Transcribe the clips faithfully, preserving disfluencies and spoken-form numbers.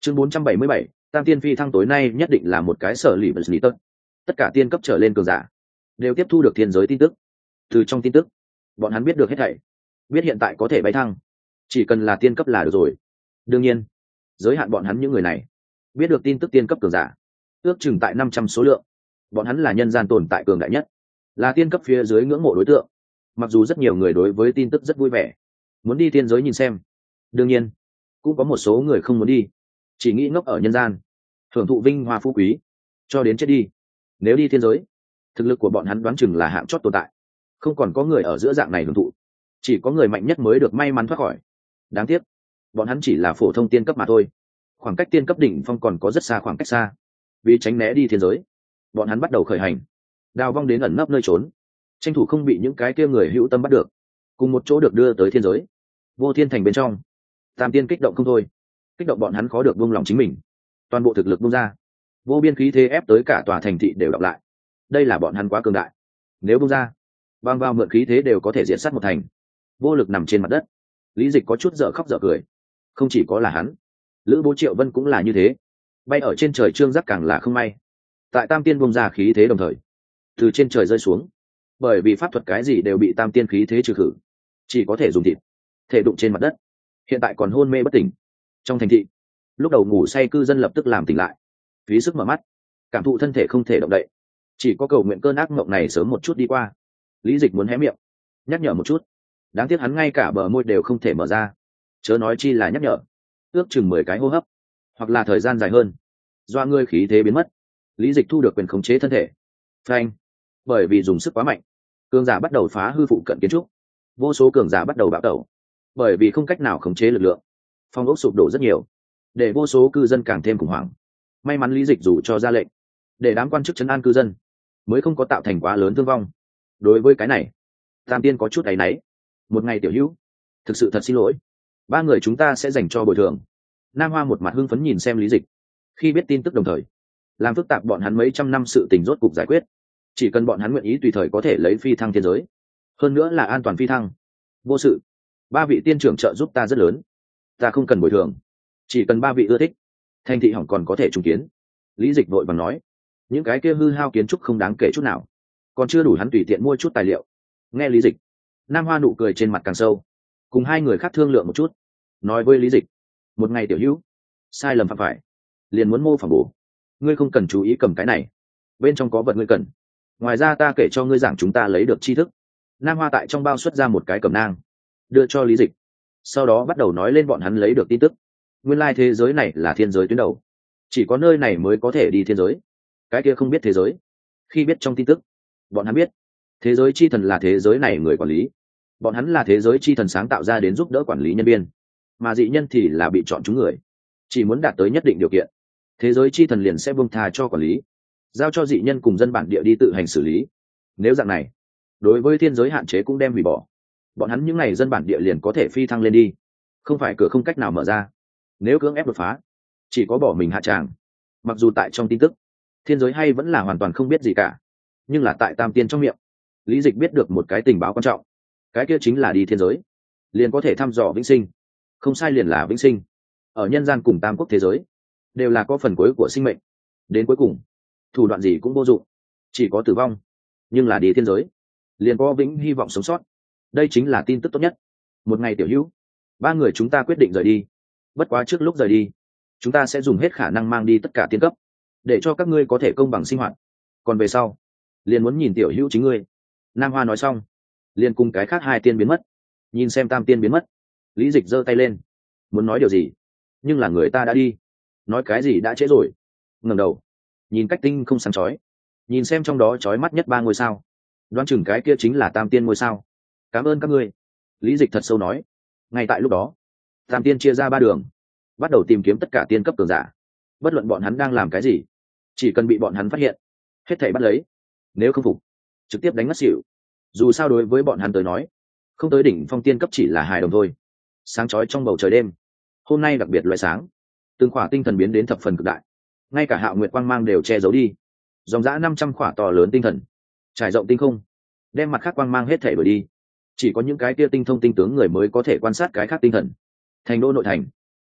chương bốn trăm bảy mươi bảy, tam tiên phi thăng tối nay nhất định là một cái sở lì vật lý tất. Tất cả tiên cấp trở lên cường giả đều tiếp thu được thiên giới tin tức. Từ trong tin tức bọn hắn biết được hết thảy, biết hiện tại có thể bay thăng, chỉ cần là tiên cấp là được rồi. Đương nhiên giới hạn bọn hắn những người này biết được tin tức tiên cấp cường giả ước chừng tại năm trăm số lượng. Bọn hắn là nhân gian tồn tại cường đại nhất, là tiên cấp phía dưới ngưỡng mộ đối tượng. Mặc dù rất nhiều người đối với tin tức rất vui vẻ, muốn đi tiên giới nhìn xem, đương nhiên cũng có một số người không muốn đi, chỉ nghĩ ngốc ở nhân gian hưởng thụ vinh hoa phú quý cho đến chết đi. Nếu đi tiên giới, thực lực của bọn hắn đoán chừng là hạng chót tồn tại, không còn có người ở giữa dạng này hưởng thụ, chỉ có người mạnh nhất mới được may mắn thoát khỏi. Đáng tiếc bọn hắn chỉ là phổ thông tiên cấp mà thôi, khoảng cách tiên cấp đỉnh phong còn có rất xa khoảng cách xa. Vì tránh né đi thiên giới, bọn hắn bắt đầu khởi hành, đào vong đến ẩn nấp nơi trốn, tranh thủ không bị những cái kia người hữu tâm bắt được, cùng một chỗ được đưa tới thiên giới. Vô thiên thành bên trong, tam tiên kích động không thôi, kích động bọn hắn khó được buông lòng chính mình, toàn bộ thực lực buông ra, vô biên khí thế ép tới cả tòa thành thị đều đọc lại. Đây là bọn hắn quá cường đại, nếu buông ra, băng vào mượn khí thế đều có thể diệt sát một thành. Vô lực nằm trên mặt đất, Lý Dịch có chút dở khóc dở cười. Không chỉ có là hắn, Lữ Bố Triệu Vân cũng là như thế. Bay ở trên trời Trương Giác càng là không may, tại tam tiên buông ra khí thế đồng thời từ trên trời rơi xuống, bởi vì pháp thuật cái gì đều bị tam tiên khí thế trừ khử, chỉ có thể dùng thịt thể đụng trên mặt đất. Hiện tại còn hôn mê bất tỉnh. Trong thành thị, lúc đầu ngủ say cư dân lập tức làm tỉnh lại, phí sức mở mắt, cảm thụ thân thể không thể động đậy, chỉ có cầu nguyện cơn ác mộng này sớm một chút đi qua. Lý Dịch muốn hé miệng nhắc nhở một chút, đáng tiếc hắn ngay cả bờ môi đều không thể mở ra, chớ nói chi là nhắc nhở. Ước chừng mười cái hô hấp hoặc là thời gian dài hơn, do ngươi khí thế biến mất, Lý Dịch thu được quyền khống chế thân thể. Phanh! Bởi vì dùng sức quá mạnh, cường giả bắt đầu phá hư phụ cận kiến trúc, vô số cường giả bắt đầu bạo tẩu, bởi vì không cách nào khống chế lực lượng, phong ốc sụp đổ rất nhiều, để vô số cư dân càng thêm khủng hoảng. May mắn Lý Dịch dù cho ra lệnh để đám quan chức trấn an cư dân, mới không có tạo thành quá lớn thương vong. Đối với cái này, tam tiên có chút áy náy. Một ngày tiểu hữu, thực sự thật xin lỗi, ba người chúng ta sẽ dành cho bồi thường. Nam Hoa một mặt hưng phấn nhìn xem Lý Dịch, khi biết tin tức đồng thời làm phức tạp bọn hắn mấy trăm năm sự tình rốt cục giải quyết. Chỉ cần bọn hắn nguyện ý tùy thời có thể lấy phi thăng thiên giới, hơn nữa là an toàn phi thăng, vô sự. Ba vị tiên trưởng trợ giúp ta rất lớn, ta không cần bồi thường, chỉ cần ba vị ưa thích, thành thị hỏng còn có thể trùng kiến. Lý Dịch vội vàng nói, những cái kia hư hao kiến trúc không đáng kể chút nào, còn chưa đủ hắn tùy tiện mua chút tài liệu. Nghe Lý Dịch, Nam Hoa nụ cười trên mặt càng sâu, cùng hai người khác thương lượng một chút, nói với Lý Dịch, một ngày tiểu hữu sai lầm phạm phải liền muốn mô phỏng bổ, ngươi không cần chú ý cầm cái này, bên trong có vật ngươi cần, ngoài ra ta kể cho ngươi giảng chúng ta lấy được tri thức. Nam Hoa tại trong bao xuất ra một cái cẩm nang đưa cho Lý Dịch, sau đó bắt đầu nói lên bọn hắn lấy được tin tức. Nguyên lai thế giới này là thiên giới tuyến đầu, chỉ có nơi này mới có thể đi thiên giới, cái kia không biết thế giới. Khi biết trong tin tức, bọn hắn biết thế giới chi thần là thế giới này người quản lý, bọn hắn là thế giới chi thần sáng tạo ra đến giúp đỡ quản lý nhân viên, mà dị nhân thì là bị chọn chúng người, chỉ muốn đạt tới nhất định điều kiện, thế giới chi thần liền sẽ buông tha cho quản lý, giao cho dị nhân cùng dân bản địa đi tự hành xử lý. Nếu dạng này, đối với thiên giới hạn chế cũng đem hủy bỏ, bọn hắn những n à y dân bản địa liền có thể phi thăng lên đi, không phải cửa không cách nào mở ra. Nếu cưỡng ép đột phá, chỉ có bỏ mình hạ tràng. Mặc dù tại trong tin tức thiên giới hay vẫn là hoàn toàn không biết gì cả, nhưng là tại tam tiên trong miệng, Lý Dịch biết được một cái tình báo quan trọng, cái kia chính là đi thiên giới liền có thể thăm dò vĩnh sinh. Không sai, liền là vĩnh sinh. Ở nhân gian cùng tam quốc thế giới đều là có phần cuối của sinh mệnh, đến cuối cùng thủ đoạn gì cũng vô dụng, chỉ có tử vong. Nhưng là đi thiên giới liền có vĩnh hy vọng sống sót. Đây chính là tin tức tốt nhất. Một ngày tiểu hữu, ba người chúng ta quyết định rời đi, bất quá trước lúc rời đi chúng ta sẽ dùng hết khả năng mang đi tất cả tiên cấp, để cho các ngươi có thể công bằng sinh hoạt. Còn về sau liền muốn nhìn tiểu hữu chính ngươi. Nam Hoa nói xong liền cùng cái khác hai tiên biến mất. Nhìn xem tam tiên biến mất, Lý Dịch giơ tay lên muốn nói điều gì, nhưng là người ta đã đi, nói cái gì đã trễ rồi. Ngẩng đầu nhìn cách tinh không sáng chói, nhìn xem trong đó chói mắt nhất ba ngôi sao, đoán chừng cái kia chính là tam tiên ngôi sao. Cảm ơn các ngươi, Lý Dịch thật sâu nói. Ngay tại lúc đó, tam tiên chia ra ba đường, bắt đầu tìm kiếm tất cả tiên cấp cường giả. Bất luận bọn hắn đang làm cái gì, chỉ cần bị bọn hắn phát hiện, hết thảy bắt lấy. Nếu không phục, trực tiếp đánh ngất xỉu. Dù sao đối với bọn hắn tới nói, không tới đỉnh phong tiên cấp chỉ là hài đồng thôi. Sáng chói trong bầu trời đêm, hôm nay đặc biệt loại sáng, từng khỏa tinh thần biến đến thập phần cực đại, ngay cả hạo nguyệt quang mang đều che giấu đi. Dòng dã năm trăm khỏa to lớn tinh thần trải rộng tinh không, đem mặt khác quang mang hết thể đổi đi. Chỉ có những cái kia tinh thông tinh tướng người mới có thể quan sát cái khác tinh thần. Thành đô nội thành,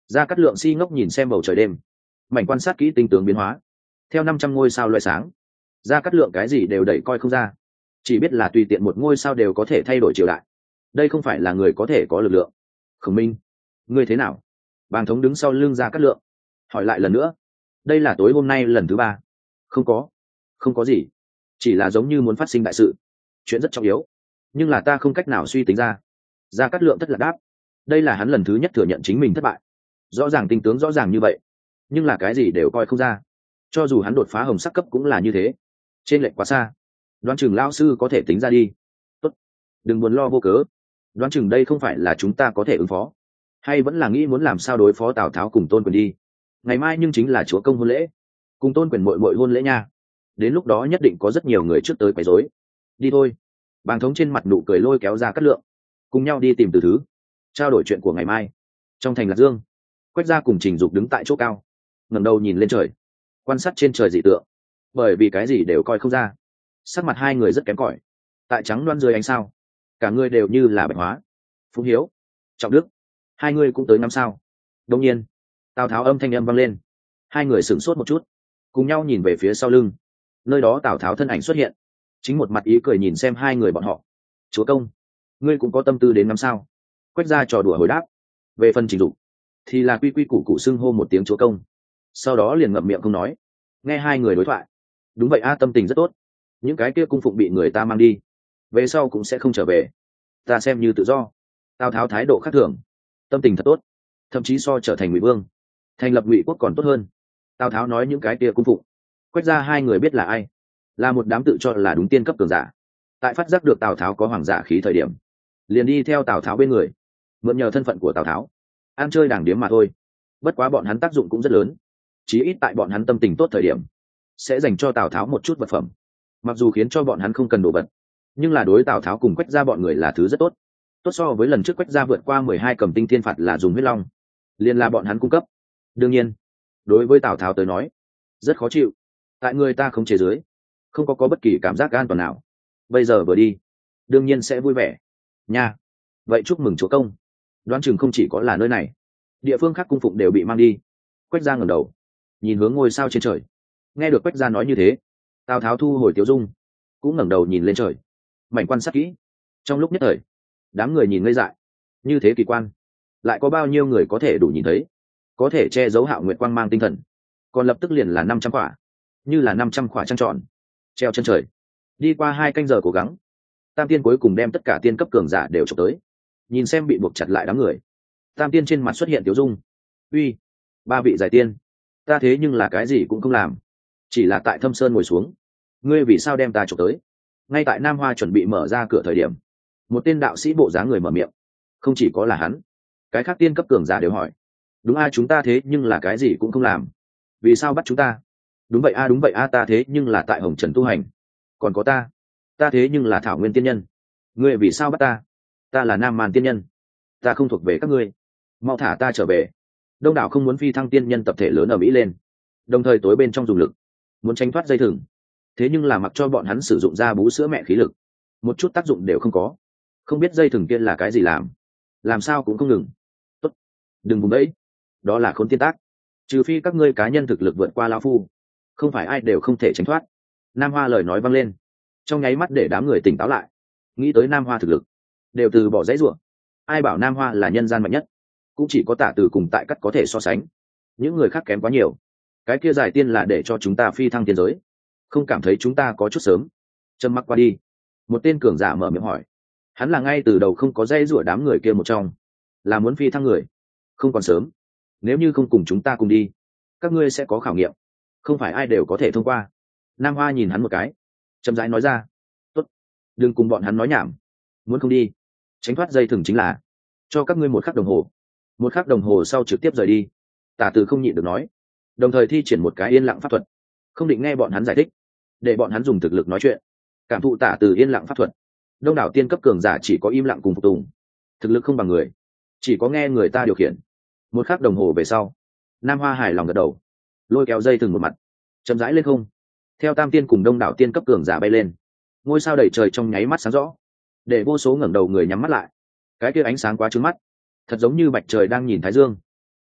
Gia Cát Lượng si ngốc nhìn xem bầu trời đêm, mảnh quan sát kỹ tinh tướng biến hóa. Theo năm trăm ngôi sao loại sáng, Gia Cát Lượng cái gì đều đẩy coi không ra, chỉ biết là tùy tiện một ngôi sao đều có thể thay đổi triều đại. Đây không phải là người có thể có lực lượng. Khổng Minh, ngươi thế nào? Bàng thống đứng sau lưng Gia Cát Lượng, hỏi lại lần nữa. Đây là tối hôm nay lần thứ ba. Không có, không có gì, chỉ là giống như muốn phát sinh đại sự, chuyện rất trọng yếu, nhưng là ta không cách nào suy tính ra. Gia Cát Lượng thất lạc đáp. Đây là hắn lần thứ nhất thừa nhận chính mình thất bại. Rõ ràng tinh tướng rõ ràng như vậy, nhưng là cái gì đều coi không ra. Cho dù hắn đột phá hồng sắc cấp cũng là như thế, trên lệch quá xa. Đoán chừng lao sư có thể tính ra đi. Tốt, đừng buồn lo vô cớ. Đoán chừng đây không phải là chúng ta có thể ứng phó, hay vẫn là nghĩ muốn làm sao đối phó Tào Tháo cùng Tôn Quyền đi. Ngày mai nhưng chính là chúa công hôn lễ, cùng Tôn Quyền muội muội hôn lễ nha. Đến lúc đó nhất định có rất nhiều người trước tới quấy rối. Đi thôi. Bàng thống trên mặt nụ cười lôi kéo Gia Cát Lượng, cùng nhau đi tìm Từ Thứ, trao đổi chuyện của ngày mai. Trong thành Lạc Dương, Quách Gia cùng Trình Dục đứng tại chỗ cao, ngẩng đầu nhìn lên trời, quan sát trên trời dị tượng. Bởi vì cái gì đều coi không ra, sắc mặt hai người rất kém cỏi. Tại trắng loan dưới ánh sao, cả người đều như là bạch hóa. Phúc Hiếu, Trọng Đức, hai người cũng tới năm sao. Đương nhiên, Tào Tháo âm thanh âm vang lên. Hai người sửng sốt một chút, cùng nhau nhìn về phía sau lưng. Nơi đó Tào Tháo thân ảnh xuất hiện, chính một mặt ý cười nhìn xem hai người bọn họ. Chúa công, ngươi cũng có tâm tư đến năm sao? Quách Gia trò đùa hồi đáp. Về phần Trình Dục thì là quy quy củ củ xưng hô một tiếng chúa công, sau đó liền ngậm miệng không nói. Nghe hai người đối thoại, đúng vậy a, tâm tình rất tốt. Những cái kia cung phụng bị người ta mang đi, về sau cũng sẽ không trở về, ta xem như tự do. Tào Tháo thái độ khác thường, tâm tình thật tốt, thậm chí so trở thành Ngụy Vương, thành lập Ngụy quốc còn tốt hơn. Tào Tháo nói những cái kia cung phụng, Quách Gia hai người biết là ai, là một đám tự cho là đúng tiên cấp cường giả. Tại phát giác được Tào Tháo có hoàng giả khí thời điểm, liền đi theo Tào Tháo bên người, mượn nhờ thân phận của Tào Tháo ăn chơi đảng điếm mà thôi. Bất quá bọn hắn tác dụng cũng rất lớn, chí ít tại bọn hắn tâm tình tốt thời điểm sẽ dành cho Tào Tháo một chút vật phẩm. Mặc dù khiến cho bọn hắn không cần đồ vật, nhưng là đối Tào Tháo cùng Quách Gia bọn người là thứ rất tốt. Tốt so với lần trước Quách Gia vượt qua mười hai cầm tinh thiên phạt là dùng huyết long, liền là bọn hắn cung cấp. Đương nhiên, đối với Tào Tháo tới nói rất khó chịu, tại người ta không chế dưới, không có có bất kỳ cảm giác an toàn nào. Bây giờ vừa đi, đương nhiên sẽ vui vẻ nha. Vậy chúc mừng chúa công. Đoán chừng không chỉ có là nơi này, địa phương khác cung phụng đều bị mang đi. Quách Gia ngẩng đầu nhìn hướng ngôi sao trên trời. Nghe được Quách Gia nói như thế, Tào Tháo thu hồi tiêu dung, cũng ngẩng đầu nhìn lên trời, mảnh quan sát kỹ. Trong lúc nhất thời, đám người nhìn ngây dại. Như thế kỳ quan, lại có bao nhiêu người có thể đủ nhìn thấy, có thể che giấu Hạo Nguyệt quang mang tinh thần. Còn lập tức liền là năm trăm quả, như là năm trăm quả trăng tròn treo chân trời. Đi qua hai canh giờ cố gắng, Tam Tiên cuối cùng đem tất cả tiên cấp cường giả đều chụp tới. Nhìn xem bị buộc chặt lại đám người, Tam Tiên trên mặt xuất hiện tiêu dung. Uy, ba vị giải tiên, ta thế nhưng là cái gì cũng không làm, chỉ là tại Thâm Sơn ngồi xuống. Ngươi vì sao đem ta chụp tới? Ngay tại Nam Hoa chuẩn bị mở ra cửa thời điểm, một tên đạo sĩ bộ dáng người mở miệng. Không chỉ có là hắn, cái khác tiên cấp cường giả đều hỏi. Đúng a, chúng ta thế nhưng là cái gì cũng không làm, vì sao bắt chúng ta? Đúng vậy a, đúng vậy a, ta thế nhưng là tại Hồng Trần tu hành. Còn có ta, ta thế nhưng là Thảo Nguyên tiên nhân. Ngươi vì sao bắt ta? Ta là Nam Man tiên nhân, ta không thuộc về các ngươi, mau thả ta trở về. Đông đảo không muốn phi thăng tiên nhân tập thể lớn ở Mỹ lên, đồng thời tối bên trong dùng lực muốn tránh thoát dây thừng. Thế nhưng là mặc cho bọn hắn sử dụng ra bú sữa mẹ khí lực, một chút tác dụng đều không có. Không biết dây thừng kia là cái gì làm, làm sao cũng không ngừng. Tốt, đừng vùng đấy, đó là khốn tiên tác. Trừ phi các ngươi cá nhân thực lực vượt qua lão phu, không phải ai đều không thể tránh thoát. Nam Hoa lời nói vang lên, trong nháy mắt để đám người tỉnh táo lại. Nghĩ tới Nam Hoa thực lực, đều từ bỏ dãy ruộng. Ai bảo Nam Hoa là nhân gian mạnh nhất, cũng chỉ có Tả Từ cùng Tại Cắt có thể so sánh, những người khác kém quá nhiều. Cái kia giải tiên là để cho chúng ta phi thăng tiên giới, không cảm thấy chúng ta có chút sớm? Trầm mặc qua đi, một tên cường giả mở miệng hỏi. Hắn là ngay từ đầu không có dây rủa đám người kia một trong, là muốn phi thăng người. Không còn sớm, nếu như không cùng chúng ta cùng đi, các ngươi sẽ có khảo nghiệm, không phải ai đều có thể thông qua. Nam Hoa nhìn hắn một cái, chậm rãi nói ra. Tốt, đừng cùng bọn hắn nói nhảm, muốn không đi, tránh thoát dây thừng chính là. Cho các ngươi một khắc đồng hồ, một khắc đồng hồ sau trực tiếp rời đi. Tả Từ không nhịn được nói, đồng thời thi triển một cái yên lặng pháp thuật, không định nghe bọn hắn giải thích, để bọn hắn dùng thực lực nói chuyện. Cảm thụ Tả Từ yên lặng pháp thuật, đông đảo tiên cấp cường giả chỉ có im lặng cùng phục tùng. Thực lực không bằng người, chỉ có nghe người ta điều khiển. Một khắc đồng hồ về sau, Nam Hoa hài lòng gật đầu, lôi kéo dây thừng một mặt, chậm rãi lên không. Theo Tam Tiên cùng đông đảo tiên cấp cường giả bay lên, ngôi sao đầy trời trong nháy mắt sáng rõ, để vô số ngẩng đầu người nhắm mắt lại. Cái kia ánh sáng quá trướng mắt, thật giống như bạch trời đang nhìn thái dương.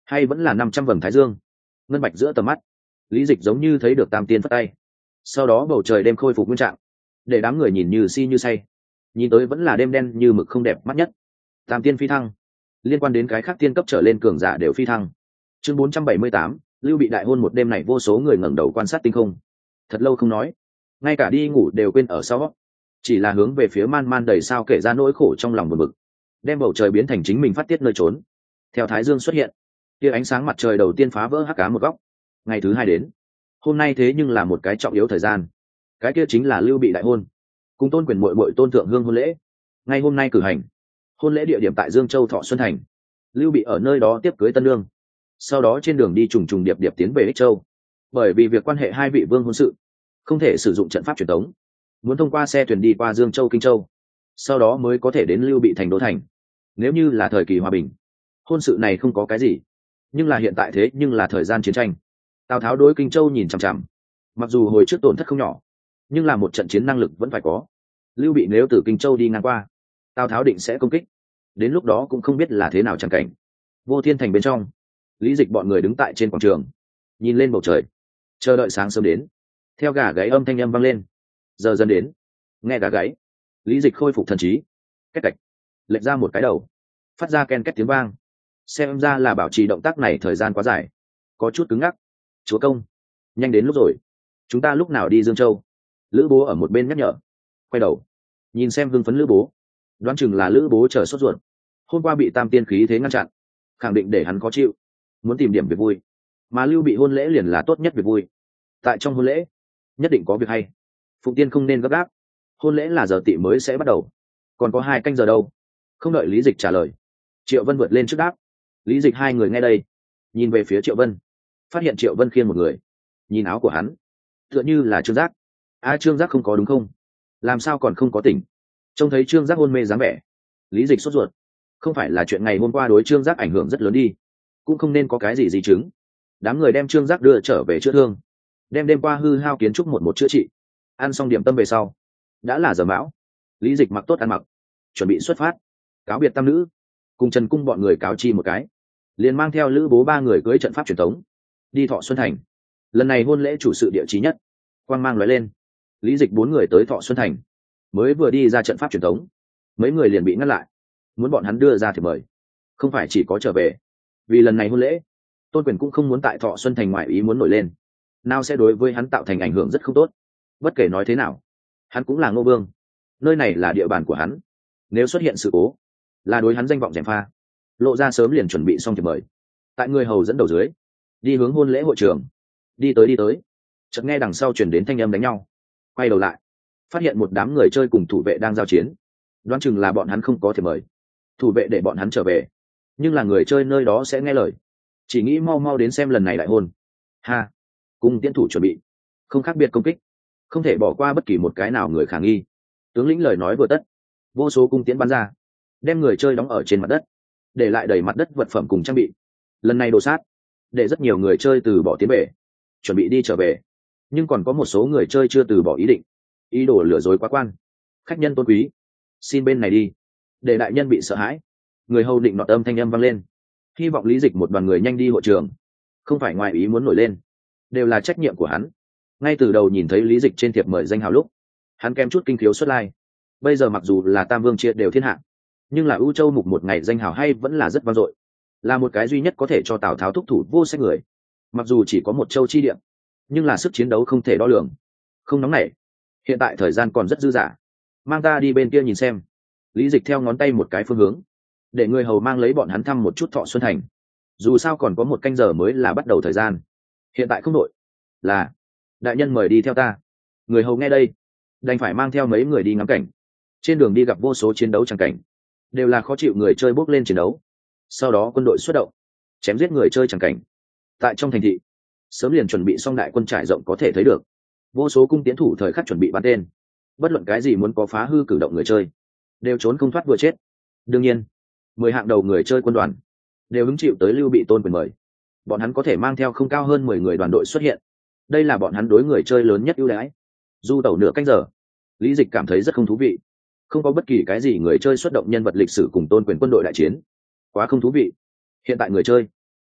hay vẫn là năm trăm vầng thái dương ngân bạch giữa tầm mắt. Lý Dịch giống như thấy được tam tiên phất tay, sau đó bầu trời đêm khôi phục nguyên trạng, để đám người nhìn như si như say, nhìn tới vẫn là đêm đen như mực không đẹp mắt nhất. Tam tiên phi thăng, liên quan đến cái khác tiên cấp trở lên cường giả đều phi thăng. Chương bốn trăm bảy mươi tám, Lưu Bị đại hôn. Một đêm này vô số người ngẩng đầu quan sát tinh không, thật lâu không nói, ngay cả đi ngủ đều quên ở sau, chỉ là hướng về phía man man đầy sao kể ra nỗi khổ trong lòng buồn bực, đem bầu trời biến thành chính mình phát tiết nơi trốn. Theo thái dương xuất hiện, tia ánh sáng mặt trời đầu tiên phá vỡ hắc ám một góc. Ngày thứ hai đến, hôm nay thế nhưng là một cái trọng yếu thời gian, cái kia chính là Lưu Bị đại hôn, cùng Tôn Quyền muội muội Tôn Thượng Hương hôn lễ. Ngay hôm nay cử hành hôn lễ, địa điểm tại Dương Châu Thọ Xuân Thành. Lưu Bị ở nơi đó tiếp cưới tân nương, sau đó trên đường đi trùng trùng điệp điệp tiến về Ích Châu. Bởi vì việc quan hệ hai vị vương hôn sự, không thể sử dụng trận pháp truyền tống, muốn thông qua xe thuyền đi qua Dương Châu Kinh Châu, sau đó mới có thể đến Lưu Bị thành đô thành. Nếu như là thời kỳ hòa bình, hôn sự này không có cái gì, nhưng là hiện tại thế nhưng là thời gian chiến tranh. Tào Tháo đối Kinh Châu nhìn chằm chằm, mặc dù hồi trước tổn thất không nhỏ, nhưng là một trận chiến năng lực vẫn phải có. Lưu Bị nếu từ Kinh Châu đi ngang qua, Tào Tháo định sẽ công kích, đến lúc đó cũng không biết là thế nào chẳng cảnh. Vô Thiên thành bên trong, Lý Dịch bọn người đứng tại trên quảng trường, nhìn lên bầu trời, chờ đợi sáng sớm đến. Theo gà gáy âm thanh âm vang lên, giờ dần đến. Nghe gà gáy, Lý Dịch khôi phục thần trí, cách cạch lệch ra một cái đầu, phát ra ken két tiếng vang. Xem ra là bảo trì động tác này thời gian quá dài, có chút cứng ngắc. Chúa công, nhanh đến lúc rồi, chúng ta lúc nào đi Dương Châu? Lữ Bố ở một bên nhắc nhở. Quay đầu nhìn xem hưng phấn Lữ Bố, đoán chừng là Lữ Bố chờ sốt ruột, hôm qua bị tam tiên khí thế ngăn chặn, khẳng định để hắn khó chịu, muốn tìm điểm việc vui. Mà Lưu Bị hôn lễ liền là tốt nhất việc vui, tại trong hôn lễ nhất định có việc hay. Phụng Tiên không nên gấp gáp, hôn lễ là giờ tị mới sẽ bắt đầu, còn có hai canh giờ đâu. Không đợi Lý Dịch trả lời, Triệu Vân vượt lên trước đáp. Lý Dịch hai người nghe đây, nhìn về phía Triệu Vân, phát hiện Triệu Vân khiêng một người, nhìn áo của hắn tựa như là Trương Giác. A Trương Giác không có đúng không? Làm sao còn không có tỉnh? Trông thấy Trương Giác hôn mê dáng vẻ, Lý Dịch sốt ruột. Không phải là chuyện ngày hôm qua đối Trương Giác ảnh hưởng rất lớn đi, cũng không nên có cái gì di chứng. Đám người đem Trương Giác đưa trở về chữa thương, đem đêm qua hư hao kiến trúc một một chữa trị. Ăn xong điểm tâm về sau, đã là giờ mão. Lý Dịch mặc tốt ăn mặc, chuẩn bị xuất phát, cáo biệt tam nữ, cùng Trần Cung bọn người cáo chi một cái, liền mang theo Lữ Bố ba người cưới trận pháp truyền thống, đi Thọ Xuân Thành. Lần này hôn lễ chủ sự địa chí nhất, quang mang lóe lên. Lý Dịch bốn người tới Thọ Xuân Thành, mới vừa đi ra trận pháp truyền thống, mấy người liền bị ngăn lại, muốn bọn hắn đưa ra thì mời. Không phải chỉ có trở về, vì lần này hôn lễ, Tôn Quyền cũng không muốn tại Thọ Xuân Thành ngoại ý muốn nổi lên, nào sẽ đối với hắn tạo thành ảnh hưởng rất không tốt. Bất kể nói thế nào, hắn cũng là Ngô Vương, nơi này là địa bàn của hắn, nếu xuất hiện sự cố, là đối hắn danh vọng gièm pha. Lộ ra sớm liền chuẩn bị xong thì mời, tại người hầu dẫn đầu dưới, đi hướng hôn lễ hội trường. Đi tới đi tới, chợt nghe đằng sau chuyển đến thanh âm đánh nhau. Quay đầu lại, phát hiện một đám người chơi cùng thủ vệ đang giao chiến, đoán chừng là bọn hắn không có thể mời, thủ vệ để bọn hắn trở về, nhưng là người chơi nơi đó sẽ nghe lời, chỉ nghĩ mau mau đến xem lần này đại hôn. Ha, cùng tiến thủ chuẩn bị, không khác biệt công kích, không thể bỏ qua bất kỳ một cái nào người khả nghi. Tướng lĩnh lời nói vừa tất, vô số cung tiễn bắn ra, đem người chơi đóng ở trên mặt đất, để lại đầy mặt đất vật phẩm cùng trang bị. Lần này đồ sát, để rất nhiều người chơi từ bỏ tiến về, chuẩn bị đi trở về, nhưng còn có một số người chơi chưa từ bỏ ý định, ý đồ lừa dối quá quan. Khách nhân tôn quý, xin bên này đi, để đại nhân bị sợ hãi. Người hầu định nọt âm thanh âm vang lên, hy vọng Lý Dịch một đoàn người nhanh đi hội trường, không phải ngoài ý muốn nổi lên, đều là trách nhiệm của hắn. Ngay từ đầu nhìn thấy Lý Dịch trên thiệp mời danh hào lúc, hắn kém chút kinh khiếu xuất lai. Bây giờ mặc dù là tam vương chia đều thiên hạ, nhưng là ưu châu mục một ngày danh hào hay vẫn là rất vang dội, là một cái duy nhất có thể cho Tào Tháo thúc thủ vô sách người. Mặc dù chỉ có một châu chi địa, nhưng là sức chiến đấu không thể đo lường. Không nóng nảy, hiện tại thời gian còn rất dư dả, mang ta đi bên kia nhìn xem. Lý Dịch theo ngón tay một cái phương hướng, để người hầu mang lấy bọn hắn thăm một chút Thọ Xuân Thành. Dù sao còn có một canh giờ mới là bắt đầu thời gian, hiện tại không đội. Là đại nhân mời đi theo ta. Người hầu nghe đây, đành phải mang theo mấy người đi ngắm cảnh. Trên đường đi gặp vô số chiến đấu chẳng cảnh, đều là khó chịu người chơi bốc lên chiến đấu, sau đó quân đội xuất động, chém giết người chơi chẳng cảnh. Tại trong thành thị, sớm liền chuẩn bị xong đại quân trải rộng có thể thấy được, vô số cung tiến thủ thời khắc chuẩn bị bắn tên. Bất luận cái gì muốn có phá hư cử động người chơi, đều trốn không thoát vừa chết. Đương nhiên, mười hạng đầu người chơi quân đoàn đều hứng chịu tới Lưu Bị Tôn Quyền mời, bọn hắn có thể mang theo không cao hơn mười người đoàn đội xuất hiện. Đây là bọn hắn đối người chơi lớn nhất ưu đãi. Du tẩu nửa canh giờ, Lý Dịch cảm thấy rất không thú vị, không có bất kỳ cái gì người chơi xuất động nhân vật lịch sử cùng Tôn Quyền quân đội đại chiến, quá không thú vị. Hiện tại người chơi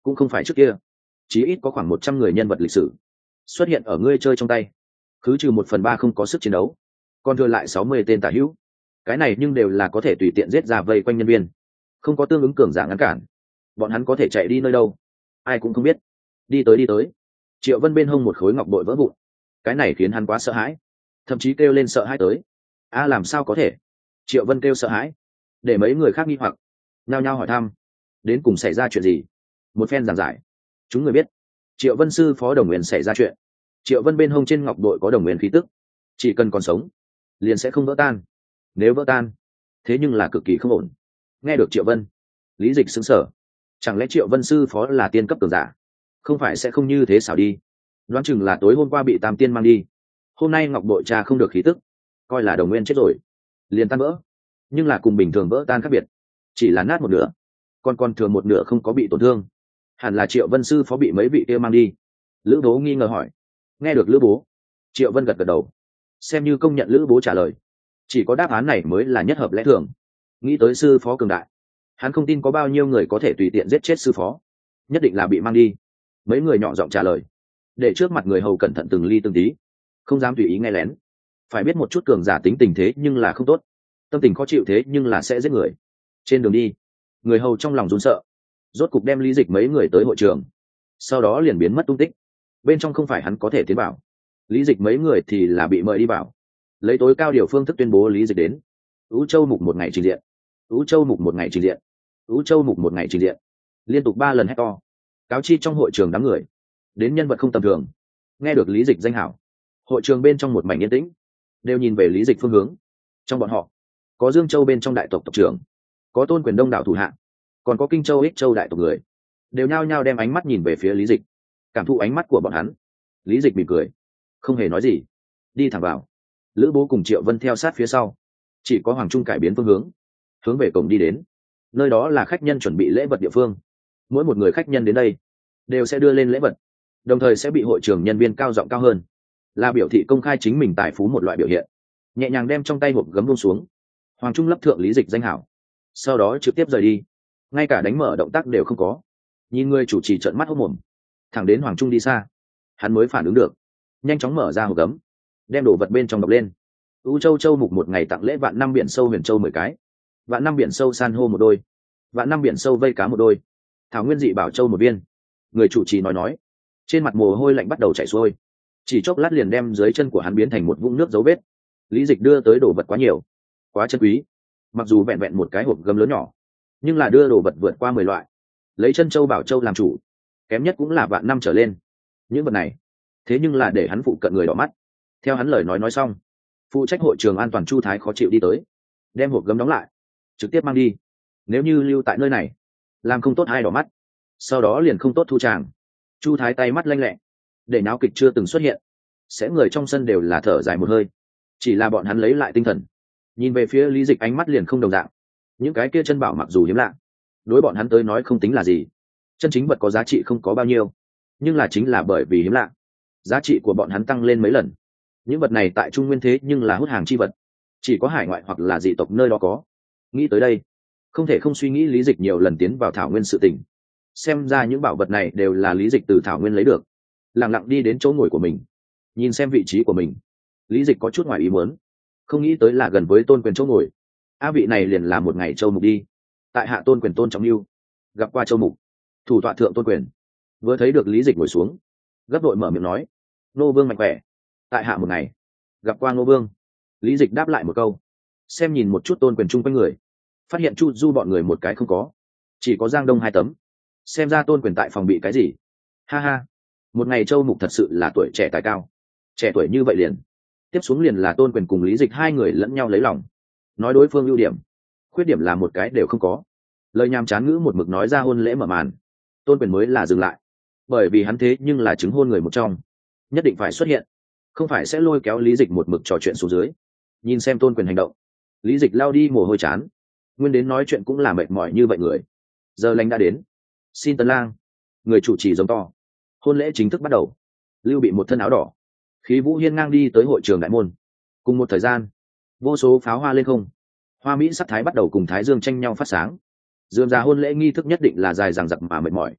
cũng không phải trước kia, chí ít có khoảng một trăm người nhân vật lịch sử xuất hiện ở ngươi chơi trong tay, cứ trừ một phần ba không có sức chiến đấu, còn thừa lại sáu mươi tên tả hữu. Cái này nhưng đều là có thể tùy tiện giết ra vây quanh nhân viên, không có tương ứng cường giả ngăn cản, bọn hắn có thể chạy đi nơi đâu ai cũng không biết. Đi tới đi tới, Triệu Vân bên hông một khối ngọc bội vỡ vụn, cái này khiến hắn quá sợ hãi, thậm chí kêu lên sợ hãi tới. A làm sao có thể? Triệu Vân kêu sợ hãi, để mấy người khác nghi hoặc nhao nhao hỏi thăm đến cùng xảy ra chuyện gì. Một phen giảng giải, chúng người biết Triệu Vân sư phó Đồng Nguyên xảy ra chuyện. Triệu Vân bên hông trên ngọc bội có Đồng Nguyên khí tức, chỉ cần còn sống liền sẽ không vỡ tan, nếu vỡ tan thế nhưng là cực kỳ không ổn. Nghe được Triệu Vân, Lý Dịch sững sờ, chẳng lẽ Triệu Vân sư phó là tiên cấp cường giả? Không phải sẽ không như thế xảo đi, đoán chừng là tối hôm qua bị Tam Tiên mang đi, hôm nay ngọc bội trà không được khí tức, coi là Đồng Nguyên chết rồi liền tan vỡ. Nhưng là cùng bình thường vỡ tan khác biệt, chỉ là nát một nửa, còn còn thừa một nửa không có bị tổn thương, hẳn là Triệu Vân sư phó bị mấy vị kia mang đi. Lữ Bố nghi ngờ hỏi. Nghe được Lữ Bố, Triệu Vân gật gật đầu, xem như công nhận Lữ Bố trả lời, chỉ có đáp án này mới là nhất hợp lẽ thường. Nghĩ tới sư phó cường đại, hắn không tin có bao nhiêu người có thể tùy tiện giết chết sư phó, nhất định là bị mang đi. Mấy người nhỏ giọng trả lời, để trước mặt người hầu cẩn thận từng ly từng tí, không dám tùy ý nghe lén. Phải biết một chút cường giả tính tình thế nhưng là không tốt, tâm tình khó chịu thế nhưng là sẽ giết người. Trên đường đi, người hầu trong lòng run sợ, rốt cục đem Lý Dịch mấy người tới hội trường, sau đó liền biến mất tung tích. Bên trong không phải hắn có thể tiến vào, Lý Dịch mấy người thì là bị mời đi vào, lấy tối cao điều phương thức tuyên bố Lý Dịch đến. Ú Châu mục một ngày trình diện, Ú Châu mục một ngày trình diện, Ú Châu mục một ngày trình diện, liên tục ba lần hét to, cáo chi trong hội trường đám người, đến nhân vật không tầm thường. Nghe được Lý Dịch danh hảo, hội trường bên trong một mảnh yên tĩnh, đều nhìn về Lý Dịch phương hướng. Trong bọn họ, có Dương Châu bên trong đại tộc tộc trưởng, có Tôn Quyền đông đảo thủ hạ, còn có Kinh Châu Ích Châu đại tộc người, đều nhao nhao đem ánh mắt nhìn về phía Lý Dịch. Cảm thụ ánh mắt của bọn hắn, Lý Dịch mỉm cười, không hề nói gì, đi thẳng vào. Lữ Bố cùng Triệu Vân theo sát phía sau, chỉ có Hoàng Trung cải biến phương hướng, hướng về cổng đi đến. Nơi đó là khách nhân chuẩn bị lễ vật địa phương, mỗi một người khách nhân đến đây đều sẽ đưa lên lễ vật, đồng thời sẽ bị hội trường nhân viên cao giọng cao hơn, là biểu thị công khai chính mình tài phú một loại biểu hiện. Nhẹ nhàng đem trong tay hộp gấm buông xuống, Hoàng Trung lấp thượng Lý Dịch danh hảo, sau đó trực tiếp rời đi, ngay cả đánh mở động tác đều không có. Nhìn người chủ trì trợn mắt hốt mồm, thẳng đến Hoàng Trung đi xa, hắn mới phản ứng được, nhanh chóng mở ra hộp gấm, đem đồ vật bên trong đọc lên. U Châu Châu mục một ngày tặng lễ vạn năm biển sâu huyền châu mười cái, vạn năm biển sâu san hô một đôi, vạn năm biển sâu vây cá một đôi, thảo nguyên dị bảo châu một viên. Người chủ trì nói nói, trên mặt mồ hôi lạnh bắt đầu chảy xuôi, chỉ chốc lát liền đem dưới chân của hắn biến thành một vũng nước dấu vết. Lý Dịch đưa tới đồ vật quá nhiều, quá chân quý, mặc dù vẹn vẹn một cái hộp gấm lớn nhỏ, nhưng là đưa đồ vật vượt qua mười loại, lấy chân châu bảo châu làm chủ, kém nhất cũng là vạn năm trở lên. Những vật này thế nhưng là để hắn phụ cận người đỏ mắt. Theo hắn lời nói nói xong, phụ trách hội trường an toàn Chu Thái khó chịu đi tới, đem hộp gấm đóng lại, trực tiếp mang đi. Nếu như lưu tại nơi này, làm không tốt hai đỏ mắt, sau đó liền không tốt thu tràng. Chu Thái tay mắt lanh lẹ, để náo kịch chưa từng xuất hiện, sẽ người trong sân đều là thở dài một hơi. Chỉ là bọn hắn lấy lại tinh thần, nhìn về phía Lý Dịch ánh mắt liền không đồng dạng. Những cái kia chân bảo mặc dù hiếm lạ, đối bọn hắn tới nói không tính là gì, chân chính vật có giá trị không có bao nhiêu, nhưng là chính là bởi vì hiếm lạ, giá trị của bọn hắn tăng lên mấy lần. Những vật này tại Trung Nguyên thế nhưng là hút hàng chi vật, chỉ có hải ngoại hoặc là dị tộc nơi đó có. Nghĩ tới đây, không thể không suy nghĩ Lý Dịch nhiều lần tiến vào thảo nguyên sự tình. Xem ra những bảo vật này đều là Lý Dịch từ thảo nguyên lấy được. Lặng lặng đi đến chỗ ngồi của mình, nhìn xem vị trí của mình, Lý Dịch có chút ngoài ý muốn, không nghĩ tới là gần với Tôn Quyền chỗ ngồi. A vị này liền là một ngày châu mục đi. Tại hạ Tôn Quyền Tôn Trọng Lưu, gặp qua châu mục. Thủ tọa thượng Tôn Quyền vừa thấy được Lý Dịch ngồi xuống, gấp đội mở miệng nói, nô vương mạnh khỏe. Tại hạ một ngày, gặp qua nô vương. Lý Dịch đáp lại một câu, xem nhìn một chút Tôn Quyền chung quanh người, phát hiện Chu Du bọn người một cái không có, chỉ có Giang Đông hai tấm. Xem ra Tôn Quyền tại phòng bị cái gì. Ha ha, một ngày châu mục thật sự là tuổi trẻ tài cao, trẻ tuổi như vậy liền. Tiếp xuống liền là Tôn Quyền cùng Lý Dịch hai người lẫn nhau lấy lòng, nói đối phương ưu điểm, khuyết điểm là một cái đều không có. Lời nhàm chán ngữ một mực nói ra hôn lễ mở màn, Tôn Quyền mới là dừng lại, bởi vì hắn thế nhưng là chứng hôn người một trong, nhất định phải xuất hiện, không phải sẽ lôi kéo Lý Dịch một mực trò chuyện xuống dưới. Nhìn xem Tôn Quyền hành động, Lý Dịch lao đi mồ hôi chán, nguyên đến nói chuyện cũng là mệt mỏi như vậy người. Giờ lành đã đến, xin Tần Lang. Người chủ trì giống to, hôn lễ chính thức bắt đầu. Lưu Bị một thân áo đỏ, khí vũ hiên ngang đi tới hội trường đại môn. Cùng một thời gian, vô số pháo hoa lên không, hoa mỹ sắc thái bắt đầu cùng thái dương tranh nhau phát sáng. Dườm ra hôn lễ nghi thức nhất định là dài dằng dặc mà mệt mỏi.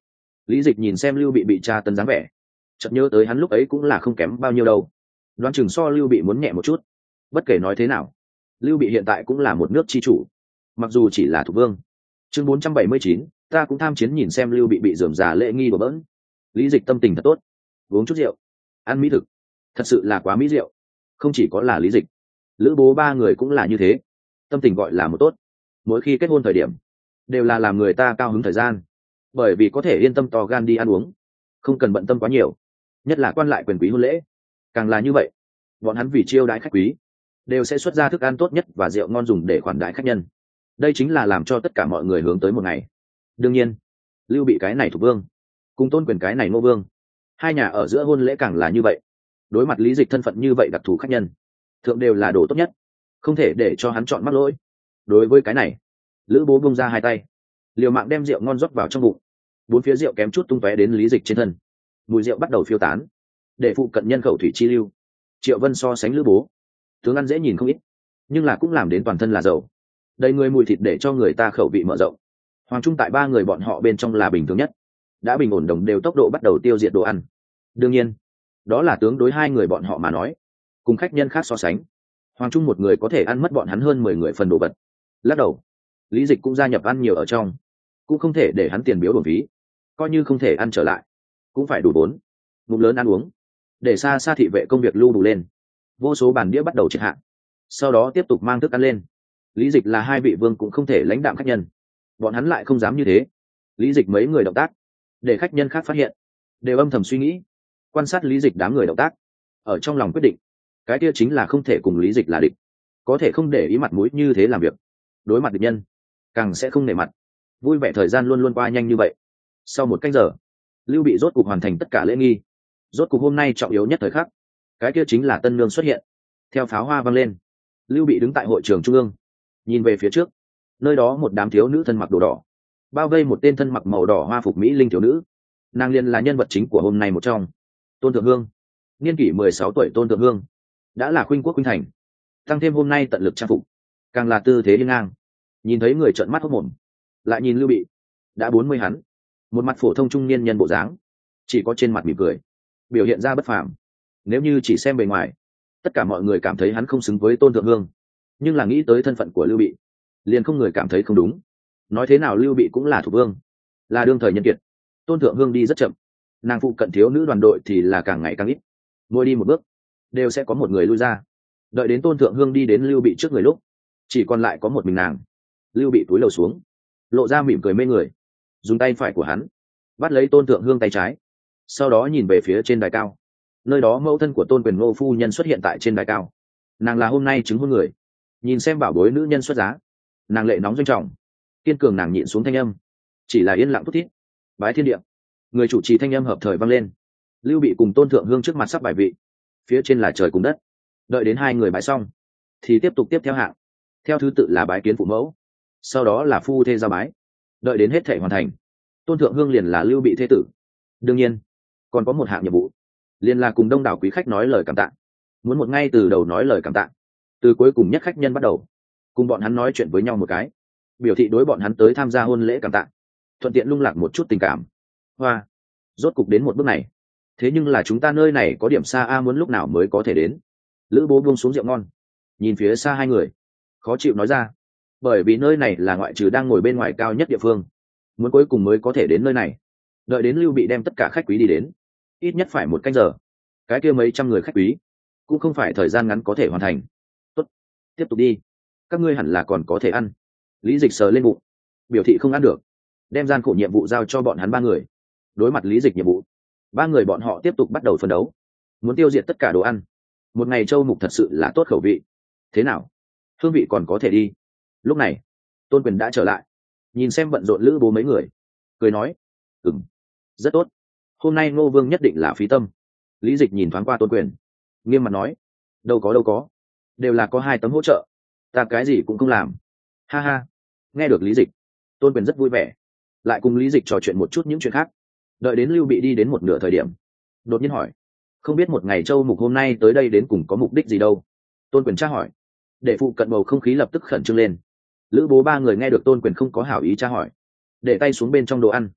Lý Dịch nhìn xem Lưu Bị bị tra tấn dáng vẻ, chợt nhớ tới hắn lúc ấy cũng là không kém bao nhiêu đâu, đoán chừng so Lưu Bị muốn nhẹ một chút. Bất kể nói thế nào, Lưu Bị hiện tại cũng là một nước chi chủ, mặc dù chỉ là thủ vương. Chương bốn trăm bảy mươi chín, ta cũng tham chiến nhìn xem Lưu Bị bị rườm rà lễ nghi bừa bỡn. Lý Dịch tâm tình thật tốt, uống chút rượu, ăn mỹ thực, thật sự là quá mỹ rượu. Không chỉ có là Lý Dịch, Lữ Bố ba người cũng là như thế, tâm tình gọi là một tốt. Mỗi khi kết hôn thời điểm, đều là làm người ta cao hứng thời gian, bởi vì có thể yên tâm to gan đi ăn uống, không cần bận tâm quá nhiều. Nhất là quan lại quyền quý hôn lễ, càng là như vậy. Bọn hắn vì chiêu đãi khách quý, đều sẽ xuất ra thức ăn tốt nhất và rượu ngon dùng để khoản đãi khách nhân. Đây chính là làm cho tất cả mọi người hướng tới một ngày. Đương nhiên, Lưu Bị cái này thuộc vương, cùng Tôn Quyền cái này Ngô Vương, hai nhà ở giữa hôn lễ càng là như vậy. Đối mặt Lý Dịch thân phận như vậy đặc thù khách nhân, thượng đều là đồ tốt nhất, không thể để cho hắn chọn mắc lỗi. Đối với cái này, Lữ Bố bung ra hai tay, liều mạng đem rượu ngon rót vào trong bụng. Bốn phía rượu kém chút tung tóe đến Lý Dịch trên thân, mùi rượu bắt đầu phiêu tán. Để phụ cận nhân khẩu thủy chi lưu, Triệu Vân so sánh Lữ Bố, tướng ăn dễ nhìn không ít, nhưng là cũng làm đến toàn thân là dầu, đầy người mùi thịt để cho người ta khẩu vị mở rộng. Hoàng Trung tại ba người bọn họ bên trong là bình thường nhất, đã bình ổn đồng đều tốc độ bắt đầu tiêu diệt đồ ăn. Đương nhiên, đó là tướng đối hai người bọn họ mà nói, cùng khách nhân khác so sánh, Hoàng Trung một người có thể ăn mất bọn hắn hơn mười người phần đồ vật. Lắc đầu, Lý Dịch cũng gia nhập ăn nhiều ở trong, cũng không thể để hắn tiền biếu bổng phí, coi như không thể ăn trở lại, cũng phải đủ vốn. Ngụm lớn ăn uống, để xa xa thị vệ công việc lưu đủ lên, vô số bàn đĩa bắt đầu triệt hạ, sau đó tiếp tục mang thức ăn lên. Lý Dịch là hai vị vương cũng không thể lãnh đạm khách nhân, bọn hắn lại không dám như thế. Lý Dịch mấy người động tác, để khách nhân khác phát hiện, đều âm thầm suy nghĩ, quan sát Lý Dịch đám người động tác, ở trong lòng quyết định, cái kia chính là không thể cùng Lý Dịch là địch, có thể không để ý mặt mũi như thế làm việc. Đối mặt địch nhân, càng sẽ không nể mặt. Vui vẻ thời gian luôn luôn qua nhanh như vậy. Sau một canh giờ, Lưu Bị rốt cục hoàn thành tất cả lễ nghi. Rốt cục hôm nay trọng yếu nhất thời khắc, cái kia chính là tân nương xuất hiện. Theo pháo hoa vang lên, Lưu Bị đứng tại hội trường trung ương, nhìn về phía trước, nơi đó một đám thiếu nữ thân mặc đồ đỏ, bao vây một tên thân mặc màu đỏ hoa phục mỹ linh thiếu nữ. Nàng liền là nhân vật chính của hôm nay một trong, Tôn Thượng Hương. Niên kỷ mười sáu tuổi Tôn Thượng Hương đã là khuynh quốc khuynh thành, tăng thêm hôm nay tận lực trang phục, càng là tư thế hiên ngang. Nhìn thấy người trợn mắt hốt mồm. Lại nhìn Lưu Bị, đã bốn mươi hắn, một mặt phổ thông trung niên nhân bộ dáng, chỉ có trên mặt mỉm cười, biểu hiện ra bất phàm. Nếu như chỉ xem bề ngoài, tất cả mọi người cảm thấy hắn không xứng với Tôn Thượng Hương, nhưng là nghĩ tới thân phận của Lưu Bị, liền không người cảm thấy không đúng. Nói thế nào Lưu Bị cũng là thủ vương, là đương thời nhân kiệt. Tôn Thượng Hương đi rất chậm, nàng phụ cận thiếu nữ đoàn đội thì là càng ngày càng ít, mỗi đi một bước đều sẽ có một người lui ra. Đợi đến Tôn Thượng Hương đi đến Lưu Bị trước người lúc, chỉ còn lại có một mình nàng. Lưu Bị cúi đầu xuống, lộ ra mỉm cười mê người, dùng tay phải của hắn bắt lấy Tôn Thượng Hương tay trái, sau đó nhìn về phía trên đài cao. Nơi đó mẫu thân của Tôn Quyền Ngô phu nhân xuất hiện tại trên đài cao, nàng là hôm nay chứng hôn người. Nhìn xem bảo bối nữ nhân xuất giá, nàng lệ nóng doanh trọng, kiên cường. Nàng nhịn xuống thanh âm, chỉ là yên lặng thút thít. Bái thiên địa, người chủ trì thanh âm hợp thời vang lên. Lưu Bị cùng Tôn Thượng Hương trước mặt sắp bài vị, phía trên là trời cùng đất. Đợi đến hai người bái xong, thì tiếp tục tiếp theo hạng, theo thứ tự là bái kiến phụ mẫu, sau đó là phu thê giao bái. Đợi đến hết thể hoàn thành, Tôn Thượng Hương liền là Lưu Bị thế tử. Đương nhiên, còn có một hạng nhiệm vụ, liền là cùng đông đảo quý khách nói lời cảm tạ. Muốn một ngay từ đầu nói lời cảm tạ, từ cuối cùng nhất khách nhân bắt đầu, cùng bọn hắn nói chuyện với nhau một cái, biểu thị đối bọn hắn tới tham gia hôn lễ cảm tạ, thuận tiện lung lạc một chút tình cảm. Hoa, rốt cục đến một bước này. Thế nhưng là chúng ta nơi này có điểm xa a, muốn lúc nào mới có thể đến? Lữ Bố buông xuống rượu ngon, nhìn phía xa hai người, khó chịu nói ra. Bởi vì nơi này là ngoại trừ đang ngồi bên ngoài cao nhất địa phương, muốn cuối cùng mới có thể đến nơi này. Đợi đến Lưu Bị đem tất cả khách quý đi đến, ít nhất phải một canh giờ. Cái kia mấy trăm người khách quý, cũng không phải thời gian ngắn có thể hoàn thành. Tốt, tiếp tục đi, các ngươi hẳn là còn có thể ăn. Lý Dịch sờ lên bụng, biểu thị không ăn được, đem gian khổ nhiệm vụ giao cho bọn hắn ba người. Đối mặt Lý Dịch nhiệm vụ, ba người bọn họ tiếp tục bắt đầu phân đấu, muốn tiêu diệt tất cả đồ ăn. Một ngày châu mục thật sự là tốt khẩu vị. Thế nào, hương vị còn có thể đi? Lúc này Tôn Quyền đã trở lại, nhìn xem bận rộn Lữ Bố mấy người, cười nói: ừm, rất tốt, hôm nay Ngô Vương nhất định là phí tâm. Lý Dịch nhìn thoáng qua Tôn Quyền, nghiêm mặt nói: đâu có đâu có, đều là có hai tấm hỗ trợ, ta cái gì cũng không làm. Ha ha. Nghe được Lý Dịch, Tôn Quyền rất vui vẻ, lại cùng Lý Dịch trò chuyện một chút những chuyện khác. Đợi đến Lưu Bị đi đến một nửa thời điểm, đột nhiên hỏi: không biết một ngày châu mục hôm nay tới đây đến cùng có mục đích gì đâu? Tôn Quyền tra hỏi, để phụ cận bầu không khí lập tức khẩn trương lên. Lữ Bố ba người nghe được Tôn Quyền không có hảo ý tra hỏi, để tay xuống bên trong đồ ăn,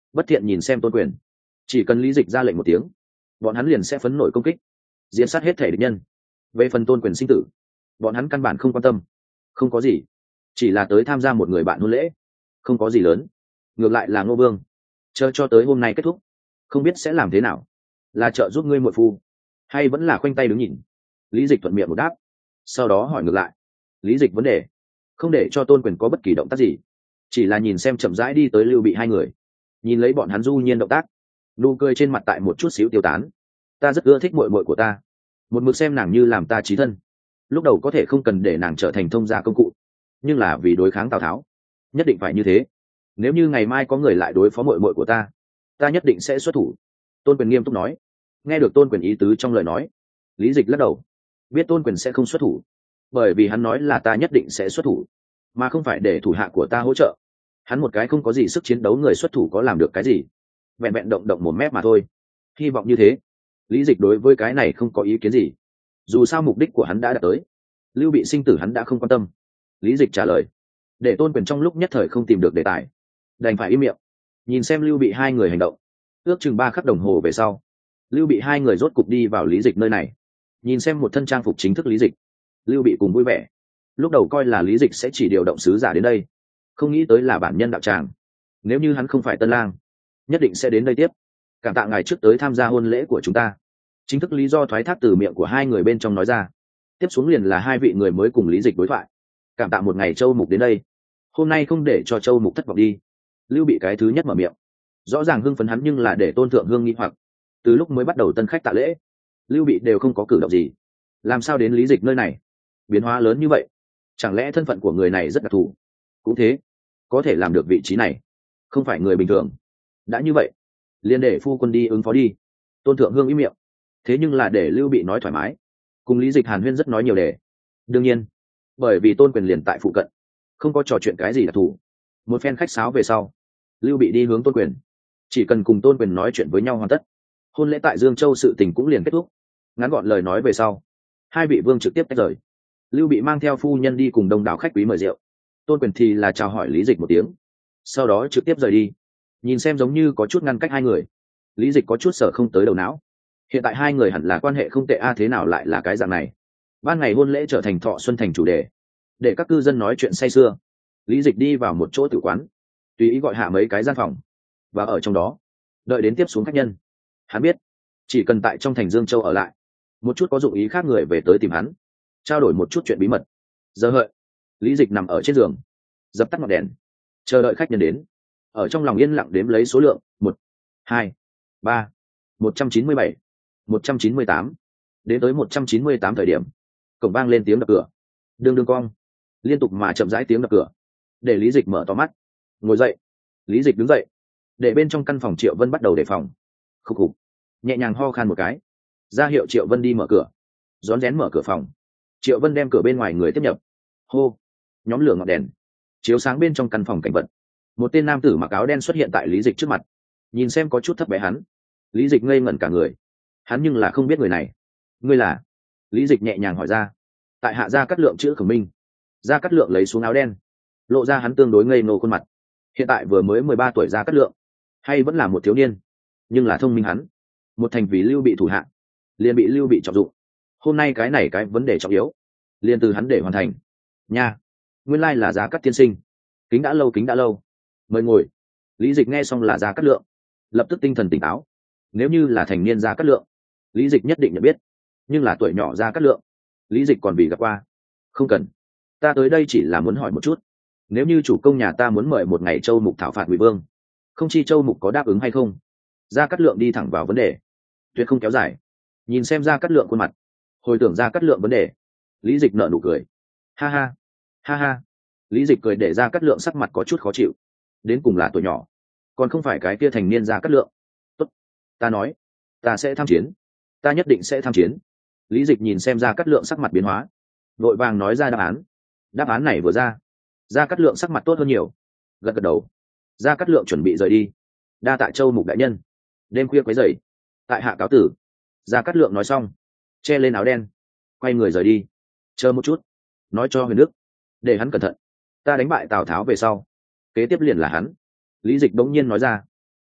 Bất thiện nhìn xem Tôn Quyền, chỉ cần Lý Dịch ra lệnh một tiếng, bọn hắn liền sẽ phấn nộ công kích, diễn sát hết thể địch nhân. Về phần Tôn Quyền sinh tử, bọn hắn căn bản không quan tâm. Không có gì, chỉ là tới tham gia một người bạn hôn lễ, không có gì lớn. Ngược lại là Ngô Vương, chờ cho tới hôm nay kết thúc, không biết sẽ làm thế nào, là trợ giúp ngươi muội phu, hay vẫn là khoanh tay đứng nhìn. Lý Dịch thuận miệng một đáp, sau đó hỏi ngược lại. Lý Dịch vấn đề không để cho Tôn Quyền có bất kỳ động tác gì, chỉ là nhìn xem chậm rãi đi tới Lưu Bị hai người, nhìn lấy bọn hắn du nhiên động tác, nụ cười trên mặt tại một chút xíu tiêu tán. Ta rất ưa thích muội muội của ta, một mực xem nàng như làm ta chí thân. Lúc đầu có thể không cần để nàng trở thành thông gia công cụ, nhưng là vì đối kháng Tào Tháo, nhất định phải như thế. Nếu như ngày mai có người lại đối phó muội muội của ta, ta nhất định sẽ xuất thủ. Tôn Quyền nghiêm túc nói. Nghe được Tôn Quyền ý tứ trong lời nói, Lý Dịch lắc đầu, biết Tôn Quyền sẽ không xuất thủ, bởi vì hắn nói là ta nhất định sẽ xuất thủ, mà không phải để thủ hạ của ta hỗ trợ. Hắn một cái không có gì sức chiến đấu người xuất thủ có làm được cái gì, vẹn vẹn động động một mép mà thôi. Hy vọng như thế. Lý Dịch đối với cái này không có ý kiến gì, dù sao mục đích của hắn đã đạt tới. Lưu Bị sinh tử hắn đã không quan tâm. Lý Dịch trả lời, để Tôn Quyền trong lúc nhất thời không tìm được đề tài, đành phải im miệng, nhìn xem Lưu Bị hai người hành động. Ước chừng ba khắc đồng hồ về sau, Lưu Bị hai người rốt cục đi vào Lý Dịch nơi này. Nhìn xem một thân trang phục chính thức Lý Dịch, Lưu Bị cùng vui vẻ. Lúc đầu coi là Lý Dịch sẽ chỉ điều động sứ giả đến đây, không nghĩ tới là bản nhân đạo tràng. Nếu như hắn không phải Tân Lang, nhất định sẽ đến đây tiếp. Cảm tạ ngài trước tới tham gia hôn lễ của chúng ta. Chính thức lý do thoái thác từ miệng của hai người bên trong nói ra. Tiếp xuống liền là hai vị người mới cùng Lý Dịch đối thoại. Cảm tạ một ngày Châu Mục đến đây, hôm nay không để cho Châu Mục thất vọng đi. Lưu Bị cái thứ nhất mở miệng, rõ ràng hưng phấn hắn nhưng là để Tôn Thượng Hương nghi hoặc. Từ lúc mới bắt đầu tân khách tạ lễ, Lưu Bị đều không có cử động gì, làm sao đến Lý Dịch nơi này biến hóa lớn như vậy? Chẳng lẽ thân phận của người này rất đặc thù? Cũng thế, có thể làm được vị trí này không phải người bình thường. Đã như vậy, liền để phu quân đi ứng phó đi. Tôn Thượng Hương im miệng, thế nhưng là để Lưu Bị nói thoải mái, cùng Lý Dịch hàn huyên rất nói nhiều đề. Đương nhiên, bởi vì Tôn Quyền liền tại phụ cận, không có trò chuyện cái gì đặc thù. Một phen khách sáo về sau, Lưu Bị đi hướng Tôn Quyền, chỉ cần cùng Tôn Quyền nói chuyện với nhau hoàn tất, hôn lễ tại Dương Châu sự tình cũng liền kết thúc. Ngắn gọn lời nói về sau, hai vị vương trực tiếp tách rời. Lưu Bị mang theo phu nhân đi cùng đông đảo khách quý mời rượu, Tôn Quyền thì là chào hỏi Lý Dịch một tiếng, sau đó trực tiếp rời đi. Nhìn xem giống như có chút ngăn cách hai người, Lý Dịch có chút sợ không tới đầu não. Hiện tại hai người hẳn là quan hệ không tệ a, thế nào lại là cái dạng này? Ban ngày hôn lễ trở thành thọ xuân thành chủ đề, để các cư dân nói chuyện say sưa. Lý Dịch đi vào một chỗ tử quán, tùy ý gọi hạ mấy cái gian phòng, và ở trong đó đợi đến tiếp xuống khách nhân. Hắn biết, chỉ cần tại trong thành Dương Châu ở lại, một chút có dụng ý khác người về tới tìm hắn, trao đổi một chút chuyện bí mật. Giờ hợi, Lý Dịch nằm ở trên giường, dập tắt ngọn đèn, chờ đợi khách nhân đến. Ở trong lòng yên lặng đếm lấy số lượng: một, hai, ba, một trăm chín mươi bảy, một trăm chín mươi tám. Đến tới một trăm chín mươi tám thời điểm, cổng vang lên tiếng đập cửa. Đương đương cong, liên tục mà chậm rãi tiếng đập cửa, để Lý Dịch mở to mắt, ngồi dậy. Lý Dịch đứng dậy, để bên trong căn phòng Triệu Vân bắt đầu đề phòng. Khục khục, nhẹ nhàng ho khan một cái, ra hiệu Triệu Vân đi mở cửa. Rón rén mở cửa phòng, Triệu Vân đem cửa bên ngoài người tiếp nhập. Hô, nhóm lửa ngọn đèn chiếu sáng bên trong căn phòng cảnh vật. Một tên nam tử mặc áo đen xuất hiện tại Lý Dịch trước mặt, nhìn xem có chút thấp bé hắn. Lý Dịch ngây ngẩn cả người, hắn nhưng là không biết người này. Ngươi là? Lý Dịch nhẹ nhàng hỏi ra. Tại hạ Gia Cát Lượng chữ Khổng Minh. Gia Cát Lượng lấy xuống áo đen, lộ ra hắn tương đối ngây ngô khuôn mặt. Hiện tại vừa mới mười ba tuổi Gia Cát Lượng, hay vẫn là một thiếu niên, nhưng là thông minh hắn. Một thành vì Lưu Bị thủ hạ, liền bị Lưu Bị trọng dụng. Hôm nay cái này cái vấn đề trọng yếu, liền từ hắn để hoàn thành. Nha, nguyên lai là Gia Cát tiên sinh. Kính đã lâu, kính đã lâu. Mời ngồi. Lý Dịch nghe xong là Gia Cát Lượng, lập tức tinh thần tỉnh táo. Nếu như là thành niên Gia Cát Lượng, Lý Dịch nhất định nhận biết, nhưng là tuổi nhỏ Gia Cát Lượng, Lý Dịch còn bị gặp qua. Không cần, ta tới đây chỉ là muốn hỏi một chút, nếu như chủ công nhà ta muốn mời một ngày Châu Mục thảo phạt Ngụy Vương, không chi Châu Mục có đáp ứng hay không? Gia Cát Lượng đi thẳng vào vấn đề, tuyệt không kéo dài. Nhìn xem Gia Cát Lượng khuôn mặt, hồi tưởng Gia Cát Lượng vấn đề, Lý Dịch nở nụ cười. Ha ha, ha ha. Lý Dịch cười để Gia Cát Lượng sắc mặt có chút khó chịu. Đến cùng là tuổi nhỏ, còn không phải cái kia thành niên Gia Cát Lượng. Tốt, ta nói, ta sẽ tham chiến, ta nhất định sẽ tham chiến. Lý Dịch nhìn xem Gia Cát Lượng sắc mặt biến hóa, vội vàng nói ra đáp án. Đáp án này vừa ra, Gia Cát Lượng sắc mặt tốt hơn nhiều, gật gật đầu. Gia Cát Lượng chuẩn bị rời đi. Đa tạ Châu Mục đại nhân, đêm khuya quấy rầy, tại hạ cáo tử. Gia Cát Lượng nói xong, che lên áo đen, quay người rời đi. Chờ một chút, nói cho Huyền Đức, để hắn cẩn thận. Ta đánh bại Tào Tháo về sau, kế tiếp liền là hắn. Lý Dịch bỗng nhiên nói ra.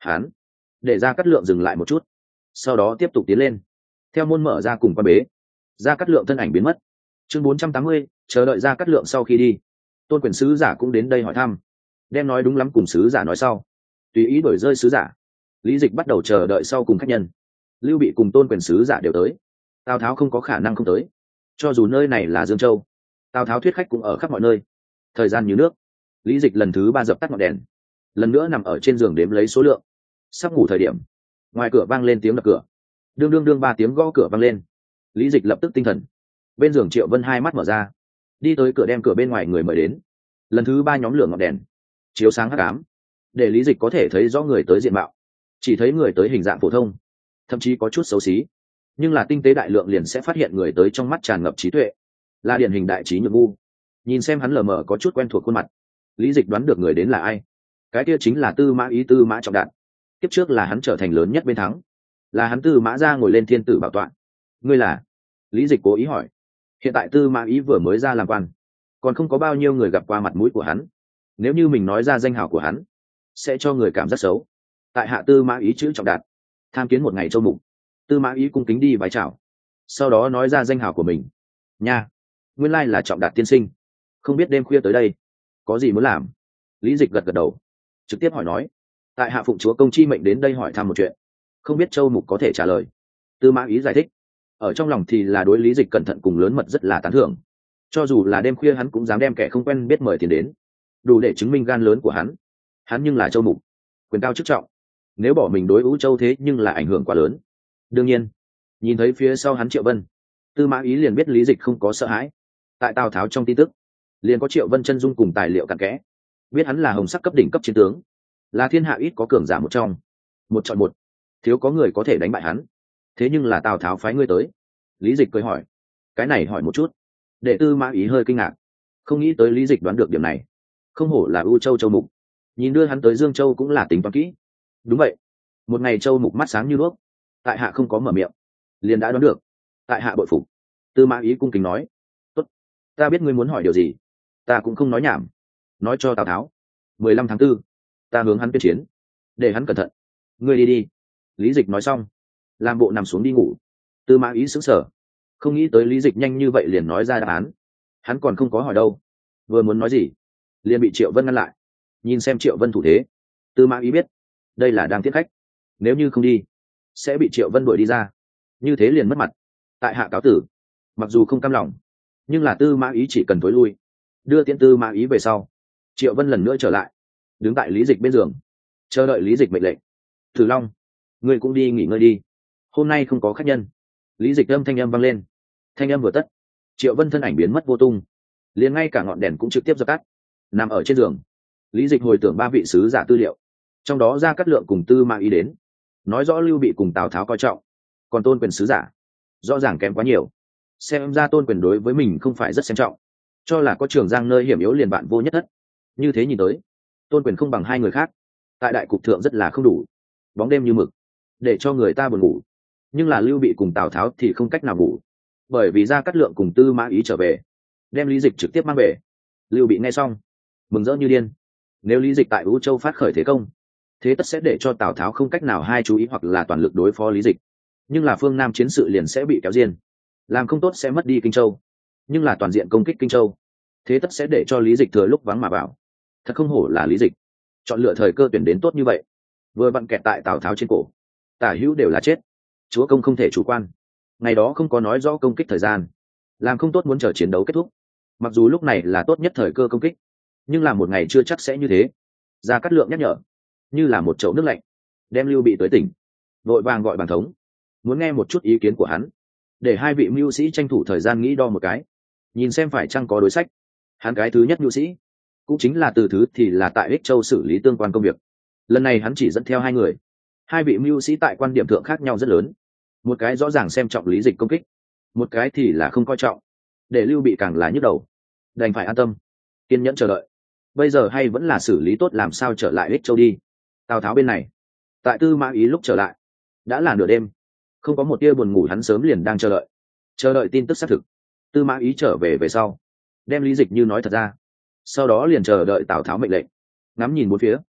Hán để Gia Cát Lượng dừng lại một chút, sau đó tiếp tục tiến lên, theo môn mở ra cùng quan bế. Gia Cát Lượng thân ảnh biến mất. Chương bốn trăm tám mươi, chờ đợi Gia Cát Lượng sau khi đi, tôn quyền sứ giả cũng đến đây hỏi thăm, đem nói đúng lắm cùng sứ giả nói sau, tùy ý đổi rơi sứ giả. Lý Dịch bắt đầu chờ đợi sau cùng khách nhân. Lưu Bị cùng tôn quyền sứ giả đều tới, Tào Tháo không có khả năng không tới, cho dù nơi này là Dương Châu, Tào Tháo thuyết khách cũng ở khắp mọi nơi. Thời gian như nước, Lý Dịch lần thứ ba dập tắt ngọn đèn, lần nữa nằm ở trên giường đếm lấy số lượng. Sắp ngủ thời điểm, ngoài cửa vang lên tiếng đập cửa. Đương đương đương ba tiếng gõ cửa vang lên. Lý Dịch lập tức tinh thần. Bên giường Triệu Vân hai mắt mở ra, đi tới cửa đem cửa bên ngoài người mời đến. Lần thứ ba nhóm lửa ngọn đèn chiếu sáng hắc ám, để Lý Dịch có thể thấy rõ người tới diện mạo. Chỉ thấy người tới hình dạng phổ thông, thậm chí có chút xấu xí, nhưng là tinh tế đại lượng liền sẽ phát hiện người tới trong mắt tràn ngập trí tuệ, là điển hình đại trí nhược ngu. Nhìn xem hắn lờ mờ có chút quen thuộc khuôn mặt, Lý Dịch đoán được người đến là ai. Cái kia chính là Tư Mã Ý, Tư Mã Trọng Đạt. Tiếp trước là hắn trở thành lớn nhất bên thắng, là hắn Tư Mã ra ngồi lên thiên tử bảo tọa. Ngươi là? Lý Dịch cố ý hỏi. Hiện tại Tư Mã Ý vừa mới ra làm quan, còn không có bao nhiêu người gặp qua mặt mũi của hắn, nếu như mình nói ra danh hào của hắn sẽ cho người cảm giác xấu. Tại hạ Tư Mã Ý chữ Trọng Đạt, tham kiến một ngày châu mục. Tư Mã Ý cung kính đi vái chào, sau đó nói ra danh hào của mình. Nha, nguyên lai là Trọng Đạt tiên sinh, không biết đêm khuya tới đây có gì muốn làm? Lý Dịch gật gật đầu, trực tiếp hỏi nói, tại hạ phụng chúa công chi mệnh đến đây hỏi thăm một chuyện, không biết châu mục có thể trả lời. Tư Mã Ý giải thích, ở trong lòng thì là đối Lý Dịch cẩn thận cùng lớn mật rất là tán thưởng, cho dù là đêm khuya hắn cũng dám đem kẻ không quen biết mời tiền đến, đủ để chứng minh gan lớn của hắn. Hắn nhưng là châu mục, quyền cao chức trọng, nếu bỏ mình đối Vũ Châu thế nhưng là ảnh hưởng quá lớn. Đương nhiên, nhìn thấy phía sau hắn Triệu Vân, Tư Mã Ý liền biết Lý Dịch không có sợ hãi. Tại Tào Tháo trong tin tức liền có Triệu Vân chân dung cùng tài liệu cặn kẽ, biết hắn là hồng sắc cấp đỉnh cấp chiến tướng, là thiên hạ ít có cường giả một trong, một chọn một, thiếu có người có thể đánh bại hắn. Thế nhưng là Tào Tháo phái ngươi tới. Lý Dịch cười hỏi, cái này hỏi một chút, để Tư Mã Ý hơi kinh ngạc, không nghĩ tới Lý Dịch đoán được điểm này. Không hổ là U Châu châu mục, nhìn đưa hắn tới Dương Châu cũng là tính toán kỹ. Đúng vậy, một ngày châu mục mắt sáng như đuốc, tại hạ không có mở miệng liền đã đoán được, tại hạ bội phục. Tư Mã Ý cung kính nói, tốt, ta biết ngươi muốn hỏi điều gì, ta cũng không nói nhảm, nói cho Tào Tháo, mười lăm tháng tư ta hướng hắn tuyên chiến, để hắn cẩn thận. Ngươi đi đi. Lý Dịch nói xong, làm bộ nằm xuống đi ngủ. Tư Mã Ý sững sờ, không nghĩ tới Lý Dịch nhanh như vậy liền nói ra đáp án. Hắn còn không có hỏi đâu, vừa muốn nói gì liền bị Triệu Vân ngăn lại. Nhìn xem Triệu Vân thủ thế, Tư Mã Ý biết đây là đang tiếp khách, nếu như không đi sẽ bị Triệu Vân đuổi đi ra, như thế liền mất mặt. Tại hạ cáo tử. Mặc dù không cam lòng, nhưng là Tư Mã Ý chỉ cần tối lui, đưa tiễn Tư Mã Ý về sau, Triệu Vân lần nữa trở lại, đứng tại Lý Dịch bên giường, chờ đợi Lý Dịch mệnh lệnh. Thử Long, ngươi cũng đi nghỉ ngơi đi, hôm nay không có khách nhân. Lý Dịch âm thanh âm vang lên, thanh âm vừa tất, Triệu Vân thân ảnh biến mất vô tung, liền ngay cả ngọn đèn cũng trực tiếp dập tắt. Nằm ở trên giường, Lý Dịch hồi tưởng ba vị sứ giả tư liệu, trong đó Gia Cát Lượng cùng Tư Mã Ý đến, nói rõ Lưu Bị cùng Tào Tháo coi trọng, còn tôn quyền sứ giả rõ ràng kém quá nhiều. Xem ra tôn quyền đối với mình không phải rất xem trọng, cho là có Trường Giang nơi hiểm yếu liền bạn vô nhất thất. Như thế nhìn tới, tôn quyền không bằng hai người khác, tại đại cục thượng rất là không đủ, bóng đêm như mực, để cho người ta buồn ngủ. Nhưng là Lưu Bị cùng Tào Tháo thì không cách nào ngủ, bởi vì Gia Cát Lượng cùng Tư Mã Ý trở về, đem Lý Dịch trực tiếp mang về. Lưu Bị nghe xong mừng rỡ như điên, nếu Lý Dịch tại Vũ Châu phát khởi thế công, thế tất sẽ để cho Tào Tháo không cách nào hai chú ý hoặc là toàn lực đối phó Lý Dịch, nhưng là phương Nam chiến sự liền sẽ bị kéo diên, làm không tốt sẽ mất đi Kinh Châu, nhưng là toàn diện công kích Kinh Châu, thế tất sẽ để cho Lý Dịch thừa lúc vắng mà vào. Thật không hổ là Lý Dịch, chọn lựa thời cơ tuyển đến tốt như vậy, vừa vặn kẹt tại Tào Tháo trên cổ, tả hữu đều là chết. Chúa công không thể chủ quan, ngày đó không có nói rõ công kích thời gian, làm không tốt muốn chờ chiến đấu kết thúc. Mặc dù lúc này là tốt nhất thời cơ công kích, nhưng là một ngày chưa chắc sẽ như thế. Gia Cát Lượng nhắc nhở, như là một chậu nước lạnh, đem Lưu Bị tới tỉnh, vội vàng gọi bàn thống, muốn nghe một chút ý kiến của hắn, để hai vị mưu sĩ tranh thủ thời gian nghĩ đo một cái, nhìn xem phải chăng có đối sách. Hắn cái thứ nhất mưu sĩ cũng chính là Từ Thứ thì là tại Ích Châu xử lý tương quan công việc. Lần này hắn chỉ dẫn theo hai người, hai vị mưu sĩ tại quan điểm thượng khác nhau rất lớn. Một cái rõ ràng xem trọng Lý Dịch công kích, một cái thì là không coi trọng, để Lưu Bị càng là nhức đầu, đành phải an tâm kiên nhẫn chờ đợi. Bây giờ hay vẫn là xử lý tốt làm sao trở lại Ích Châu đi. Tào Tháo bên này, tại Tư Mã Ý lúc trở lại đã là nửa đêm, không có một tia buồn ngủ, hắn sớm liền đang chờ đợi chờ đợi tin tức xác thực. Tư Mã Ý trở về về sau, đem Lý Dịch như nói thật ra, sau đó liền chờ đợi Tào Tháo mệnh lệnh. Ngắm nhìn bốn phía,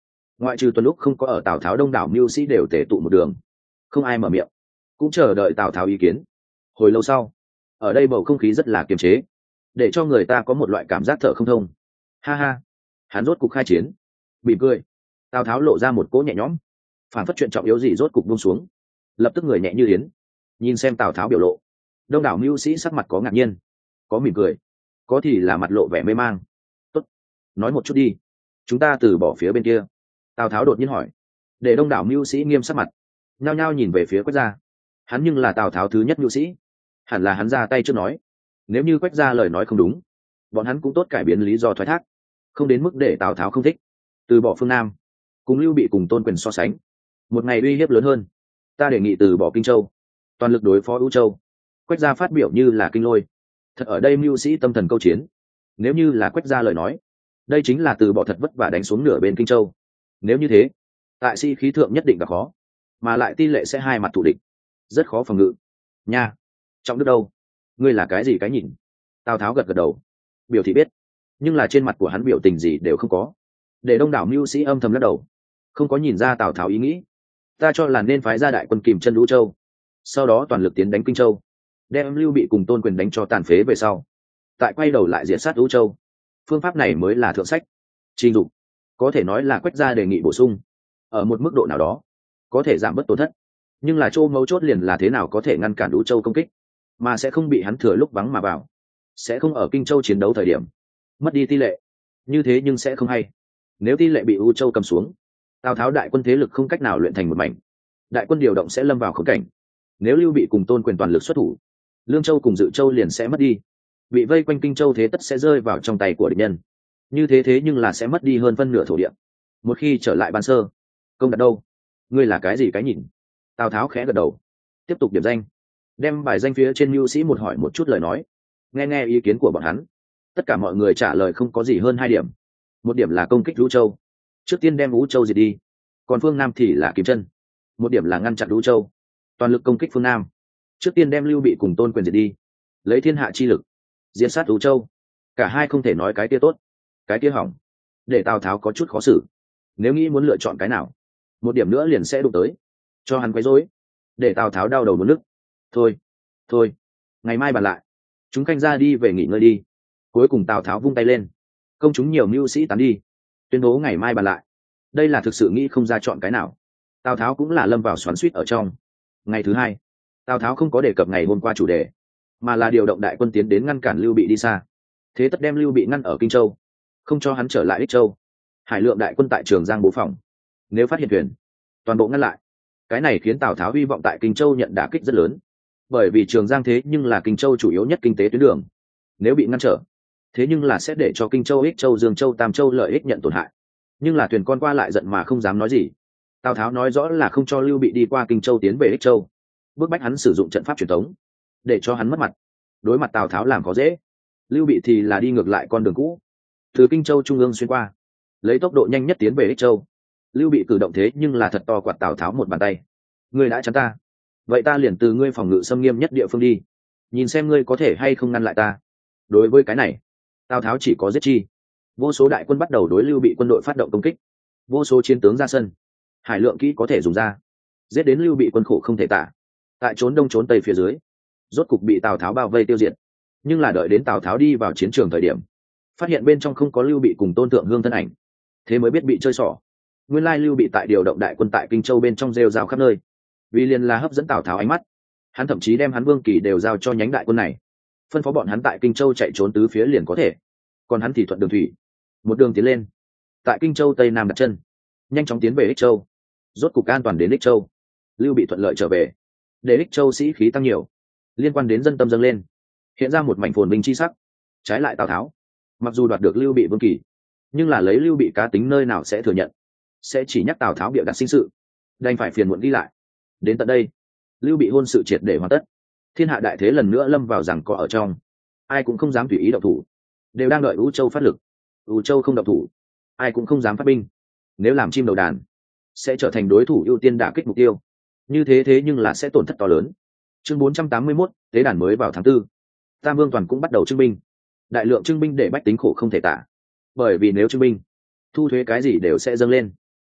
ngoại trừ tuần lúc không có ở tào tháo đông đảo mưu sĩ đều tề tụ một đường, không ai mở miệng, cũng chờ đợi tào tháo ý kiến. Hồi lâu sau, ở đây bầu không khí rất là kiềm chế, để cho người ta có một loại cảm giác thở không thông. Ha ha, hắn rốt cục khai chiến. Mỉm cười, tào tháo lộ ra một cỗ nhẹ nhõm, phản phất chuyện trọng yếu gì rốt cục buông xuống, lập tức người nhẹ như yến. Nhìn xem tào tháo biểu lộ, đông đảo mưu sĩ sắc mặt có ngạc nhiên, có mỉm cười, có thì là mặt lộ vẻ mê mang. Tốt, nói một chút đi, chúng ta từ bỏ phía bên kia. Tào tháo đột nhiên hỏi, để đông đảo mưu sĩ nghiêm sắc mặt, nhao nhao nhìn về phía Quách gia. Hắn nhưng là tào tháo thứ nhất mưu sĩ, hẳn là hắn ra tay trước nói. Nếu như Quách gia lời nói không đúng, bọn hắn cũng tốt cải biến lý do thoái thác, không đến mức để tào tháo không thích. Từ bỏ phương Nam, cùng Lưu Bị cùng Tôn Quyền so sánh, một ngày uy hiếp lớn hơn. Ta đề nghị từ bỏ Kinh Châu, toàn lực đối phó Ưu Châu. Quách gia phát biểu như là kinh lôi, thật ở đây mưu sĩ tâm thần câu chiến. Nếu như là Quách gia lời nói, đây chính là từ bỏ thật vất vả đánh xuống nửa bên Kinh Châu. Nếu như thế, tại sĩ khí thượng nhất định là khó, mà lại tỷ lệ sẽ hai mặt thủ địch, rất khó phòng ngự nha. Trọng Đức đâu, ngươi là cái gì cái nhìn? Tào Tháo gật gật đầu, biểu thị biết, nhưng là trên mặt của hắn biểu tình gì đều không có. Để đông đảo mưu sĩ âm thầm lắc đầu, không có nhìn ra Tào Tháo ý nghĩ. Ta cho là nên phái ra đại quân kìm chân Ưu Châu, sau đó toàn lực tiến đánh Kinh Châu, đem Lưu Bị cùng Tôn Quyền đánh cho tàn phế về sau, tại quay đầu lại diệt sát Ưu Châu. Phương pháp này mới là thượng sách. Trình Dục có thể nói là Quách gia đề nghị bổ sung, ở một mức độ nào đó có thể giảm bớt tổn thất, nhưng là chỗ mấu chốt liền là thế nào có thể ngăn cản Ưu Châu công kích, mà sẽ không bị hắn thừa lúc vắng mà vào, sẽ không ở Kinh Châu chiến đấu thời điểm mất đi tỷ lệ. Như thế nhưng sẽ không hay. Nếu tỷ lệ bị Ưu Châu cầm xuống, Tào Tháo đại quân thế lực không cách nào luyện thành một mảnh, đại quân điều động sẽ lâm vào khốn cảnh. Nếu Lưu Bị cùng Tôn Quyền toàn lực xuất thủ, Lương Châu cùng Dự Châu liền sẽ mất đi, bị vây quanh Kinh Châu thế tất sẽ rơi vào trong tay của địch nhân. Như thế thế nhưng là sẽ mất đi hơn phân nửa thổ địa. Một khi trở lại Ban Sơ, công đặt đâu? Ngươi là cái gì cái nhìn? Tào Tháo khẽ gật đầu, tiếp tục điểm danh, đem bài danh phía trên mưu sĩ một hỏi một chút lời nói, nghe nghe ý kiến của bọn hắn. Tất cả mọi người trả lời không có gì hơn hai điểm. Một điểm là công kích Ưu Châu, trước tiên đem Ưu Châu diệt đi, còn phương Nam thì là kiếm chân. Một điểm là ngăn chặn Ưu Châu, toàn lực công kích phương Nam, trước tiên đem Lưu Bị cùng Tôn Quyền diệt đi, lấy thiên hạ chi lực diệt sát Ưu Châu. Cả hai không thể nói cái kia tốt, cái kia hỏng, để Tào Tháo có chút khó xử. Nếu nghĩ muốn lựa chọn cái nào, một điểm nữa liền sẽ đụng tới, cho hắn quấy rối, để Tào Tháo đau đầu muốn nức. Thôi, thôi, ngày mai bàn lại, chúng canh ra đi về nghỉ ngơi đi. Cuối cùng Tào Tháo vung tay lên, công chúng nhiều mưu sĩ tán đi, tuyên bố ngày mai bàn lại. Đây là thực sự nghĩ không ra chọn cái nào. Tào Tháo cũng là lâm vào xoắn xuýt ở trong. Ngày thứ hai, Tào Tháo không có đề cập ngày hôm qua chủ đề, mà là điều động đại quân tiến đến ngăn cản Lưu Bị đi xa. Thế tất đem Lưu Bị ngăn ở Kinh Châu, không cho hắn trở lại Ích Châu. Hải lượng đại quân tại Trường Giang bố phòng, nếu phát hiện thuyền, toàn bộ ngăn lại. Cái này khiến Tào Tháo hy vọng tại Kinh Châu nhận đả kích rất lớn, bởi vì Trường Giang thế nhưng là Kinh Châu chủ yếu nhất kinh tế tuyến đường. Nếu bị ngăn trở, thế nhưng là sẽ để cho Kinh Châu, Ích Châu, Dương Châu, Tam Châu lợi ích nhận tổn hại. Nhưng là thuyền con qua lại giận mà không dám nói gì. Tào Tháo nói rõ là không cho Lưu Bị đi qua Kinh Châu tiến về Ích Châu, bức bách hắn sử dụng trận pháp truyền thống, để cho hắn mất mặt. Đối mặt Tào Tháo làm có dễ, Lưu Bị thì là đi ngược lại con đường cũ, từ Kinh Châu trung ương xuyên qua, lấy tốc độ nhanh nhất tiến về Ích Châu. Lưu Bị cử động thế nhưng là thật to quạt Tào Tháo một bàn tay. Ngươi đã chắn ta, vậy ta liền từ ngươi phòng ngự xâm nghiêm nhất địa phương đi, nhìn xem ngươi có thể hay không ngăn lại ta. Đối với cái này, Tào Tháo chỉ có giết chi. Vô số đại quân bắt đầu đối Lưu Bị quân đội phát động công kích, vô số chiến tướng ra sân, hải lượng kỹ có thể dùng ra, giết đến Lưu Bị quân khổ không thể tả. Tại trốn đông trốn tây phía dưới, rốt cục bị Tào Tháo bao vây tiêu diệt. Nhưng là đợi đến Tào Tháo đi vào chiến trường thời điểm, phát hiện bên trong không có Lưu Bị cùng Tôn Thượng Hương thân ảnh, thế mới biết bị chơi xỏ. Nguyên lai Lưu Bị tại điều động đại quân tại Kinh Châu bên trong rêu rao khắp nơi, vì liền là hấp dẫn Tào Tháo ánh mắt, hắn thậm chí đem hắn Vương Kỳ đều giao cho nhánh đại quân này, phân phó bọn hắn tại Kinh Châu chạy trốn tứ phía liền có thể, còn hắn thì thuận đường thủy, một đường tiến lên, tại Kinh Châu tây nam đặt chân, nhanh chóng tiến về Ích Châu. Rốt cục an toàn đến Ích Châu, Lưu Bị thuận lợi trở về, để Ích Châu sĩ khí tăng nhiều, liên quan đến dân tâm dâng lên, hiện ra một mảnh phồn vinh chi sắc. Trái lại Tào Tháo, mặc dù đoạt được Lưu Bị Vương Kỳ, nhưng là lấy Lưu Bị cá tính nơi nào sẽ thừa nhận, sẽ chỉ nhắc Tào Tháo bịa đặt sinh sự, đành phải phiền muộn đi lại. Đến tận đây, Lưu Bị hôn sự triệt để hoàn tất, thiên hạ đại thế lần nữa lâm vào rằng có ở trong, ai cũng không dám tùy ý động thủ, đều đang đợi Ưu Châu phát lực. Ưu Châu không động thủ, ai cũng không dám phát binh, nếu làm chim đầu đàn, sẽ trở thành đối thủ ưu tiên đả kích mục tiêu. Như thế thế nhưng là sẽ tổn thất to lớn. Chương bốn trăm tám mươi mốt, tế đàn mới vào tháng tư. Tam Vương toàn cũng bắt đầu trưng binh, đại lượng trưng binh để bách tính khổ không thể tả, bởi vì nếu trưng binh, thu thuế cái gì đều sẽ dâng lên,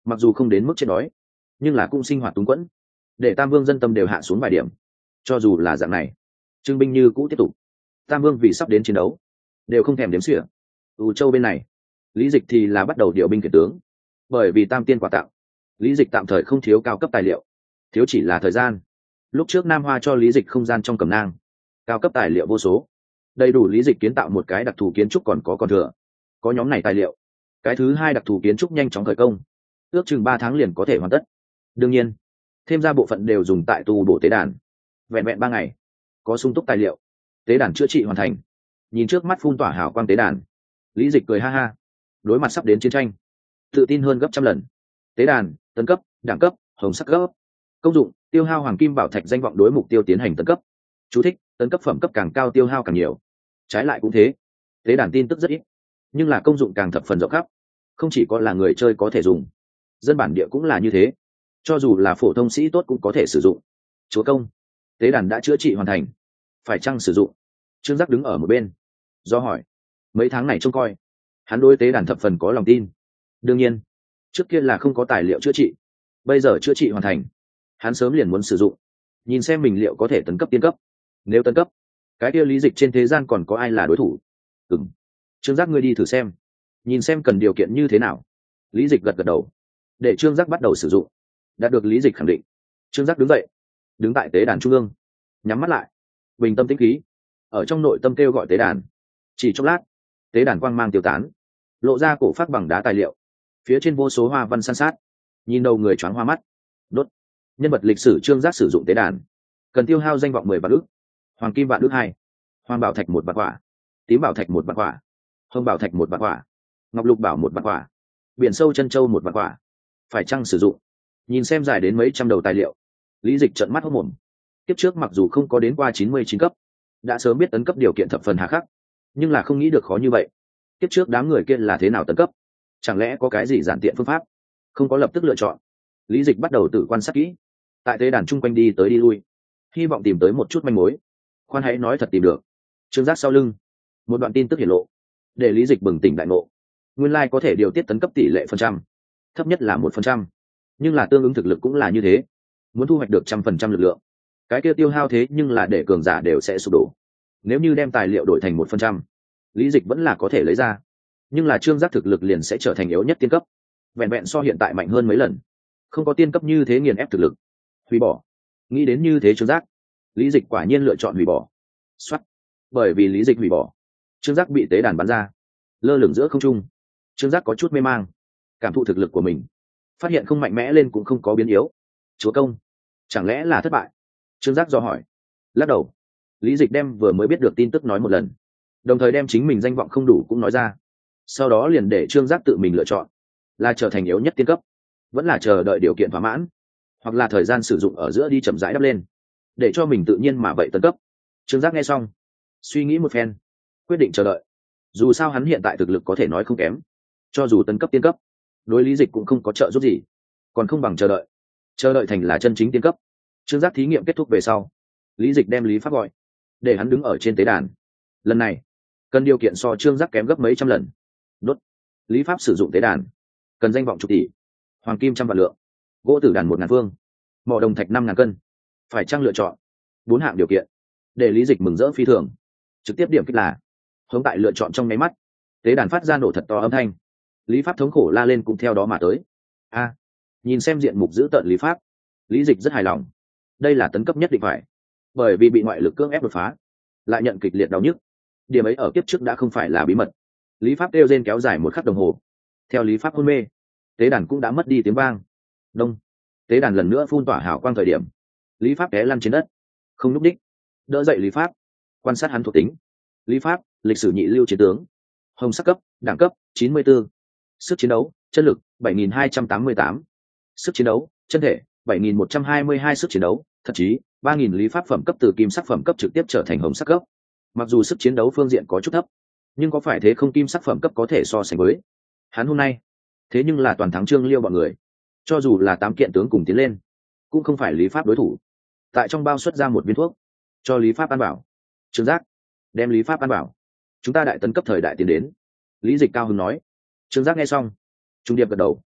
mặc dù không đến mức chết đói nhưng là cũng sinh hoạt túng quẫn, để tam vương dân tâm đều hạ xuống vài điểm. Cho dù là dạng này, trưng binh như cũ tiếp tục. Tam vương vì sắp đến chiến đấu đều không thèm đếm xỉa. U châu bên này, Lý Dịch thì là bắt đầu điều binh khiển tướng. Bởi vì tam tiên quà tặng, Lý Dịch tạm thời không thiếu cao cấp tài liệu, thiếu chỉ là thời gian. Lúc trước Nam Hoa cho Lý Dịch không gian trong cẩm nang, cao cấp tài liệu vô số, đầy đủ Lý Dịch kiến tạo một cái đặc thù kiến trúc còn có còn thừa. Có nhóm này tài liệu, cái thứ hai đặc thù kiến trúc nhanh chóng khởi công, ước chừng ba tháng liền có thể hoàn tất. Đương nhiên, thêm ra bộ phận đều dùng tại tu bổ tế đàn. Vẹn vẹn ba ngày, có sung túc tài liệu, tế đàn chữa trị hoàn thành. Nhìn trước mắt phun tỏa hào quang tế đàn, Lý Dịch cười ha ha. Đối mặt sắp đến chiến tranh, tự tin hơn gấp trăm lần. Tế đàn, tấn cấp, đẳng cấp, hồng sắc cấp. Công dụng: tiêu hao hoàng kim bảo thạch danh vọng đối mục tiêu tiến hành tấn cấp. Chú thích: tấn cấp phẩm cấp càng cao tiêu hao càng nhiều. Trái lại cũng thế. Tế đàn tin tức rất ít, nhưng là công dụng càng thập phần rộng khắp. Không chỉ có là người chơi có thể dùng, dân bản địa cũng là như thế. Cho dù là phổ thông sĩ tốt cũng có thể sử dụng. Chúa công, tế đàn đã chữa trị hoàn thành, phải chăng sử dụng? Trương Giác đứng ở một bên do hỏi. Mấy tháng này trông coi, hắn đối tế đàn thập phần có lòng tin. Đương nhiên, trước kia là không có tài liệu chữa trị, bây giờ chữa trị hoàn thành, hắn sớm liền muốn sử dụng, nhìn xem mình liệu có thể tấn cấp tiên cấp. Nếu tấn cấp, cái kia Lý Dịch trên thế gian còn có ai là đối thủ? Ừm, Trương Giác, ngươi đi thử xem, nhìn xem cần điều kiện như thế nào. Lý Dịch gật gật đầu, để Trương Giác bắt đầu sử dụng. Đạt được Lý Dịch khẳng định, Trương Giác đứng dậy, đứng tại tế đàn trung ương, nhắm mắt lại, bình tâm tĩnh khí, ở trong nội tâm kêu gọi tế đàn. Chỉ chốc lát, tế đàn quang mang tiêu tán, lộ ra cổ phác bằng đá tài liệu, phía trên vô số hoa văn san sát, nhìn đầu người choáng hoa mắt. Đốt. Nhân vật lịch sử Trương Giác sử dụng tế đàn, cần tiêu hao danh vọng mười vạn ức, hoàng kim vạn ức hai, hoàng bảo thạch một vạn quả, tím bảo thạch một vạn quả, hồng bảo thạch một vạn quả, ngọc lục bảo một vạn quả, biển sâu chân châu một vạn quả. Phải chăng sử dụng? Nhìn xem dài đến mấy trăm đầu tài liệu, Lý Dịch trợn mắt hốt mồm. Tiếp trước mặc dù không có đến qua chín mươi chín cấp, đã sớm biết tấn cấp điều kiện thập phần hà khắc, nhưng là không nghĩ được khó như vậy. Tiếp trước đám người kia là thế nào tấn cấp? Chẳng lẽ có cái gì giản tiện phương pháp? Không có lập tức lựa chọn, Lý Dịch bắt đầu tự quan sát kỹ, tại tế đàn chung quanh đi tới đi lui, hy vọng tìm tới một chút manh mối. Khoan hãy nói thật tìm được. Trương Giác sau lưng, một đoạn tin tức hiển lộ, để Lý Dịch bừng tỉnh đại ngộ. Nguyên lai có thể điều tiết tấn cấp tỷ lệ phần trăm, thấp nhất là một phần trăm, nhưng là tương ứng thực lực cũng là như thế. Muốn thu hoạch được trăm phần trăm lực lượng, cái kia tiêu hao thế nhưng là để cường giả đều sẽ sụp đổ. Nếu như đem tài liệu đổi thành một phần trăm, Lý Dịch vẫn là có thể lấy ra, nhưng là Trương Giác thực lực liền sẽ trở thành yếu nhất tiên cấp, vẹn vẹn so hiện tại mạnh hơn mấy lần. Không có tiên cấp như thế nghiền ép thực lực, hủy bỏ. Nghĩ đến như thế Trương Giác, Lý Dịch quả nhiên lựa chọn hủy bỏ. Soát. Bởi vì Lý Dịch hủy bỏ, Trương Giác bị tế đàn bắn ra, lơ lửng giữa không trung. Trương Giác có chút mê mang, cảm thụ thực lực của mình, phát hiện không mạnh mẽ lên cũng không có biến yếu. Chúa công, chẳng lẽ là thất bại? Trương Giác do hỏi. Lắc đầu, Lý Dịch đem vừa mới biết được tin tức nói một lần, đồng thời đem chính mình danh vọng không đủ cũng nói ra. Sau đó liền để Trương Giác tự mình lựa chọn, là trở thành yếu nhất tiên cấp, vẫn là chờ đợi điều kiện thỏa mãn, hoặc là thời gian sử dụng ở giữa đi chậm rãi đắp lên, để cho mình tự nhiên mà vậy tấn cấp. Trương Giác nghe xong, suy nghĩ một phen, quyết định chờ đợi. Dù sao hắn hiện tại thực lực có thể nói không kém, cho dù tấn cấp tiên cấp, đối Lý Dịch cũng không có trợ giúp gì, còn không bằng chờ đợi. Chờ đợi thành là chân chính tiên cấp. Trương Giác thí nghiệm kết thúc về sau, Lý Dịch đem Lý Pháp gọi, để hắn đứng ở trên tế đàn. Lần này cần điều kiện so Trương Giác kém gấp mấy trăm lần. Đốt. Lý Pháp sử dụng tế đàn, cần danh vọng chục tỷ, hoàng kim trăm vạn lượng, gỗ tử đàn một ngàn phương, mỏ đồng thạch năm ngàn cân. Phải chăng lựa chọn? Bốn hạng điều kiện, để Lý Dịch mừng rỡ phi thường. Trực tiếp điểm kích là hướng tại lựa chọn trong nháy mắt, tế đàn phát ra nổ thật to âm thanh. Lý Pháp thống khổ la lên cũng theo đó mà tới. A, nhìn xem diện mục dữ tợn Lý Pháp, Lý Dịch rất hài lòng. Đây là tấn cấp nhất định phải, bởi vì bị ngoại lực cưỡng ép đột phá, lại nhận kịch liệt đau nhức. Điểm ấy ở kiếp trước đã không phải là bí mật. Lý Pháp kêu rên kéo dài một khắc đồng hồ. Theo Lý Pháp hôn mê, tế đàn cũng đã mất đi tiếng vang. Đông, tế đàn lần nữa phun tỏa hào quang thời điểm, Lý Pháp té lăn trên đất, không nhúc đích. Đỡ dậy Lý Pháp, quan sát hắn thuộc tính. Lý Pháp, lịch sử nhị lưu chiến tướng, hồng sắc cấp, đẳng cấp chín mươi tư, sức chiến đấu, chân lực bảy nghìn hai trăm tám mươi tám, sức chiến đấu, chân thể bảy nghìn một trăm hai mươi hai, sức chiến đấu, thậm chí ba nghìn. Lý Pháp phẩm cấp từ kim sắc phẩm cấp trực tiếp trở thành hồng sắc cấp. Mặc dù sức chiến đấu phương diện có chút thấp, nhưng có phải thế không kim sắc phẩm cấp có thể so sánh với hắn hôm nay. Thế nhưng là toàn thắng Trương Liêu bọn người, cho dù là tám kiện tướng cùng tiến lên, cũng không phải Lý Pháp đối thủ. Tại trong bao xuất ra một viên thuốc, cho Lý Pháp ăn bảo. Trương Giác, đem Lý Pháp ăn bảo, chúng ta đại tấn cấp thời đại tiến đến. Lý Dịch cao hứng nói. Trương Giác nghe xong, trung điệp gật đầu.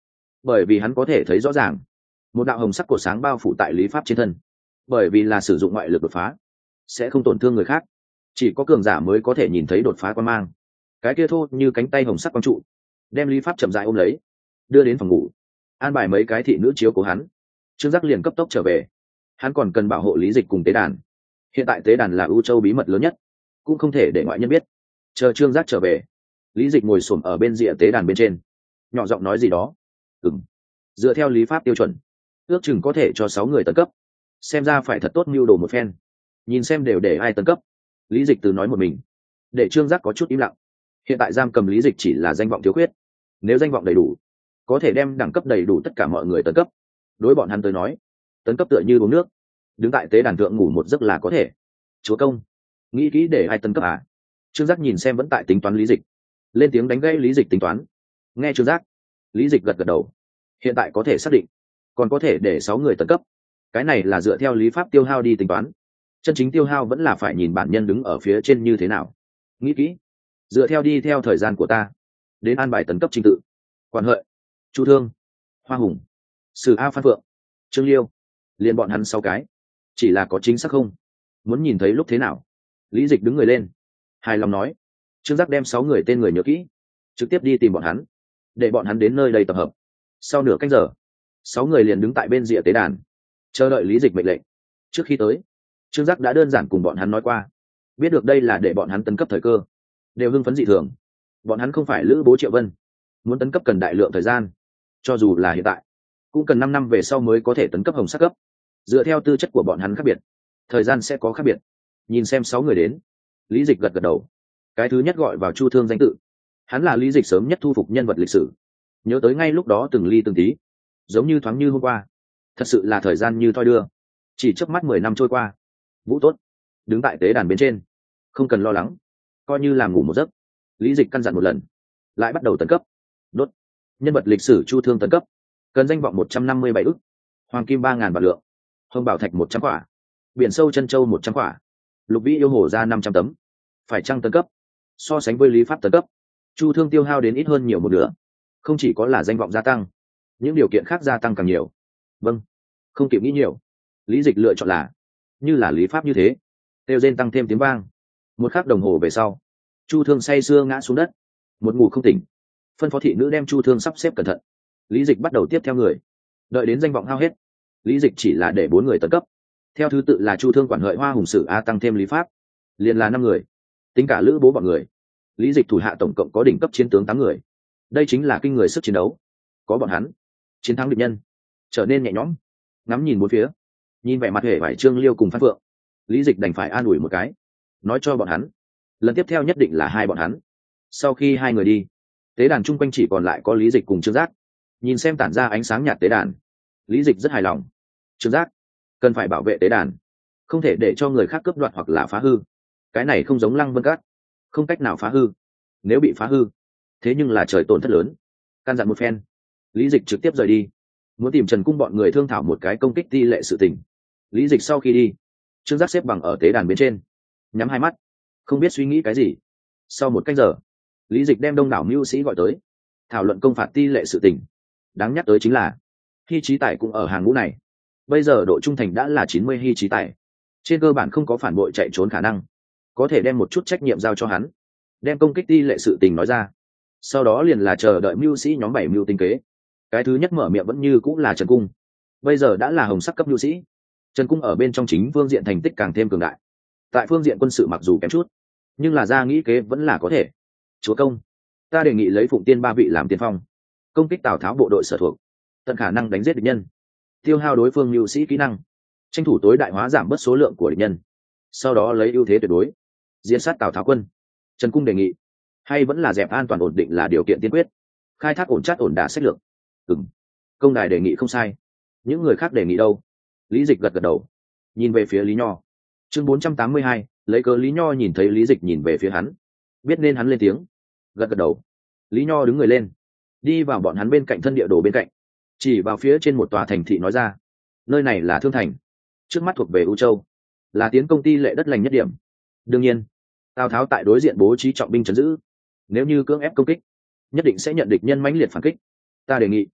bởi vì hắn có thể thấy rõ ràng một đạo hồng sắc cột sáng bao phủ tại lý pháp trên thân. Bởi vì là sử dụng ngoại lực đột phá sẽ không tổn thương người khác, chỉ có cường giả mới có thể nhìn thấy đột phá quan mang. Cái kia thô như cánh tay hồng sắc quang trụ đem lý pháp chậm rãi ôm lấy, đưa đến phòng ngủ, an bài mấy cái thị nữ chiếu của hắn. Trương Giác liền cấp tốc trở về. Hắn còn cần bảo hộ lý dịch cùng tế đàn. Hiện tại tế đàn là ưu châu bí mật lớn nhất, cũng không thể để ngoại nhân biết. Chờ Trương Giác trở về, lý dịch ngồi xổm ở bên rìa tế đàn bên trên, nhỏ giọng nói gì đó. Ừm, dựa theo lý pháp tiêu chuẩn, ước chừng có thể cho sáu người tấn cấp. Xem ra phải thật tốt mưu đồ một phen, nhìn xem đều để ai tấn cấp. Lý dịch từ nói một mình, để Trương Giác có chút im lặng. Hiện tại giam cầm lý dịch chỉ là danh vọng thiếu khuyết, nếu danh vọng đầy đủ, có thể đem đẳng cấp đầy đủ tất cả mọi người tấn cấp. Đối bọn hắn tới nói, tấn cấp tựa như uống nước, đứng tại tế đàn thượng ngủ một giấc là có thể. Chúa công, nghĩ kỹ để ai tấn cấp à? Trương Giác nhìn xem vẫn tại tính toán lý dịch, lên tiếng đánh gãy lý dịch tính toán. Nghe Trương Giác, lý dịch gật gật đầu. Hiện tại có thể xác định, còn có thể để sáu người tấn cấp. Cái này là dựa theo lý pháp tiêu hao đi tính toán, chân chính tiêu hao vẫn là phải nhìn bản nhân đứng ở phía trên như thế nào. Nghĩ kỹ, dựa theo đi theo thời gian của ta đến an bài tấn cấp trình tự. Quản Hợi, Chu Thương, Hoa Hùng, Sử A Phan Phượng, Trương Liêu, liền bọn hắn sáu cái. Chỉ là có chính xác không? Muốn nhìn thấy lúc thế nào? Lý dịch đứng người lên, hài lòng nói. Trương Giác đem sáu người tên người nhớ kỹ, trực tiếp đi tìm bọn hắn, để bọn hắn đến nơi đây tập hợp. Sau nửa canh giờ, sáu người liền đứng tại bên rìa tế đàn, chờ đợi lý dịch mệnh lệnh. Trước khi tới, Trương Giác đã đơn giản cùng bọn hắn nói qua, biết được đây là để bọn hắn tấn cấp thời cơ, đều hưng phấn dị thường. Bọn hắn không phải lữ bố Triệu Vân, muốn tấn cấp cần đại lượng thời gian, cho dù là hiện tại cũng cần năm năm về sau mới có thể tấn cấp hồng sắc cấp. Dựa theo tư chất của bọn hắn khác biệt, thời gian sẽ có khác biệt. Nhìn xem sáu người đến, lý dịch gật gật đầu. Cái thứ nhất gọi vào Chu Thương danh tự, hắn là lý dịch sớm nhất thu phục nhân vật lịch sử. Nhớ tới ngay lúc đó từng ly từng tí, giống như thoáng như hôm qua. Thật sự là thời gian như thoi đưa, chỉ chớp mắt mười năm trôi qua. Vũ tốt, đứng tại tế đàn bên trên, không cần lo lắng, coi như làm ngủ một giấc. Lý dịch căn dặn một lần, lại bắt đầu tấn cấp. Đốt, nhân vật lịch sử Chu Thương tấn cấp, cần danh vọng một trăm năm mươi bảy ức, hoàng kim ba ngàn vạn lượng, hồng bảo thạch một trăm quả, biển sâu chân châu một trăm quả, lục vĩ yêu hồ ra năm trăm tấm. Phải chăng tấn cấp? So sánh với lý pháp tấn cấp, Chu Thương tiêu hao đến ít hơn nhiều một nửa. Không chỉ có là danh vọng gia tăng, những điều kiện khác gia tăng càng nhiều. Vâng, không kịp nghĩ nhiều, lý dịch lựa chọn là như là lý pháp như thế. Kêu rên tăng thêm tiếng vang. Một khắc đồng hồ về sau, Chu Thương say sưa ngã xuống đất, một ngủ không tỉnh. Phân phó thị nữ đem Chu Thương sắp xếp cẩn thận. Lý dịch bắt đầu tiếp theo người, đợi đến danh vọng hao hết, lý dịch chỉ là để bốn người tấn cấp, theo thứ tự là Chu Thương, Quản Hợi, Hoa Hùng, Sử A tăng thêm lý pháp, liền là năm người. Tính cả lữ bố bọn người, lý dịch thủ hạ tổng cộng có đỉnh cấp chiến tướng tám người. Đây chính là kinh người sức chiến đấu. Có bọn hắn, chiến thắng địch nhân trở nên nhẹ nhõm. Ngắm nhìn bốn phía, nhìn vẻ mặt hề vải Trương Liêu cùng Phan Phượng, lý dịch đành phải an ủi một cái, nói cho bọn hắn lần tiếp theo nhất định là hai bọn hắn. Sau khi hai người đi, tế đàn chung quanh chỉ còn lại có lý dịch cùng Trương Giác. Nhìn xem tản ra ánh sáng nhạt tế đàn, lý dịch rất hài lòng. Trương Giác, cần phải bảo vệ tế đàn, không thể để cho người khác cướp đoạt hoặc là phá hư. Cái này không giống Lăng Vân Cát, không cách nào phá hư. Nếu bị phá hư, thế nhưng là trời tổn thất lớn. Căn dặn một phen, lý dịch trực tiếp rời đi, muốn tìm Trần Cung bọn người thương thảo một cái công kích ti lệ sự tình. Lý dịch sau khi đi, Trương Giác xếp bằng ở tế đàn bên trên, nhắm hai mắt, không biết suy nghĩ cái gì. Sau một canh giờ, lý dịch đem đông đảo mưu sĩ gọi tới, thảo luận công phạt ti lệ sự tình. Đáng nhắc tới chính là Hy Chí Tài cũng ở hàng ngũ này. Bây giờ độ trung thành đã là chín mươi Hy Chí Tài, trên cơ bản không có phản bội chạy trốn khả năng, có thể đem một chút trách nhiệm giao cho hắn, đem công kích ti lệ sự tình nói ra. Sau đó liền là chờ đợi mưu sĩ nhóm bảy mưu tinh kế. Cái thứ nhất mở miệng vẫn như cũng là Trần Cung, bây giờ đã là hồng sắc cấp mưu sĩ. Trần Cung ở bên trong chính phương diện thành tích càng thêm cường đại, tại phương diện quân sự mặc dù kém chút, nhưng là ra nghĩ kế vẫn là có thể. Chúa công, ta đề nghị lấy Phụng Tiên ba vị làm tiên phong, công kích Tào Tháo bộ đội sở thuộc, tận khả năng đánh giết địch nhân, tiêu hao đối phương mưu sĩ kỹ năng, tranh thủ tối đại hóa giảm bớt số lượng của địch nhân, sau đó lấy ưu thế tuyệt đối diễn sát Tào Tháo quân. Trần Cung đề nghị, hay vẫn là dẹp an toàn ổn định là điều kiện tiên quyết, khai thác ổn chát ổn đả sách lược. Ừm, công đài đề nghị không sai. Những người khác đề nghị đâu? Lý dịch gật gật đầu, nhìn về phía Lý Nho. Chương bốn trăm tám mươi hai, lấy cớ Lý Nho nhìn thấy Lý dịch nhìn về phía hắn, biết nên hắn lên tiếng, gật gật đầu. Lý Nho đứng người lên, đi vào bọn hắn bên cạnh thân địa đồ bên cạnh, chỉ vào phía trên một tòa thành thị nói ra, nơi này là Thương Thành, trước mắt thuộc về U Châu, là tiến công ty lệ đất lành nhất điểm. Đương nhiên, Tào Tháo tại đối diện bố trí trọng binh trấn giữ, nếu như cưỡng ép công kích, nhất định sẽ nhận địch nhân mãnh liệt phản kích. Ta đề nghị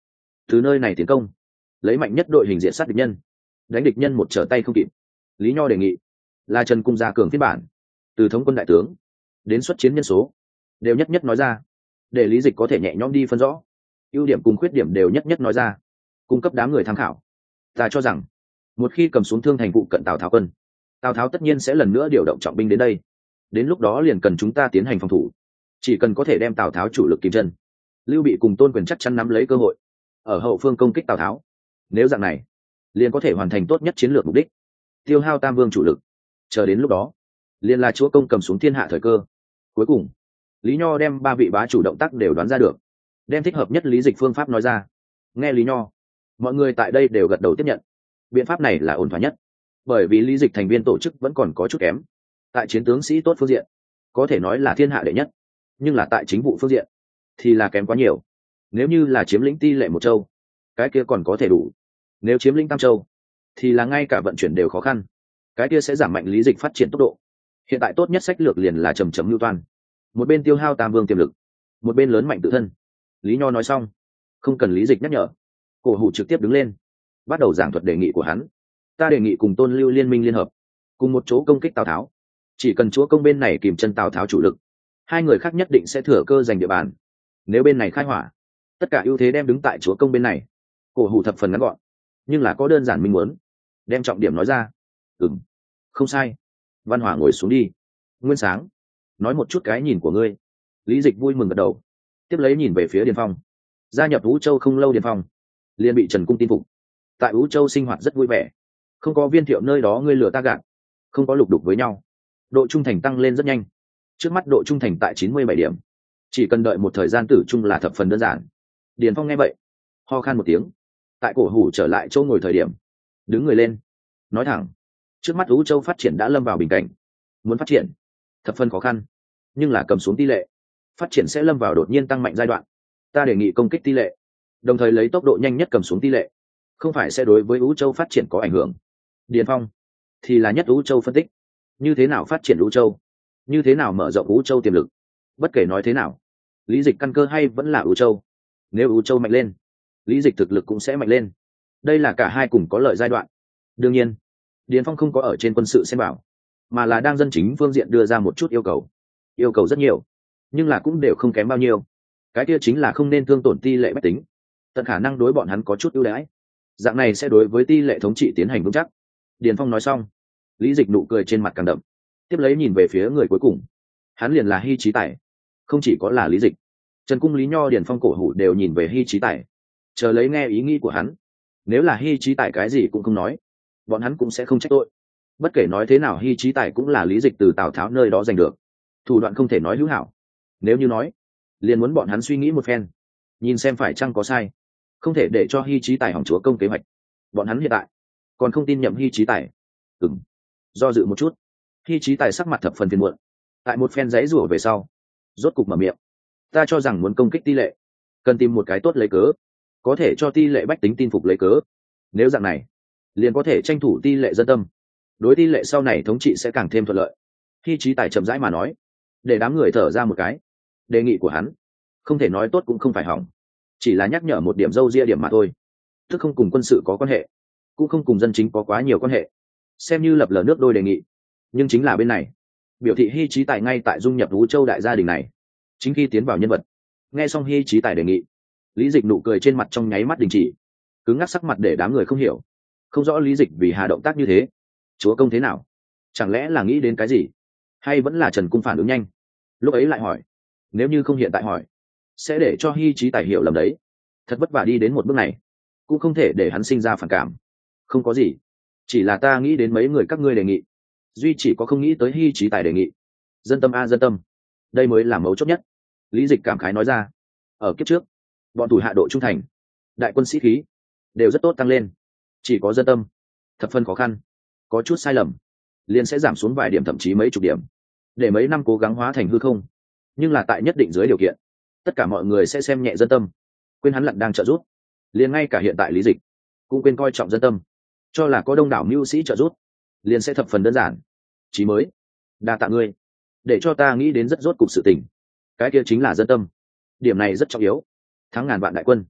từ nơi này tiến công, lấy mạnh nhất đội hình diện sát địch nhân, đánh địch nhân một trở tay không kịp. Lý Nho đề nghị là Trần Cung gia cường phiên bản, từ thống quân đại tướng đến xuất chiến nhân số đều nhất nhất nói ra, để Lý Dịch có thể nhẹ nhõm đi phân rõ ưu điểm cùng khuyết điểm, đều nhất nhất nói ra, cung cấp đám người tham khảo. Ta cho rằng một khi cầm xuống Thương Thành phụ cận Tào Tháo quân, Tào Tháo tất nhiên sẽ lần nữa điều động trọng binh đến đây, đến lúc đó liền cần chúng ta tiến hành phòng thủ. Chỉ cần có thể đem Tào Tháo chủ lực kìm chân, Lưu Bị cùng Tôn Quyền chắc chắn nắm lấy cơ hội ở hậu phương công kích Tào Tháo. Nếu dạng này, liền có thể hoàn thành tốt nhất chiến lược mục đích, tiêu hao Tam Vương chủ lực. Chờ đến lúc đó, liền là chúa công cầm xuống thiên hạ thời cơ. Cuối cùng, Lý Nho đem ba vị bá chủ động tác đều đoán ra được, đem thích hợp nhất Lý Dịch phương pháp nói ra. Nghe Lý Nho, mọi người tại đây đều gật đầu tiếp nhận. Biện pháp này là ổn thỏa nhất, bởi vì Lý Dịch thành viên tổ chức vẫn còn có chút kém. Tại chiến tướng sĩ tốt phương diện, có thể nói là thiên hạ đệ nhất, nhưng là tại chính vụ phương diện thì là kém quá nhiều. Nếu như là chiếm lĩnh ti lệ một châu, cái kia còn có thể đủ. Nếu chiếm lĩnh Tam Châu, thì là ngay cả vận chuyển đều khó khăn, cái kia sẽ giảm mạnh Lý Dịch phát triển tốc độ. Hiện tại tốt nhất sách lược liền là trầm trầm lưu toan, một bên tiêu hao Tam Vương tiềm lực, một bên lớn mạnh tự thân. Lý Nho nói xong, không cần Lý Dịch nhắc nhở, Cổ Hủ trực tiếp đứng lên, bắt đầu giảng thuật đề nghị của hắn. Ta đề nghị cùng Tôn Lưu liên minh liên hợp, cùng một chỗ công kích Tào Tháo. Chỉ cần chúa công bên này kìm chân Tào Tháo chủ lực, hai người khác nhất định sẽ thừa cơ giành địa bàn. Nếu bên này khai hỏa, tất cả ưu thế đem đứng tại chúa công bên này. Cổ Hủ thập phần ngắn gọn, nhưng là có đơn giản minh muốn, đem trọng điểm nói ra. Ừm, không sai. Văn Hòa ngồi xuống đi. Nguyên Sáng, nói một chút cái nhìn của ngươi. Lý Dịch vui mừng gật đầu, tiếp lấy nhìn về phía Điền Phong. Gia nhập Vũ Châu không lâu, Điền Phong liền bị Trần Cung tin phục, tại Vũ Châu sinh hoạt rất vui vẻ, không có Viên Thiệu nơi đó ngươi lừa ta gạt, không có lục đục với nhau, độ trung thành tăng lên rất nhanh. Trước mắt độ trung thành tại chín mươi bảy điểm, chỉ cần đợi một thời gian tử trung là thập phần đơn giản. Điền Phong nghe vậy, ho khan một tiếng, tại Cổ Hủ trở lại chỗ ngồi thời điểm, đứng người lên, nói thẳng: trước mắt Vũ Châu phát triển đã lâm vào bình cảnh, muốn phát triển thập phần khó khăn, nhưng là cầm xuống tỷ lệ, phát triển sẽ lâm vào đột nhiên tăng mạnh giai đoạn. Ta đề nghị công kích tỷ lệ, đồng thời lấy tốc độ nhanh nhất cầm xuống tỷ lệ, không phải sẽ đối với Vũ Châu phát triển có ảnh hưởng. Điền Phong thì là nhất Vũ Châu phân tích, như thế nào phát triển Vũ Châu, như thế nào mở rộng Vũ Châu tiềm lực. Bất kể nói thế nào, Lý Dịch căn cơ hay vẫn là Vũ Châu. Nếu Vũ Châu mạnh lên, Lý Dịch thực lực cũng sẽ mạnh lên. Đây là cả hai cùng có lợi giai đoạn. Đương nhiên, Điền Phong không có ở trên quân sự xem bảo, mà là đang dân chính phương diện đưa ra một chút yêu cầu. Yêu cầu rất nhiều, nhưng là cũng đều không kém bao nhiêu. Cái kia chính là không nên thương tổn ti lệ bách tính, tận khả năng đối bọn hắn có chút ưu đãi, dạng này sẽ đối với ti lệ thống trị tiến hành vững chắc. Điền Phong nói xong, Lý Dịch nụ cười trên mặt càng đậm, tiếp lấy nhìn về phía người cuối cùng, hắn liền là Hy Chí Tài. Không chỉ có là Lý Dịch, Trần Cung, Lý Nho, Điền Phong, Cổ Hủ đều nhìn về Hy Chí Tài, chờ lấy nghe ý nghĩ của hắn. Nếu là Hy Chí Tài cái gì cũng không nói, bọn hắn cũng sẽ không trách tội. Bất kể nói thế nào, Hy Chí Tài cũng là Lý Dịch từ Tào Tháo nơi đó giành được, thủ đoạn không thể nói hữu hảo. Nếu như nói, liền muốn bọn hắn suy nghĩ một phen, nhìn xem phải chăng có sai, không thể để cho Hy Chí Tài hỏng chúa công kế hoạch. Bọn hắn hiện tại còn không tin nhậm Hy Chí Tài. Ừm, do dự một chút, Hy Chí Tài sắc mặt thập phần phiền muộn. Tại một phen giãy rủa về sau, rốt cục mở miệng: ta cho rằng muốn công kích ti lệ, cần tìm một cái tốt lấy cớ, có thể cho ti lệ bách tính tin phục lấy cớ. Nếu dạng này, liền có thể tranh thủ ti lệ dân tâm, đối ti lệ sau này thống trị sẽ càng thêm thuận lợi. Hy Chí Tài chậm rãi mà nói, để đám người thở ra một cái. Đề nghị của hắn không thể nói tốt cũng không phải hỏng, chỉ là nhắc nhở một điểm dâu ria điểm mà thôi, tức không cùng quân sự có quan hệ, cũng không cùng dân chính có quá nhiều quan hệ, xem như lập lờ nước đôi đề nghị. Nhưng chính là bên này biểu thị Hy Chí Tài ngay tại dung nhập Vũ Châu đại gia đình này, chính khi tiến vào nhân vật. Nghe xong Hy Chí Tài đề nghị, Lý Dịch nụ cười trên mặt trong nháy mắt đình chỉ, cứng ngắc sắc mặt để đám người không hiểu, không rõ Lý Dịch vì hà động tác như thế. Chúa công thế nào? Chẳng lẽ là nghĩ đến cái gì, hay vẫn là Trần Cung phản ứng nhanh, lúc ấy lại hỏi? Nếu như không hiện tại hỏi, sẽ để cho Hy Chí Tài hiểu lầm đấy. Thật vất vả đi đến một bước này, cũng không thể để hắn sinh ra phản cảm. Không có gì, chỉ là ta nghĩ đến mấy người các ngươi đề nghị, duy chỉ có không nghĩ tới Hy Chí Tài đề nghị. Dân tâm a dân tâm, đây mới là mấu chốt nhất. Lý Dịch cảm khái nói ra. Ở kiếp trước, bọn thủ hạ độ trung thành, đại quân sĩ khí đều rất tốt tăng lên, chỉ có dân tâm thập phân khó khăn, có chút sai lầm liền sẽ giảm xuống vài điểm, thậm chí mấy chục điểm, để mấy năm cố gắng hóa thành hư không. Nhưng là tại nhất định dưới điều kiện, tất cả mọi người sẽ xem nhẹ dân tâm, quên hắn lận đang trợ giúp. Liền ngay cả hiện tại Lý Dịch cũng quên coi trọng dân tâm, cho là có đông đảo mưu sĩ trợ giúp, liền sẽ thập phần đơn giản. Chí mới, đa tạ ngươi, để cho ta nghĩ đến rất rốt cục sự tình, cái kia chính là dân tâm. Điểm này rất trọng yếu. Thắng ngàn vạn đại quân,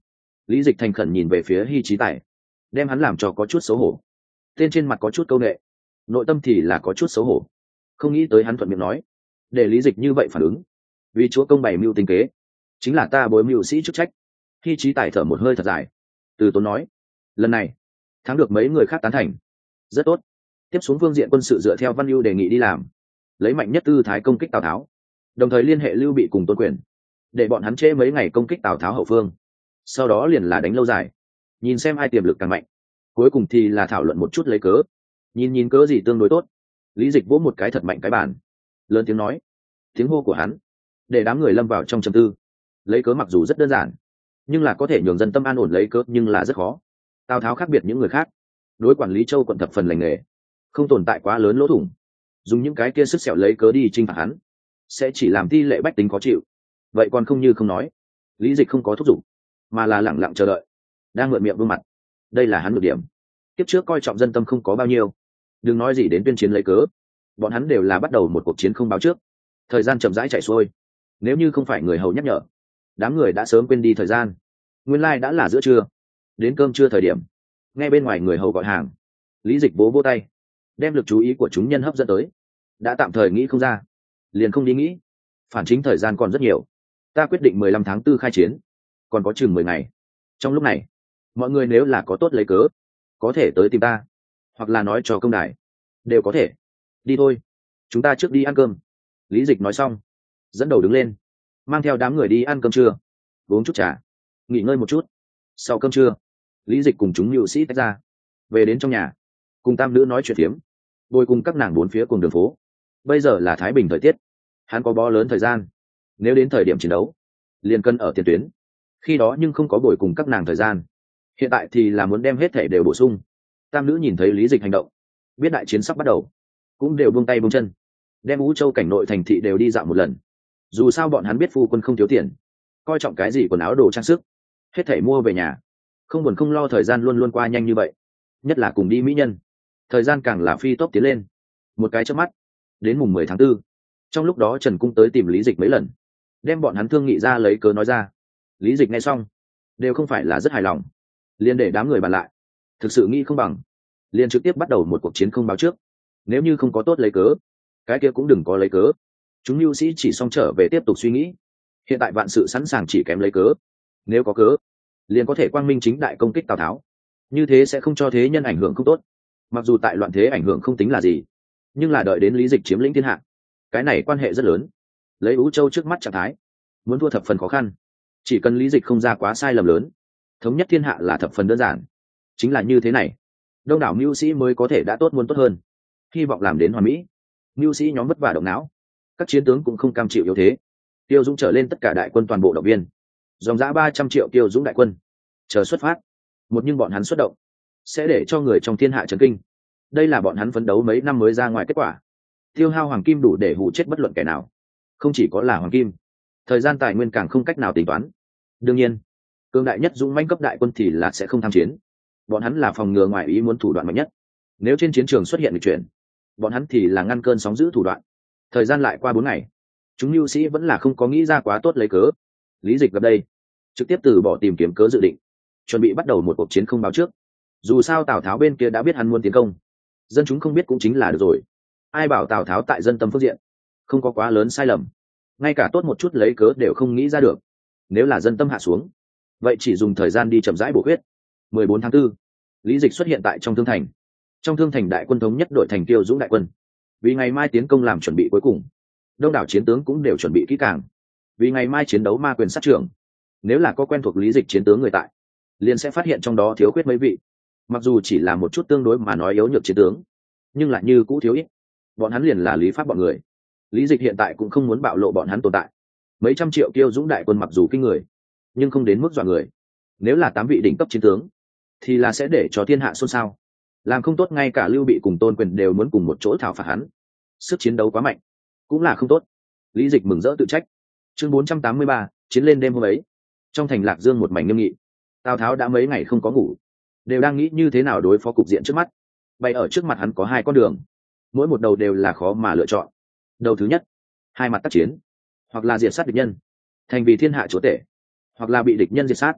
Lý Dịch thành khẩn nhìn về phía Hy Chí Tài, đem hắn làm cho có chút xấu hổ. Tên trên mặt có chút câu nệ, nội tâm thì là có chút xấu hổ. Không nghĩ tới hắn thuận miệng nói, để Lý Dịch như vậy phản ứng. Vì chúa công bày mưu tính kế, chính là ta bối mưu sĩ chức trách. Hy Chí Tài thở một hơi thật dài, từ tốn nói, lần này thắng được mấy người khác tán thành, rất tốt. Tiếp xuống phương diện quân sự dựa theo Văn Ưu đề nghị đi làm, lấy mạnh nhất tư thái công kích Tào Tháo, đồng thời liên hệ Lưu Bị cùng Tôn Quyền, để bọn hắn trễ mấy ngày công kích Tào Tháo hậu phương, sau đó liền là đánh lâu dài, nhìn xem ai tiềm lực càng mạnh. Cuối cùng thì là thảo luận một chút lấy cớ, nhìn nhìn cớ gì tương đối tốt. Lý Dịch vỗ một cái thật mạnh cái bàn, lớn tiếng nói. Tiếng hô của hắn để đám người lâm vào trong trầm tư. Lấy cớ mặc dù rất đơn giản, nhưng là có thể nhường dân tâm an ổn lấy cớ nhưng là rất khó. Tào Tháo khác biệt những người khác, đối quản lý châu quận thập phần lành nghề, không tồn tại quá lớn lỗ thủng. Dùng những cái kia sức sẹo lấy cớ đi chinh phạt hắn, sẽ chỉ làm ti lệ bách tính khó chịu. Vậy còn không như không nói. Lý Dịch không có thúc giục, mà là lẳng lặng chờ đợi, đang ngượng miệng vương mặt. Đây là hắn nhược điểm. Kiếp trước coi trọng dân tâm không có bao nhiêu, đừng nói gì đến tuyên chiến lấy cớ. Bọn hắn đều là bắt đầu một cuộc chiến không báo trước, thời gian chậm rãi chạy xuôi. Nếu như không phải người hầu nhắc nhở, đám người đã sớm quên đi thời gian. Nguyên lai đã là giữa trưa, đến cơm trưa thời điểm, nghe bên ngoài người hầu gọi hàng. Lý Dịch bố vô tay, đem lực chú ý của chúng nhân hấp dẫn tới. Đã tạm thời nghĩ không ra, liền không đi nghĩ. Phản chính thời gian còn rất nhiều, ta quyết định mười lăm tháng tư khai chiến, còn có chừng mười ngày. Trong lúc này, mọi người nếu là có tốt lấy cớ, có thể tới tìm ta, hoặc là nói cho công đài, đều có thể. Đi thôi, chúng ta trước đi ăn cơm. Lý Dịch nói xong, dẫn đầu đứng lên, mang theo đám người đi ăn cơm trưa, uống chút trà, nghỉ ngơi một chút. Sau cơm trưa, Lý Dịch cùng chúng mưu sĩ tách ra, về đến trong nhà, cùng tam nữ nói chuyện phiếm, bồi cùng các nàng bốn phía cùng đường phố. Bây giờ là thái bình thời tiết, hắn có bó lớn thời gian. Nếu đến thời điểm chiến đấu, liền cân ở tiền tuyến. Khi đó nhưng không có bồi cùng các nàng thời gian. Hiện tại thì là muốn đem hết thể đều bổ sung. Tam nữ nhìn thấy Lý Dịch hành động, biết đại chiến sắp bắt đầu, cũng đều buông tay buông chân, đem Vũ Châu cảnh nội thành thị đều đi dạo một lần. Dù sao bọn hắn biết phu quân không thiếu tiền, coi trọng cái gì quần áo đồ trang sức, hết thể mua về nhà, không buồn không lo. Thời gian luôn luôn qua nhanh như vậy, nhất là cùng đi mỹ nhân, thời gian càng là phi tốc tiến lên. Một cái chớp mắt, đến mùng mười tháng tư. Trong lúc đó Trần Cung tới tìm Lý Dịch mấy lần, đem bọn hắn thương nghị ra lấy cớ nói ra. Lý Dịch nghe xong, đều không phải là rất hài lòng, liền để đám người bàn lại. Thực sự nghĩ không bằng, liền trực tiếp bắt đầu một cuộc chiến không báo trước. Nếu như không có tốt lấy cớ, cái kia cũng đừng có lấy cớ. Chúng mưu sĩ chỉ xong trở về tiếp tục suy nghĩ. Hiện tại vạn sự sẵn sàng, chỉ kém lấy cớ. Nếu có cớ, liền có thể quang minh chính đại công kích Tào Tháo. Như thế sẽ không cho thế nhân ảnh hưởng không tốt. Mặc dù tại loạn thế ảnh hưởng không tính là gì, nhưng là đợi đến Lý Dịch chiếm lĩnh thiên hạ, cái này quan hệ rất lớn. Lấy Vũ Châu trước mắt trạng thái, muốn thua thập phần khó khăn. Chỉ cần Lý Dịch không ra quá sai lầm lớn, thống nhất thiên hạ là thập phần đơn giản. Chính là như thế này, đông đảo mưu sĩ mới có thể đã tốt muốn tốt hơn, hy vọng làm đến hoàn mỹ. Mưu sĩ nhóm vất vả động não, các chiến tướng cũng không cam chịu yếu thế. Tiêu Dũng trở lên tất cả đại quân toàn bộ động viên, dòng dã ba trăm triệu Tiêu Dũng đại quân chờ xuất phát. Một nhưng bọn hắn xuất động, sẽ để cho người trong thiên hạ chấn kinh. Đây là bọn hắn phấn đấu mấy năm mới ra ngoài kết quả. Tiêu hao hoàng kim đủ để hù chết bất luận kẻ nào. Không chỉ có là hoàng kim, thời gian tài nguyên càng không cách nào tính toán. Đương nhiên, cường đại nhất dũng mãnh cấp đại quân thì là sẽ không tham chiến. Bọn hắn là phòng ngừa ngoại ý muốn thủ đoạn mạnh nhất. Nếu trên chiến trường xuất hiện lịch chuyển, bọn hắn thì là ngăn cơn sóng dữ thủ đoạn. Thời gian lại qua bốn ngày, chúng mưu sĩ vẫn là không có nghĩ ra quá tốt lấy cớ. Lý Dịch gặp đây, trực tiếp từ bỏ tìm kiếm cớ dự định, chuẩn bị bắt đầu một cuộc chiến không báo trước. Dù sao Tào Tháo bên kia đã biết hắn muốn tiến công, dân chúng không biết cũng chính là được rồi. Ai bảo Tào Tháo tại dân tâm phương diện không có quá lớn sai lầm, ngay cả tốt một chút lấy cớ đều không nghĩ ra được. Nếu là dân tâm hạ xuống, vậy chỉ dùng thời gian đi chậm rãi bổ huyết. mười bốn tháng tư, Lý Dịch xuất hiện tại trong thương thành. Trong thương thành đại quân thống nhất đội thành Tiêu Dũng đại quân, vì ngày mai tiến công làm chuẩn bị cuối cùng. Đông đảo chiến tướng cũng đều chuẩn bị kỹ càng, vì ngày mai chiến đấu ma quyền sát trưởng. Nếu là có quen thuộc Lý Dịch chiến tướng người tại, liền sẽ phát hiện trong đó thiếu khuyết mấy vị. Mặc dù chỉ là một chút tương đối mà nói yếu nhược chiến tướng, nhưng lại như cũ thiếu ít. Bọn hắn liền là Lý Pháp bọn người. Lý Dịch hiện tại cũng không muốn bạo lộ bọn hắn tồn tại. Mấy trăm triệu Tiêu Dũng đại quân mặc dù kinh người, nhưng không đến mức dọa người. Nếu là tám vị đỉnh cấp chiến tướng, thì là sẽ để cho thiên hạ xôn xao. Làm không tốt ngay cả Lưu Bị cùng Tôn Quyền đều muốn cùng một chỗ thảo phạt hắn. Sức chiến đấu quá mạnh, cũng là không tốt. Lý Dịch mừng rỡ tự trách. Chương bốn trăm tám mươi ba, chiến lên đêm hôm ấy. Trong thành Lạc Dương một mảnh nghiêm nghị. Tào Tháo đã mấy ngày không có ngủ, đều đang nghĩ như thế nào đối phó cục diện trước mắt. Bày ở trước mặt hắn có hai con đường, mỗi một đầu đều là khó mà lựa chọn. Đầu thứ nhất, hai mặt tác chiến, hoặc là diệt sát địch nhân, thành vì thiên hạ chúa tể, hoặc là bị địch nhân diệt sát,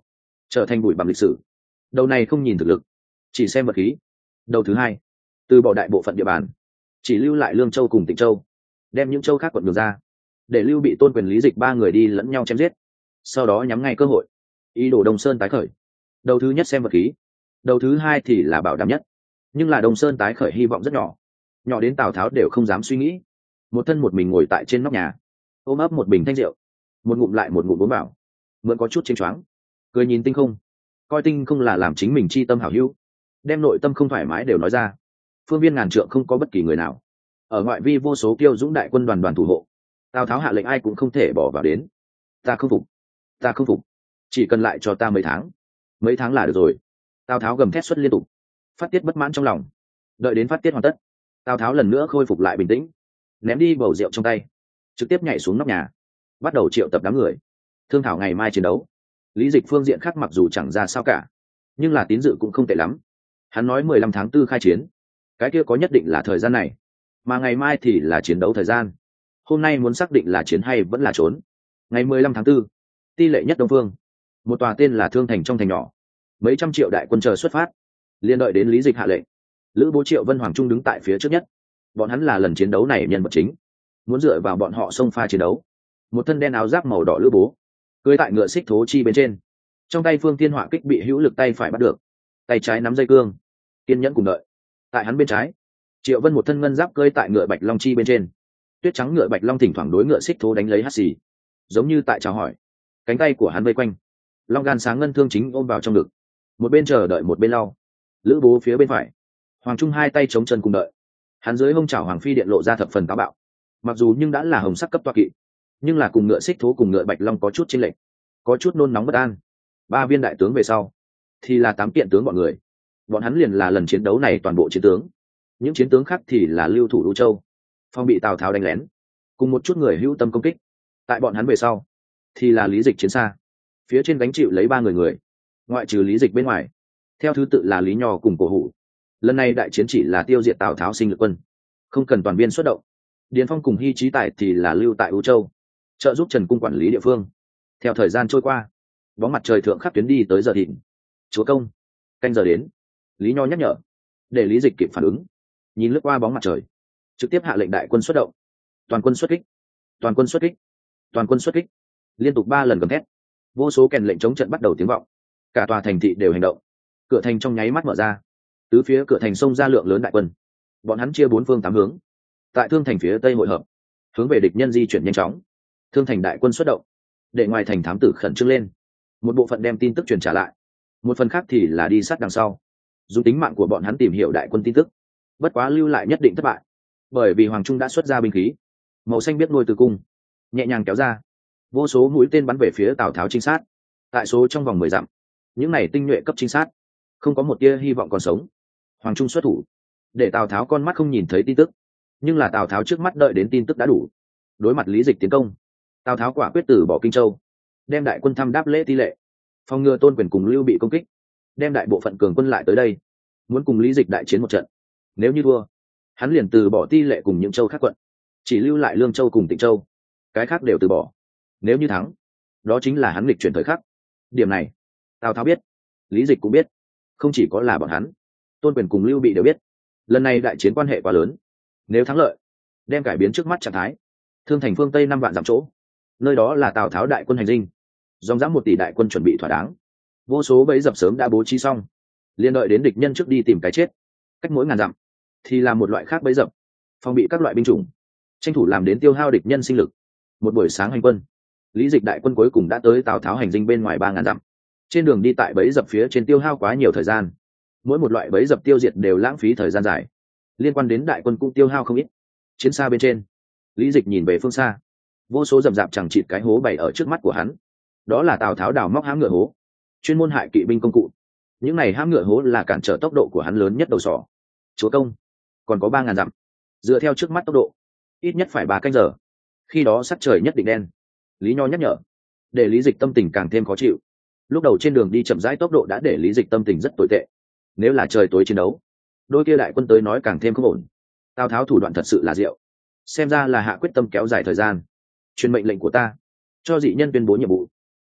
trở thành bụi bặm lịch sử. Đầu này không nhìn thực lực, chỉ xem vật khí. Đầu thứ hai, từ bỏ đại bộ phận địa bàn, chỉ lưu lại Lương Châu cùng Tịnh Châu, đem những châu khác quận ngược ra, để Lưu Bị, Tôn Quyền, Lý Dịch ba người đi lẫn nhau chém giết. Sau đó nhắm ngay cơ hội, ý đồ Đông Sơn tái khởi. Đầu thứ nhất xem vật khí, đầu thứ hai thì là bảo đảm nhất. Nhưng là Đông Sơn tái khởi hy vọng rất nhỏ, nhỏ đến Tào Tháo đều không dám suy nghĩ. Một thân một mình ngồi tại trên nóc nhà, ôm ấp một bình thanh rượu, một ngụm lại một ngụm uống bảo, mượn có chút chênh choáng, cười nhìn tinh không, coi tinh không là làm chính mình chi tâm hảo hữu, đem nội tâm không thoải mái đều nói ra. Phương viên ngàn trượng không có bất kỳ người nào, ở ngoại vi vô số kiêu dũng đại quân đoàn đoàn thủ hộ. Tào Tháo hạ lệnh ai cũng không thể bỏ vào đến. Ta không phục, ta không phục, chỉ cần lại cho ta mấy tháng, mấy tháng là được rồi. Tào Tháo gầm thét xuất liên tục, phát tiết bất mãn trong lòng. Đợi đến phát tiết hoàn tất, Tào Tháo lần nữa khôi phục lại bình tĩnh, ném đi bầu rượu trong tay, trực tiếp nhảy xuống nóc nhà, bắt đầu triệu tập đám người, thương thảo ngày mai chiến đấu. Lý Dịch phương diện khác mặc dù chẳng ra sao cả, nhưng là tín dự cũng không tệ lắm. Hắn nói mười lăm tháng tư khai chiến, cái kia có nhất định là thời gian này, mà ngày mai thì là chiến đấu thời gian. Hôm nay muốn xác định là chiến hay vẫn là trốn. Ngày mười lăm tháng tư, ti lệ nhất Đông Phương, một tòa tên là Thương Thành trong thành nhỏ, mấy trăm triệu đại quân chờ xuất phát. Liên đợi đến Lý Dịch hạ lệnh, Lữ Bố, Triệu Vân, Hoàng Trung đứng tại phía trước nhất. Bọn hắn là lần chiến đấu này nhân vật chính, muốn dựa vào bọn họ xông pha chiến đấu. Một thân đen áo giáp màu đỏ Lữ Bố, cưỡi tại ngựa xích thố chi bên trên, trong tay Phương Thiên Họa kích bị hữu lực tay phải bắt được, tay trái nắm dây cương, kiên nhẫn cùng đợi. Tại hắn bên trái, Triệu Vân một thân ngân giáp cưỡi tại ngựa Bạch Long chi bên trên, tuyết trắng ngựa Bạch Long thỉnh thoảng đối ngựa xích thố đánh lấy hắt xì, giống như tại chào hỏi. Cánh tay của hắn vây quanh long gan sáng ngân thương chính ôm vào trong ngực, một bên chờ đợi một bên lau. Lữ Bố phía bên phải, Hoàng Trung hai tay chống chân cùng đợi. Hắn dưới hông chảo Hoàng Phi điện lộ ra thập phần táo bạo, mặc dù nhưng đã là hồng sắc cấp toa kỵ, nhưng là cùng ngựa xích thố cùng ngựa Bạch Long có chút chênh lệch, có chút nôn nóng bất an. Ba viên đại tướng về sau thì là tám kiện tướng bọn người, bọn hắn liền là lần chiến đấu này toàn bộ chiến tướng. Những chiến tướng khác thì là lưu thủ Đô Châu, phòng bị Tào Tháo đánh lén, cùng một chút người hữu tâm công kích. Tại bọn hắn về sau thì là Lý Dịch chiến xa, phía trên gánh chịu lấy ba người người, ngoại trừ Lý Dịch bên ngoài, theo thứ tự là Lý Nho cùng Cổ Hủ. Lần này đại chiến chỉ là tiêu diệt Tào Tháo sinh lực quân, không cần toàn viên xuất động. Điền Phong cùng Hy Trí Tài thì là lưu tại Ú Châu, trợ giúp Trần Cung quản lý địa phương. Theo thời gian trôi qua, bóng mặt trời thượng khắp tuyến đi tới giờ thịnh. Chúa công, canh giờ đến. Lý Nho nhắc nhở, để Lý Dịch kịp phản ứng, nhìn lướt qua bóng mặt trời, trực tiếp hạ lệnh đại quân xuất động. Toàn quân xuất kích, toàn quân xuất kích, toàn quân xuất kích. Liên tục ba lần gầm thét, vô số kèn lệnh chống trận bắt đầu tiếng vọng, cả tòa thành thị đều hành động. Cửa thành trong nháy mắt mở ra, tứ phía cửa thành xông ra lượng lớn đại quân. Bọn hắn chia bốn phương tám hướng, tại Thương Thành phía tây hội hợp, hướng về địch nhân di chuyển nhanh chóng. Thương Thành đại quân xuất động, để ngoài thành thám tử khẩn trương lên. Một bộ phận đem tin tức truyền trả lại, một phần khác thì là đi sát đằng sau, dùng tính mạng của bọn hắn tìm hiểu đại quân tin tức. Bất quá lưu lại nhất định thất bại, bởi vì Hoàng Trung đã xuất ra binh khí màu xanh biết nuôi từ cung, nhẹ nhàng kéo ra, vô số mũi tên bắn về phía Tào Tháo trinh sát. Tại số trong vòng mười dặm, những này tinh nhuệ cấp trinh sát không có một tia hy vọng còn sống. Hoàng Trung xuất thủ, để Tào Tháo con mắt không nhìn thấy tin tức, nhưng là Tào Tháo trước mắt đợi đến tin tức đã đủ. Đối mặt Lý Dịch tiến công, Tào Tháo quả quyết từ bỏ Kinh Châu, đem đại quân thăm đáp lễ ti lệ, phòng ngừa Tôn Quyền cùng Lưu Bị công kích, đem đại bộ phận cường quân lại tới đây, muốn cùng Lý Dịch đại chiến một trận. Nếu như thua, hắn liền từ bỏ ti lệ cùng những châu khác quận, chỉ lưu lại Lương Châu cùng Tịnh Châu, cái khác đều từ bỏ. Nếu như thắng, đó chính là hắn lịch chuyển thời khắc. Điểm này Tào Tháo biết, Lý Dịch cũng biết, không chỉ có là bọn hắn, Tôn Quyền cùng Lưu Bị đều biết. Lần này đại chiến quan hệ quá lớn, nếu thắng lợi, đem cải biến trước mắt trạng thái. Thương Thành phương tây năm vạn dặm chỗ, nơi đó là Tào Tháo đại quân hành dinh, dòng dã một tỷ đại quân chuẩn bị thỏa đáng, vô số bẫy dập sớm đã bố trí xong, liên đợi đến địch nhân trước đi tìm cái chết. Cách mỗi ngàn dặm thì là một loại khác bẫy dập, phòng bị các loại binh chủng, tranh thủ làm đến tiêu hao địch nhân sinh lực. Một buổi sáng hành quân, Lý Dịch đại quân cuối cùng đã tới Tào Tháo hành dinh bên ngoài ba ngàn dặm. Trên đường đi tại bẫy dập phía trên tiêu hao quá nhiều thời gian, mỗi một loại bẫy dập tiêu diệt đều lãng phí thời gian dài, liên quan đến đại quân cũng tiêu hao không ít. Chiến xa bên trên, Lý Dịch nhìn về phương xa, vô số rậm rạp chẳng chịt cái hố bày ở trước mắt của hắn. Đó là Tào Tháo đào móc hãm ngựa hố, chuyên môn hại kỵ binh công cụ. Những này hãm ngựa hố là cản trở tốc độ của hắn lớn nhất đầu sỏ. Chúa công, còn có ba ngàn dặm, dựa theo trước mắt tốc độ, ít nhất phải ba canh giờ, khi đó sắc trời nhất định đen. Lý Nho nhắc nhở, để Lý Dịch tâm tình càng thêm khó chịu. Lúc đầu trên đường đi chậm rãi tốc độ đã để Lý Dịch tâm tình rất tồi tệ. Nếu là trời tối chiến đấu, đôi kia đại quân tới nói càng thêm không ổn. Tào Tháo thủ đoạn thật sự là diệu, xem ra là hạ quyết tâm kéo dài thời gian. Truyền mệnh lệnh của ta, cho dị nhân tuyên bố nhiệm vụ.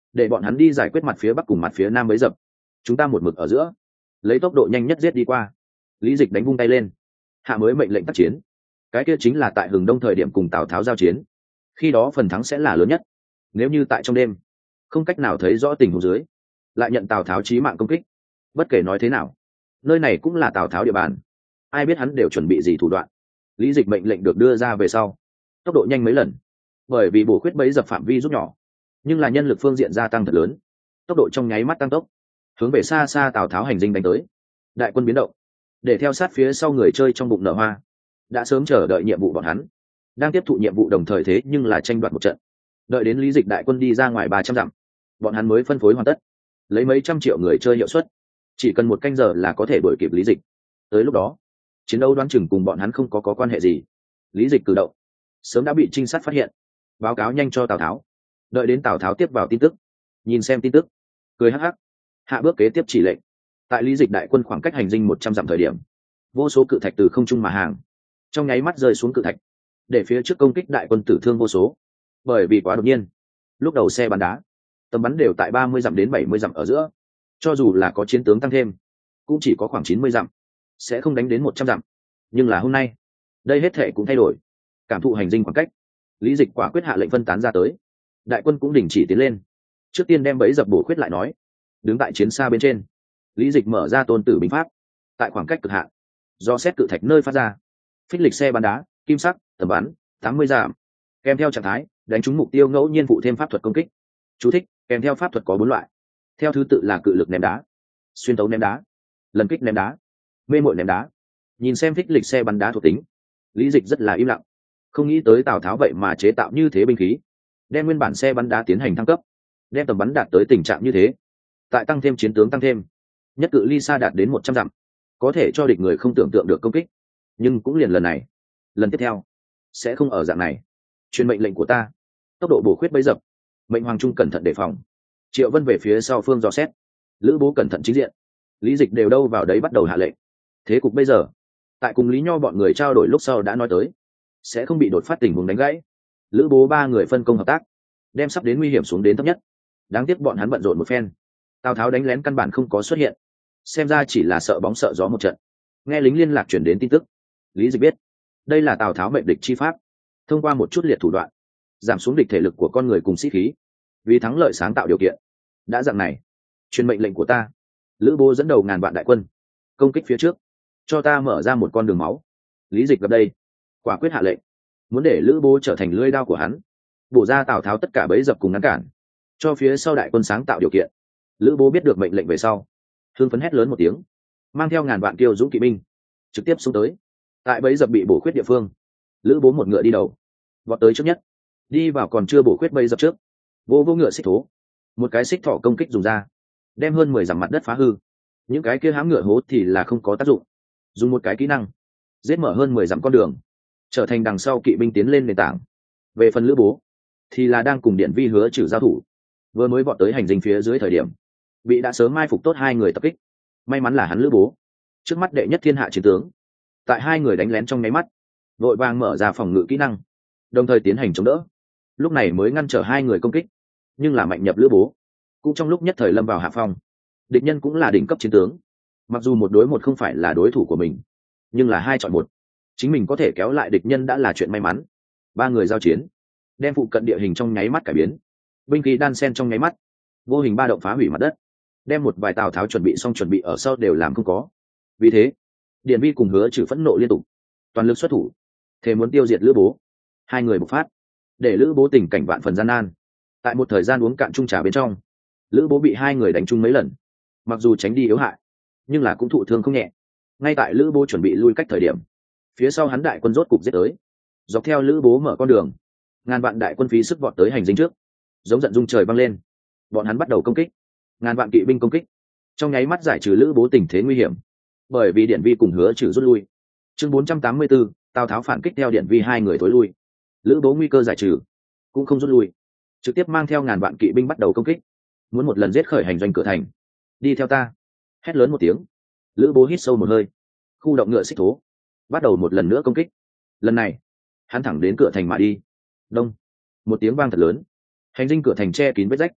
để bọn hắn đi giải quyết mặt phía bắc cùng mặt phía nam bấy dập, chúng ta một mực ở giữa, lấy tốc độ nhanh nhất giết đi qua. Lý Dịch đánh vung tay lên, hạ mới mệnh lệnh tác chiến. Cái kia chính là tại Hừng Đông thời điểm cùng Tào Tháo giao chiến, khi đó phần thắng sẽ là lớn nhất. Nếu như tại trong đêm không cách nào thấy rõ tình huống dưới, lại nhận Tào Tháo chí mạng công kích, bất kể nói thế nào, nơi này cũng là Tào Tháo địa bàn, ai biết hắn đều chuẩn bị gì thủ đoạn. Lý Dịch mệnh lệnh được đưa ra về sau, tốc độ nhanh mấy lần, bởi vì bổ khuyết bấy dập phạm vi rút nhỏ, nhưng là nhân lực phương diện gia tăng thật lớn, tốc độ trong nháy mắt tăng tốc, hướng về xa xa Tào Tháo hành dinh đánh tới. Đại quân biến động, để theo sát phía sau người chơi trong bụng nở hoa, đã sớm chờ đợi nhiệm vụ bọn hắn, đang tiếp thụ nhiệm vụ đồng thời thế nhưng là tranh đoạt một trận. Đợi đến Lý Dịch đại quân đi ra ngoài ba trăm dặm, bọn hắn mới phân phối hoàn tất, lấy mấy trăm triệu người chơi hiệu suất, chỉ cần một canh giờ là có thể đuổi kịp Lý Dịch. Tới lúc đó, chiến đấu đoán chừng cùng bọn hắn không có, có quan hệ gì. Lý Dịch cử động sớm đã bị trinh sát phát hiện, báo cáo nhanh cho Tào Tháo. Đợi đến Tào Tháo tiếp vào tin tức, nhìn xem tin tức, cười hắc hắc, hạ bước kế tiếp chỉ lệnh. Tại Lý Dịch đại quân khoảng cách hành dinh một trăm dặm thời điểm, vô số cự thạch từ không trung mà hàng, trong nháy mắt rơi xuống cự thạch, để phía trước công kích đại quân tử thương vô số. Bởi vì quá đột nhiên, lúc đầu xe bắn đá tầm bắn đều tại ba mươi dặm đến bảy mươi dặm ở giữa, cho dù là có chiến tướng tăng thêm cũng chỉ có khoảng chín mươi dặm, sẽ không đánh đến một trăm dặm. Nhưng là hôm nay, đây hết thể cũng thay đổi. Cảm thụ hành dinh khoảng cách, Lý Dịch quả quyết hạ lệnh phân tán ra tới, đại quân cũng đình chỉ tiến lên. Trước tiên đem bẫy dập bổ khuyết lại nói. Đứng tại chiến xa bên trên, Lý Dịch mở ra tôn tử binh pháp, tại khoảng cách cực hạn, do xét cự thạch nơi phát ra, phích lịch xe bắn đá kim sắc tầm bắn tám mươi dặm, kèm theo trạng thái đánh trúng mục tiêu ngẫu nhiên phụ thêm pháp thuật công kích. Chú thích: kèm theo pháp thuật có bốn loại, theo thứ tự là cự lực ném đá, xuyên tấu ném đá, lần kích ném đá, mê mội ném đá. Nhìn xem phích lịch xe bắn đá thuộc tính, Lý Dịch rất là im lặng, không nghĩ tới Tào Tháo vậy mà chế tạo như thế binh khí, đem nguyên bản xe bắn đá tiến hành thăng cấp, đem tầm bắn đạt tới tình trạng như thế, tại tăng thêm chiến tướng tăng thêm, nhất cự ly xa đạt đến một trăm dặm, có thể cho địch người không tưởng tượng được công kích. Nhưng cũng liền lần này, lần tiếp theo sẽ không ở dạng này. Truyền mệnh lệnh của ta, tốc độ bổ khuyết bấy dập, mệnh Hoàng Trung cẩn thận đề phòng. Triệu Vân về phía sau phương dò xét, Lữ Bố cẩn thận chính diện, Lý Dịch đều đâu vào đấy bắt đầu hạ lệnh. Thế cục bây giờ, tại cùng Lý Nho bọn người trao đổi lúc sau đã nói tới, sẽ không bị đột phát tình huống đánh gãy. Lữ Bố ba người phân công hợp tác, đem sắp đến nguy hiểm xuống đến thấp nhất. Đáng tiếc bọn hắn bận rộn một phen, Tào Tháo đánh lén căn bản không có xuất hiện, xem ra chỉ là sợ bóng sợ gió một trận. Nghe lính liên lạc chuyển đến tin tức, Lý Dịch biết đây là Tào Tháo mệnh địch chi pháp, thông qua một chút liệt thủ đoạn giảm xuống địch thể lực của con người cùng sĩ khí, vì thắng lợi sáng tạo điều kiện. Đã dạng này, truyền mệnh lệnh của ta, Lữ Bố dẫn đầu ngàn vạn đại quân công kích phía trước, cho ta mở ra một con đường máu. Lý Dịch gặp đây, quả quyết hạ lệnh, muốn để Lữ Bố trở thành lưỡi đao của hắn, bổ ra Tào Tháo tất cả bẫy dập cùng ngăn cản, cho phía sau đại quân sáng tạo điều kiện. Lữ Bố biết được mệnh lệnh về sau, hưng phấn hét lớn một tiếng, mang theo ngàn vạn kiêu dũng kỵ binh trực tiếp xuống tới. Tại bẫy dập bị bổ khuyết địa phương, Lữ Bố một ngựa đi đầu, vọt tới trước nhất, đi vào còn chưa bổ khuyết bẫy dập trước, vô vô ngựa xích thố, một cái xích thỏ công kích dùng ra, đem hơn mười dặm mặt đất phá hư. Những cái kia hãm ngựa hố thì là không có tác dụng, dùng một cái kỹ năng giết mở hơn mười dặm con đường, trở thành đằng sau kỵ binh tiến lên nền tảng. Về phần Lữ Bố thì là đang cùng Điện Vi Hứa Trừ giao thủ, vừa mới vọt tới hành dinh phía dưới thời điểm, bị đã sớm mai phục tốt hai người tập kích. May mắn là hắn Lữ Bố trước mắt đệ nhất thiên hạ chiến tướng, tại hai người đánh lén trong nháy mắt, vội vàng mở ra phòng ngự kỹ năng, đồng thời tiến hành chống đỡ, lúc này mới ngăn trở hai người công kích. Nhưng là mạnh nhập Lữ Bố cũng trong lúc nhất thời lâm vào hạ phong. Địch nhân cũng là đỉnh cấp chiến tướng, mặc dù một đối một không phải là đối thủ của mình, nhưng là hai chọn một, chính mình có thể kéo lại địch nhân đã là chuyện may mắn. Ba người giao chiến, đem phụ cận địa hình trong nháy mắt cải biến, binh khí đan sen trong nháy mắt, vô hình ba động phá hủy mặt đất, đem một vài Tào Tháo chuẩn bị xong chuẩn bị ở sau đều làm không có. Vì thế, Điện Vi cùng Hứa Trừ phẫn nộ liên tục, toàn lực xuất thủ, thề muốn tiêu diệt Lữ Bố. Hai người bộc phát, để Lữ Bố tình cảnh vạn phần gian nan. Tại một thời gian uống cạn chung trà bên trong, Lữ Bố bị hai người đánh trúng mấy lần, mặc dù tránh đi yếu hại, nhưng là cũng thụ thương không nhẹ. Ngay tại Lữ Bố chuẩn bị lui cách thời điểm, phía sau hắn đại quân rốt cục giết tới, dọc theo Lữ Bố mở con đường, ngàn vạn đại quân phí sức vọt tới hành dinh trước, giống giận dung trời vang lên. Bọn hắn bắt đầu công kích, ngàn vạn kỵ binh công kích, trong nháy mắt giải trừ Lữ Bố tình thế nguy hiểm, bởi vì Điện Vi cùng Hứa Trừ rút lui. Chương bốn trăm tám mươi tư, Tào Tháo phản kích theo Điện Vi hai người tối lui. Lữ Bố nguy cơ giải trừ, cũng không rút lui, trực tiếp mang theo ngàn vạn kỵ binh bắt đầu công kích, muốn một lần giết khởi hành doanh cửa thành. Đi theo ta, hét lớn một tiếng, Lữ Bố hít sâu một hơi, khu động ngựa xích thố, bắt đầu một lần nữa công kích. Lần này, hắn thẳng đến cửa thành mà đi. Đông, một tiếng vang thật lớn, hành dinh cửa thành che kín vết rách,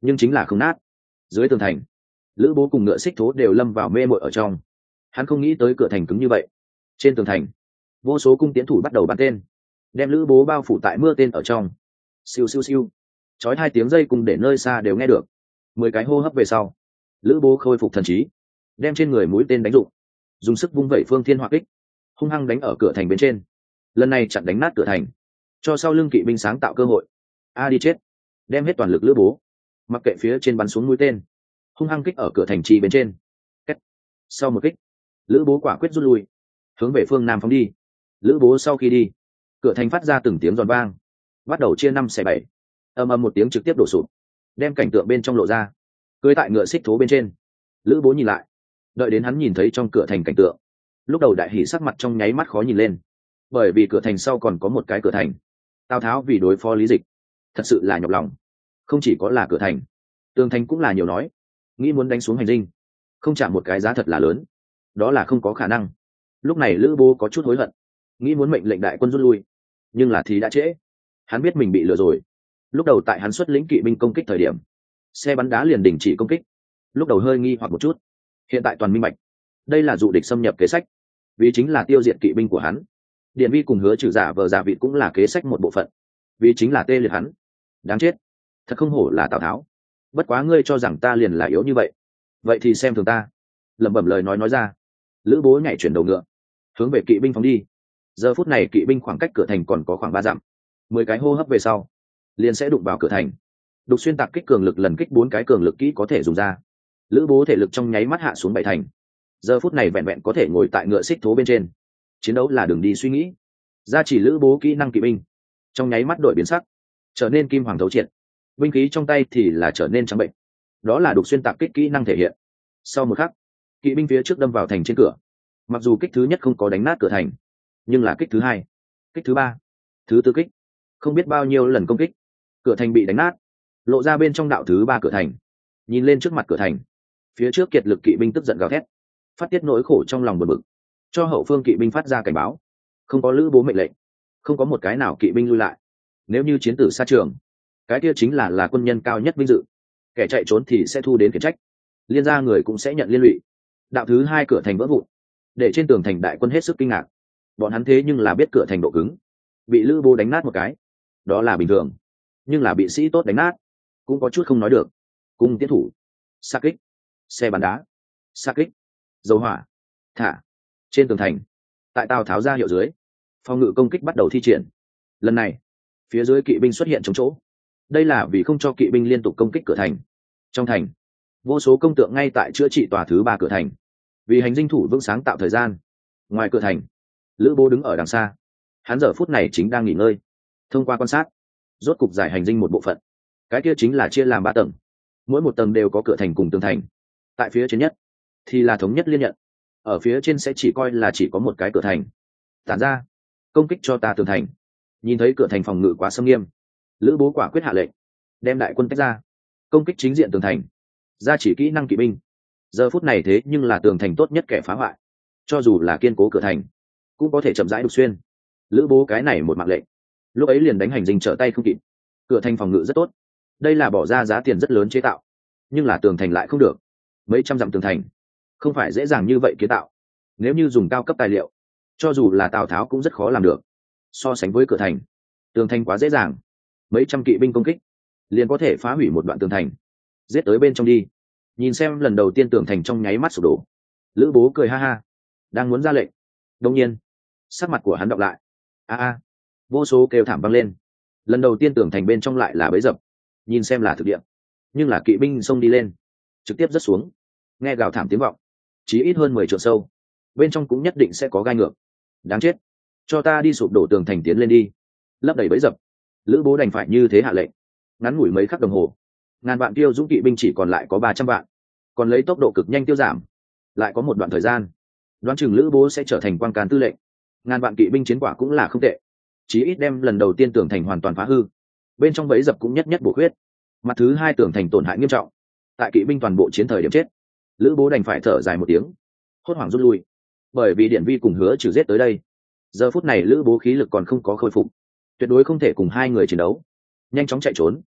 nhưng chính là không nát. Dưới tường thành, lữ bố cùng ngựa xích thố đều lâm vào mê mội ở trong. Hắn không nghĩ tới cửa thành cứng như vậy. Trên tường thành, vô số cung tiến thủ bắt đầu bắn tên, đem lữ bố bao phủ tại mưa tên ở trong. Siêu siêu siêu, chói hai tiếng dây cùng để nơi xa đều nghe được. Mười cái hô hấp về sau, lữ bố khôi phục thần trí, đem trên người mũi tên đánh rụng, dùng sức vung vẩy phương thiên hỏa kích, hung hăng đánh ở cửa thành bên trên. Lần này chặn đánh nát cửa thành, cho sau lưng kỵ binh sáng tạo cơ hội. A đi chết, đem hết toàn lực lữ bố, mặc kệ phía trên bắn xuống mũi tên, hung hăng kích ở cửa thành trì bên trên. Kết. Sau một kích, lữ bố quả quyết rút lui, hướng về phương nam phóng đi. Lữ bố sau khi đi, cửa thành phát ra từng tiếng giòn vang, bắt đầu chia năm xẻ bảy. Ầm ầm một tiếng trực tiếp đổ sụp, đem cảnh tượng bên trong lộ ra. Cưỡi tại ngựa xích thố bên trên, lữ bố nhìn lại, đợi đến hắn nhìn thấy trong cửa thành cảnh tượng, lúc đầu đại hỉ sắc mặt trong nháy mắt khó nhìn lên, bởi vì cửa thành sau còn có một cái cửa thành. Tào Tháo vì đối phó Lý Dịch, thật sự là nhọc lòng. Không chỉ có là cửa thành, tường thành cũng là nhiều nói, nghĩ muốn đánh xuống hành dinh, không trả một cái giá thật là lớn, đó là không có khả năng. Lúc này lữ bố có chút hối hận, nghĩ muốn mệnh lệnh đại quân rút lui, nhưng là thì đã trễ. Hắn biết mình bị lừa rồi. Lúc đầu tại hắn xuất lĩnh kỵ binh công kích thời điểm, xe bắn đá liền đình chỉ công kích. Lúc đầu hơi nghi hoặc một chút, hiện tại toàn minh bạch, đây là dụ địch xâm nhập kế sách, vì chính là tiêu diệt kỵ binh của hắn. Điện Vi cùng Hứa Trừ giả vờ giả vị cũng là kế sách một bộ phận, vì chính là tê liệt hắn. Đáng chết, thật không hổ là Tào Tháo. Bất quá ngươi cho rằng ta liền là yếu như vậy, vậy thì xem thường ta. Lẩm bẩm lời nói nói ra, lữ bố nhảy chuyển đầu ngựa, hướng về kỵ binh phóng đi. Giờ phút này kỵ binh khoảng cách cửa thành còn có khoảng ba dặm, mười cái hô hấp về sau liền sẽ đụng vào cửa thành. Đục xuyên tạc kích cường lực lần kích bốn cái cường lực kỹ có thể dùng ra. Lữ bố thể lực trong nháy mắt hạ xuống bảy thành, giờ phút này vẹn vẹn có thể ngồi tại ngựa xích thố bên trên. Chiến đấu là đường đi suy nghĩ, gia chỉ lữ bố kỹ năng kỵ binh trong nháy mắt đổi biến sắc, trở nên kim hoàng thấu triệt. Binh khí trong tay thì là trở nên trắng bệnh, đó là đục xuyên tạc kích kỹ năng thể hiện. Sau một khắc, kỵ binh phía trước đâm vào thành trên cửa. Mặc dù kích thứ nhất không có đánh nát cửa thành, nhưng là kích thứ hai, kích thứ ba, thứ tư kích, không biết bao nhiêu lần công kích, cửa thành bị đánh nát, lộ ra bên trong đạo thứ ba cửa thành. Nhìn lên trước mặt cửa thành, phía trước kiệt lực kỵ binh tức giận gào thét, phát tiết nỗi khổ trong lòng bực bực, cho hậu phương kỵ binh phát ra cảnh báo. Không có lữ bố mệnh lệnh, không có một cái nào kỵ binh lui lại. Nếu như chiến tử xa trường, cái kia chính là là quân nhân cao nhất vinh dự, kẻ chạy trốn thì sẽ thu đến khiển trách, liên gia người cũng sẽ nhận liên lụy. Đạo thứ hai cửa thành vỡ vụn, để trên tường thành đại quân hết sức kinh ngạc. Bọn hắn thế nhưng là biết cửa thành độ cứng, bị lữ bố đánh nát một cái đó là bình thường, nhưng là bị sĩ tốt đánh nát cũng có chút không nói được. Cung tiến thủ, xa kích, xe bắn đá, xa kích, dầu hỏa, thả. Trên tường thành, tại Tào Tháo ra hiệu dưới, phòng ngự công kích bắt đầu thi triển. Lần này phía dưới kỵ binh xuất hiện chống chỗ, đây là vì không cho kỵ binh liên tục công kích cửa thành. Trong thành, vô số công tượng ngay tại chữa trị tòa thứ ba cửa thành, vì hành dinh thủ vững sáng tạo thời gian. Ngoài cửa thành, lữ bố đứng ở đằng xa, hắn giờ phút này chính đang nghỉ ngơi. Thông qua quan sát, rốt cục giải hành dinh một bộ phận, cái kia chính là chia làm ba tầng, mỗi một tầng đều có cửa thành cùng tường thành. Tại phía trên nhất thì là thống nhất liên nhận, ở phía trên sẽ chỉ coi là chỉ có một cái cửa thành. Tản ra, công kích cho ta tường thành. Nhìn thấy cửa thành phòng ngự quá xâm nghiêm, lữ bố quả quyết hạ lệnh, đem đại quân tách ra, công kích chính diện tường thành, ra chỉ kỹ năng kỵ binh. Giờ phút này thế nhưng là tường thành tốt nhất kẻ phá hoại, cho dù là kiên cố cửa thành cũng có thể chậm rãi đục xuyên. Lữ bố cái này một mạng lệnh, lúc ấy liền đánh hành dinh trở tay không kịp. Cửa thành phòng ngự rất tốt, đây là bỏ ra giá tiền rất lớn chế tạo, nhưng là tường thành lại không được. Mấy trăm dặm tường thành không phải dễ dàng như vậy kiến tạo, nếu như dùng cao cấp tài liệu, cho dù là Tào Tháo cũng rất khó làm được. So sánh với cửa thành, tường thành quá dễ dàng, mấy trăm kỵ binh công kích liền có thể phá hủy một đoạn tường thành, giết tới bên trong đi. Nhìn xem lần đầu tiên tường thành trong nháy mắt sụp đổ, lữ bố cười ha ha, đang muốn ra lệnh, đông nhiên sắc mặt của hắn đọc lại. A a, vô số kêu thảm vang lên. Lần đầu tiên tường thành bên trong lại là bấy dập, nhìn xem là thực địa, nhưng là kỵ binh xông đi lên, trực tiếp rớt xuống. Nghe gào thảm tiếng vọng, chỉ ít hơn mười trượng sâu, bên trong cũng nhất định sẽ có gai ngược. Đáng chết, cho ta đi sụp đổ tường thành tiến lên đi, lấp đầy bấy dập. Lữ bố đành phải như thế hạ lệnh. Ngắn ngủi mấy khắc đồng hồ, ngàn vạn tiêu dũng kỵ binh chỉ còn lại có ba trăm vạn, còn lấy tốc độ cực nhanh tiêu giảm. Lại có một đoạn thời gian, đoán chừng lữ bố sẽ trở thành quan can tư lệnh. Ngàn vạn kỵ binh chiến quả cũng là không tệ, chí ít đem lần đầu tiên tường thành hoàn toàn phá hư, bên trong bẫy dập cũng nhất nhất bổ khuyết. Mặt thứ hai tường thành tổn hại nghiêm trọng, tại kỵ binh toàn bộ chiến thời điểm chết, lữ bố đành phải thở dài một tiếng, hốt hoảng rút lui. Bởi vì Điển Vi cùng Hứa Trừ giết tới đây, giờ phút này lữ bố khí lực còn không có khôi phục, tuyệt đối không thể cùng hai người chiến đấu. Nhanh chóng chạy trốn,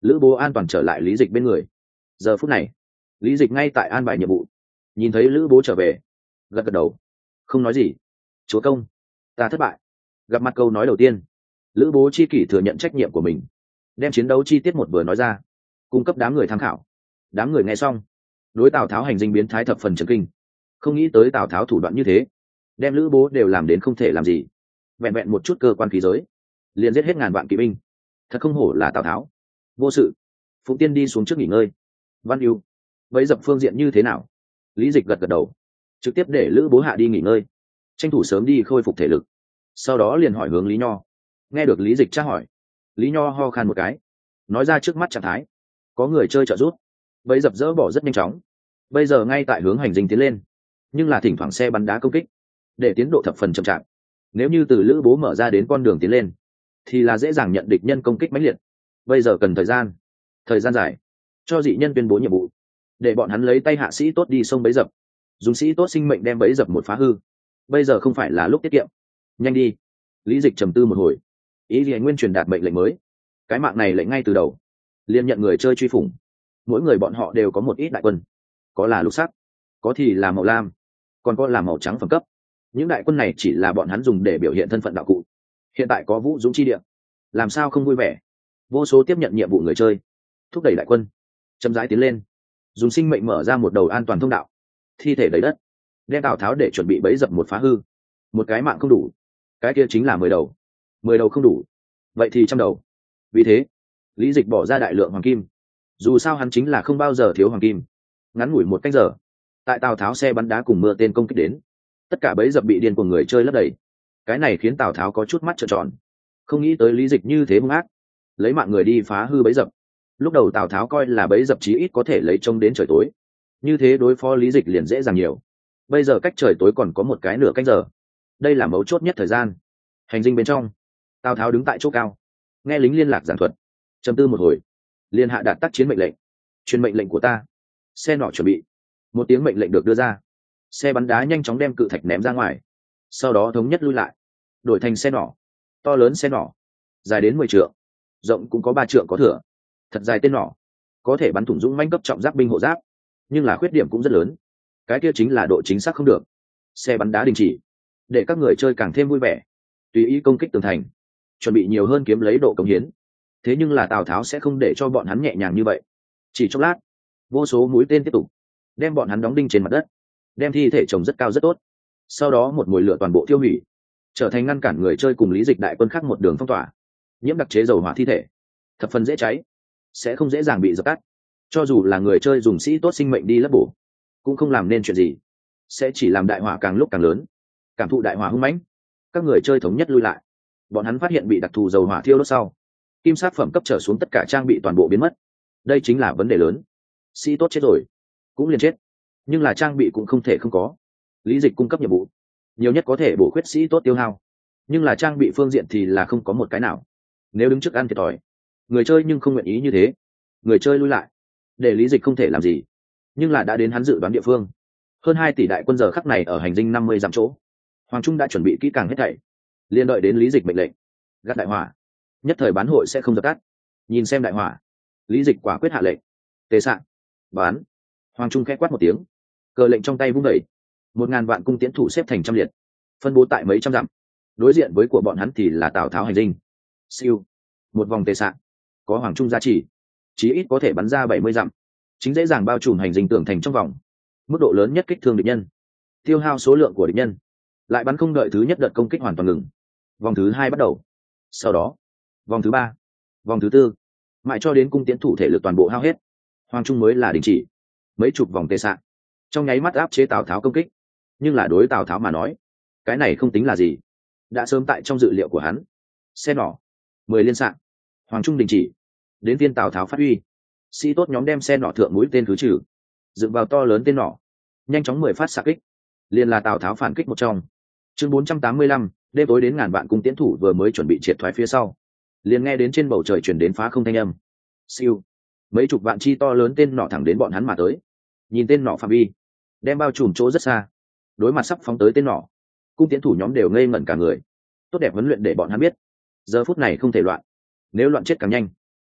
lữ bố an toàn trở lại lý dịch bên người. Giờ phút này lý dịch ngay tại an bài nhiệm vụ, nhìn thấy lữ bố trở về gật gật đầu, không nói gì. Chúa công, ta thất bại. Gặp mặt câu nói đầu tiên, lữ bố chi kỷ thừa nhận trách nhiệm của mình, đem chiến đấu chi tiết một vừa nói ra, cung cấp đám người tham khảo. Đám người nghe xong, đối Tào Tháo hành dinh biến thái thập phần chấn kinh, không nghĩ tới Tào Tháo thủ đoạn như thế, đem lữ bố đều làm đến không thể làm gì, vẹn vẹn một chút cơ quan khí giới liền giết hết ngàn vạn kỵ binh, thật không hổ là Tào Tháo. Vô sự. Phụng Tiên đi xuống trước nghỉ ngơi. Văn Ưu, bấy dập phương diện như thế nào? Lý Dịch gật gật đầu, trực tiếp để lữ bố hạ đi nghỉ ngơi, tranh thủ sớm đi khôi phục thể lực. Sau đó liền hỏi hướng Lý Nho. Nghe được Lý Dịch tra hỏi, Lý Nho ho khan một cái, nói ra trước mắt trạng thái có người chơi trợ giúp, bấy dập dỡ bỏ rất nhanh chóng, bây giờ ngay tại hướng hành dinh tiến lên, nhưng là thỉnh thoảng xe bắn đá công kích để tiến độ thập phần chậm chạp. Nếu như từ lữ bố mở ra đến con đường tiến lên thì là dễ dàng nhận địch nhân công kích mãnh liệt. Bây giờ cần thời gian thời gian dài, cho dị nhân tuyên bố nhiệm vụ, để bọn hắn lấy tay hạ sĩ tốt đi sông bấy dập, dùng sĩ tốt sinh mệnh đem bấy dập một phá hư. Bây giờ không phải là lúc tiết kiệm, nhanh đi. Lý Dịch trầm tư một hồi, ý thì nguyên truyền đạt mệnh lệnh mới. Cái mạng này lệnh ngay từ đầu liền nhận người chơi truy phủng, mỗi người bọn họ đều có một ít đại quân, có là lục sắc, có thì là màu lam, còn có là màu trắng phẩm cấp. Những đại quân này chỉ là bọn hắn dùng để biểu hiện thân phận đạo cụ. Hiện tại có vũ dũng chi địa, làm sao không vui vẻ. Vô số tiếp nhận nhiệm vụ người chơi thúc đẩy đại quân chậm rãi tiến lên, dùng sinh mệnh mở ra một đầu an toàn thông đạo, thi thể đầy đất, đem Tào Tháo để chuẩn bị bẫy dập một phá hư. Một cái mạng không đủ, cái kia chính là mười đầu, mười đầu không đủ, vậy thì trăm đầu. Vì thế Lý Dịch bỏ ra đại lượng hoàng kim, dù sao hắn chính là không bao giờ thiếu hoàng kim. Ngắn ngủi một canh giờ, tại Tào Tháo xe bắn đá cùng mưa tên công kích đến, tất cả bẫy dập bị điên của người chơi lấp đầy. Cái này khiến Tào Tháo có chút mắt trợn tròn, không nghĩ tới Lý Dịch như thế hung ác, lấy mạng người đi phá hư bẫy dập. Lúc đầu Tào Tháo coi là bẫy dập chí ít có thể lấy trông đến trời tối, như thế đối phó Lý Dịch liền dễ dàng nhiều. Bây giờ cách trời tối còn có một cái nửa canh giờ, đây là mấu chốt nhất thời gian. Hành dinh bên trong, Tào Tháo đứng tại chỗ cao, nghe lính liên lạc giảng thuật, trầm tư một hồi, liên hạ đạt tác chiến mệnh lệnh. Truyền mệnh lệnh của ta, xe nỏ chuẩn bị. Một tiếng mệnh lệnh được đưa ra, xe bắn đá nhanh chóng đem cự thạch ném ra ngoài, sau đó thống nhất lui lại, đổi thành xe nỏ. To lớn xe nỏ, dài đến mười trượng, rộng cũng có ba trượng có thừa, thật dài tên nỏ, có thể bắn thủng dũng mãnh cấp trọng giáp binh hộ giáp. Nhưng là khuyết điểm cũng rất lớn, cái kia chính là độ chính xác không được. Xe bắn đá đình chỉ, để các người chơi càng thêm vui vẻ, tùy ý công kích tường thành, chuẩn bị nhiều hơn kiếm lấy độ cống hiến. Thế nhưng là Tào Tháo sẽ không để cho bọn hắn nhẹ nhàng như vậy. Chỉ chốc lát, vô số mũi tên tiếp tục đem bọn hắn đóng đinh trên mặt đất, đem thi thể trồng rất cao rất tốt, sau đó một mùi lửa toàn bộ tiêu hủy, trở thành ngăn cản người chơi cùng Lý Dịch đại quân khác một đường phong tỏa. Nhiễm đặc chế dầu hỏa thi thể thập phần dễ cháy, sẽ không dễ dàng bị dập tắt. Cho dù là người chơi dùng sĩ tốt sinh mệnh đi lấp bổ, cũng không làm nên chuyện gì, sẽ chỉ làm đại hỏa càng lúc càng lớn. Cảm thụ đại hỏa hung mãnh, các người chơi thống nhất lui lại. Bọn hắn phát hiện bị đặc thù dầu hỏa thiêu đốt sau, kim sát phẩm cấp trở xuống tất cả trang bị toàn bộ biến mất. Đây chính là vấn đề lớn. Sĩ tốt chết rồi cũng liền chết, nhưng là trang bị cũng không thể không có. Lý Dịch cung cấp nhiệm vụ, nhiều nhất có thể bổ khuyết sĩ tốt tiêu hao, nhưng là trang bị phương diện thì là không có một cái nào. Nếu đứng trước ăn thiệt thòi, người chơi nhưng không nguyện ý như thế. Người chơi lui lại, để Lý Dịch không thể làm gì. Nhưng là đã đến hắn dự đoán địa phương, hơn hai tỷ đại quân giờ khắc này ở hành dinh năm mươi dặm chỗ. Hoàng Trung đã chuẩn bị kỹ càng hết thảy, liên đợi đến Lý Dịch mệnh lệnh, gắt đại hỏa, nhất thời bán hội sẽ không dập tắt. Nhìn xem đại hỏa, Lý Dịch quả quyết hạ lệnh, tề sạn, bán. Hoàng Trung khẽ quát một tiếng, cờ lệnh trong tay vung đẩy, một ngàn vạn cung tiễn thủ xếp thành trăm liệt, phân bố tại mấy trăm dặm. Đối diện với của bọn hắn thì là Tào Tháo hành dinh. Siêu, một vòng tề sạn, có Hoàng Trung gia trì, chí ít có thể bắn ra bảy mươi dặm, chính dễ dàng bao trùm hành dinh tường thành trong vòng, mức độ lớn nhất kích thương địch nhân, tiêu hao số lượng của địch nhân, lại bắn không đợi thứ nhất đợt công kích hoàn toàn ngừng. Vòng thứ hai bắt đầu, sau đó vòng thứ ba, vòng thứ tư, mãi cho đến cung tiễn thủ thể lực toàn bộ hao hết, Hoàng Trung mới là đình chỉ. Mấy chục vòng tề sạn trong nháy mắt áp chế Tào Tháo công kích, nhưng là đối Tào Tháo mà nói, cái này không tính là gì, đã sớm tại trong dự liệu của hắn. Xe nỏ mười liên sạn, Hoàng Trung đình chỉ. Đến phiên Tào Tháo phát huy, sĩ tốt nhóm đem xe nỏ thượng mũi tên khứ trừ, dựng vào to lớn tên nỏ, nhanh chóng mười phát xạ kích, liền là Tào Tháo phản kích một trong. Chương bốn trăm tám mươi lăm, đêm tối đến ngàn vạn cung tiễn thủ vừa mới chuẩn bị triệt thoái phía sau, liền nghe đến trên bầu trời chuyển đến phá không thanh âm. Siêu, mấy chục vạn chi to lớn tên nỏ thẳng đến bọn hắn mà tới. Nhìn tên nỏ phạm vi, đem bao trùm chỗ rất xa, đối mặt sắp phóng tới tên nỏ, cung tiễn thủ nhóm đều ngây ngẩn cả người. Tốt đẹp huấn luyện để bọn hắn biết, giờ phút này không thể loạn, nếu loạn chết càng nhanh.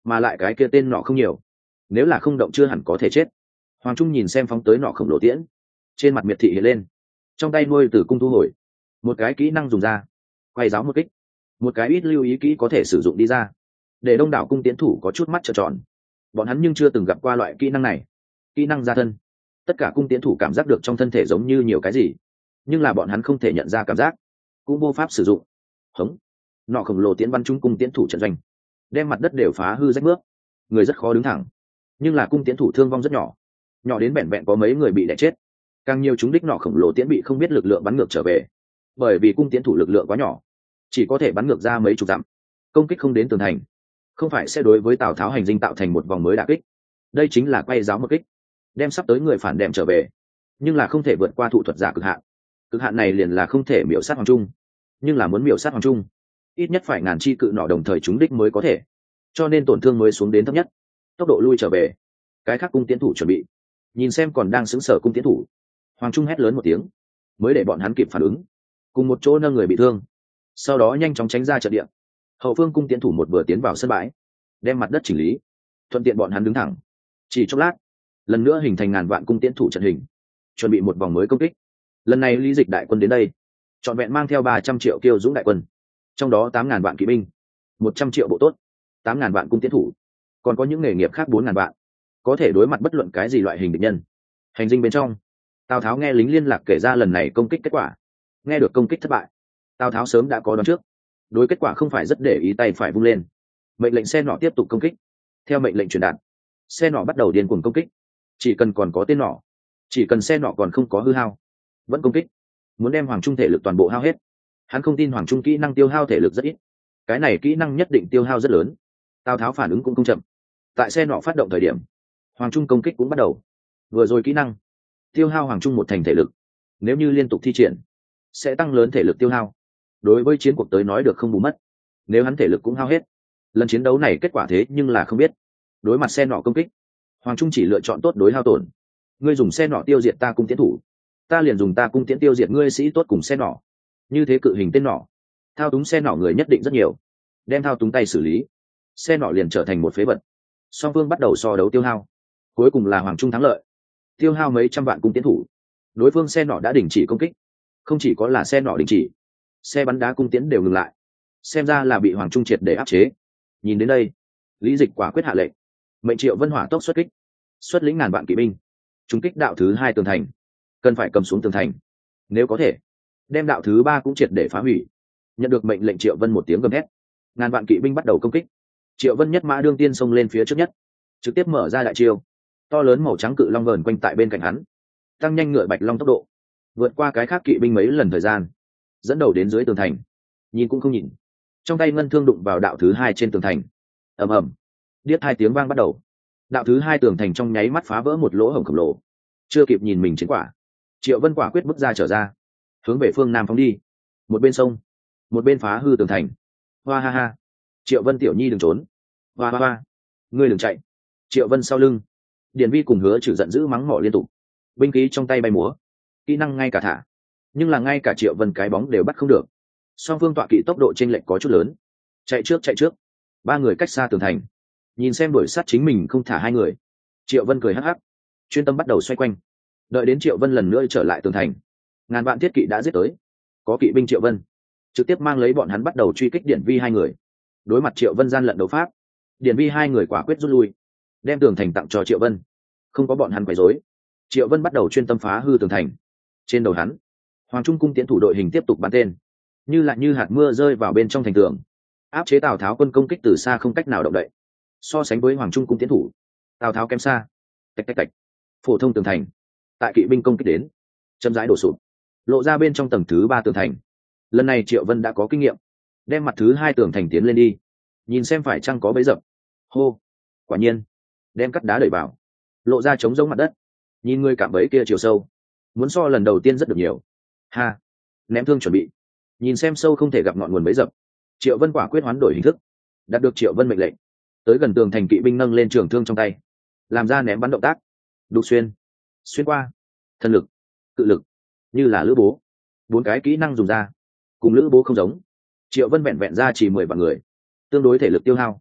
mà lại cái kia tên nọ không nhiều, nếu là không động chưa hẳn có thể chết. Hoàng Trung nhìn xem phóng tới nọ khổng lồ tiễn, trên mặt miệt thị hiện lên, trong tay nuôi tử cung thu hồi, một cái kỹ năng dùng ra, quay giáo một kích, một cái ít lưu ý kỹ có thể sử dụng đi ra, để đông đảo cung tiến thủ có chút mắt trợn tròn. Bọn hắn nhưng chưa từng gặp qua loại kỹ năng này. Kỹ năng ra thân, tất cả cung tiến thủ cảm giác được trong thân thể giống như nhiều cái gì, nhưng là bọn hắn không thể nhận ra cảm giác, cũng vô pháp sử dụng. Hống, nọ khổng lồ tiến bắn trúng cung tiến thủ trận doanh, đem mặt đất đều phá hư rách nước, người rất khó đứng thẳng. Nhưng là cung tiến thủ thương vong rất nhỏ, nhỏ đến vẹn vẹn có mấy người bị đẻ chết, càng nhiều chúng đích nọ khổng lồ tiến bị không biết lực lượng bắn ngược trở về, bởi vì cung tiến thủ lực lượng quá nhỏ, chỉ có thể bắn ngược ra mấy chục dặm, công kích không đến tường thành, không phải sẽ đối với Tào Tháo hành dinh tạo thành một vòng mới đả kích. Đây chính là quay giáo một kích, đem sắp tới người phản đệm trở về, nhưng là không thể vượt qua thủ thuật giả cực hạn. Cực hạn này liền là không thể miểu sát Hoàng Trung, nhưng là muốn miểu sát Hoàng Trung, ít nhất phải ngàn chi cự nọ đồng thời trúng đích mới có thể, cho nên tổn thương mới xuống đến thấp nhất, tốc độ lui trở về. Cái khác cung tiến thủ chuẩn bị, nhìn xem còn đang sững sờ cung tiến thủ, Hoàng Trung hét lớn một tiếng, mới để bọn hắn kịp phản ứng, cùng một chỗ nâng người bị thương, sau đó nhanh chóng tránh ra trận địa. Hậu phương cung tiến thủ một vừa tiến vào sân bãi, đem mặt đất chỉnh lý, thuận tiện bọn hắn đứng thẳng. Chỉ chốc lát, lần nữa hình thành ngàn vạn cung tiến thủ trận hình, chuẩn bị một vòng mới công kích. Lần này Lý Dịch đại quân đến đây, trọn vẹn mang theo ba trăm triệu kiêu dũng đại quân, trong đó tám ngàn vạn kỵ binh, một trăm triệu bộ tốt, tám ngàn vạn cung tiến thủ, còn có những nghề nghiệp khác bốn ngàn vạn, có thể đối mặt bất luận cái gì loại hình địch nhân. Hành dinh bên trong, Tào Tháo nghe lính liên lạc kể ra lần này công kích kết quả. Nghe được công kích thất bại, Tào Tháo sớm đã có đoán trước, đối kết quả không phải rất để ý, tay phải vung lên, mệnh lệnh xe nỏ tiếp tục công kích. Theo mệnh lệnh truyền đạt, xe nỏ bắt đầu điên cuồng công kích. Chỉ cần còn có tên nỏ, chỉ cần xe nỏ còn không có hư hao, vẫn công kích, muốn đem Hoàng Trung thể lực toàn bộ hao hết. Hắn không tin Hoàng Trung kỹ năng tiêu hao thể lực rất ít, cái này kỹ năng nhất định tiêu hao rất lớn. Tào Tháo phản ứng cũng không chậm, tại xe nỏ phát động thời điểm, Hoàng Trung công kích cũng bắt đầu. Vừa rồi kỹ năng tiêu hao Hoàng Trung một thành thể lực, nếu như liên tục thi triển, sẽ tăng lớn thể lực tiêu hao. Đối với chiến cuộc tới nói được không bù mất, nếu hắn thể lực cũng hao hết, lần chiến đấu này kết quả thế nhưng là không biết. Đối mặt xe nỏ công kích, Hoàng Trung chỉ lựa chọn tốt đối hao tổn. Ngươi dùng xe nỏ tiêu diệt ta cung tiến thủ, ta liền dùng ta cung tiễn tiêu diệt ngươi sĩ tốt cùng xe nỏ. Như thế cự hình tên nỏ, thao túng xe nỏ người nhất định rất nhiều, đem thao túng tay xử lý, xe nỏ liền trở thành một phế vật. Song phương bắt đầu so đấu tiêu hao, cuối cùng là Hoàng Trung thắng lợi, tiêu hao mấy trăm vạn cung tiến thủ. Đối phương xe nỏ đã đình chỉ công kích, không chỉ có là xe nỏ đình chỉ, xe bắn đá cung tiễn đều ngừng lại, xem ra là bị Hoàng Trung triệt để áp chế. Nhìn đến đây, Lý Dịch quả quyết hạ lệnh, mệnh Triệu Vân hỏa tốc xuất kích, xuất lĩnh ngàn vạn kỵ binh, trúng kích đạo thứ hai tường thành. Cần phải cầm xuống tường thành, nếu có thể đem đạo thứ ba cũng triệt để phá hủy. Nhận được mệnh lệnh, Triệu Vân một tiếng gầm hét, ngàn vạn kỵ binh bắt đầu công kích. Triệu Vân nhất mã đương tiên xông lên phía trước nhất, trực tiếp mở ra đại chiêu. To lớn màu trắng cự long vờn quanh tại bên cạnh hắn, tăng nhanh ngựa bạch long tốc độ, vượt qua cái khác kỵ binh mấy lần thời gian, dẫn đầu đến dưới tường thành. Nhìn cũng không nhìn, trong tay ngân thương đụng vào đạo thứ hai trên tường thành, ầm ầm, điếc hai tiếng vang bắt đầu. Đạo thứ hai tường thành trong nháy mắt phá vỡ một lỗ hổng khổng lồ. Chưa kịp nhìn mình chiến quả, Triệu Vân quả quyết bước ra trở ra, hướng về phương nam phóng đi. Một bên sông, một bên phá hư tường thành. Hoa ha ha, Triệu Vân tiểu nhi đừng trốn. Hoa hoa hoa, ngươi đừng chạy. Triệu Vân sau lưng, Điền Vi cùng Hứa Trừ giận dữ mắng mỏ liên tục, binh khí trong tay bay múa, kỹ năng ngay cả thả, nhưng là ngay cả Triệu Vân cái bóng đều bắt không được. Song phương tọa kỵ tốc độ chênh lệch có chút lớn, chạy trước chạy trước, ba người cách xa tường thành, nhìn xem đuổi sát chính mình không thả hai người. Triệu Vân cười hắc hắc, chuyên tâm bắt đầu xoay quanh. Đợi đến Triệu Vân lần nữa trở lại tường thành, ngàn vạn thiết kỵ đã giết tới. Có kỵ binh Triệu Vân trực tiếp mang lấy bọn hắn bắt đầu truy kích Điển Vi hai người. Đối mặt Triệu Vân gian lận đấu pháp, Điển Vi hai người quả quyết rút lui, đem tường thành tặng cho Triệu Vân. Không có bọn hắn quấy rối, Triệu Vân bắt đầu chuyên tâm phá hư tường thành. Trên đầu hắn, Hoàng Trung cung tiến thủ đội hình tiếp tục bắn tên, như là như hạt mưa rơi vào bên trong thành tường, áp chế Tào Tháo quân công kích từ xa không cách nào động đậy. So sánh với Hoàng Trung cung tiến thủ, Tào Tháo kém xa. Tạch tạch tạch, phổ thông tường thành tại kỵ binh công kích đến, chậm rãi đổ sụp, lộ ra bên trong tầng thứ ba tường thành. Lần này Triệu Vân đã có kinh nghiệm, đem mặt thứ hai tường thành tiến lên đi, nhìn xem phải chăng có bẫy dập. Hô, quả nhiên, đem cắt đá đẩy vào, lộ ra trống rỗng mặt đất. Nhìn người cạm bẫy kia chiều sâu, muốn so lần đầu tiên rất được nhiều. Ha, ném thương chuẩn bị, nhìn xem sâu không thể gặp ngọn nguồn bẫy dập. Triệu Vân quả quyết hoán đổi hình thức, đạt được Triệu Vân mệnh lệnh, tới gần tường thành kỵ binh nâng lên trường thương trong tay, làm ra ném bắn động tác. Đục xuyên, xuyên qua, thần lực, cự lực, như là lữ bố. Bốn cái kỹ năng dùng ra, cùng lữ bố không giống. Triệu Vân vẹn vẹn ra chỉ mười vạn người, tương đối thể lực tiêu hao,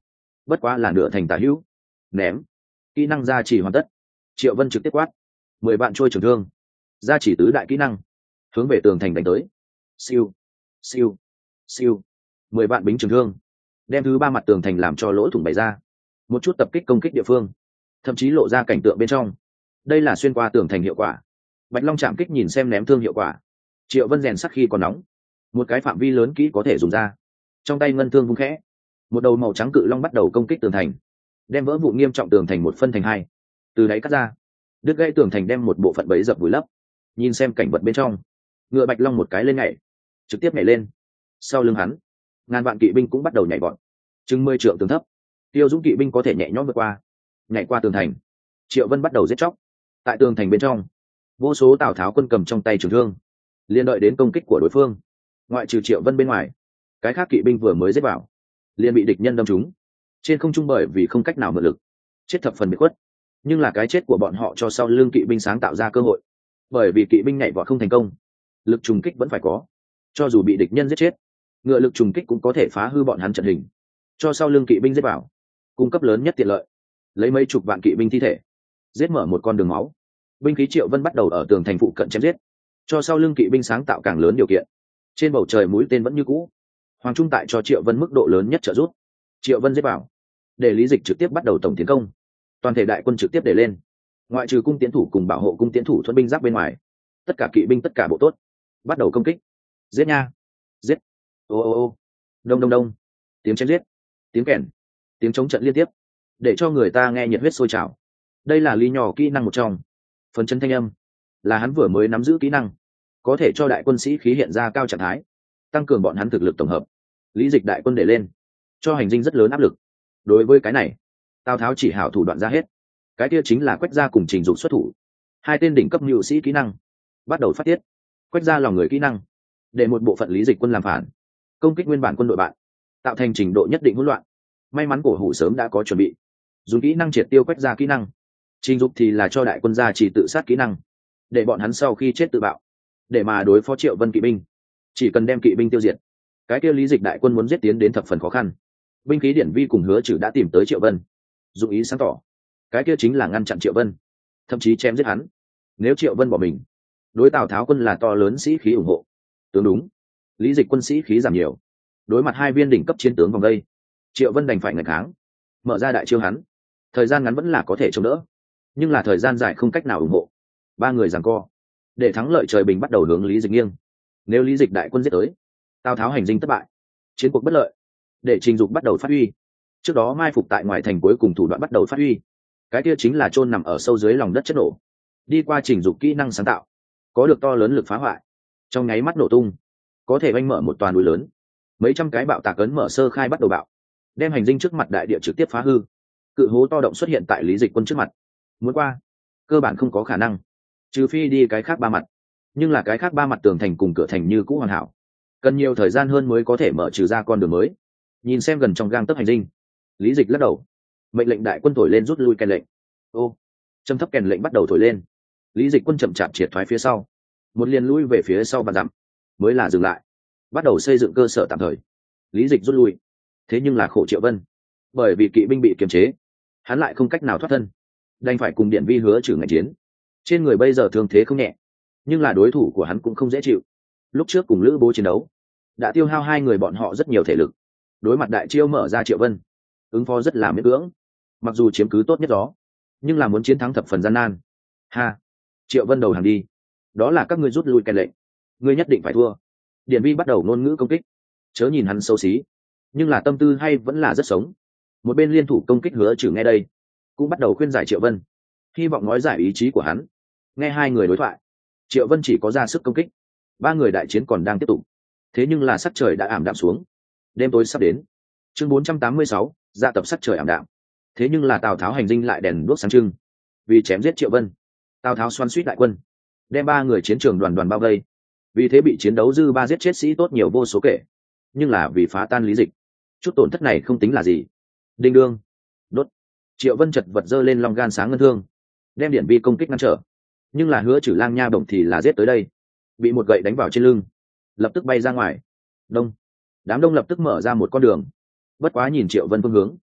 bất quá là nửa thành tả hữu. Ném. Kỹ năng gia trì hoàn tất. Triệu Vân trực tiếp quát. Mười vạn trôi trường thương. Gia trì tứ đại kỹ năng. Hướng về tường thành đánh tới. Siêu. Siêu. Siêu. Mười vạn bính trường thương. Đem thứ ba mặt tường thành làm cho lỗ thủng bày ra. Một chút tập kích công kích địa phương. Thậm chí lộ ra cảnh tượng bên trong. Đây là xuyên qua tường thành hiệu quả. Bạch Long chạm kích nhìn xem ném thương hiệu quả. Triệu Vân rèn sắc khi còn nóng. Một cái phạm vi lớn kỹ có thể dùng ra. Trong tay ngân thương vung khẽ, một đầu màu trắng cự long bắt đầu công kích tường thành, đem vỡ vụ nghiêm trọng tường thành một phân thành hai, từ đáy cắt ra, đứt gãy tường thành, đem một bộ phận bẫy dập vùi lấp. Nhìn xem cảnh vật bên trong, ngựa Bạch Long một cái lên nhảy, trực tiếp nhảy lên. Sau lưng hắn, ngàn vạn kỵ binh cũng bắt đầu nhảy vọt, chừng mười trượng tường thấp. Tiêu Dũng kỵ binh có thể nhẹ nhõm vượt qua, nhảy qua tường thành. Triệu Vân bắt đầu giết chóc. Tại tường thành bên trong, vô số Tào Tháo quân cầm trong tay trường thương, liên đợi đến công kích của đối phương. Ngoại trừ Triệu Vân bên ngoài, cái khác kỵ binh vừa mới giết vào, liền bị địch nhân đâm trúng. Trên không trung bởi vì không cách nào mượn lực, chết thập phần bị khuất. Nhưng là cái chết của bọn họ cho sau lưng kỵ binh sáng tạo ra cơ hội, bởi vì kỵ binh nhảy vọt không thành công, lực trùng kích vẫn phải có. Cho dù bị địch nhân giết chết, ngựa lực trùng kích cũng có thể phá hư bọn hắn trận hình, cho sau lưng kỵ binh giết vào, cung cấp lớn nhất tiện lợi. Lấy mấy chục vạn kỵ binh thi thể, giết mở một con đường máu. Binh khí Triệu Vân bắt đầu ở tường thành phụ cận chém giết, cho sau lưng kỵ binh sáng tạo càng lớn điều kiện. Trên bầu trời mũi tên vẫn như cũ. Hoàng Trung tại cho Triệu Vân mức độ lớn nhất trợ giúp. Triệu Vân giết vào, để Lý Dịch trực tiếp bắt đầu tổng tiến công. Toàn thể đại quân trực tiếp để lên, ngoại trừ cung tiến thủ cùng bảo hộ cung tiến thủ thuẫn binh giáp bên ngoài, tất cả kỵ binh, tất cả bộ tốt bắt đầu công kích. Giết nha, giết. Ô ô ô, đông đông đông. Tiếng chém giết, tiếng kèn, tiếng chống trận liên tiếp, để cho người ta nghe nhiệt huyết sôi trào. Đây là Lý Nhỏ kỹ năng một trong, phấn chấn thanh âm, là hắn vừa mới nắm giữ kỹ năng, có thể cho đại quân sĩ khí hiện ra cao trạng thái, tăng cường bọn hắn thực lực tổng hợp. Lý Dịch đại quân để lên, cho hành dinh rất lớn áp lực. Đối với cái này, Tào Tháo chỉ hảo thủ đoạn ra hết. Cái kia chính là Quách Gia cùng Trình Dục xuất thủ, hai tên đỉnh cấp nhu sĩ kỹ năng bắt đầu phát tiết. Quách Gia lòng người kỹ năng, để một bộ phận Lý Dịch quân làm phản, công kích nguyên bản quân đội bạn, tạo thành trình độ nhất định hỗn loạn. May mắn cổ hủ sớm đã có chuẩn bị, dùng kỹ năng triệt tiêu Quách Gia kỹ năng. Trình Dục thì là cho đại quân gia chỉ tự sát kỹ năng, để bọn hắn sau khi chết tự bạo, để mà đối phó Triệu Vân kỵ binh. Chỉ cần đem kỵ binh tiêu diệt, cái kia Lý Dịch đại quân muốn giết tiến đến thập phần khó khăn. Binh khí Điển Vi cùng Hứa Trừ đã tìm tới Triệu Vân, dụng ý sáng tỏ, cái kia chính là ngăn chặn Triệu Vân, thậm chí chém giết hắn. Nếu Triệu Vân bỏ mình, đối Tào Tháo quân là to lớn sĩ khí ủng hộ. Tướng đúng, Lý Dịch quân sĩ khí giảm nhiều, đối mặt hai viên đỉnh cấp chiến tướng vòng đây, Triệu Vân đành phải ngạch kháng, mở ra đại chiêu hắn. Thời gian ngắn vẫn là có thể chống đỡ, nhưng là thời gian dài không cách nào ủng hộ. Ba người giằng co, để thắng lợi trời bình bắt đầu hướng Lý Dịch nghiêng. Nếu Lý Dịch đại quân giết tới, Tào Tháo hành dinh thất bại, chiến cuộc bất lợi, để Trình Dục bắt đầu phát huy. Trước đó mai phục tại ngoài thành cuối cùng thủ đoạn bắt đầu phát huy, cái kia chính là chôn nằm ở sâu dưới lòng đất chất nổ. Đi qua Trình Dục kỹ năng sáng tạo, có được to lớn lực phá hoại, trong nháy mắt nổ tung, có thể oanh mở một toàn núi lớn. Mấy trăm cái bạo tạc ấn mở sơ khai bắt đầu bạo, đem hành dinh trước mặt đại địa trực tiếp phá hư. Cự hố to động xuất hiện tại Lý Dịch quân trước mặt, muốn qua cơ bản không có khả năng, trừ phi đi cái khác ba mặt. Nhưng là cái khác ba mặt tường thành cùng cửa thành như cũ hoàn hảo, cần nhiều thời gian hơn mới có thể mở trừ ra con đường mới. Nhìn xem gần trong gang tấc hành dinh, Lý Dịch lắc đầu, mệnh lệnh đại quân thổi lên rút lui kèn lệnh. Ô, trầm thấp kèn lệnh bắt đầu thổi lên. Lý Dịch quân chậm chạp triệt thoái phía sau, một liền lui về phía sau và dặm, mới là dừng lại, bắt đầu xây dựng cơ sở tạm thời. Lý Dịch rút lui, thế nhưng là khổ Triệu Vân, bởi vì kỵ binh bị kiềm chế, hắn lại không cách nào thoát thân, đành phải cùng Điển Vi Hứa Trừ ngành chiến. Trên người bây giờ thương thế không nhẹ, nhưng là đối thủ của hắn cũng không dễ chịu. Lúc trước cùng Lữ Bố chiến đấu, đã tiêu hao hai người bọn họ rất nhiều thể lực. Đối mặt đại chiêu mở ra Triệu Vân, ứng phó rất là miễn cưỡng. Mặc dù chiếm cứ tốt nhất đó, nhưng là muốn chiến thắng thập phần gian nan. Ha, Triệu Vân đầu hàng đi, đó là các ngươi rút lui kèn lệnh, ngươi nhất định phải thua. Điển Vi bắt đầu ngôn ngữ công kích, chớ nhìn hắn xấu xí, nhưng là tâm tư hay vẫn là rất sống. Một bên liên thủ công kích Hứa Trừ nghe đây, cũng bắt đầu khuyên giải Triệu Vân, hy vọng nói giải ý chí của hắn. Nghe hai người đối thoại, Triệu Vân chỉ có ra sức công kích. Ba người đại chiến còn đang tiếp tục, thế nhưng là sắc trời đã ảm đạm xuống, đêm tối sắp đến. Chương bốn trăm tám mươi sáu, dạ tập sắc trời ảm đạm. Thế nhưng là Tào Tháo hành dinh lại đèn đuốc sáng trưng. Vì chém giết Triệu Vân, Tào Tháo xoắn suýt đại quân, đem ba người chiến trường đoàn đoàn bao vây. Vì thế bị chiến đấu dư ba giết chết sĩ tốt nhiều vô số kể. Nhưng là vì phá tan Lý Dịch, chút tổn thất này không tính là gì. Đinh đương, đốt. Triệu Vân chật vật giơ lên long gan sáng ngân thương, đem Điển Vi công kích ngăn trở. Nhưng là Hứa Trừ lang nha bổng thì là giết tới đây, bị một gậy đánh vào trên lưng, lập tức bay ra ngoài. Đông, đám đông lập tức mở ra một con đường. Bất quá nhìn Triệu Vân phương hướng,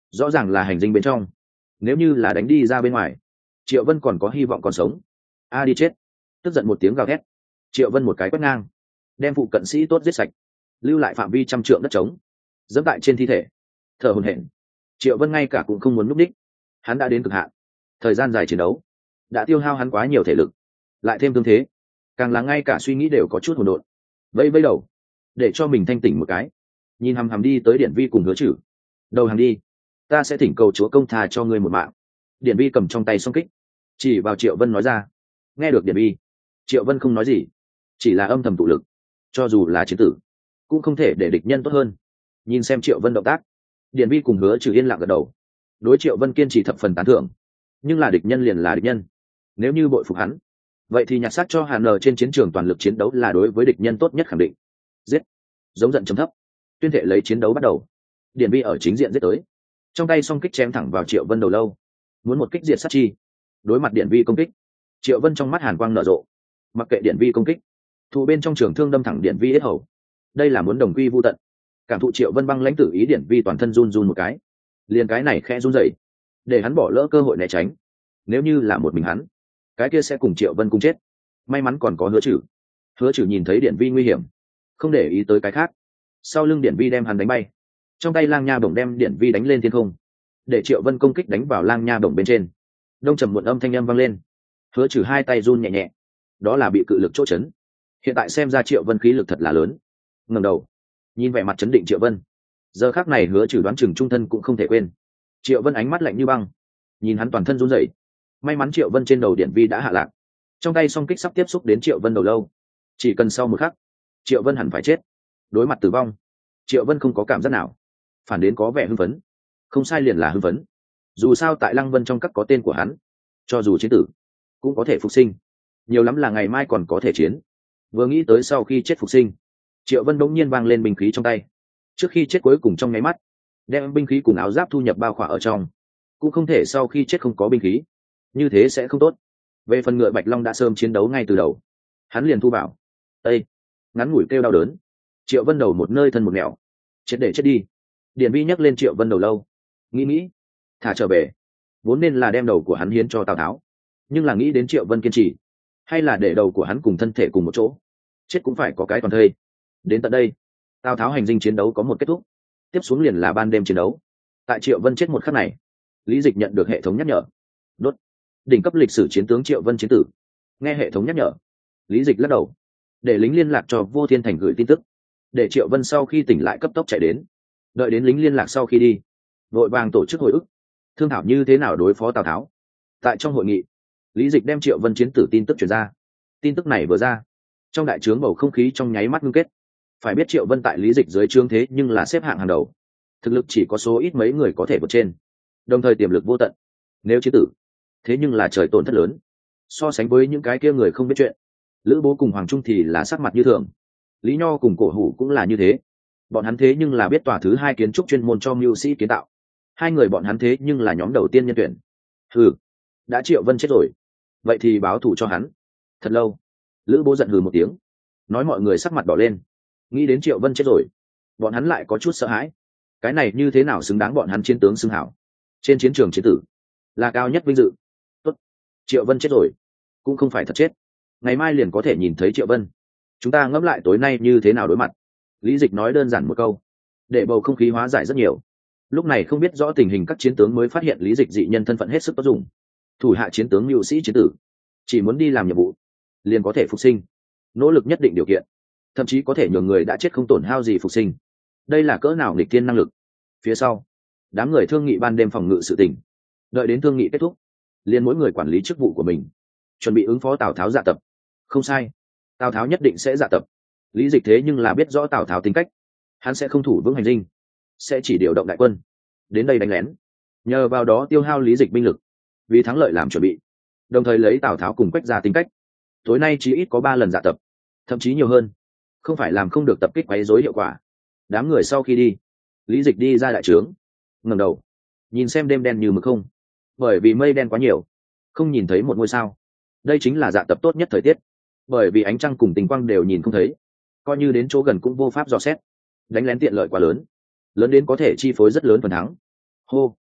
rõ ràng là hành dinh bên trong, nếu như là đánh đi ra bên ngoài, Triệu Vân còn có hy vọng còn sống. A đi chết. Tức giận một tiếng gào thét, Triệu Vân một cái quét ngang, đem phụ cận sĩ tốt giết sạch, lưu lại phạm vi trăm trượng đất trống, dẫm tại trên thi thể, thở hổn hển. Triệu Vân ngay cả cũng không muốn núp đích, hắn đã đến cực hạn, thời gian dài chiến đấu đã tiêu hao hắn quá nhiều thể lực, lại thêm thương thế, càng là ngay cả suy nghĩ đều có chút hỗn độn. Vây vây đầu, để cho mình thanh tỉnh một cái, nhìn hằm hằm đi tới Điển Vi cùng Hứa Trử. Đầu hàng đi, ta sẽ thỉnh cầu chúa công tha cho ngươi một mạng. Điển Vi cầm trong tay song kích, chỉ vào Triệu Vân nói ra. Nghe được Điển Vi, Triệu Vân không nói gì, chỉ là âm thầm tụ lực, cho dù là chiến tử cũng không thể để địch nhân tốt hơn. Nhìn xem Triệu Vân động tác, Điển Vi cùng Hứa Trừ yên lặng gật đầu, đối Triệu Vân kiên trì thập phần tán thưởng. Nhưng là địch nhân liền là địch nhân, nếu như bội phục hắn, vậy thì nhặt xác cho Hàn Nờ trên chiến trường toàn lực chiến đấu là đối với địch nhân tốt nhất khẳng định. Giết. Giống giận trầm thấp, tuyên thệ lấy chiến đấu bắt đầu. Điển Vi ở chính diện giết tới, trong tay song kích chém thẳng vào Triệu Vân đầu lâu, muốn một kích diệt sát chi. Đối mặt Điển Vi công kích, Triệu Vân trong mắt hàn quang nở rộ, mặc kệ Điển Vi công kích, thụ bên trong trường thương đâm thẳng Điển Vi yết hầu. Đây là muốn đồng quy vu tận. Cảm thụ Triệu Vân băng lãnh tử ý, Điển Vi toàn thân run run một cái, liền cái này khẽ run rẩy, để hắn bỏ lỡ cơ hội né tránh. Nếu như là một mình hắn, cái kia sẽ cùng Triệu Vân cùng chết. May mắn còn có Hứa Trừ. Hứa Trừ nhìn thấy Điển Vi nguy hiểm, không để ý tới cái khác, sau lưng Điển Vi đem hắn đánh bay, trong tay lang nha bổng đem Điển Vi đánh lên thiên không, để Triệu Vân công kích đánh vào lang nha bổng bên trên. Đông trầm muộn âm thanh âm vang lên. Hứa Trừ hai tay run nhẹ nhẹ, đó là bị cự lực chỗ chấn. Hiện tại xem ra Triệu Vân khí lực thật là lớn. Ngẩng đầu nhìn vẻ mặt chấn định Triệu Vân, giờ khắc này Hứa Trừ đoán chừng trung thân cũng không thể quên. Triệu Vân ánh mắt lạnh như băng, nhìn hắn toàn thân run rẩy. May mắn Triệu Vân trên đầu Điển Vi đã hạ lạc, trong tay song kích sắp tiếp xúc đến Triệu Vân đầu lâu, chỉ cần sau một khắc Triệu Vân hẳn phải chết. Đối mặt tử vong, Triệu Vân không có cảm giác nào, phản đến có vẻ hưng phấn. Không sai, liền là hưng phấn. Dù sao tại Lăng Vân trong các có tên của hắn, cho dù chiến tử cũng có thể phục sinh, nhiều lắm là ngày mai còn có thể chiến. Vừa nghĩ tới sau khi chết phục sinh, Triệu Vân đống nhiên vang lên binh khí trong tay. Trước khi chết cuối cùng trong nháy mắt đem binh khí cùng áo giáp thu nhập bao khỏa ở trong, cũng không thể sau khi chết không có binh khí, như thế sẽ không tốt. Về phần ngựa Bạch Long đã sớm chiến đấu ngay từ đầu, hắn liền thu vào. Ê! Ngắn ngủi kêu đau đớn, Triệu Vân đầu một nơi thân một nẻo, chết để chết đi. Điển Vi nhấc lên Triệu Vân đầu lâu, nghĩ nghĩ, thả trở về. Vốn nên là đem đầu của hắn hiến cho Tào Tháo, nhưng là nghĩ đến Triệu Vân kiên trì, hay là để đầu của hắn cùng thân thể cùng một chỗ, chết cũng phải có cái toàn thây. Đến tận đây, Tào Tháo hành dinh chiến đấu có một kết thúc, tiếp xuống liền là ban đêm chiến đấu. Tại Triệu Vân chết một khắc này, Lý Dịch nhận được hệ thống nhắc nhở. Đốt. Đỉnh cấp lịch sử chiến tướng Triệu Vân chiến tử. Nghe hệ thống nhắc nhở, Lý Dịch lắc đầu, để lính liên lạc cho Vô Thiên Thành gửi tin tức, để Triệu Vân sau khi tỉnh lại cấp tốc chạy đến. Đợi đến lính liên lạc sau khi đi, vội vàng tổ chức hội ức, thương thảo như thế nào đối phó Tào Tháo. Tại trong hội nghị, Lý Dịch đem Triệu Vân chiến tử tin tức truyền ra. Tin tức này vừa ra, trong đại trướng bầu không khí trong nháy mắt ngưng kết. Phải biết Triệu Vân tại Lý Dịch dưới trướng thế nhưng là xếp hạng hàng đầu, thực lực chỉ có số ít mấy người có thể vượt trên, đồng thời tiềm lực vô tận. Nếu chiến tử, thế nhưng là trời tổn thất lớn. So sánh với những cái kia người không biết chuyện, Lữ Bố cùng Hoàng Trung thì là sắc mặt như thường, Lý Nho cùng Cổ Hủ cũng là như thế. Bọn hắn thế nhưng là biết tòa thứ hai kiến trúc chuyên môn cho mưu sĩ kiến tạo, hai người bọn hắn thế nhưng là nhóm đầu tiên nhân tuyển. Hừ, đã Triệu Vân chết rồi, vậy thì báo thù cho hắn. Thật lâu, Lữ Bố giận hừ một tiếng, nói mọi người sắc mặt đỏ lên. Nghĩ đến Triệu Vân chết rồi, bọn hắn lại có chút sợ hãi. Cái này như thế nào xứng đáng bọn hắn chiến tướng xưng hảo, trên chiến trường chiến tử là cao nhất vinh dự. Tốt, Triệu Vân chết rồi cũng không phải thật chết, ngày mai liền có thể nhìn thấy Triệu Vân. Chúng ta ngẫm lại tối nay như thế nào đối mặt. Lý Dịch nói đơn giản một câu, để bầu không khí hóa giải rất nhiều. Lúc này không biết rõ tình hình các chiến tướng mới phát hiện Lý Dịch dị nhân thân phận hết sức có dụng. Thủ hạ chiến tướng mưu sĩ chiến tử, chỉ muốn đi làm nhiệm vụ liền có thể phục sinh, nỗ lực nhất định điều kiện, thậm chí có thể nhường người đã chết không tổn hao gì phục sinh. Đây là cỡ nào nghịch thiên năng lực. Phía sau, đám người thương nghị ban đêm phòng ngự sự tình. Đợi đến thương nghị kết thúc, liền mỗi người quản lý chức vụ của mình, chuẩn bị ứng phó Tào Tháo dạ tập. Không sai, Tào Tháo nhất định sẽ dạ tập. Lý Dịch thế nhưng là biết rõ Tào Tháo tính cách, hắn sẽ không thủ vững hành dinh, sẽ chỉ điều động đại quân đến đây đánh lén, nhờ vào đó tiêu hao Lý Dịch binh lực, vì thắng lợi làm chuẩn bị, đồng thời lấy Tào Tháo cùng Quách ra tính cách, tối nay chỉ ít có ba lần dạ tập, thậm chí nhiều hơn, không phải làm không được tập kích quấy rối hiệu quả. Đám người sau khi đi, Lý Dịch đi ra đại trướng, ngẩng đầu nhìn xem đêm đen như mực không, bởi vì mây đen quá nhiều, không nhìn thấy một ngôi sao. Đây chính là dạ tập tốt nhất thời tiết, bởi vì ánh trăng cùng tình quang đều nhìn không thấy, coi như đến chỗ gần cũng vô pháp dò xét. Đánh lén tiện lợi quá lớn, lớn đến có thể chi phối rất lớn phần thắng. Hô,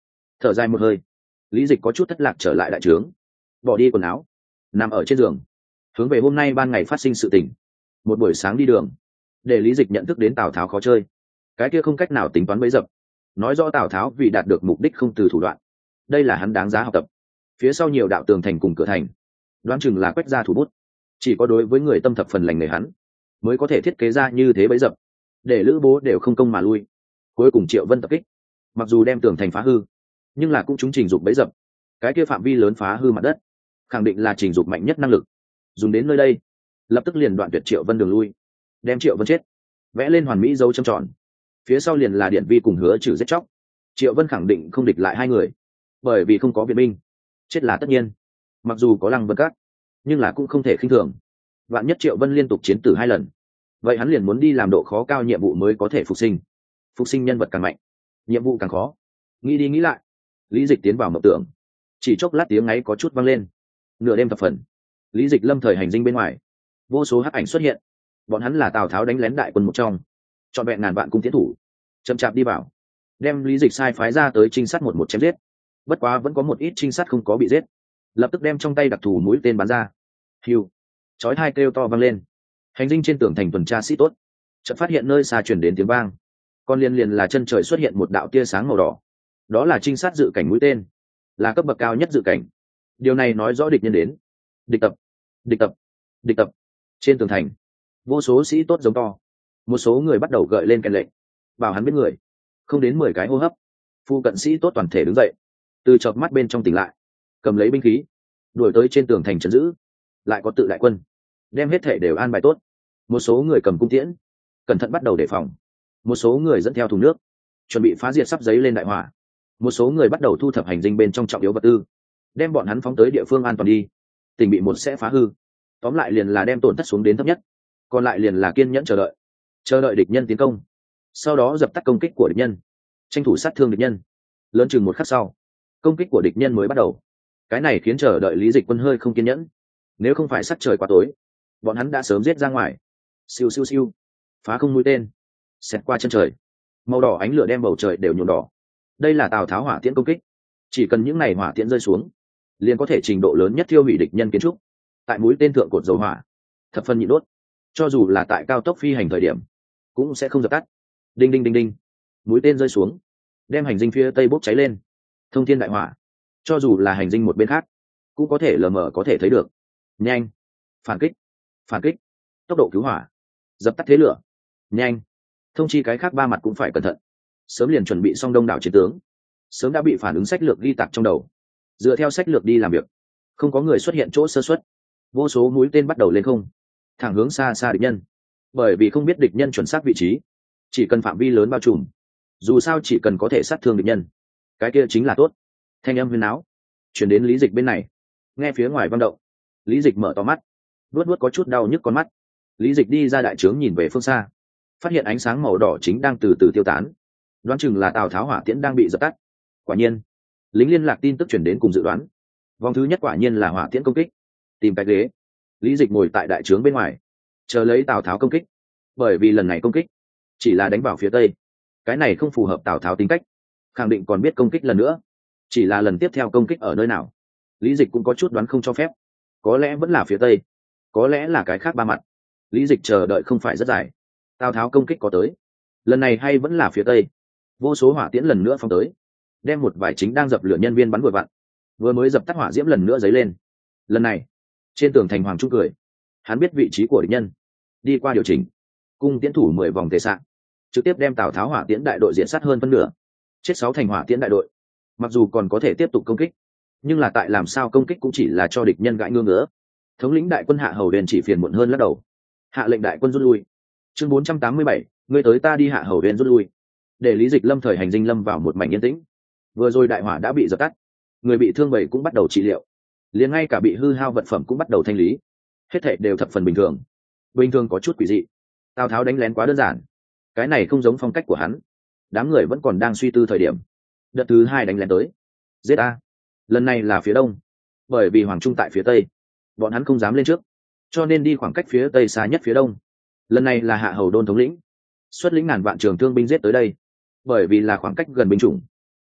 Thở dài một hơi, lý dịch có chút thất lạc trở lại đại trướng, bỏ đi quần áo, nằm ở trên giường, hướng về hôm nay ban ngày phát sinh sự tình. Một buổi sáng đi đường, để lý dịch nhận thức đến Tào Tháo khó chơi. Cái kia không cách nào tính toán bấy dập, nói rõ Tào Tháo vì đạt được mục đích không từ thủ đoạn. Đây là hắn đáng giá học tập. Phía sau nhiều đạo tường thành cùng cửa thành, đoán chừng là quét ra thủ bút. Chỉ có đối với người tâm thập phần lành nghề hắn, mới có thể thiết kế ra như thế bấy dập, để lữ bố đều không công mà lui. Cuối cùng Triệu Vân tập kích, mặc dù đem tường thành phá hư, nhưng là cũng chúng trình dục bấy dập. Cái kia phạm vi lớn phá hư mặt đất, khẳng định là trình dục mạnh nhất năng lực. Dùng đến nơi đây, lập tức liền đoạn tuyệt Triệu Vân đường lui, đem Triệu Vân chết, vẽ lên hoàn mỹ dấu châm tròn. Phía sau liền là Điện Vi cùng Hứa Trừ giết chóc. Triệu Vân khẳng định không địch lại hai người, bởi vì không có viện binh, chết là tất nhiên. Mặc dù có Lăng Vân Các, nhưng là cũng không thể khinh thường. Vạn nhất Triệu Vân liên tục chiến tử hai lần, vậy hắn liền muốn đi làm độ khó cao nhiệm vụ mới có thể phục sinh. Phục sinh nhân vật càng mạnh, nhiệm vụ càng khó. Nghĩ đi nghĩ lại, lý dịch tiến vào mộng tưởng. Chỉ chốc lát tiếng ngáy có chút vang lên. Nửa đêm thập phần, lý dịch lâm thời hành dinh bên ngoài, vô số hắc ảnh xuất hiện. Bọn hắn là Tào Tháo đánh lén đại quân một trong, trọn vẹn ngàn vạn cung tiến thủ, chậm chạp đi vào, đem lý dịch sai phái ra tới trinh sát một một chém giết. Bất quá vẫn có một ít trinh sát không có bị giết, lập tức đem trong tay đặc thù mũi tên bắn ra. Hiu, chói hai kêu to vang lên. Hành dinh trên tường thành tuần tra sĩ tốt, chợt phát hiện nơi xa truyền đến tiếng vang, còn liền liền là chân trời xuất hiện một đạo tia sáng màu đỏ. Đó là trinh sát dự cảnh mũi tên, là cấp bậc cao nhất dự cảnh. Điều này nói rõ địch nhân đến. Địch tập, địch tập, địch tập. Trên tường thành, vô số sĩ tốt giống to. Một số người bắt đầu gợi lên kèn lệnh, bảo hắn biết người. Không đến mười cái hô hấp, phu cận sĩ tốt toàn thể đứng dậy, từ chợp mắt bên trong tỉnh lại, cầm lấy binh khí, đuổi tới trên tường thành trấn giữ. Lại có tự đại quân, đem hết thể đều an bài tốt. Một số người cầm cung tiễn, cẩn thận bắt đầu đề phòng. Một số người dẫn theo thùng nước, chuẩn bị phá diệt sắp giấy lên đại hỏa. Một số người bắt đầu thu thập hành dinh bên trong trọng yếu vật tư, đem bọn hắn phóng tới địa phương an toàn đi. Tỉnh bị một sẽ phá hư, tóm lại liền là đem tổn thất xuống đến thấp nhất, còn lại liền là kiên nhẫn chờ đợi, chờ đợi địch nhân tiến công, sau đó dập tắt công kích của địch nhân, tranh thủ sát thương địch nhân. Lớn chừng một khắc sau, công kích của địch nhân mới bắt đầu. Cái này khiến chờ đợi lý dịch quân hơi không kiên nhẫn. Nếu không phải sắc trời quá tối, bọn hắn đã sớm giết ra ngoài. Siêu siêu siêu, phá không mũi tên xẹt qua chân trời, màu đỏ ánh lửa đem bầu trời đều nhuộm đỏ. Đây là Tào Tháo hỏa tiễn công kích. Chỉ cần những ngày hỏa tiễn rơi xuống, liền có thể trình độ lớn nhất thiêu hủy địch nhân kiến trúc. Tại mũi tên thượng cột dầu hỏa, thập phân nhịn đốt. Cho dù là tại cao tốc phi hành thời điểm, cũng sẽ không dập tắt. Đinh đinh đinh đinh, mũi tên rơi xuống, đem hành dinh phía tây bốc cháy lên, thông thiên đại hỏa. Cho dù là hành dinh một bên khác, cũng có thể lờ mờ có thể thấy được. Nhanh, phản kích, phản kích, tốc độ cứu hỏa, dập tắt thế lửa. Nhanh, thông chi cái khác ba mặt cũng phải cẩn thận. Sớm liền chuẩn bị xong đông đảo chiến tướng, sớm đã bị phản ứng sách lược ghi tạc trong đầu, dựa theo sách lược đi làm việc. Không có người xuất hiện chỗ sơ xuất. Vô số mũi tên bắt đầu lên không, thẳng hướng xa xa địch nhân. Bởi vì không biết địch nhân chuẩn xác vị trí, chỉ cần phạm vi lớn bao trùm, dù sao chỉ cần có thể sát thương địch nhân, cái kia chính là tốt. Thanh âm huyền áo chuyển đến lý dịch bên này. Nghe phía ngoài vang động, lý dịch mở to mắt, luốt luốt có chút đau nhức con mắt. Lý dịch đi ra đại trướng nhìn về phương xa, phát hiện ánh sáng màu đỏ chính đang từ từ tiêu tán. Đoán chừng là Tào Tháo hỏa tiễn đang bị dập tắt. Quả nhiên, lính liên lạc tin tức chuyển đến cùng dự đoán. Vòng thứ nhất quả nhiên là hỏa tiễn công kích. Tìm cái ghế, lý dịch ngồi tại đại trướng bên ngoài, chờ lấy Tào Tháo công kích. Bởi vì lần này công kích chỉ là đánh vào phía tây, cái này không phù hợp Tào Tháo tính cách, khẳng định còn biết công kích lần nữa. Chỉ là lần tiếp theo công kích ở nơi nào, lý dịch cũng có chút đoán không cho phép. Có lẽ vẫn là phía tây, có lẽ là cái khác ba mặt. Lý dịch chờ đợi không phải rất dài. Tào Tháo công kích có tới, lần này hay vẫn là phía tây. Vô số hỏa tiễn lần nữa phóng tới, đem một vài chính đang dập lửa nhân viên bắn vừa vặn. Vừa mới dập tắt hỏa diễm lần nữa dấy lên. Lần này trên tường thành Hoàng Trung cười, hắn biết vị trí của địch nhân, đi qua điều chỉnh, cung tiễn thủ mười vòng tề sạn, trực tiếp đem Tào Tháo hỏa tiễn đại đội diện sát hơn phân nửa, chết sáu thành hỏa tiễn đại đội. Mặc dù còn có thể tiếp tục công kích, nhưng là tại làm sao công kích cũng chỉ là cho địch nhân gãi ngưỡng ngứa. Thống lĩnh đại quân Hạ Hầu Uyên chỉ phiền muộn hơn lắc đầu, hạ lệnh đại quân rút lui. Chương bốn trăm tám mươi bảy, ngươi tới ta đi. Hạ Hầu Uyên rút lui, để lý dịch lâm thời hành dinh lâm vào một mảnh yên tĩnh. Vừa rồi đại hỏa đã bị dập tắt, người bị thương bảy cũng bắt đầu trị liệu, liền ngay cả bị hư hao vật phẩm cũng bắt đầu thanh lý. Hết thảy đều thập phần bình thường. Bình thường có chút quỷ dị. Tào Tháo đánh lén quá đơn giản, cái này không giống phong cách của hắn. Đám người vẫn còn đang suy tư thời điểm, đợt thứ hai đánh lén tới. Giết a! Lần này là phía đông, bởi vì Hoàng Trung tại phía tây, bọn hắn không dám lên trước, cho nên đi khoảng cách phía tây xa nhất phía đông. Lần này là Hạ Hầu Đôn thống lĩnh xuất lĩnh ngàn vạn trường thương binh giết tới đây, bởi vì là khoảng cách gần binh chủng,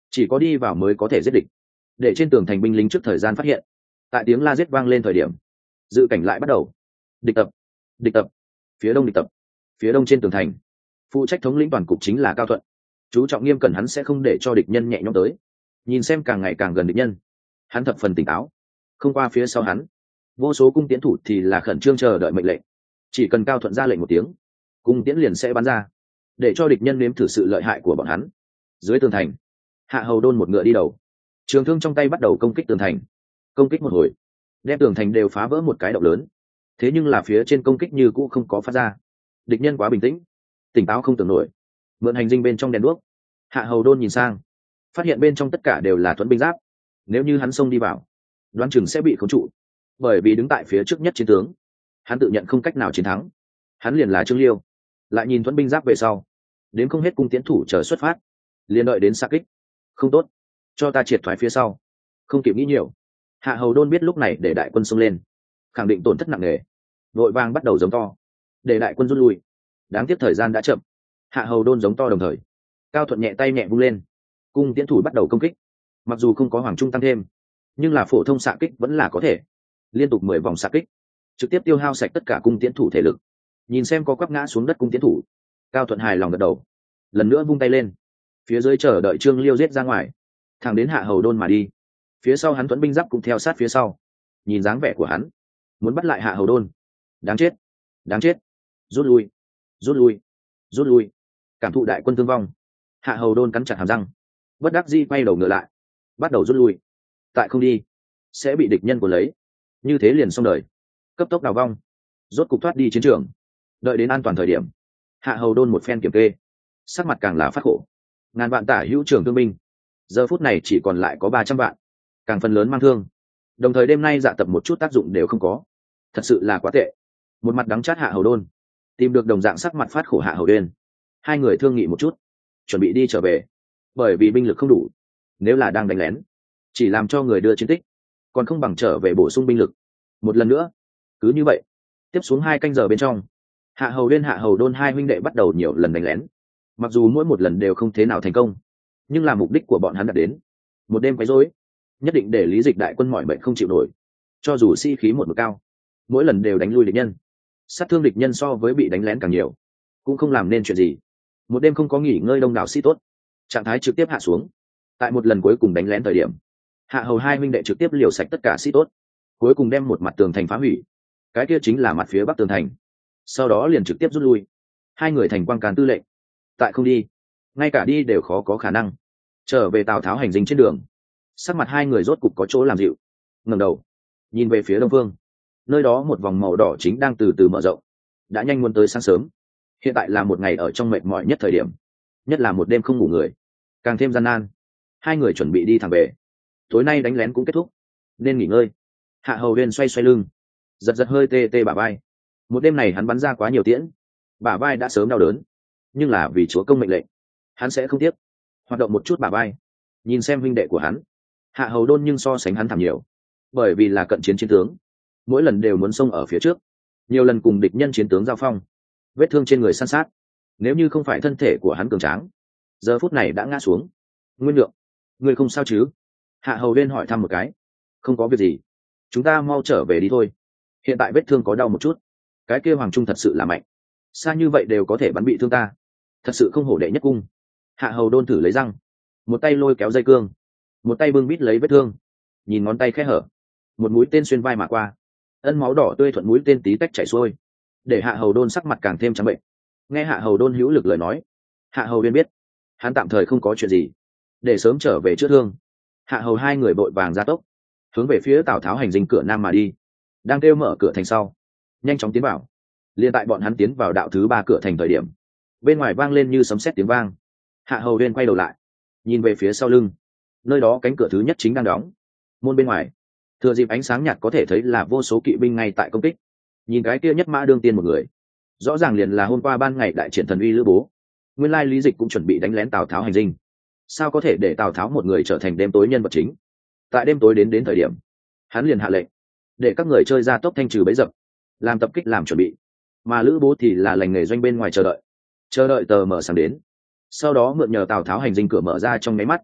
chỉ có đi vào mới có thể giết địch, để trên tường thành binh lính trước thời gian phát hiện. Tại tiếng la giết vang lên thời điểm, dự cảnh lại bắt đầu. Địch tập, địch tập, phía đông địch tập. Phía đông trên tường thành, phụ trách thống lĩnh toàn cục chính là Cao Thuận, chú trọng nghiêm cẩn, hắn sẽ không để cho địch nhân nhẹ nhõm tới. Nhìn xem càng ngày càng gần địch nhân, hắn thập phần tỉnh táo. Không qua phía sau hắn, vô số cung tiễn thủ thì là khẩn trương chờ đợi mệnh lệnh. Chỉ cần Cao Thuận ra lệnh một tiếng, cung tiễn liền sẽ bắn ra, để cho địch nhân nếm thử sự lợi hại của bọn hắn. Dưới tường thành, Hạ Hầu Đôn một ngựa đi đầu, trường thương trong tay bắt đầu công kích tường thành. Công kích một hồi, đem tường thành đều phá vỡ một cái động lớn. Thế nhưng là phía trên công kích như cũ không có phát ra. Địch nhân quá bình tĩnh, tỉnh táo không tưởng nổi. Mượn hành dinh bên trong đèn đuốc, Hạ Hầu Đôn nhìn sang, phát hiện bên trong tất cả đều là thuẫn binh giáp. Nếu như hắn xông đi vào, đoán chừng sẽ bị khống trụ, bởi vì đứng tại phía trước nhất chiến tướng, hắn tự nhận không cách nào chiến thắng. Hắn liền là Trương Liêu. Lại nhìn thuẫn binh giáp về sau, đến không hết cung tiễn thủ chờ xuất phát, liền đợi đến xạ kích. Không tốt, cho ta triệt thoái phía sau. Không kịp nghĩ nhiều, Hạ Hầu Đôn biết lúc này để đại quân xông lên, khẳng định tổn thất nặng nề, vội vàng bắt đầu giống to, để đại quân rút lui. Đáng tiếc thời gian đã chậm, Hạ Hầu Đôn giống to đồng thời, Cao Thuận nhẹ tay nhẹ vung lên, cung tiễn thủ bắt đầu công kích. Mặc dù không có hoàng trung tăng thêm, nhưng là phổ thông xạ kích vẫn là có thể. Liên tục mười vòng xạ kích, trực tiếp tiêu hao sạch tất cả cung tiễn thủ thể lực. Nhìn xem có quắp ngã xuống đất cung tiễn thủ, Cao Thuận hài lòng gật đầu, lần nữa vung tay lên, phía dưới chờ đợi Trương Liêu giết ra ngoài, thẳng đến Hạ Hầu Đôn mà đi. Phía sau hắn thuẫn binh giáp cũng theo sát phía sau. Nhìn dáng vẻ của hắn, muốn bắt lại Hạ Hầu Đôn. Đáng chết, đáng chết, rút lui, rút lui, rút lui. Cảm thụ đại quân thương vong, Hạ Hầu Đôn cắn chặt hàm răng, bất đắc dĩ quay đầu ngựa lại, bắt đầu rút lui. Tại không đi, sẽ bị địch nhân của lấy, như thế liền xong đời. Cấp tốc đào vong, rốt cục thoát đi chiến trường. Đợi đến an toàn thời điểm, Hạ Hầu Đôn một phen kiểm kê, sắc mặt càng là phát khổ. Ngàn vạn tả hữu trường thương binh, giờ phút này chỉ còn lại có ba trăm vạn, càng phần lớn mang thương. Đồng thời đêm nay dạ tập một chút tác dụng đều không có, thật sự là quá tệ. Một mặt đắng chát Hạ Hầu Đôn tìm được đồng dạng sắc mặt phát khổ Hạ Hầu Đên, hai người thương nghị một chút, chuẩn bị đi trở về. Bởi vì binh lực không đủ, nếu là đang đánh lén, chỉ làm cho người đưa chiến tích, còn không bằng trở về bổ sung binh lực. Một lần nữa, cứ như vậy, tiếp xuống hai canh giờ bên trong, Hạ Hầu Đên Hạ Hầu Đôn hai huynh đệ bắt đầu nhiều lần đánh lén. Mặc dù mỗi một lần đều không thế nào thành công, nhưng là mục đích của bọn hắn đạt đến. Một đêm quấy rối, nhất định để Lý Dịch đại quân mỏi mệt không chịu nổi. Cho dù sĩ khí một mực cao, mỗi lần đều đánh lui địch nhân, sát thương địch nhân so với bị đánh lén càng nhiều, cũng không làm nên chuyện gì. Một đêm không có nghỉ ngơi đông đảo sĩ tốt, trạng thái trực tiếp hạ xuống. Tại một lần cuối cùng đánh lén thời điểm, Hạ Hầu hai huynh đệ trực tiếp liều sạch tất cả sĩ tốt, cuối cùng đem một mặt tường thành phá hủy. Cái kia chính là mặt phía bắc tường thành. Sau đó liền trực tiếp rút lui. Hai người thành quang càn tư lệnh, tại không đi, ngay cả đi đều khó có khả năng. Trở về Tào Tháo hành dinh trên đường, sắc mặt hai người rốt cục có chỗ làm dịu. Ngẩng đầu nhìn về phía đông phương, nơi đó một vòng màu đỏ chính đang từ từ mở rộng, đã nhanh muốn tới sáng sớm. Hiện tại là một ngày ở trong mệt mỏi nhất thời điểm, nhất là một đêm không ngủ người, càng thêm gian nan. Hai người chuẩn bị đi thẳng về. Tối nay đánh lén cũng kết thúc, nên nghỉ ngơi. Hạ Hầu Huyên xoay xoay lưng, giật giật hơi tê tê bả vai. Một đêm này hắn bắn ra quá nhiều tiễn, bả vai đã sớm đau đớn, nhưng là vì chúa công mệnh lệnh, hắn sẽ không tiếc hoạt động một chút bả vai. Nhìn xem huynh đệ của hắn, Hạ Hầu Đôn nhưng so sánh hắn thảm nhiều, bởi vì là cận chiến chiến tướng, mỗi lần đều muốn xông ở phía trước, nhiều lần cùng địch nhân chiến tướng giao phong, vết thương trên người san sát. Nếu như không phải thân thể của hắn cường tráng, giờ phút này đã ngã xuống. Nguyên Lượng, ngươi không sao chứ? Hạ Hầu Huyên hỏi thăm một cái. Không có việc gì, chúng ta mau trở về đi thôi. Hiện tại vết thương có đau một chút, cái kia Hoàng Trung thật sự là mạnh, xa như vậy đều có thể bắn bị thương ta, thật sự không hổ đệ nhất cung. Hạ Hầu Đôn thử lấy răng, một tay lôi kéo dây cương, một tay bưng bít lấy vết thương, nhìn ngón tay khẽ hở, một mũi tên xuyên vai mà qua, ân máu đỏ tươi thuận mũi tên tí tách chảy xuôi, để Hạ Hầu Đôn sắc mặt càng thêm trắng bệnh. Nghe Hạ Hầu Đôn hữu lực lời nói, Hạ Hầu Huyên biết hắn tạm thời không có chuyện gì, để sớm trở về chữa thương. Hạ Hầu hai người vội vàng ra tốc, hướng về phía Tào Tháo hành dinh cửa nam mà đi. Đang kêu mở cửa thành sau, nhanh chóng tiến vào. Liên tại bọn hắn tiến vào đạo thứ ba cửa thành thời điểm, bên ngoài vang lên như sấm sét tiếng vang. Hạ Hầu Huyên quay đầu lại, nhìn về phía sau lưng, nơi đó cánh cửa thứ nhất chính đang đóng. Môn bên ngoài, thừa dịp ánh sáng nhạt có thể thấy là vô số kỵ binh ngay tại công kích. Nhìn cái kia nhất mã đương tiên một người, rõ ràng liền là hôm qua ban ngày đại triển thần uy Lữ Bố. Nguyên lai Lý Dịch cũng chuẩn bị đánh lén Tào Tháo hành dinh, sao có thể để Tào Tháo một người trở thành đêm tối nhân vật chính. Tại đêm tối đến đến thời điểm, hắn liền hạ lệnh để các người chơi ra tốc thanh trừ bẫy dập, làm tập kích làm chuẩn bị. Mà Lữ Bố thì là lành nghề doanh bên ngoài chờ đợi, chờ đợi tờ mở sáng đến, sau đó mượn nhờ Tào Tháo hành dinh cửa mở ra trong nháy mắt,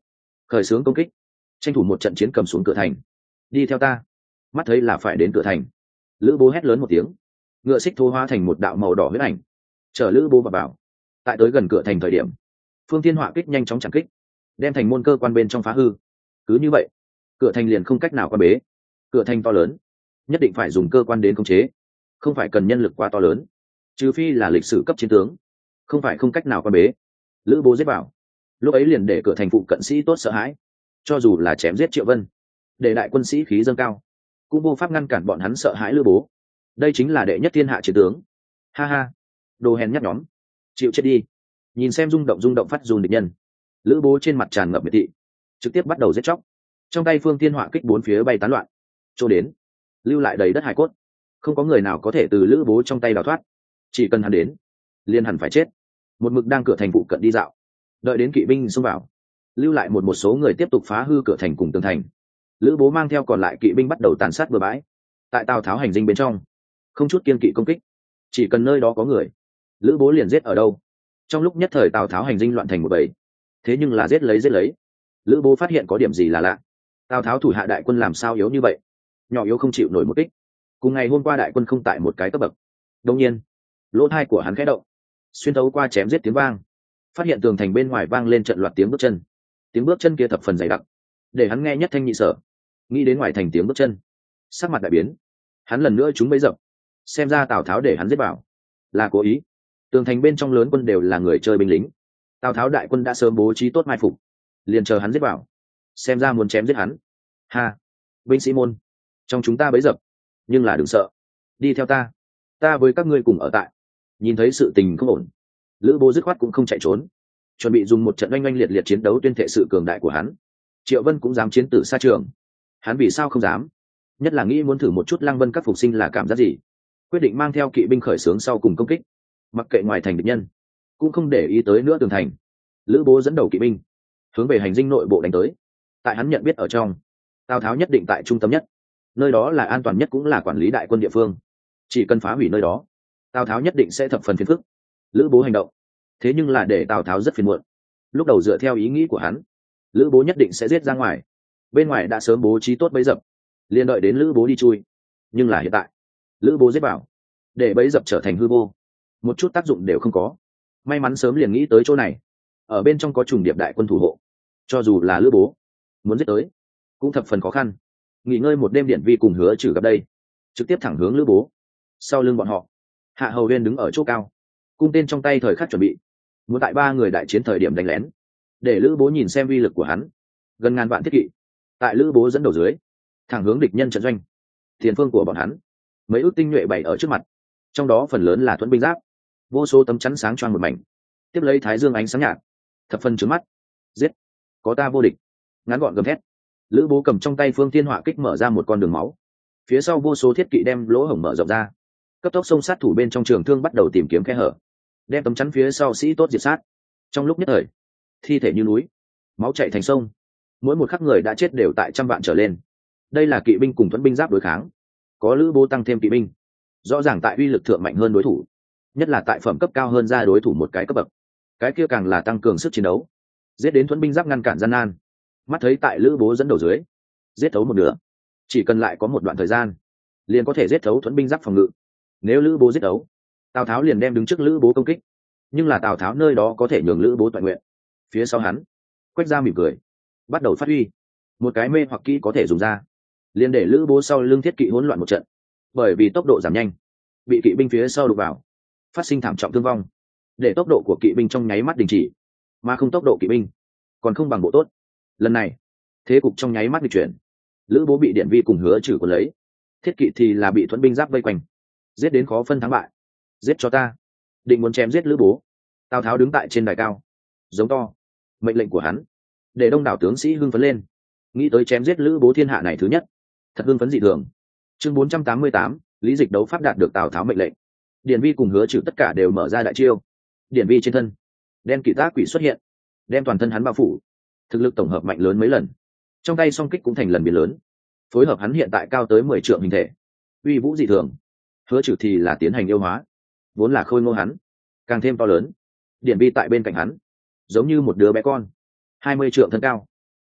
khởi xướng công kích, tranh thủ một trận chiến cầm xuống cửa thành. Đi theo ta. Mắt thấy là phải đến cửa thành, lữ bố hét lớn một tiếng, ngựa xích thô hóa thành một đạo màu đỏ huyết ảnh, chở lữ bố vào bảo. Tại tới gần cửa thành thời điểm, phương thiên họa kích nhanh chóng chặn kích, đem thành môn cơ quan bên trong phá hư. Cứ như vậy, cửa thành liền không cách nào quan bế. Cửa thành to lớn, nhất định phải dùng cơ quan đến khống chế, không phải cần nhân lực quá to lớn, trừ phi là lịch sử cấp chiến tướng, không phải không cách nào quan bế. Lữ bố giết vào, lúc ấy liền để cửa thành phụ cận sĩ tốt sợ hãi, cho dù là chém giết Triệu Vân, để đại quân sĩ khí dâng cao, cũng vô pháp ngăn cản bọn hắn sợ hãi Lữ bố. Đây chính là đệ nhất thiên hạ chiến tướng. Ha ha, đồ hèn nhát nhóm, chịu chết đi. Nhìn xem rung động rung động phát dùn địch nhân, lữ bố trên mặt tràn ngập miệt thị, trực tiếp bắt đầu giết chóc. Trong tay phương thiên họa kích bốn phía bay tán loạn, chỗ đến lưu lại đầy đất hải cốt, không có người nào có thể từ lữ bố trong tay đào thoát. Chỉ cần hắn đến, liền hẳn phải chết. Một mực đang cửa thành phụ cận đi dạo, đợi đến kỵ binh xông vào, lưu lại một một số người tiếp tục phá hư cửa thành cùng tường thành. Lữ bố mang theo còn lại kỵ binh bắt đầu tàn sát bừa bãi. Tại Tào Tháo hành dinh bên trong, không chút kiên kỵ công kích, chỉ cần nơi đó có người, lữ bố liền giết ở đâu. Trong lúc nhất thời Tào Tháo hành dinh loạn thành một bầy. Thế nhưng là giết lấy giết lấy, lữ bố phát hiện có điểm gì là lạ. Tào Tháo thủ hạ đại quân làm sao yếu như vậy, nhỏ yếu không chịu nổi một kích. Cùng ngày hôm qua đại quân không tại một cái cấp bậc. Đương nhiên, lỗ thai của hắn khẽ động, xuyên thấu qua chém giết tiếng vang, phát hiện tường thành bên ngoài vang lên trận loạt tiếng bước chân. Tiếng bước chân kia thập phần dày đặc, để hắn nghe nhất thanh nhị sở. Nghĩ đến ngoài thành tiếng bước chân, sắc mặt đại biến. Hắn lần nữa chúng bấy dập, xem ra Tào Tháo để hắn giết vào là cố ý. Tường thành bên trong lớn quân đều là người chơi binh lính, Tào Tháo đại quân đã sớm bố trí tốt mai phục, liền chờ hắn giết vào. Xem ra muốn chém giết hắn. Ha, binh sĩ môn, trong chúng ta bấy dập, nhưng là đừng sợ, đi theo ta, ta với các ngươi cùng ở tại. Nhìn thấy sự tình không ổn, lữ bố dứt khoát cũng không chạy trốn, chuẩn bị dùng một trận oanh oanh liệt liệt chiến đấu tuyên thệ sự cường đại của hắn. Triệu Vân cũng dám chiến tử xa trường, hắn vì sao không dám? Nhất là nghĩ muốn thử một chút Lăng Vân các phục sinh là cảm giác gì. Quyết định mang theo kỵ binh khởi xướng sau cùng công kích, mặc kệ ngoài thành địch nhân, cũng không để ý tới nữa tường thành. Lữ bố dẫn đầu kỵ binh hướng về hành dinh nội bộ đánh tới. Tại hắn nhận biết ở trong, Tào Tháo nhất định tại trung tâm nhất, nơi đó là an toàn nhất cũng là quản lý đại quân địa phương. Chỉ cần phá hủy nơi đó, Tào Tháo nhất định sẽ thập phần phiền phức. Lữ bố hành động, thế nhưng là để Tào Tháo rất phiền muộn. Lúc đầu dựa theo ý nghĩ của hắn, lữ bố nhất định sẽ giết ra ngoài, bên ngoài đã sớm bố trí tốt bẫy dập, liền đợi đến lữ bố đi chui. Nhưng là hiện tại, lữ bố giết vào, để bẫy dập trở thành hư vô, một chút tác dụng đều không có. May mắn sớm liền nghĩ tới chỗ này, ở bên trong có trùng điệp đại quân thủ hộ, cho dù là lữ bố muốn giết tới cũng thập phần khó khăn. Nghỉ ngơi một đêm, Điển Vi cùng Hứa Trừ gặp đây, trực tiếp thẳng hướng lữ bố. Sau lưng bọn họ, Hạ Hầu Huyên đứng ở chỗ cao, cung tên trong tay thời khắc chuẩn bị, muốn tại ba người đại chiến thời điểm đánh lén, để lữ bố nhìn xem uy lực của hắn. Gần ngàn vạn thiết kỵ tại lữ bố dẫn đầu dưới, thẳng hướng địch nhân trận doanh. Tiền phương của bọn hắn, mấy ước tinh nhuệ bày ở trước mặt, trong đó phần lớn là thuẫn binh giáp, vô số tấm chắn sáng choang một mảnh, tiếp lấy thái dương ánh sáng nhạt, thập phần trướng mắt. Giết, có ta vô địch. Ngắn gọn gầm thét, lữ bố cầm trong tay phương thiên họa kích mở ra một con đường máu, phía sau vô số thiết kỵ đem lỗ hổng mở rộng ra, cấp tốc xông sát thủ bên trong trường thương bắt đầu tìm kiếm khe hở, đem tấm chắn phía sau sĩ tốt diệt sát. Trong lúc nhất thời, thi thể như núi, máu chảy thành sông, mỗi một khắc người đã chết đều tại trăm vạn trở lên. Đây là kỵ binh cùng thuẫn binh giáp đối kháng, có lữ bố tăng thêm kỵ binh, rõ ràng tại uy lực thượng mạnh hơn đối thủ, nhất là tại phẩm cấp cao hơn ra đối thủ một cái cấp bậc, cái kia càng là tăng cường sức chiến đấu. Giết đến thuẫn binh giáp ngăn cản gian nan, mắt thấy tại lữ bố dẫn đầu dưới, giết thấu một nửa, chỉ cần lại có một đoạn thời gian, liền có thể giết thấu thuẫn binh giáp phòng ngự. Nếu lữ bố giết thấu, Tào Tháo liền đem đứng trước lữ bố công kích, nhưng là Tào Tháo nơi đó có thể nhường lữ bố toàn nguyện. Phía sau hắn, Quách Gia mỉm cười, bắt đầu phát huy một cái mê hoặc kỹ có thể dùng ra, liền để lữ bố sau lưng thiết kỵ hỗn loạn một trận. Bởi vì tốc độ giảm nhanh, bị kỵ binh phía sau đục vào, phát sinh thảm trọng thương vong, để tốc độ của kỵ binh trong nháy mắt đình chỉ, mà không tốc độ kỵ binh còn không bằng bộ tốt. Lần này thế cục trong nháy mắt di chuyển, lữ bố bị Điển Vi cùng Hứa Trừ cuốn lấy, thiết kỵ thì là bị thuẫn binh giáp vây quanh, giết đến khó phân thắng bại. Giết cho ta. Định muốn chém giết lữ bố, Tào Tháo đứng tại trên đài cao, giống to. Mệnh lệnh của hắn để đông đảo tướng sĩ hưng phấn lên, nghĩ tới chém giết lữ bố thiên hạ này thứ nhất, thật hưng phấn dị thường. Chương bốn trăm tám mươi tám, lý dịch đấu pháp đạt được Tào Tháo mệnh lệnh. Điển Vi cùng Hứa Trừ tất cả đều mở ra đại chiêu. Điển Vi trên thân đen kỵ tác quỷ xuất hiện, đem toàn thân hắn bao phủ, thực lực tổng hợp mạnh lớn mấy lần, trong tay song kích cũng thành lần biến lớn, phối hợp hắn hiện tại cao tới mười trượng hình thể, uy vũ dị thường. Hứa Trừ thì là tiến hành yêu hóa, vốn là khôi ngô hắn càng thêm to lớn. Điển Vi tại bên cạnh hắn giống như một đứa bé con, hai mươi trượng thân cao,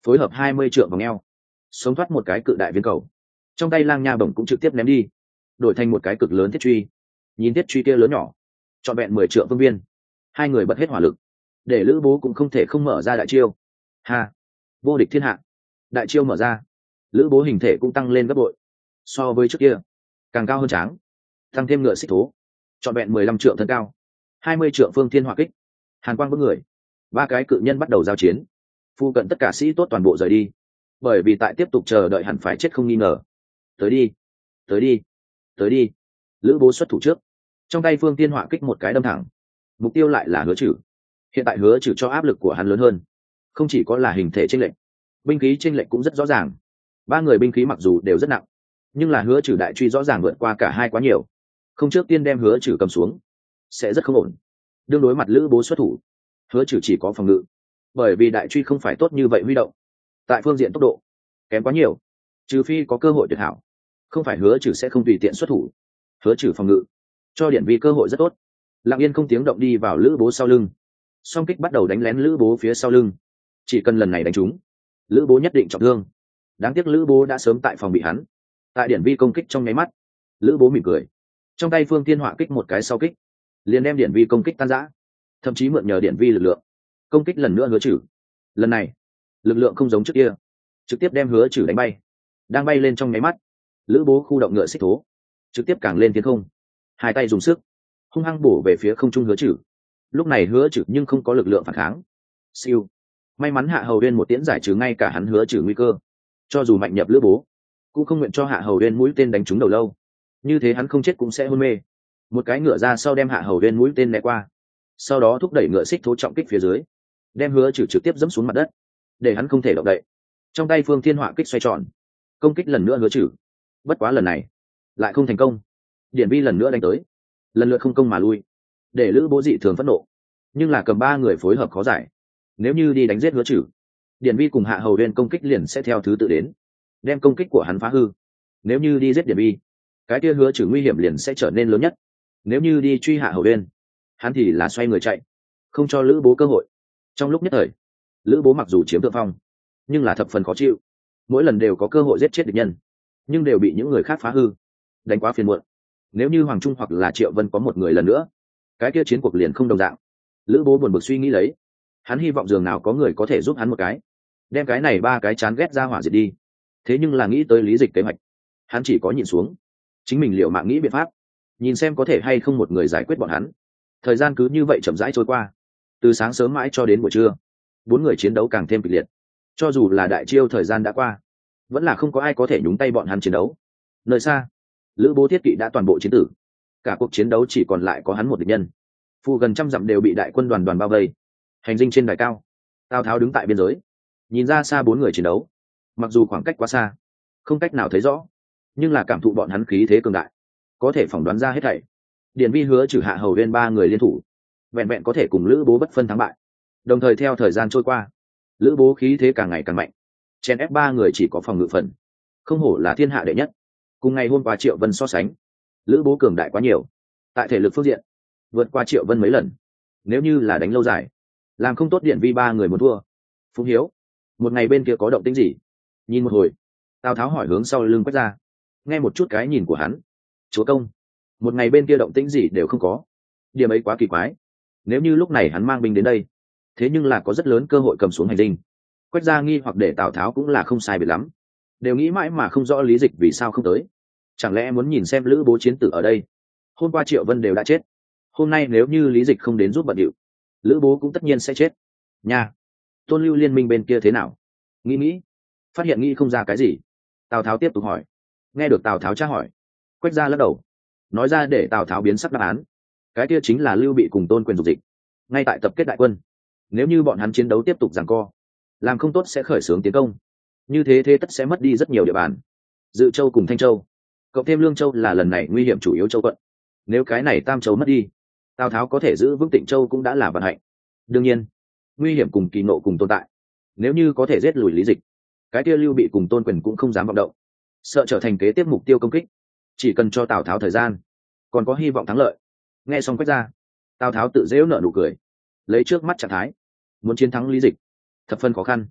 phối hợp hai mươi trượng vòng eo, sống thoát một cái cự đại viên cầu. Trong tay lang nha bổng cũng trực tiếp ném đi, đổi thành một cái cực lớn thiết truy. Nhìn thiết truy kia lớn nhỏ, trọn vẹn mười trượng phương viên. Hai người bật hết hỏa lực, để Lữ Bố cũng không thể không mở ra đại chiêu. Ha, vô địch thiên hạ. Đại chiêu mở ra, Lữ Bố hình thể cũng tăng lên gấp bội, so với trước kia càng cao hơn tráng, tăng thêm ngựa xích thố, trọn vẹn mười lăm trượng thân cao, hai mươi trượng phương thiên hỏa kích, hàn quang bức người. Ba cái cự nhân bắt đầu giao chiến. Phu cận tất cả sĩ tốt toàn bộ rời đi, bởi vì tại tiếp tục chờ đợi hẳn phải chết không nghi ngờ. Tới đi, tới đi, tới đi. Lữ Bố xuất thủ trước, trong tay phương tiên hỏa kích một cái đâm thẳng, mục tiêu lại là Hứa Trử. Hiện tại Hứa Trử cho áp lực của hắn lớn hơn, không chỉ có là hình thể chênh lệch, binh khí chênh lệch cũng rất rõ ràng. Ba người binh khí mặc dù đều rất nặng, nhưng là Hứa Trử đại truy rõ ràng vượt qua cả hai quá nhiều. Không trước tiên đem Hứa Trử cầm xuống sẽ rất không ổn. Đương đối mặt Lữ Bố xuất thủ, Hứa Trử chỉ có phòng ngự, bởi vì đại truy không phải tốt như vậy huy động, tại phương diện tốc độ kém quá nhiều. Trừ phi có cơ hội tuyệt hảo, không phải Hứa Trử sẽ không tùy tiện xuất thủ. Hứa Trử phòng ngự cho Điển Vi cơ hội rất tốt, lặng yên không tiếng động đi vào Lữ Bố sau lưng, song kích bắt đầu đánh lén Lữ Bố phía sau lưng. Chỉ cần lần này đánh trúng, Lữ Bố nhất định trọng thương. Đáng tiếc Lữ Bố đã sớm tại phòng bị hắn. Tại Điển Vi công kích trong nháy mắt, Lữ Bố mỉm cười, trong tay phương tiên hỏa kích một cái sau kích, liền đem Điển Vi công kích tan rã, thậm chí mượn nhờ Điển Vi lực lượng công kích lần nữa Hứa Trử. Lần này lực lượng không giống trước kia, trực tiếp đem Hứa Trử đánh bay. Đang bay lên trong nháy mắt, Lữ Bố khu động ngựa xích thố, trực tiếp càng lên thiên không, hai tay dùng sức hung hăng bổ về phía không trung Hứa Trử. Lúc này Hứa Trử nhưng không có lực lượng phản kháng. Siêu, may mắn Hạ Hầu Uyên một tiễn giải trừ ngay cả hắn Hứa Trử nguy cơ. Cho dù mạnh nhập Lữ Bố, cũng không nguyện cho Hạ Hầu Uyên mũi tên đánh trúng đầu lâu, như thế hắn không chết cũng sẽ hôn mê. Một cái ngựa ra sau đem Hạ Hầu Uyên mũi tên né qua, sau đó thúc đẩy ngựa xích thố trọng kích phía dưới, đem Hứa Trử trực tiếp dẫm xuống mặt đất, để hắn không thể động đậy. Trong tay phương thiên hỏa kích xoay tròn, công kích lần nữa Hứa Trử. Bất quá lần này lại không thành công. Điển Vi lần nữa đánh tới, lần lượt không công mà lui, để Lữ Bố dị thường phẫn nộ. Nhưng là cầm ba người phối hợp khó giải, nếu như đi đánh giết Hứa Trử, Điển Vi cùng Hạ Hầu Uyên công kích liền sẽ theo thứ tự đến, đem công kích của hắn phá hư. Nếu như đi giết Điển Vi, cái kia Hứa Trử nguy hiểm liền sẽ trở nên lớn nhất. Nếu như đi truy Hạ Hầu Uyên, hắn thì là xoay người chạy, không cho Lữ Bố cơ hội. Trong lúc nhất thời, Lữ Bố mặc dù chiếm thượng phong, nhưng là thập phần khó chịu. Mỗi lần đều có cơ hội giết chết địch nhân, nhưng đều bị những người khác phá hư, đánh quá phiền muộn. Nếu như Hoàng Trung hoặc là Triệu Vân có một người lần nữa, cái kia chiến cuộc liền không đồng dạng. Lữ Bố buồn bực suy nghĩ lấy, hắn hy vọng dường nào có người có thể giúp hắn một cái, đem cái này ba cái chán ghét ra hỏa diệt đi. Thế nhưng là nghĩ tới Lý Dịch kế hoạch, hắn chỉ có nhìn xuống, chính mình liệu mạng nghĩ biện pháp, nhìn xem có thể hay không một người giải quyết bọn hắn. Thời gian cứ như vậy chậm rãi trôi qua, từ sáng sớm mãi cho đến buổi trưa, bốn người chiến đấu càng thêm kịch liệt. Cho dù là đại chiêu thời gian đã qua, vẫn là không có ai có thể nhúng tay bọn hắn chiến đấu. Nơi xa, Lữ Bố thiết kỵ đã toàn bộ chiến tử, cả cuộc chiến đấu chỉ còn lại có hắn một địch nhân. Phụ gần trăm dặm đều bị đại quân đoàn đoàn bao vây. Hành dinh trên đài cao, Tào Tháo đứng tại biên giới, nhìn ra xa bốn người chiến đấu. Mặc dù khoảng cách quá xa, không cách nào thấy rõ, nhưng là cảm thụ bọn hắn khí thế cường đại, có thể phỏng đoán ra hết thảy. Điển Vi Hứa Trử Hạ Hầu Uyên ba người liên thủ, vẹn vẹn có thể cùng Lữ Bố bất phân thắng bại. Đồng thời theo thời gian trôi qua, Lữ Bố khí thế càng ngày càng mạnh, chèn ép ba người chỉ có phòng ngự phần, không hổ là thiên hạ đệ nhất. Cùng ngày hôm qua Triệu Vân so sánh, Lữ Bố cường đại quá nhiều, tại thể lực phương diện vượt qua Triệu Vân mấy lần. Nếu như là đánh lâu dài, làm không tốt Điển Vi ba người muốn thua. Phúc Hiếu, một ngày bên kia có động tĩnh gì? Nhìn một hồi, Tào Tháo hỏi hướng sau lưng Quách Gia, nghe một chút cái nhìn của hắn. Chúa công, một ngày bên kia động tĩnh gì đều không có, điểm ấy quá kỳ quái. Nếu như lúc này hắn mang binh đến đây, thế nhưng là có rất lớn cơ hội cầm xuống hành dinh. Quách Gia nghi hoặc để Tào Tháo cũng là không sai biệt lắm, đều nghĩ mãi mà không rõ Lý Dịch vì sao không tới. Chẳng lẽ muốn nhìn xem Lữ Bố chiến tử ở đây? Hôm qua Triệu Vân đều đã chết, hôm nay nếu như Lý Dịch không đến giúp bận điệu, Lữ Bố cũng tất nhiên sẽ chết nha. Tôn Lưu liên minh bên kia thế nào? Nghĩ nghĩ, phát hiện nghĩ không ra cái gì. Tào Tháo tiếp tục hỏi. Nghe được Tào Tháo tra hỏi, Quách Gia lắc đầu, nói ra để Tào Tháo biến sắc đáp án. Cái kia chính là Lưu Bị cùng Tôn Quyền dục dịch, ngay tại tập kết đại quân. Nếu như bọn hắn chiến đấu tiếp tục giằng co, làm không tốt sẽ khởi xướng tiến công, như thế thế tất sẽ mất đi rất nhiều địa bàn. Dự Châu cùng Thanh Châu, cộng thêm Lương Châu là lần này nguy hiểm chủ yếu châu quận. Nếu cái này Tam Châu mất đi, Tào Tháo có thể giữ vững Tịnh Châu cũng đã là vận hạnh. Đương nhiên, nguy hiểm cùng kỳ nộ cùng tồn tại. Nếu như có thể giết lùi Lý Dịch, cái kia Lưu Bị cùng Tôn Quyền cũng không dám vọng động, sợ trở thành kế tiếp mục tiêu công kích. Chỉ cần cho Tào Tháo thời gian, còn có hy vọng thắng lợi. Nghe xong Quách Gia, Tào Tháo tự dễu nở nụ cười, lấy trước mắt trạng thái, muốn chiến thắng Lý Dịch thập phân khó khăn,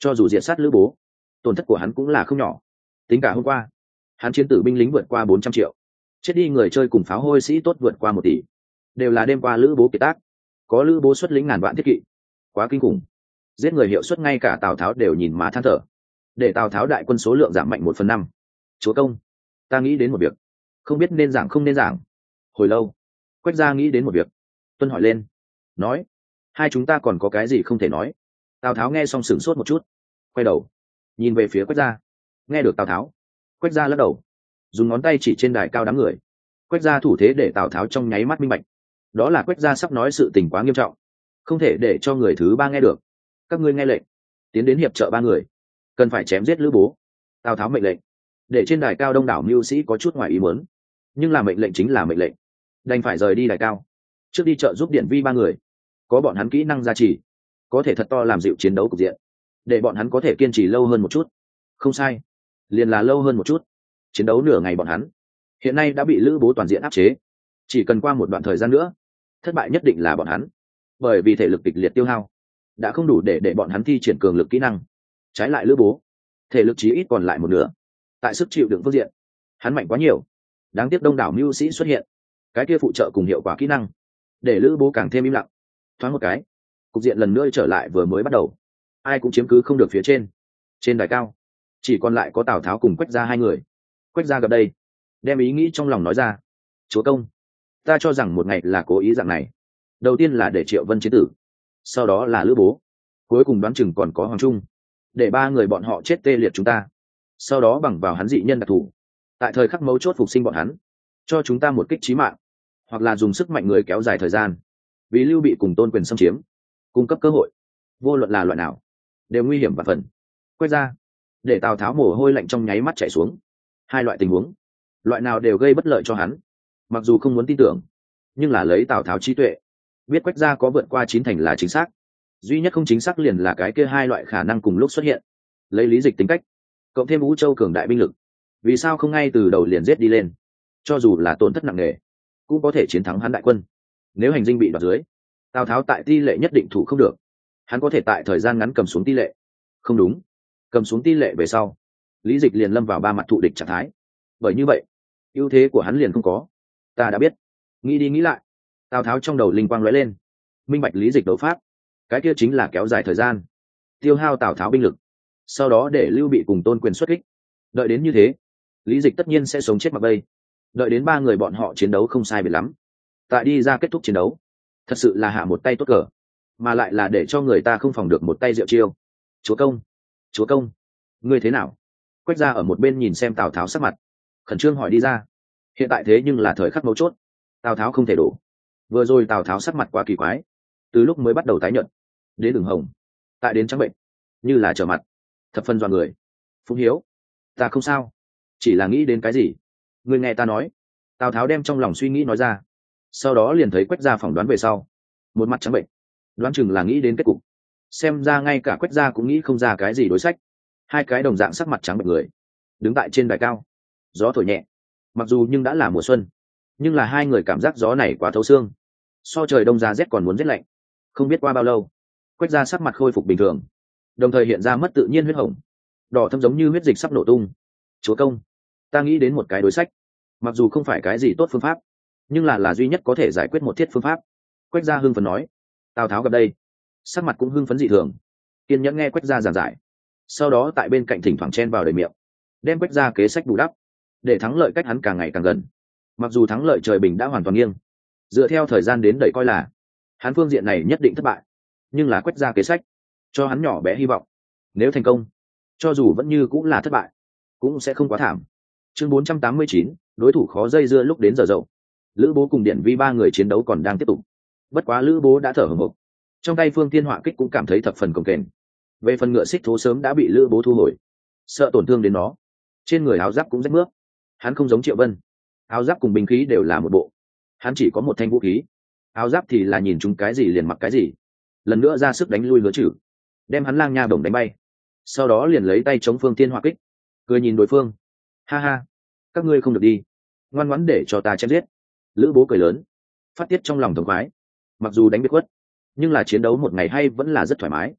cho dù diệt sát lữ bố, tổn thất của hắn cũng là không nhỏ. Tính cả hôm qua, hắn chiến tử binh lính vượt qua bốn trăm triệu, chết đi người chơi cùng pháo hôi sĩ tốt vượt qua một tỷ, đều là đêm qua lữ bố kiệt tác. Có lữ bố xuất lĩnh ngàn vạn thiết kỵ, quá kinh khủng, giết người hiệu suất ngay cả Tào Tháo đều nhìn má than thở. Để Tào Tháo đại quân số lượng giảm mạnh một phần năm. Chúa công, ta nghĩ đến một việc, không biết nên giảng không nên giảng. Hồi lâu, Quách gia nghĩ đến một việc. Tuân hỏi lên, nói, hai chúng ta còn có cái gì không thể nói? Tào Tháo nghe xong sửng sốt một chút, quay đầu nhìn về phía Quách gia. Nghe được Tào Tháo, Quách gia lắc đầu, dùng ngón tay chỉ trên đài cao đám người. Quách gia thủ thế để Tào Tháo trong nháy mắt minh bạch, đó là Quách gia sắp nói sự tình quá nghiêm trọng, không thể để cho người thứ ba nghe được. Các ngươi nghe lệnh, tiến đến hiệp trợ ba người, cần phải chém giết lữ bố. Tào Tháo mệnh lệnh, để trên đài cao đông đảo mưu sĩ có chút ngoài ý muốn, nhưng là mệnh lệnh chính là mệnh lệnh, đành phải rời đi đài cao, trước đi trợ giúp Điện Vi ba người. Có bọn hắn kỹ năng gia trì, có thể thật to làm dịu chiến đấu cục diện, để bọn hắn có thể kiên trì lâu hơn một chút. Không sai, liền là lâu hơn một chút. Chiến đấu nửa ngày bọn hắn hiện nay đã bị lữ bố toàn diện áp chế, chỉ cần qua một đoạn thời gian nữa, thất bại nhất định là bọn hắn, bởi vì thể lực kịch liệt tiêu hao đã không đủ để để bọn hắn thi triển cường lực kỹ năng. Trái lại lữ bố, thể lực chí ít còn lại một nửa, tại sức chịu đựng phương diện hắn mạnh quá nhiều. Đáng tiếc đông đảo mưu sĩ xuất hiện, cái kia phụ trợ cùng hiệu quả kỹ năng để lữ bố càng thêm im lặng. Thoáng một cái, cục diện lần nữa trở lại vừa mới bắt đầu, ai cũng chiếm cứ không được phía trên. Trên đài cao chỉ còn lại có Tào Tháo cùng Quách gia hai người. Quách gia gặp đây, đem ý nghĩ trong lòng nói ra. Chúa công, ta cho rằng một ngày là cố ý dạng này. Đầu tiên là để Triệu Vân chế tử, sau đó là lữ bố, cuối cùng đoán chừng còn có Hoàng Trung, để ba người bọn họ chết tê liệt chúng ta, sau đó bằng vào hắn dị nhân đặc thù, tại thời khắc mấu chốt phục sinh bọn hắn, cho chúng ta một kích chí mạng, hoặc là dùng sức mạnh người kéo dài thời gian, vì Lưu Bị cùng Tôn Quyền xâm chiếm cung cấp cơ hội. Vô luận là loại nào đều nguy hiểm và phần. Quét ra, để Tào Tháo mồ hôi lạnh trong nháy mắt chảy xuống. Hai loại tình huống, loại nào đều gây bất lợi cho hắn. Mặc dù không muốn tin tưởng, nhưng là lấy Tào Tháo trí tuệ, biết Quách gia có vượt qua chín thành là chính xác. Duy nhất không chính xác liền là cái kia hai loại khả năng cùng lúc xuất hiện. Lấy Lý Dịch tính cách, cộng thêm Vũ Châu cường đại binh lực, vì sao không ngay từ đầu liền giết đi lên? Cho dù là tổn thất nặng nề, cũng có thể chiến thắng hắn đại quân. Nếu hành dinh bị đoạt dưới, Tào Tháo tại tỷ lệ nhất định thủ không được, hắn có thể tại thời gian ngắn cầm xuống tỷ lệ. Không đúng, cầm xuống tỷ lệ về sau, Lý Dịch liền lâm vào ba mặt thụ địch trạng thái. Bởi như vậy, ưu thế của hắn liền không có. Ta đã biết. Nghĩ đi nghĩ lại, Tào Tháo trong đầu linh quang lóe lên, minh bạch Lý Dịch đấu pháp, cái kia chính là kéo dài thời gian, tiêu hao Tào Tháo binh lực, sau đó để Lưu Bị cùng Tôn Quyền xuất kích. Đợi đến như thế, Lý Dịch tất nhiên sẽ sống chết mặc bay. Đợi đến ba người bọn họ chiến đấu không sai biệt lắm, tại đi ra kết thúc chiến đấu, thật sự là hạ một tay tốt cờ, mà lại là để cho người ta không phòng được một tay diệu chiêu. Chúa công, chúa công, ngươi thế nào? Quách gia ở một bên nhìn xem Tào Tháo sắc mặt, khẩn trương hỏi đi ra. Hiện tại thế nhưng là thời khắc mấu chốt, Tào Tháo không thể đổ. Vừa rồi Tào Tháo sắc mặt quá kỳ quái, từ lúc mới bắt đầu tái nhợt đến đường hồng, tại đến trắng bệnh, như là trở mặt, thập phân dọa người. Phụng Hiếu, ta không sao, chỉ là nghĩ đến cái gì. Ngươi nghe ta nói. Tào Tháo đem trong lòng suy nghĩ nói ra, sau đó liền thấy Quách gia phỏng đoán về sau, một mặt trắng bệnh, đoán chừng là nghĩ đến kết cục. Xem ra ngay cả Quách gia cũng nghĩ không ra cái gì đối sách. Hai cái đồng dạng sắc mặt trắng bệnh người đứng tại trên đài cao, gió thổi nhẹ, mặc dù nhưng đã là mùa xuân, nhưng là hai người cảm giác gió này quá thấu xương, so trời đông ra rét còn muốn rét lạnh. Không biết qua bao lâu, Quách gia sắc mặt khôi phục bình thường, đồng thời hiện ra mất tự nhiên huyết hồng, đỏ thâm giống như huyết dịch sắp nổ tung. Chúa công, ta nghĩ đến một cái đối sách, mặc dù không phải cái gì tốt phương pháp, nhưng là là duy nhất có thể giải quyết một thiết phương pháp. Quách gia hưng phấn nói. Tào Tháo gặp đây, sắc mặt cũng hưng phấn dị thường, kiên nhẫn nghe Quách gia giảng giải, sau đó tại bên cạnh thỉnh thoảng chen vào đầy miệng, đem Quách gia kế sách bù đắp, để thắng lợi cách hắn càng ngày càng gần. Mặc dù thắng lợi trời bình đã hoàn toàn nghiêng, dựa theo thời gian đến đẩy coi là hắn phương diện này nhất định thất bại, nhưng là Quách gia kế sách cho hắn nhỏ bé hy vọng. Nếu thành công, cho dù vẫn như cũng là thất bại, cũng sẽ không quá thảm. Chương bốn trăm tám mươi chín, đối thủ khó dây dưa. Lúc đến giờ dậu, Lữ Bố cùng Điển Vi ba người chiến đấu còn đang tiếp tục. Bất quá Lữ Bố đã thở hổn hển, trong tay Phương Thiên Họa kích cũng cảm thấy thập phần cồng kềnh. Về phần ngựa xích thố sớm đã bị Lữ Bố thu hồi, sợ tổn thương đến nó. Trên người áo giáp cũng rách mướp. Hắn không giống Triệu Vân, áo giáp cùng binh khí đều là một bộ, hắn chỉ có một thanh vũ khí. Áo giáp thì là nhìn chúng cái gì liền mặc cái gì. Lần nữa ra sức đánh lui Hứa Trừ, đem hắn lang nha bổng đánh bay, sau đó liền lấy tay chống Phương Thiên Họa kích, cười nhìn đối phương. Ha ha, các ngươi không được đi, ngoan ngoãn để cho ta chém giết. Lữ Bố cười lớn, phát tiết trong lòng thống khoái. Mặc dù đánh biệt khuất, nhưng là chiến đấu một ngày hay vẫn là rất thoải mái.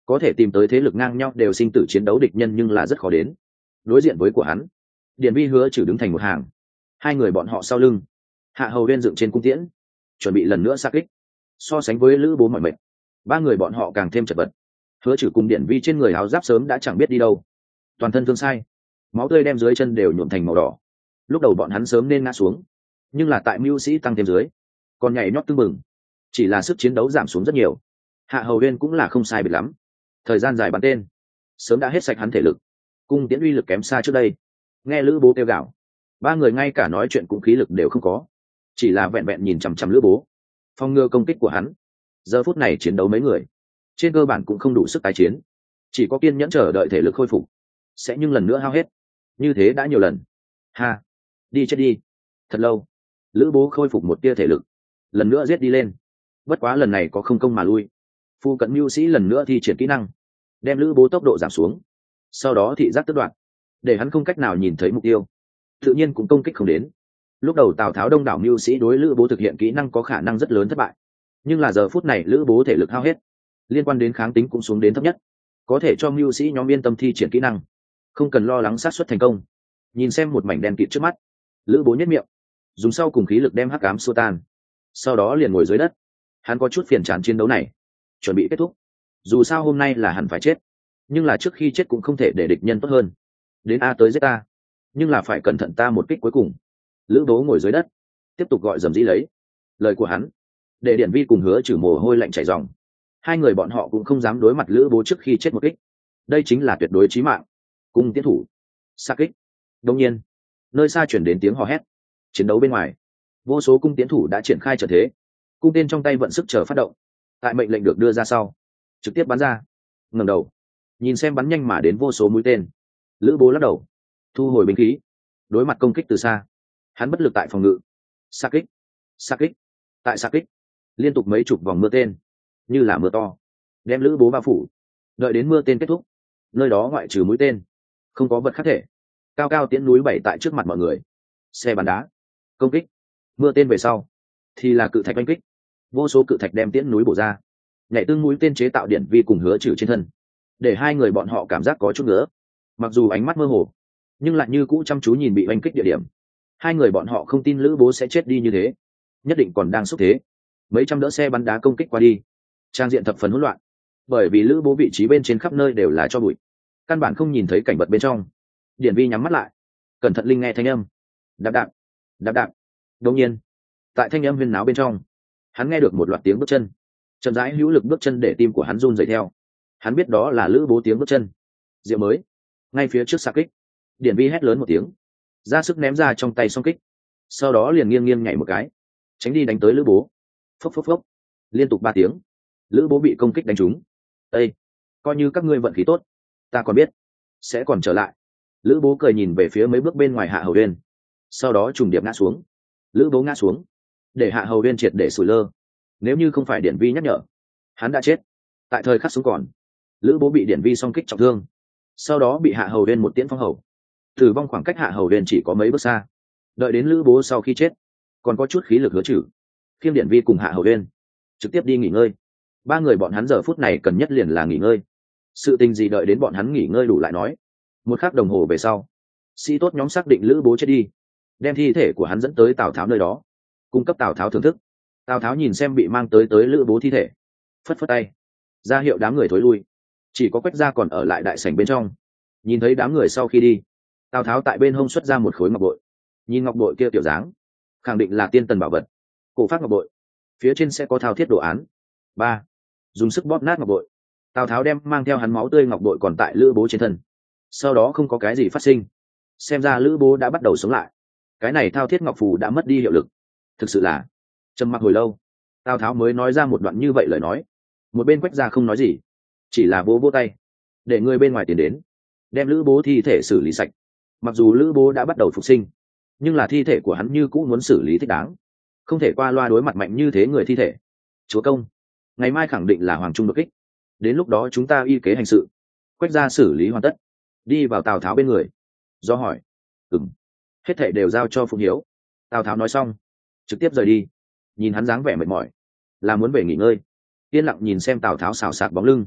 có thể tìm tới thế lực ngang nhau đều sinh tử chiến đấu địch nhân nhưng là rất khó đến. Đối diện với của hắn, Điền Vi Hứa Trừ đứng thành một hàng, hai người bọn họ sau lưng, Hạ Hầu Uyên dựng trên cung tiễn, chuẩn bị lần nữa xa kích. So sánh với Lữ Bố mọi mệnh, ba người bọn họ càng thêm chật vật. Hứa Trừ cùng Điền Vi trên người áo giáp sớm đã chẳng biết đi đâu, toàn thân thương sai, máu tươi đem dưới chân đều nhuộm thành màu đỏ. Lúc đầu bọn hắn sớm nên ngã xuống, nhưng là tại mưu sĩ tăng thêm dưới, còn nhảy nhót tưng bừng, chỉ là sức chiến đấu giảm xuống rất nhiều. Hạ Hầu Uyên cũng là không sai biệt lắm, thời gian dài bắn tên, sớm đã hết sạch hắn thể lực, cung tiễn uy lực kém xa trước đây. Nghe Lữ Bố kêu gào, ba người ngay cả nói chuyện cũng khí lực đều không có, chỉ là vẹn vẹn nhìn chằm chằm Lữ Bố, phòng ngừa công kích của hắn. Giờ phút này chiến đấu mấy người trên cơ bản cũng không đủ sức tái chiến, chỉ có kiên nhẫn chờ đợi thể lực khôi phục, sẽ nhưng lần nữa hao hết. Như thế đã nhiều lần, ha, đi chết đi. Thật lâu, Lữ Bố khôi phục một tia thể lực, lần nữa giết đi lên. Bất quá lần này có không công mà lui, phu cận mưu sĩ lần nữa thi triển kỹ năng, đem Lữ Bố tốc độ giảm xuống, sau đó thị giác tước đoạn, để hắn không cách nào nhìn thấy mục tiêu, tự nhiên cũng công kích không đến. Lúc đầu Tào Tháo đông đảo mưu sĩ đối Lữ Bố thực hiện kỹ năng có khả năng rất lớn thất bại, nhưng là giờ phút này Lữ Bố thể lực hao hết, liên quan đến kháng tính cũng xuống đến thấp nhất, có thể cho mưu sĩ nhóm yên tâm thi triển kỹ năng, không cần lo lắng sát suất thành công. Nhìn xem một mảnh đen kịt trước mắt, Lữ Bố nhếch miệng, dùng sau cùng khí lực đem hắc ám xua tan, sau đó liền ngồi dưới đất. Hắn có chút phiền chán chiến đấu này, chuẩn bị kết thúc. Dù sao hôm nay là hẳn phải chết, nhưng là trước khi chết cũng không thể để địch nhân tốt hơn. Đến a tới giết ta, nhưng là phải cẩn thận ta một kích cuối cùng. Lữ Bố ngồi dưới đất, tiếp tục gọi dầm dĩ lấy. Lời của hắn để Điển Vi cùng Hứa Trừ mồ hôi lạnh chảy ròng. Hai người bọn họ cũng không dám đối mặt Lữ Bố trước khi chết một kích. Đây chính là tuyệt đối chí mạng. Cung tiến thủ, xa kích. Đương nhiên, nơi xa chuyển đến tiếng hò hét. Chiến đấu bên ngoài, vô số cung tiến thủ đã triển khai trận thế, cung tên trong tay vận sức chờ phát động. Tại mệnh lệnh được đưa ra sau, trực tiếp bắn ra. Ngẩng đầu, nhìn xem bắn nhanh mà đến vô số mũi tên, Lữ Bố lắc đầu, thu hồi binh khí. Đối mặt công kích từ xa, hắn bất lực tại phòng ngự. Xa kích, xa kích, tại xa kích, liên tục mấy chục vòng mưa tên, như là mưa to, đem Lữ Bố bao phủ. Đợi đến mưa tên kết thúc, nơi đó ngoại trừ mũi tên, không có vật khác thể. Cao cao tiễn núi bảy tại trước mặt mọi người. Xe bắn đá, công kích, mưa tên về sau, thì là cự thạch oanh kích. Vô số cự thạch đem tiễn núi bổ ra, nhảy tương mũi tên chế tạo Điển Vi cùng Hứa Trừ trên thân, để hai người bọn họ cảm giác có chút nữa. Mặc dù ánh mắt mơ hồ, nhưng lại như cũ chăm chú nhìn bị oanh kích địa điểm. Hai người bọn họ không tin Lữ Bố sẽ chết đi như thế, nhất định còn đang xúc thế. Mấy trăm đỡ xe bắn đá công kích qua đi, trang diện thập phần hỗn loạn, bởi vì Lữ Bố vị trí bên trên khắp nơi đều là tro bụi, căn bản không nhìn thấy cảnh vật bên trong. Điển Vi nhắm mắt lại, cẩn thận linh nghe thanh âm, đạp đạp, đạp đạp. Đột nhiên, tại thanh âm huyên náo bên trong, hắn nghe được một loạt tiếng bước chân, chậm rãi hữu lực bước chân để tim của hắn run rẩy theo. Hắn biết đó là Lữ Bố tiếng bước chân. Diệu mới, ngay phía trước xạ kích. Điển Vi hét lớn một tiếng, ra sức ném ra trong tay song kích, sau đó liền nghiêng nghiêng nhảy một cái, tránh đi đánh tới Lữ Bố. Phốc phốc phốc, liên tục ba tiếng, Lữ Bố bị công kích đánh trúng. Ê, coi như các ngươi vận khí tốt, ta còn biết sẽ còn trở lại. Lữ Bố cười nhìn về phía mấy bước bên ngoài Hạ Hầu Uyên, sau đó trùng điệp ngã xuống. Lữ Bố ngã xuống, để Hạ Hầu Uyên triệt để sủi lơ. Nếu như không phải Điển Vi nhắc nhở, hắn đã chết. Tại thời khắc xuống còn, Lữ Bố bị Điển Vi song kích trọng thương, sau đó bị Hạ Hầu Uyên một tiễn phong hầu, tử vong. Khoảng cách Hạ Hầu Uyên chỉ có mấy bước xa. Đợi đến Lữ Bố sau khi chết, còn có chút khí lực Hứa Trừ, khiêng Điển Vi cùng Hạ Hầu Uyên trực tiếp đi nghỉ ngơi. Ba người bọn hắn giờ phút này cần nhất liền là nghỉ ngơi. Sự tình gì đợi đến bọn hắn nghỉ ngơi đủ lại nói. Một khắc đồng hồ về sau, sĩ tốt nhóm xác định Lữ Bố chết đi, đem thi thể của hắn dẫn tới Tào Tháo nơi đó, cung cấp Tào Tháo thưởng thức. Tào Tháo nhìn xem bị mang tới tới Lữ Bố thi thể, phất phất tay ra hiệu đám người thối lui. Chỉ có Quách gia còn ở lại đại sảnh bên trong. Nhìn thấy đám người sau khi đi, Tào Tháo tại bên hông xuất ra một khối ngọc bội. Nhìn ngọc bội kia tiểu dáng, khẳng định là tiên tần bảo vật, cổ phát ngọc bội, phía trên sẽ có thao thiết đồ án. Ba, dùng sức bóp nát ngọc bội. Tào Tháo đem mang theo hắn máu tươi ngọc bội còn tại Lữ Bố trên thân. Sau đó không có cái gì phát sinh, xem ra Lữ Bố đã bắt đầu sống lại. Cái này thao thiết ngọc phù đã mất đi hiệu lực. Thực sự là trầm mặc hồi lâu, Tào Tháo mới nói ra một đoạn như vậy lời nói. Một bên Quách gia không nói gì, chỉ là vỗ vỗ tay, để người bên ngoài tiến đến, đem Lữ Bố thi thể xử lý sạch. Mặc dù Lữ Bố đã bắt đầu phục sinh, nhưng là thi thể của hắn như cũ muốn xử lý thích đáng, không thể qua loa đối mặt mạnh như thế người thi thể. Chúa công, ngày mai khẳng định là hoàng trung đột kích, đến lúc đó chúng ta y kế hành sự. Quách gia xử lý hoàn tất, đi vào Tào Tháo bên người, do hỏi. Ừm, hết thảy đều giao cho Phụng Hiếu. Tào Tháo nói xong, trực tiếp rời đi. Nhìn hắn dáng vẻ mệt mỏi, là muốn về nghỉ ngơi. Yên lặng nhìn xem Tào Tháo xào xạc bóng lưng,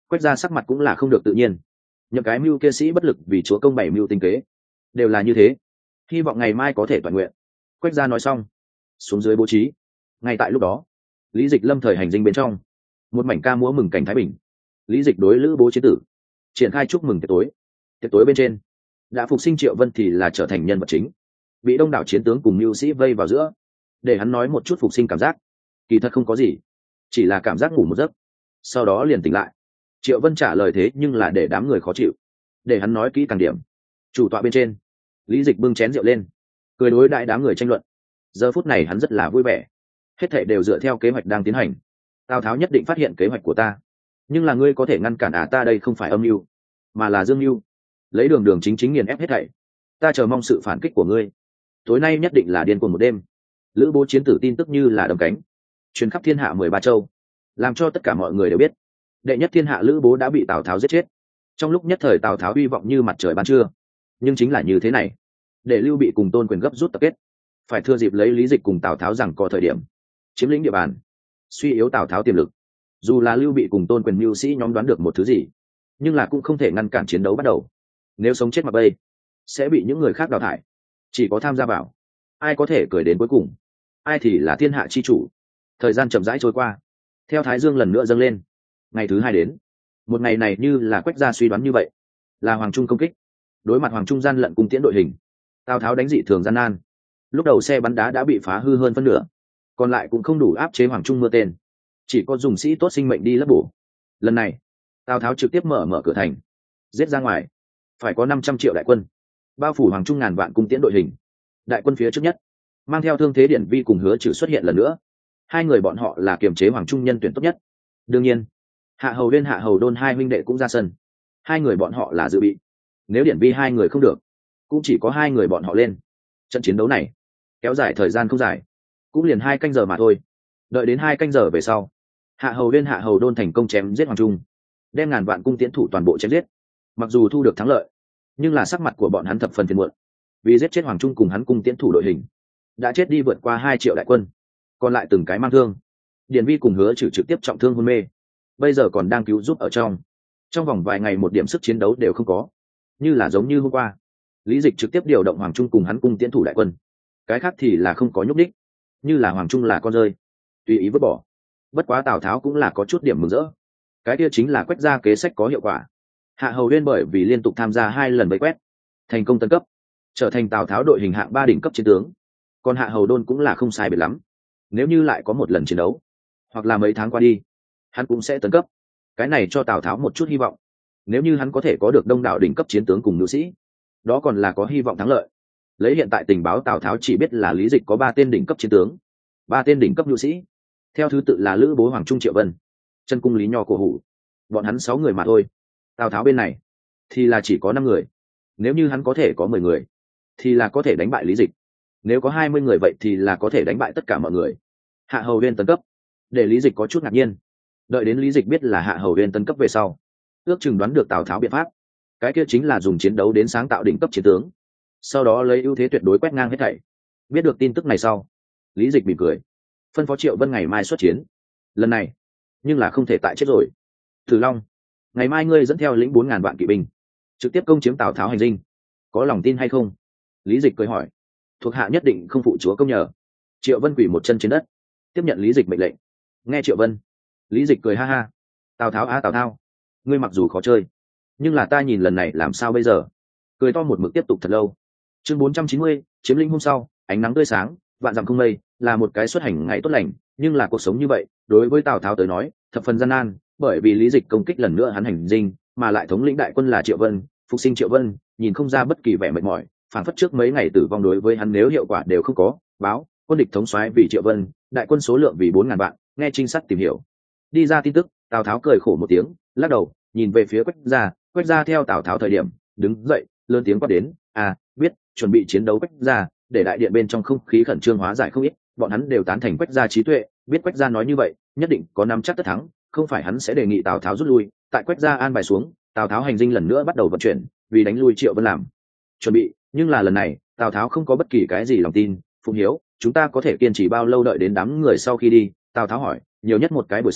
Quách gia sắc mặt cũng là không được tự nhiên. Những cái mưu kia sĩ bất lực vì chúa công bảy mưu tinh kế, đều là như thế. Hy vọng ngày mai có thể toàn nguyện. Quách gia nói xong, xuống dưới bố trí. Ngay tại lúc đó, Lý Dịch lâm thời hành dinh bên trong, một mảnh ca múa mừng cảnh thái bình. Lý Dịch đối lữ bố chế tử, triển khai chúc mừng tiệc tối. Tiệc tối bên trên, đã phục sinh Triệu Vân thì là trở thành nhân vật chính, bị đông đảo chiến tướng cùng mưu sĩ vây vào giữa, để hắn nói một chút phục sinh cảm giác. Kỳ thật không có gì, chỉ là cảm giác ngủ một giấc, sau đó liền tỉnh lại. Triệu Vân trả lời thế nhưng là để đám người khó chịu, để hắn nói kỹ càng điểm. Chủ tọa bên trên, Lý Dịch bưng chén rượu lên, cười đối đại đám người tranh luận. Giờ phút này hắn rất là vui vẻ, hết thảy đều dựa theo kế hoạch đang tiến hành. Tào Tháo nhất định phát hiện kế hoạch của ta, nhưng là ngươi có thể ngăn cản à? Ta đây không phải âm mưu, mà là dương mưu, lấy đường đường chính chính nghiền ép hết thảy. Ta chờ mong sự phản kích của ngươi. Tối nay nhất định là điên cuồng một đêm. Lữ bố chiến tử tin tức như là đầm cánh, truyền khắp thiên hạ mười ba châu, làm cho tất cả mọi người đều biết đệ nhất thiên hạ Lữ bố đã bị Tào Tháo giết chết. Trong lúc nhất thời Tào Tháo hy vọng như mặt trời ban trưa, nhưng chính là như thế này, để Lưu Bị cùng Tôn Quyền gấp rút tập kết, phải thừa dịp lấy Lý Dịch cùng Tào Tháo rằng có thời điểm chiếm lĩnh địa bàn, suy yếu Tào Tháo tiềm lực. Dù là Lưu Bị cùng Tôn Quyền mưu sĩ nhóm đoán được một thứ gì, nhưng là cũng không thể ngăn cản chiến đấu bắt đầu. Nếu sống chết mặc bay, sẽ bị những người khác đào thải. Chỉ có tham gia vào, ai có thể cười đến cuối cùng, ai thì là thiên hạ chi chủ. Thời gian chậm rãi trôi qua, theo thái dương lần nữa dâng lên, ngày thứ hai đến. Một ngày này như là Quách gia suy đoán như vậy, là Hoàng Trung công kích. Đối mặt Hoàng Trung gian lận cung tiễn đội hình, Tào Tháo đánh dị thường gian nan. Lúc đầu xe bắn đá đã bị phá hư hơn phân nửa, còn lại cũng không đủ áp chế Hoàng Trung mưa tên, chỉ có dùng sĩ tốt sinh mệnh đi lấp bổ. Lần này Tào Tháo trực tiếp mở mở cửa thành, giết ra ngoài. Phải có năm trăm triệu đại quân bao phủ Hoàng Trung ngàn vạn cung tiễn đội hình. Đại quân phía trước nhất mang theo Thương Thế Điển Vi cùng Hứa Trừ xuất hiện lần nữa. Hai người bọn họ là kiềm chế Hoàng Trung nhân tuyển tốt nhất. Đương nhiên Hạ Hầu Uyên Hạ Hầu Đôn hai huynh đệ cũng ra sân. Hai người bọn họ là dự bị, nếu Điển Vi hai người không được, cũng chỉ có hai người bọn họ lên. Trận chiến đấu này kéo dài thời gian không dài, cũng liền hai canh giờ mà thôi. Đợi đến hai canh giờ về sau, Hạ Hầu Uyên Hạ Hầu Đôn thành công chém giết Hoàng Trung, đem ngàn vạn cung tiễn thủ toàn bộ chém giết. Mặc dù thu được thắng lợi, nhưng là sắc mặt của bọn hắn thập phần phiền muộn, vì giết chết Hoàng Trung cùng hắn cung tiễn thủ đội hình đã chết đi vượt qua hai triệu đại quân, còn lại từng cái mang thương. Điển Vi cùng Hứa Trừ trực tiếp trọng thương hôn mê, bây giờ còn đang cứu giúp ở trong. Trong vòng vài ngày một điểm sức chiến đấu đều không có, như là giống như hôm qua. Lý Dịch trực tiếp điều động Hoàng Trung cùng hắn cung tiễn thủ đại quân, cái khác thì là không có nhúc đích, như là Hoàng Trung là con rơi, tùy ý vứt bỏ. Bất quá Tào Tháo cũng là có chút điểm mừng rỡ, cái kia chính là Quách gia kế sách có hiệu quả. Hạ Hầu Uyên bởi vì liên tục tham gia hai lần vây quét, thành công tấn cấp, trở thành Tào Tháo đội hình hạng ba đỉnh cấp chiến tướng. Còn Hạ Hầu Đôn cũng là không sai biệt lắm, nếu như lại có một lần chiến đấu, hoặc là mấy tháng qua đi, hắn cũng sẽ tấn cấp. Cái này cho Tào Tháo một chút hy vọng. Nếu như hắn có thể có được đông đảo đỉnh cấp chiến tướng cùng nữ sĩ, đó còn là có hy vọng thắng lợi. Lấy hiện tại tình báo, Tào Tháo chỉ biết là Lý Dịch có ba tên đỉnh cấp chiến tướng, ba tên đỉnh cấp nữ sĩ, theo thứ tự là Lữ bố, Hoàng Trung, Triệu Vân, Chân cung Lý Nho, Cổ Hủ. Bọn hắn sáu người mà thôi. Tào Tháo bên này thì là chỉ có năm người. Nếu như hắn có thể có mười người, thì là có thể đánh bại Lý Dịch. Nếu có hai mươi người vậy thì là có thể đánh bại tất cả mọi người. Hạ Hầu Uyên tấn cấp, để Lý Dịch có chút ngạc nhiên. Đợi đến Lý Dịch biết là Hạ Hầu Uyên tấn cấp về sau, ước chừng đoán được Tào Tháo biện pháp. Cái kia chính là dùng chiến đấu đến sáng tạo đỉnh cấp chiến tướng, sau đó lấy ưu thế tuyệt đối quét ngang hết thảy. Biết được tin tức này sau, Lý Dịch mỉm cười, phân phó Triệu Vân ngày mai xuất chiến. Lần này nhưng là không thể tại chết rồi. Thử Long, ngày mai ngươi dẫn theo lĩnh bốn ngàn vạn kỵ binh, trực tiếp công chiếm Tào Tháo hành dinh, có lòng tin hay không? Lý Dịch cười hỏi. Thuộc hạ nhất định không phụ chúa công nhờ. Triệu Vân quỳ một chân trên đất, tiếp nhận Lý Dịch mệnh lệnh. Nghe Triệu Vân, Lý Dịch cười ha ha. Tào Tháo á Tào Tháo, ngươi mặc dù khó chơi, nhưng là ta nhìn lần này làm sao bây giờ? Cười to một mực tiếp tục thật lâu. Chương bốn trăm chín mươi, chiếm lĩnh hôm sau, ánh nắng tươi sáng, vạn dặm không mây, là một cái xuất hành ngày tốt lành. Nhưng là cuộc sống như vậy, đối với Tào Tháo tới nói, thập phần gian nan, bởi vì Lý Dịch công kích lần nữa hắn hành dinh, mà lại thống lĩnh đại quân là Triệu Vân, phục sinh Triệu Vân, nhìn không ra bất kỳ vẻ mệt mỏi, phản phất trước mấy ngày tử vong đối với hắn nếu hiệu quả đều không có. Báo, quân địch thống soái vì Triệu Vân, đại quân số lượng vì bốn ngàn vạn. Nghe trinh sát tìm hiểu, đi ra tin tức, Tào Tháo cười khổ một tiếng, lắc đầu, nhìn về phía Quách gia. Quách gia theo Tào Tháo thời điểm đứng dậy, lớn tiếng quát đến, à, biết, chuẩn bị chiến đấu Quách gia, để đại điện bên trong không khí khẩn trương hóa giải không ít. Bọn hắn đều tán thành Quách gia trí tuệ, biết Quách gia nói như vậy nhất định có nắm chắc tất thắng, không phải hắn sẽ đề nghị Tào Tháo rút lui. Tại Quách gia an bài xuống, Tào Tháo hành dinh lần nữa bắt đầu vận chuyển, vì đánh lui Triệu Vân làm chuẩn bị. Nhưng là lần này Tào Tháo không có bất kỳ cái gì lòng tin. Phụng Hiếu, chúng ta có thể kiên trì bao lâu? Đợi đến đám người sau khi đi, Tào Tháo hỏi, nhiều nhất một cái buổi sáng,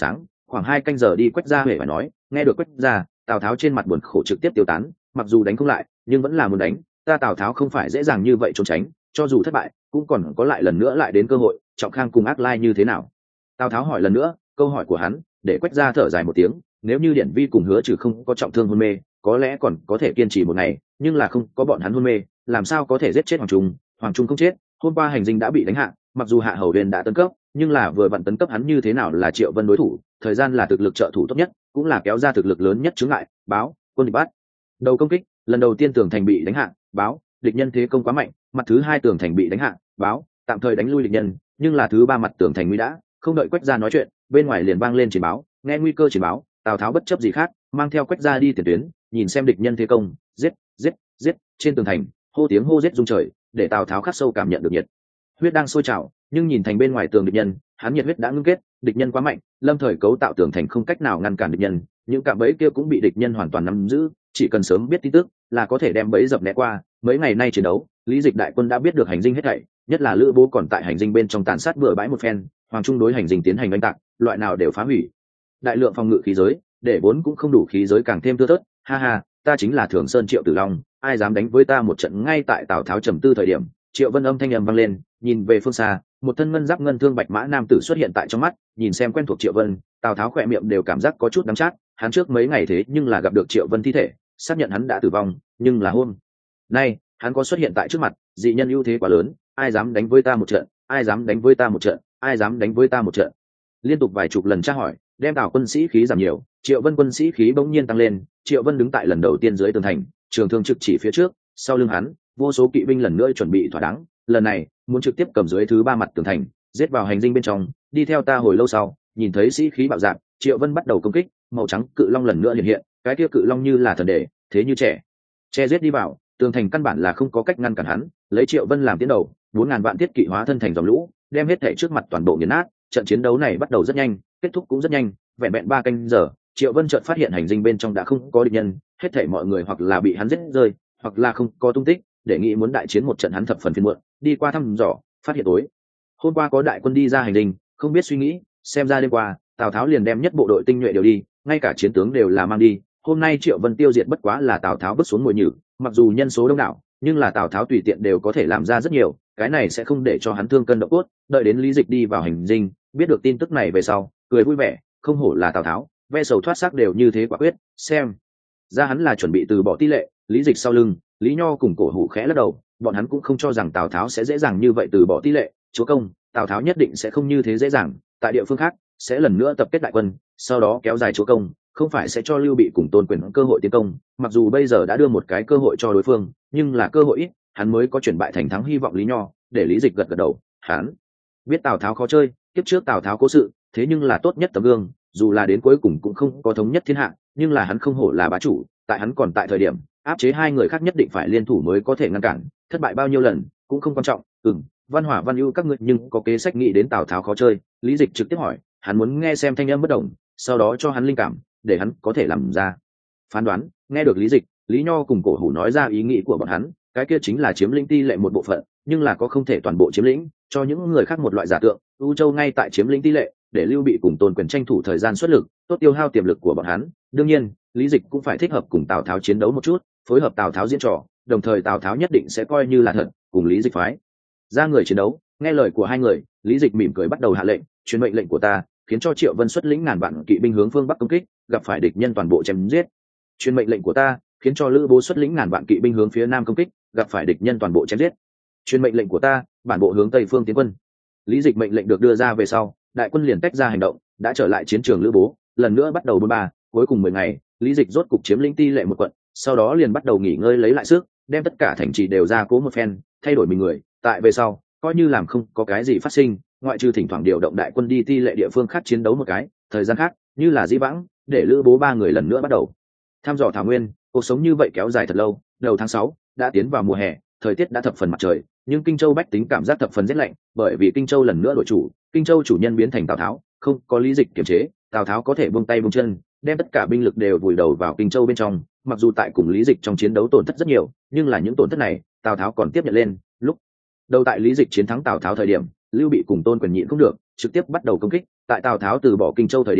khoảng hai canh giờ đi Quách gia huệ phải nói, nghe được Quách gia, Tào Tháo trên mặt buồn khổ trực tiếp tiêu tán, mặc dù đánh không lại nhưng vẫn là muốn đánh, ta Tào Tháo không phải dễ dàng như vậy trốn tránh, cho dù thất bại cũng còn có lại lần nữa lại đến cơ hội. Trọng Khang cùng Ác Lai như thế nào? Tào Tháo hỏi lần nữa, câu hỏi của hắn để Quách gia thở dài một tiếng, nếu như Điển Vi cùng Hứa Trừ không có trọng thương hôn mê, có lẽ còn có thể kiên trì một ngày, nhưng là không có bọn hắn hôn mê, làm sao có thể giết chết Hoàng Trung? Hoàng Trung không chết, hôm qua hành dinh đã bị đánh hạ, mặc dù Hạ Hầu Huyền đã tấn cấp, nhưng là vừa vặn tấn cấp hắn như thế nào là Triệu Vân đối thủ, thời gian là thực lực trợ thủ tốt nhất, cũng là kéo ra thực lực lớn nhất chướng ngại. Báo, quân địch bắt đầu công kích, lần đầu tiên tường thành bị đánh hạ, báo, địch nhân thế công quá mạnh, mặt thứ hai tường thành bị đánh hạ, báo, tạm thời đánh lui địch nhân, nhưng là thứ ba mặt tường thành nguy đã, không đợi Quách gia nói chuyện, bên ngoài liền vang lên chiến báo. Nghe nguy cơ chiến báo, Tào Tháo bất chấp gì khác, mang theo Quách gia đi tiền tuyến, nhìn xem địch nhân thế công, giết, giết, giết, trên tường thành, hô tiếng hô giết rung trời, để Tào Tháo khắc sâu cảm nhận được nhiệt huyết đang sôi trào, nhưng nhìn thành bên ngoài tường địch nhân, hắn nhiệt huyết đã ngưng kết, địch nhân quá mạnh, lâm thời cấu tạo tường thành không cách nào ngăn cản địch nhân, những cạm bẫy kia cũng bị địch nhân hoàn toàn nắm giữ, chỉ cần sớm biết tin tức là có thể đem bẫy dập né qua. Mấy ngày nay chiến đấu, Lý Dịch đại quân đã biết được hành dinh hết thảy, nhất là Lữ Bố còn tại hành dinh bên trong tàn sát bừa bãi một phen, Hoàng Trung đối hành dinh tiến hành đánh tạc, loại nào đều phá hủy. Đại lượng phòng ngự khí giới, để vốn cũng không đủ khí giới càng thêm thưa thớt. Ha ha, ta chính là Thường Sơn Triệu Tử Long, ai dám đánh với ta một trận? Ngay tại Tào Tháo trầm tư thời điểm, Triệu Vân âm thanh ầm vang lên, nhìn về phương xa, một thân ngân giáp ngân thương bạch mã nam tử xuất hiện tại trong mắt, nhìn xem quen thuộc Triệu Vân, Tào Tháo khỏe miệng đều cảm giác có chút đắng chát, hắn trước mấy ngày thế nhưng là gặp được Triệu Vân thi thể, xác nhận hắn đã tử vong, nhưng là hôm nay hắn có xuất hiện tại trước mặt, dị nhân ưu thế quá lớn, ai dám đánh với ta một trận, ai dám đánh với ta một trận, ai dám đánh với ta một trận. Liên tục vài chục lần tra hỏi, đem Tào quân sĩ khí giảm nhiều, Triệu Vân quân sĩ khí bỗng nhiên tăng lên. Triệu Vân đứng tại lần đầu tiên dưới tường thành, trường thương trực chỉ phía trước, sau lưng hắn vô số kỵ binh lần nữa chuẩn bị thỏa đáng, lần này muốn trực tiếp cầm dưới thứ ba mặt tường thành, giết vào hành dinh bên trong. Đi theo ta. Hồi lâu sau, nhìn thấy sĩ khí bạo dạn, Triệu Vân bắt đầu công kích, màu trắng cự long lần nữa hiện hiện, cái kia cự long như là thần đề, thế như trẻ che giết đi vào tường thành, căn bản là không có cách ngăn cản hắn. Lấy Triệu Vân làm tiến đầu, bốn ngàn vạn thiết kỵ hóa thân thành dòng lũ, đem hết thảy trước mặt toàn bộ nghiền nát. Trận chiến đấu này bắt đầu rất nhanh, kết thúc cũng rất nhanh, vẹn vẹn ba canh giờ, Triệu Vân chợt phát hiện hành dinh bên trong đã không có địch nhân, hết thảy mọi người hoặc là bị hắn giết rơi, hoặc là không có tung tích. Để nghĩ muốn đại chiến một trận hắn thập phần phiền muộn, đi qua thăm dò, phát hiện tối hôm qua có đại quân đi ra hành dinh, không biết suy nghĩ, xem ra đêm qua Tào Tháo liền đem nhất bộ đội tinh nhuệ đều đi, ngay cả chiến tướng đều là mang đi. Hôm nay Triệu Vân tiêu diệt bất quá là Tào Tháo bước xuống mồi nhử, mặc dù nhân số đông đảo, nhưng là Tào Tháo tùy tiện đều có thể làm ra rất nhiều, cái này sẽ không để cho hắn thương cân động cốt. Đợi đến Lý Dịch đi vào hành dinh, biết được tin tức này về sau, cười vui vẻ, không hổ là Tào Tháo, ve sầu thoát xác đều như thế quả quyết, xem ra hắn là chuẩn bị từ bỏ tỷ lệ. Lý Dịch sau lưng, Lý Nho cùng Cổ Hủ khẽ lắc đầu, bọn hắn cũng không cho rằng Tào Tháo sẽ dễ dàng như vậy từ bỏ tỷ lệ. Chúa công, Tào Tháo nhất định sẽ không như thế dễ dàng, tại địa phương khác sẽ lần nữa tập kết đại quân, sau đó kéo dài chúa công, không phải sẽ cho Lưu Bị cùng Tôn Quyền cơ hội tiến công. Mặc dù bây giờ đã đưa một cái cơ hội cho đối phương, nhưng là cơ hội ít, hắn mới có chuyển bại thành thắng hy vọng. Lý Nho để Lý Dịch gật gật đầu, hắn biết Tào Tháo khó chơi, kiếp trước Tào Tháo cố sự, thế nhưng là tốt nhất tấm gương, dù là đến cuối cùng cũng không có thống nhất thiên hạ, nhưng là hắn không hổ là bá chủ, tại hắn còn tại thời điểm áp chế hai người khác nhất định phải liên thủ mới có thể ngăn cản, thất bại bao nhiêu lần cũng không quan trọng. Ừm, Văn Hỏa Văn Ưu các ngươi nhưng có kế sách nghĩ đến Tào Tháo khó chơi? Lý Dịch trực tiếp hỏi, hắn muốn nghe xem thanh âm bất đồng, sau đó cho hắn linh cảm, để hắn có thể làm ra phán đoán. Nghe được Lý Dịch, Lý Nho cùng Cổ Hủ nói ra ý nghĩ của bọn hắn, cái kia chính là chiếm lĩnh tỷ lệ một bộ phận, nhưng là có không thể toàn bộ chiếm lĩnh, cho những người khác một loại giả tượng. U Châu ngay tại chiếm lĩnh tỷ lệ, để Lưu Bị cùng Tôn Quyền tranh thủ thời gian xuất lực, tốt tiêu hao tiềm lực của bọn hắn. Đương nhiên, Lý Dịch cũng phải thích hợp cùng Tào Tháo chiến đấu một chút, phối hợp Tào Tháo diễn trò, đồng thời Tào Tháo nhất định sẽ coi như là thật, cùng Lý Dịch phái ra người chiến đấu. Nghe lời của hai người, Lý Dịch mỉm cười bắt đầu hạ lệnh, truyền mệnh lệnh của ta, khiến cho Triệu Vân xuất lĩnh ngàn vạn kỵ binh hướng phương bắc công kích, gặp phải địch nhân toàn bộ chém giết. Truyền mệnh lệnh của ta, khiến cho Lữ Bố xuất lĩnh ngàn vạn kỵ binh hướng phía nam công kích, gặp phải địch nhân toàn bộ chém giết. Truyền mệnh lệnh của ta, bản bộ hướng tây phương tiến quân. Lý Dịch mệnh lệnh được đưa ra về sau, đại quân liền tách ra hành động, đã trở lại chiến trường Lữ Bố, lần nữa bắt đầu bôn ba. Cuối cùng mười ngày, Lý Dịch rốt cục chiếm lĩnh tỷ lệ một quận, sau đó liền bắt đầu nghỉ ngơi lấy lại sức, đem tất cả thành trì đều ra cố một phen, thay đổi mình người. Tại về sau, coi như làm không có cái gì phát sinh, ngoại trừ thỉnh thoảng điều động đại quân đi tỷ lệ địa phương khác chiến đấu một cái, thời gian khác như là dĩ vãng, để Lữ Bố ba người lần nữa bắt đầu thăm dò thảo nguyên. Cuộc sống như vậy kéo dài thật lâu, đầu tháng sáu đã tiến vào mùa hè, thời tiết đã thập phần mặt trời, nhưng Kinh Châu bách tính cảm giác thập phần rét lạnh, bởi vì Kinh Châu lần nữa đổi chủ, Kinh Châu chủ nhân biến thành Tào Tháo, không có Lý Dịch kiểm chế, Tào Tháo có thể buông tay buông chân, đem tất cả binh lực đều vùi đầu vào Kinh Châu bên trong. Mặc dù tại cùng Lý Dịch trong chiến đấu tổn thất rất nhiều, nhưng là những tổn thất này Tào Tháo còn tiếp nhận lên. Lúc đầu tại Lý Dịch chiến thắng Tào Tháo thời điểm, Lưu Bị cùng Tôn Quyền nhịn không được, trực tiếp bắt đầu công kích. Tại Tào Tháo từ bỏ Kinh Châu thời điểm,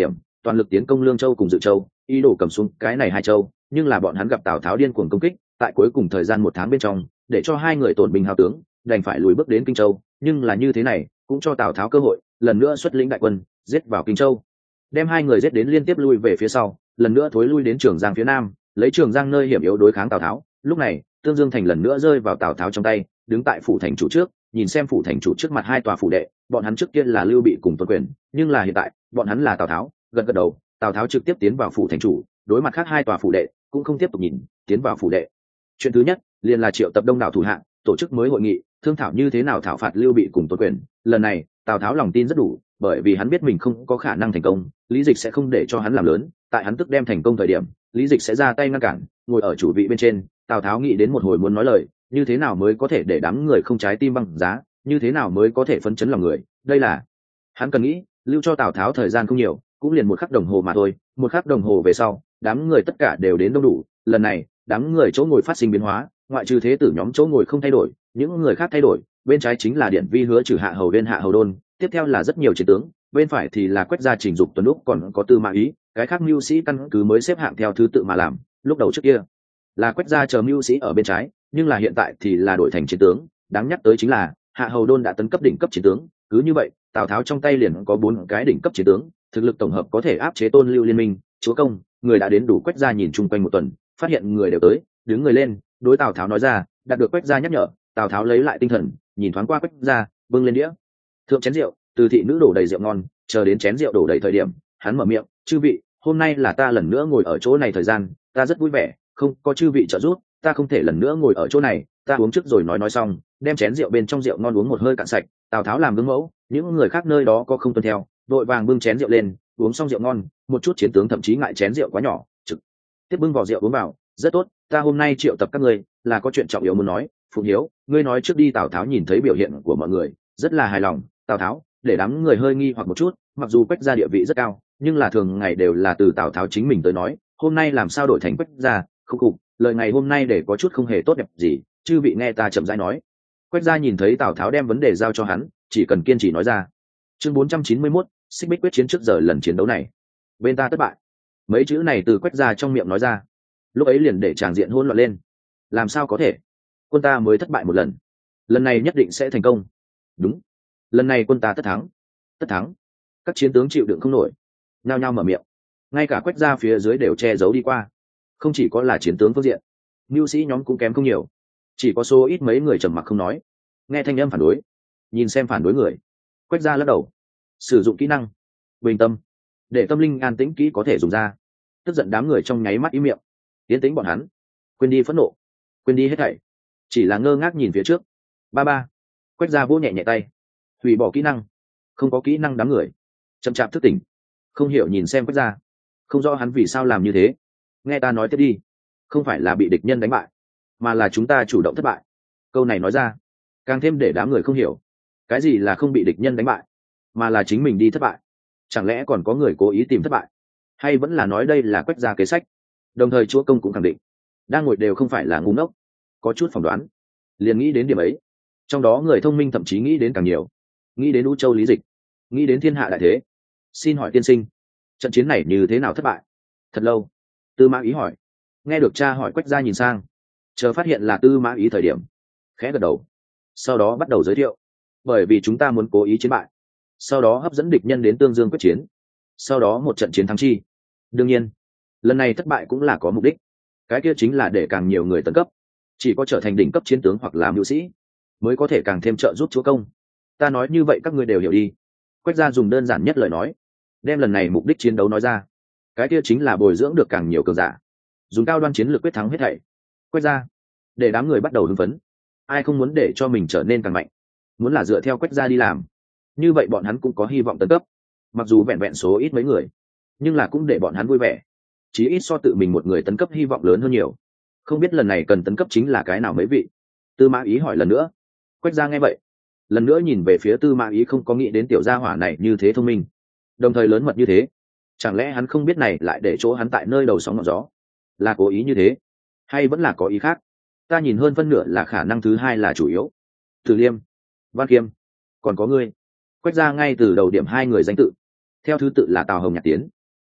toàn lực tiến công Lương Châu cùng Dự Châu, ý đồ cầm xuống cái này hai châu, nhưng là bọn hắn gặp Tào Tháo điên cuồng công kích, tại cuối cùng thời gian một tháng bên trong, để cho hai người tổn binh hao tướng, đành phải lùi bước đến Kinh Châu, nhưng là như thế này, cũng cho Tào Tháo cơ hội, lần nữa xuất lĩnh đại quân, giết vào Kinh Châu. Đem hai người giết đến liên tiếp lui về phía sau, lần nữa thối lui đến Trường Giang phía nam, lấy Trường Giang nơi hiểm yếu đối kháng Tào Tháo. Lúc này, Tương Dương thành lần nữa rơi vào Tào Tháo trong tay, đứng tại phủ thành chủ trước, nhìn xem phủ thành chủ trước mặt hai tòa phủ đệ, bọn hắn trước kia là Lưu Bị cùng Tuân Quyền, nhưng là hiện tại, bọn hắn là Tào Tháo, gật gật đầu, Tào Tháo trực tiếp tiến vào phủ thành chủ, đối mặt khác hai tòa phủ đệ, cũng không tiếp tục nhìn, tiến vào phủ đệ. Chuyện thứ nhất, liền là triệu tập đông đảo thủ hạ, tổ chức mới hội nghị, thương thảo như thế nào thảo phạt Lưu Bị cùng Tuân Quyền. Lần này, Tào Tháo lòng tin rất đủ, bởi vì hắn biết mình không có khả năng thành công, Lý Dịch sẽ không để cho hắn làm lớn, tại hắn tức đem thành công thời điểm, Lý Dịch sẽ ra tay ngăn cản. Ngồi ở chủ vị bên trên, Tào Tháo nghĩ đến một hồi muốn nói lời, như thế nào mới có thể để đám người không trái tim băng giá, như thế nào mới có thể phấn chấn lòng người, đây là hắn cần nghĩ. Lưu cho Tào Tháo thời gian không nhiều, cũng liền một khắc đồng hồ mà thôi. Một khắc đồng hồ về sau, đám người tất cả đều đến đông đủ. Lần này, đám người chỗ ngồi phát sinh biến hóa, ngoại trừ thế tử nhóm chỗ ngồi không thay đổi, những người khác thay đổi. Bên trái chính là Điển Vi Hứa trừ Hạ Hầu Viên Hạ Hầu Đôn, tiếp theo là rất nhiều chiến tướng, bên phải thì là Quách Gia Trình Dục Tuần Úc, còn có Tư Mã Ý, cái khác mưu sĩ căn cứ mới xếp hạng theo thứ tự mà làm. Lúc đầu trước kia là Quách Gia chờ mưu sĩ ở bên trái, nhưng là hiện tại thì là đổi thành chiến tướng. Đáng nhắc tới chính là Hạ Hầu Đôn đã tấn cấp đỉnh cấp chiến tướng, cứ như vậy Tào Tháo trong tay liền có bốn cái đỉnh cấp chiến tướng, thực lực tổng hợp có thể áp chế Tôn Lưu liên minh. Chúa công, người đã đến đủ. Quách Gia nhìn chung quanh một tuần, phát hiện người đều tới, đứng người lên, đối Tào Tháo nói ra. Đạt được Quách Gia nhắc nhở, Tào Tháo lấy lại tinh thần, nhìn thoáng qua Quách Gia, bưng lên đĩa thượng chén rượu, từ thị nữ đổ đầy rượu ngon, chờ đến chén rượu đổ đầy thời điểm, hắn mở miệng, chư vị, hôm nay là ta lần nữa ngồi ở chỗ này thời gian, ta rất vui vẻ, không có chư vị trợ giúp, ta không thể lần nữa ngồi ở chỗ này, ta uống trước rồi nói nói xong, đem chén rượu bên trong rượu ngon uống một hơi cạn sạch. Tào Tháo làm gương mẫu, những người khác nơi đó có không tuân theo, đội vàng bưng chén rượu lên, uống xong rượu ngon, một chút chiến tướng thậm chí ngại chén rượu quá nhỏ, trực tiếp bưng vỏ rượu uống vào. Rất tốt, ta hôm nay triệu tập các ngươi là có chuyện trọng yếu muốn nói. Phụng Hiếu, ngươi nói trước đi. Tào Tháo nhìn thấy biểu hiện của mọi người, rất là hài lòng. Tào Tháo để đám người hơi nghi hoặc một chút, mặc dù Quách Gia địa vị rất cao, nhưng là thường ngày đều là từ Tào Tháo chính mình tới nói, hôm nay làm sao đổi thành Quách Gia. Không cục, lời ngày hôm nay để có chút không hề tốt đẹp gì, chư vị nghe ta chậm rãi nói. Quách Gia nhìn thấy Tào Tháo đem vấn đề giao cho hắn, chỉ cần kiên trì nói ra. Chương bốn trăm chín mươi mốt, xích bích quyết chiến. Trước giờ lần chiến đấu này, bên ta thất bại. Mấy chữ này từ Quách Gia trong miệng nói ra, lúc ấy liền để tràng diện hỗn loạn lên. Làm sao có thể? Quân ta mới thất bại một lần, lần này nhất định sẽ thành công. Đúng, lần này quân ta tất thắng. Tất thắng. Các chiến tướng chịu đựng không nổi, nhao nhao mở miệng. Ngay cả Quách Gia phía dưới đều che giấu đi qua. Không chỉ có là chiến tướng phương diện, mưu sĩ nhóm cũng kém không nhiều, chỉ có số ít mấy người trầm mặc không nói. Nghe thanh âm phản đối, nhìn xem phản đối người, Quách Gia lắc đầu, sử dụng kỹ năng bình tâm, để tâm linh an tĩnh kỹ có thể dùng ra. Tức giận đám người trong nháy mắt im miệng, tiến tĩnh bọn hắn, quên đi phẫn nộ, quên đi hết thảy, chỉ là ngơ ngác nhìn phía trước. Ba ba. Quách Gia vỗ nhẹ nhẹ tay, hủy bỏ kỹ năng. Không có kỹ năng đám người chậm chạp thức tỉnh, không hiểu nhìn xem Quách Gia, không rõ hắn vì sao làm như thế. Nghe ta nói tiếp đi, không phải là bị địch nhân đánh bại, mà là chúng ta chủ động thất bại. Câu này nói ra, càng thêm để đám người không hiểu, cái gì là không bị địch nhân đánh bại, mà là chính mình đi thất bại. Chẳng lẽ còn có người cố ý tìm thất bại, hay vẫn là nói đây là Quách Gia kế sách? Đồng thời chúa công cũng khẳng định, đang ngồi đều không phải là ngu ngốc, có chút phỏng đoán, liền nghĩ đến điểm ấy. Trong đó người thông minh thậm chí nghĩ đến càng nhiều, nghĩ đến U Châu Lý Dịch, nghĩ đến thiên hạ đại thế. Xin hỏi tiên sinh, trận chiến này như thế nào thất bại? Thật lâu, Tư Mã Ý hỏi. Nghe được cha hỏi, Quách Gia nhìn sang, chờ phát hiện là Tư Mã Ý thời điểm, khẽ gật đầu, sau đó bắt đầu giới thiệu. Bởi vì chúng ta muốn cố ý chiến bại, sau đó hấp dẫn địch nhân đến Tương Dương quyết chiến, sau đó một trận chiến thắng chi. Đương nhiên, lần này thất bại cũng là có mục đích, cái kia chính là để càng nhiều người tấn cấp, chỉ có trở thành đỉnh cấp chiến tướng hoặc là mưu sĩ mới có thể càng thêm trợ giúp chúa công. Ta nói như vậy các ngươi đều hiểu đi. Quách Gia dùng đơn giản nhất lời nói, đem lần này mục đích chiến đấu nói ra, cái kia chính là bồi dưỡng được càng nhiều cường giả, dùng cao đoan chiến lược quyết thắng hết thảy. Quách Gia để đám người bắt đầu hưng phấn, ai không muốn để cho mình trở nên càng mạnh, muốn là dựa theo Quách Gia đi làm, như vậy bọn hắn cũng có hy vọng tấn cấp. Mặc dù vẹn vẹn số ít mấy người, nhưng là cũng để bọn hắn vui vẻ, chí ít so tự mình một người tấn cấp hy vọng lớn hơn nhiều. Không biết lần này cần tấn cấp chính là cái nào mấy vị? Tư Mã Ý hỏi lần nữa. Quách Gia nghe vậy, lần nữa nhìn về phía Tư Mã Ý, không có nghĩ đến tiểu gia hỏa này như thế thông minh, đồng thời lớn mật như thế. Chẳng lẽ hắn không biết này lại để chỗ hắn tại nơi đầu sóng ngọn gió? Là cố ý như thế, hay vẫn là có ý khác? Ta nhìn hơn phân nửa là khả năng thứ hai là chủ yếu. Từ Liêm, Văn Kiêm, còn có ngươi. Quách Gia ngay từ đầu điểm hai người danh tự, theo thứ tự là Tào Hồng Nhạc Tiến,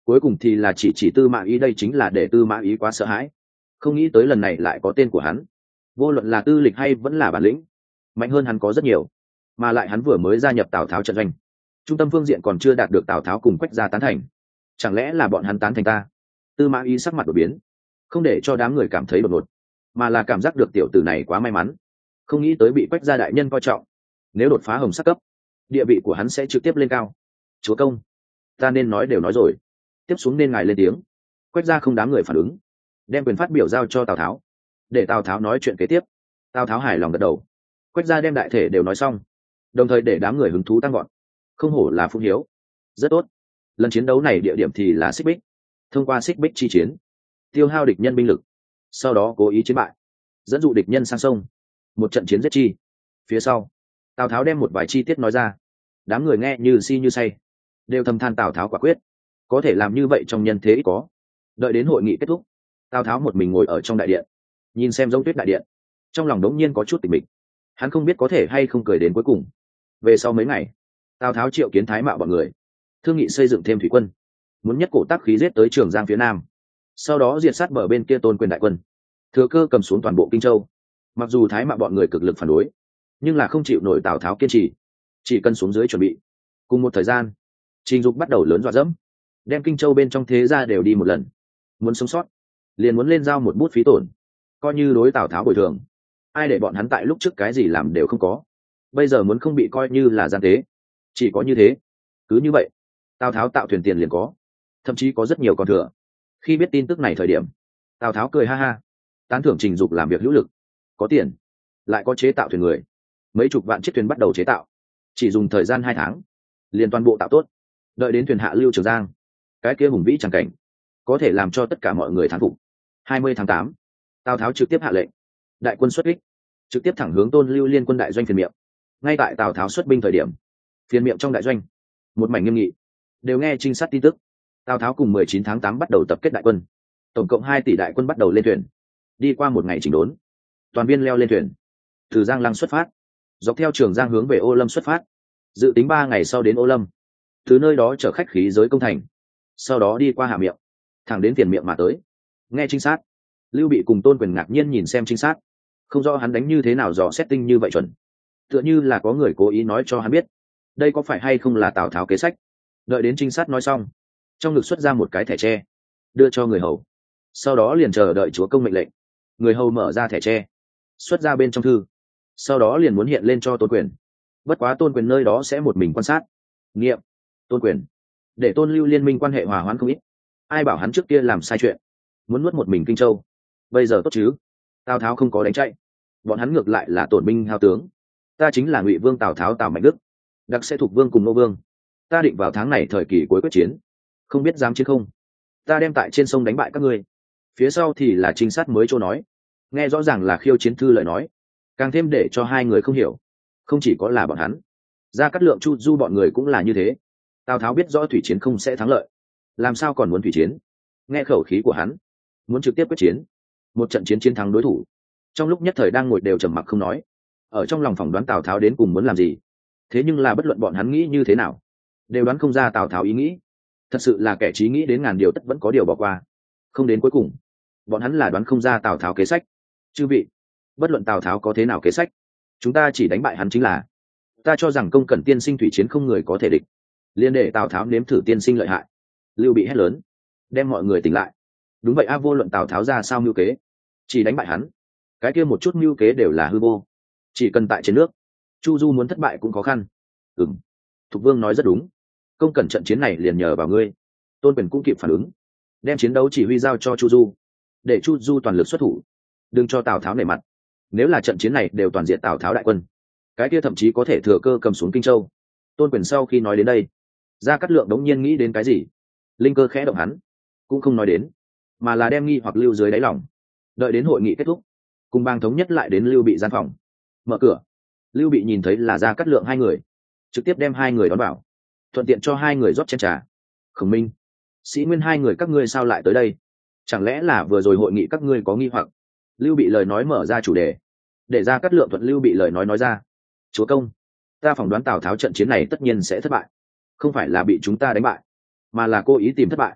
cuối cùng thì là chỉ chỉ Tư Mã Ý, đây chính là để Tư Mã Ý quá sợ hãi, không nghĩ tới lần này lại có tên của hắn. Vô luận là tư lịch hay vẫn là bản lĩnh, mạnh hơn hắn có rất nhiều, mà lại hắn vừa mới gia nhập Tào Tháo trận doanh, trung tâm phương diện còn chưa đạt được Tào Tháo cùng Quách gia tán thành, chẳng lẽ là bọn hắn tán thành ta? Tư Mã Ý sắc mặt đổi biến, không để cho đám người cảm thấy đột ngột, mà là cảm giác được tiểu tử này quá may mắn, không nghĩ tới bị Quách gia đại nhân coi trọng, nếu đột phá hồng sắc cấp, địa vị của hắn sẽ trực tiếp lên cao. Chúa công, ta nên nói đều nói rồi, tiếp xuống nên ngài lên tiếng. Quách gia không đám người phản ứng, đem quyền phát biểu giao cho Tào Tháo, để Tào Tháo nói chuyện kế tiếp. Tào Tháo hài lòng gật đầu. Quách gia đem đại thể đều nói xong, đồng thời để đám người hứng thú tăng gọn. Không hổ là Phụng Hiếu, rất tốt. Lần chiến đấu này địa điểm thì là Xích Bích, thông qua Xích Bích chi chiến, tiêu hao địch nhân binh lực, sau đó cố ý chiến bại, dẫn dụ địch nhân sang sông, một trận chiến giết chi. Phía sau, Tào Tháo đem một vài chi tiết nói ra, đám người nghe như si như say, đều thầm than Tào Tháo quả quyết, có thể làm như vậy trong nhân thế ít có. Đợi đến hội nghị kết thúc, Tào Tháo một mình ngồi ở trong đại điện, nhìn xem giống tuyết đại điện, trong lòng đống nhiên có chút tịch mịch. Hắn không biết có thể hay không cười đến cuối cùng. Về sau mấy ngày, Tào Tháo triệu kiến Thái Mạo bọn người, thương nghị xây dựng thêm thủy quân, muốn nhất cổ tác khí giết tới Trường Giang phía nam, sau đó diệt sát bờ bên kia Tôn Quyền đại quân, thừa cơ cầm xuống toàn bộ Kinh Châu. Mặc dù Thái Mạo bọn người cực lực phản đối, nhưng là không chịu nổi Tào Tháo kiên trì, chỉ cần xuống dưới chuẩn bị. Cùng một thời gian, Trình Dục bắt đầu lớn dọa dẫm, đem Kinh Châu bên trong thế gia đều đi một lần, muốn sống sót liền muốn lên giao một bút phí tổn, coi như đối Tào Tháo bồi thường. Ai để bọn hắn tại lúc trước cái gì làm đều không có, bây giờ muốn không bị coi như là gian tế, chỉ có như thế. Cứ như vậy, Tào Tháo tạo thuyền tiền liền có, thậm chí có rất nhiều còn thừa. Khi biết tin tức này thời điểm, Tào Tháo cười ha ha, tán thưởng Trình Dục làm việc hữu lực, có tiền lại có chế tạo thuyền người, mấy chục vạn chiếc thuyền bắt đầu chế tạo, chỉ dùng thời gian hai tháng liền toàn bộ tạo tốt. Đợi đến thuyền hạ lưu Trường Giang, cái kia hùng vĩ tràng cảnh có thể làm cho tất cả mọi người thán phục. hai mươi tháng tám, Tào Tháo trực tiếp hạ lệnh, đại quân xuất kích, trực tiếp thẳng hướng Tôn Lưu liên quân đại doanh Phiền Miệng. Ngay tại Tào Tháo xuất binh thời điểm, Phiền Miệng trong đại doanh một mảnh nghiêm nghị, đều nghe trinh sát tin tức. Tào Tháo cùng mười chín tháng tám bắt đầu tập kết đại quân, tổng cộng hai tỷ đại quân bắt đầu lên thuyền. Đi qua một ngày chỉnh đốn, toàn viên leo lên thuyền, từ Giang Lăng xuất phát, dọc theo Trường Giang hướng về Ô Lâm xuất phát, dự tính ba ngày sau đến Ô Lâm, từ nơi đó chở khách khí giới công thành, sau đó đi qua Hạ Miệng, thẳng đến Phiền Miệng mà tới. Nghe trinh sát, Lưu Bị cùng Tôn Quyền ngạc nhiên nhìn xem trinh sát, không rõ hắn đánh như thế nào dò xét tinh như vậy chuẩn, tựa như là có người cố ý nói cho hắn biết, đây có phải hay không là Tào Tháo kế sách. Đợi đến trinh sát nói xong, trong ngực xuất ra một cái thẻ tre, đưa cho người hầu, sau đó liền chờ đợi chúa công mệnh lệnh. Người hầu mở ra thẻ tre, xuất ra bên trong thư, sau đó liền muốn hiện lên cho Tôn Quyền. Bất quá Tôn Quyền nơi đó sẽ một mình quan sát, nghiệm Tôn Quyền để Tôn Lưu liên minh quan hệ hòa hoãn không ít, ai bảo hắn trước kia làm sai chuyện, muốn nuốt một mình Kinh Châu. Bây giờ tốt chứ, Tào Tháo không có đánh chạy, bọn hắn ngược lại là tổn binh hao tướng. Ta chính là Ngụy Vương Tào Tháo Tào Mạnh Đức, đặc sẽ thuộc vương cùng nô vương. Ta định vào tháng này thời kỳ cuối quyết chiến, không biết dám chiến không? Ta đem tại trên sông đánh bại các ngươi. Phía sau thì là trinh sát mới chỗ nói, nghe rõ ràng là khiêu chiến thư lời nói, càng thêm để cho hai người không hiểu. Không chỉ có là bọn hắn, Gia Cát Lượng, Chu Du bọn người cũng là như thế. Tào Tháo biết rõ thủy chiến không sẽ thắng lợi, làm sao còn muốn thủy chiến? Nghe khẩu khí của hắn, muốn trực tiếp quyết chiến, một trận chiến chiến thắng đối thủ. Trong lúc nhất thời đang ngồi đều trầm mặc không nói, ở trong lòng phỏng đoán Tào Tháo đến cùng muốn làm gì. Thế nhưng là bất luận bọn hắn nghĩ như thế nào, đều đoán không ra Tào Tháo ý nghĩ. Thật sự là kẻ trí nghĩ đến ngàn điều tất vẫn có điều bỏ qua. Không đến cuối cùng, bọn hắn là đoán không ra Tào Tháo kế sách. Chư vị, bất luận Tào Tháo có thế nào kế sách, chúng ta chỉ đánh bại hắn chính là. Ta cho rằng Công Cẩn tiên sinh thủy chiến không người có thể địch, liên để Tào Tháo nếm thử tiên sinh lợi hại. Lưu Bị hét lớn, đem mọi người tỉnh lại. Đúng vậy a, vô luận Tào Tháo ra sao mưu kế, chỉ đánh bại hắn, cái kia một chút mưu kế đều là hư vô. Chỉ cần tại trên nước, Chu Du muốn thất bại cũng khó khăn. Ừm, Thục Vương nói rất đúng, Công Cẩn trận chiến này liền nhờ vào ngươi. Tôn Quyền cũng kịp phản ứng, đem chiến đấu chỉ huy giao cho Chu Du, để Chu Du toàn lực xuất thủ, đừng cho Tào Tháo nể mặt. Nếu là trận chiến này đều toàn diện Tào Tháo đại quân, cái kia thậm chí có thể thừa cơ cầm xuống Kinh Châu. Tôn Quyền sau khi nói đến đây, Gia Cát Lượng đống nhiên nghĩ đến cái gì, linh cơ khẽ động hắn, cũng không nói đến, mà là đem nghi hoặc lưu dưới đáy lòng. Đợi đến hội nghị kết thúc, cùng bang thống nhất lại đến Lưu Bị gian phòng, mở cửa. Lưu Bị nhìn thấy là Gia Cát Lượng hai người, trực tiếp đem hai người đón vào, thuận tiện cho hai người rót chén trà. Khổng Minh, Sĩ Nguyên, hai người các ngươi sao lại tới đây? Chẳng lẽ là vừa rồi hội nghị các ngươi có nghi hoặc? Lưu Bị lời nói mở ra chủ đề, để Gia Cát Lượng thuận Lưu Bị lời nói nói ra. Chúa công, ta phỏng đoán Tào Tháo trận chiến này tất nhiên sẽ thất bại, không phải là bị chúng ta đánh bại, mà là cố ý tìm thất bại.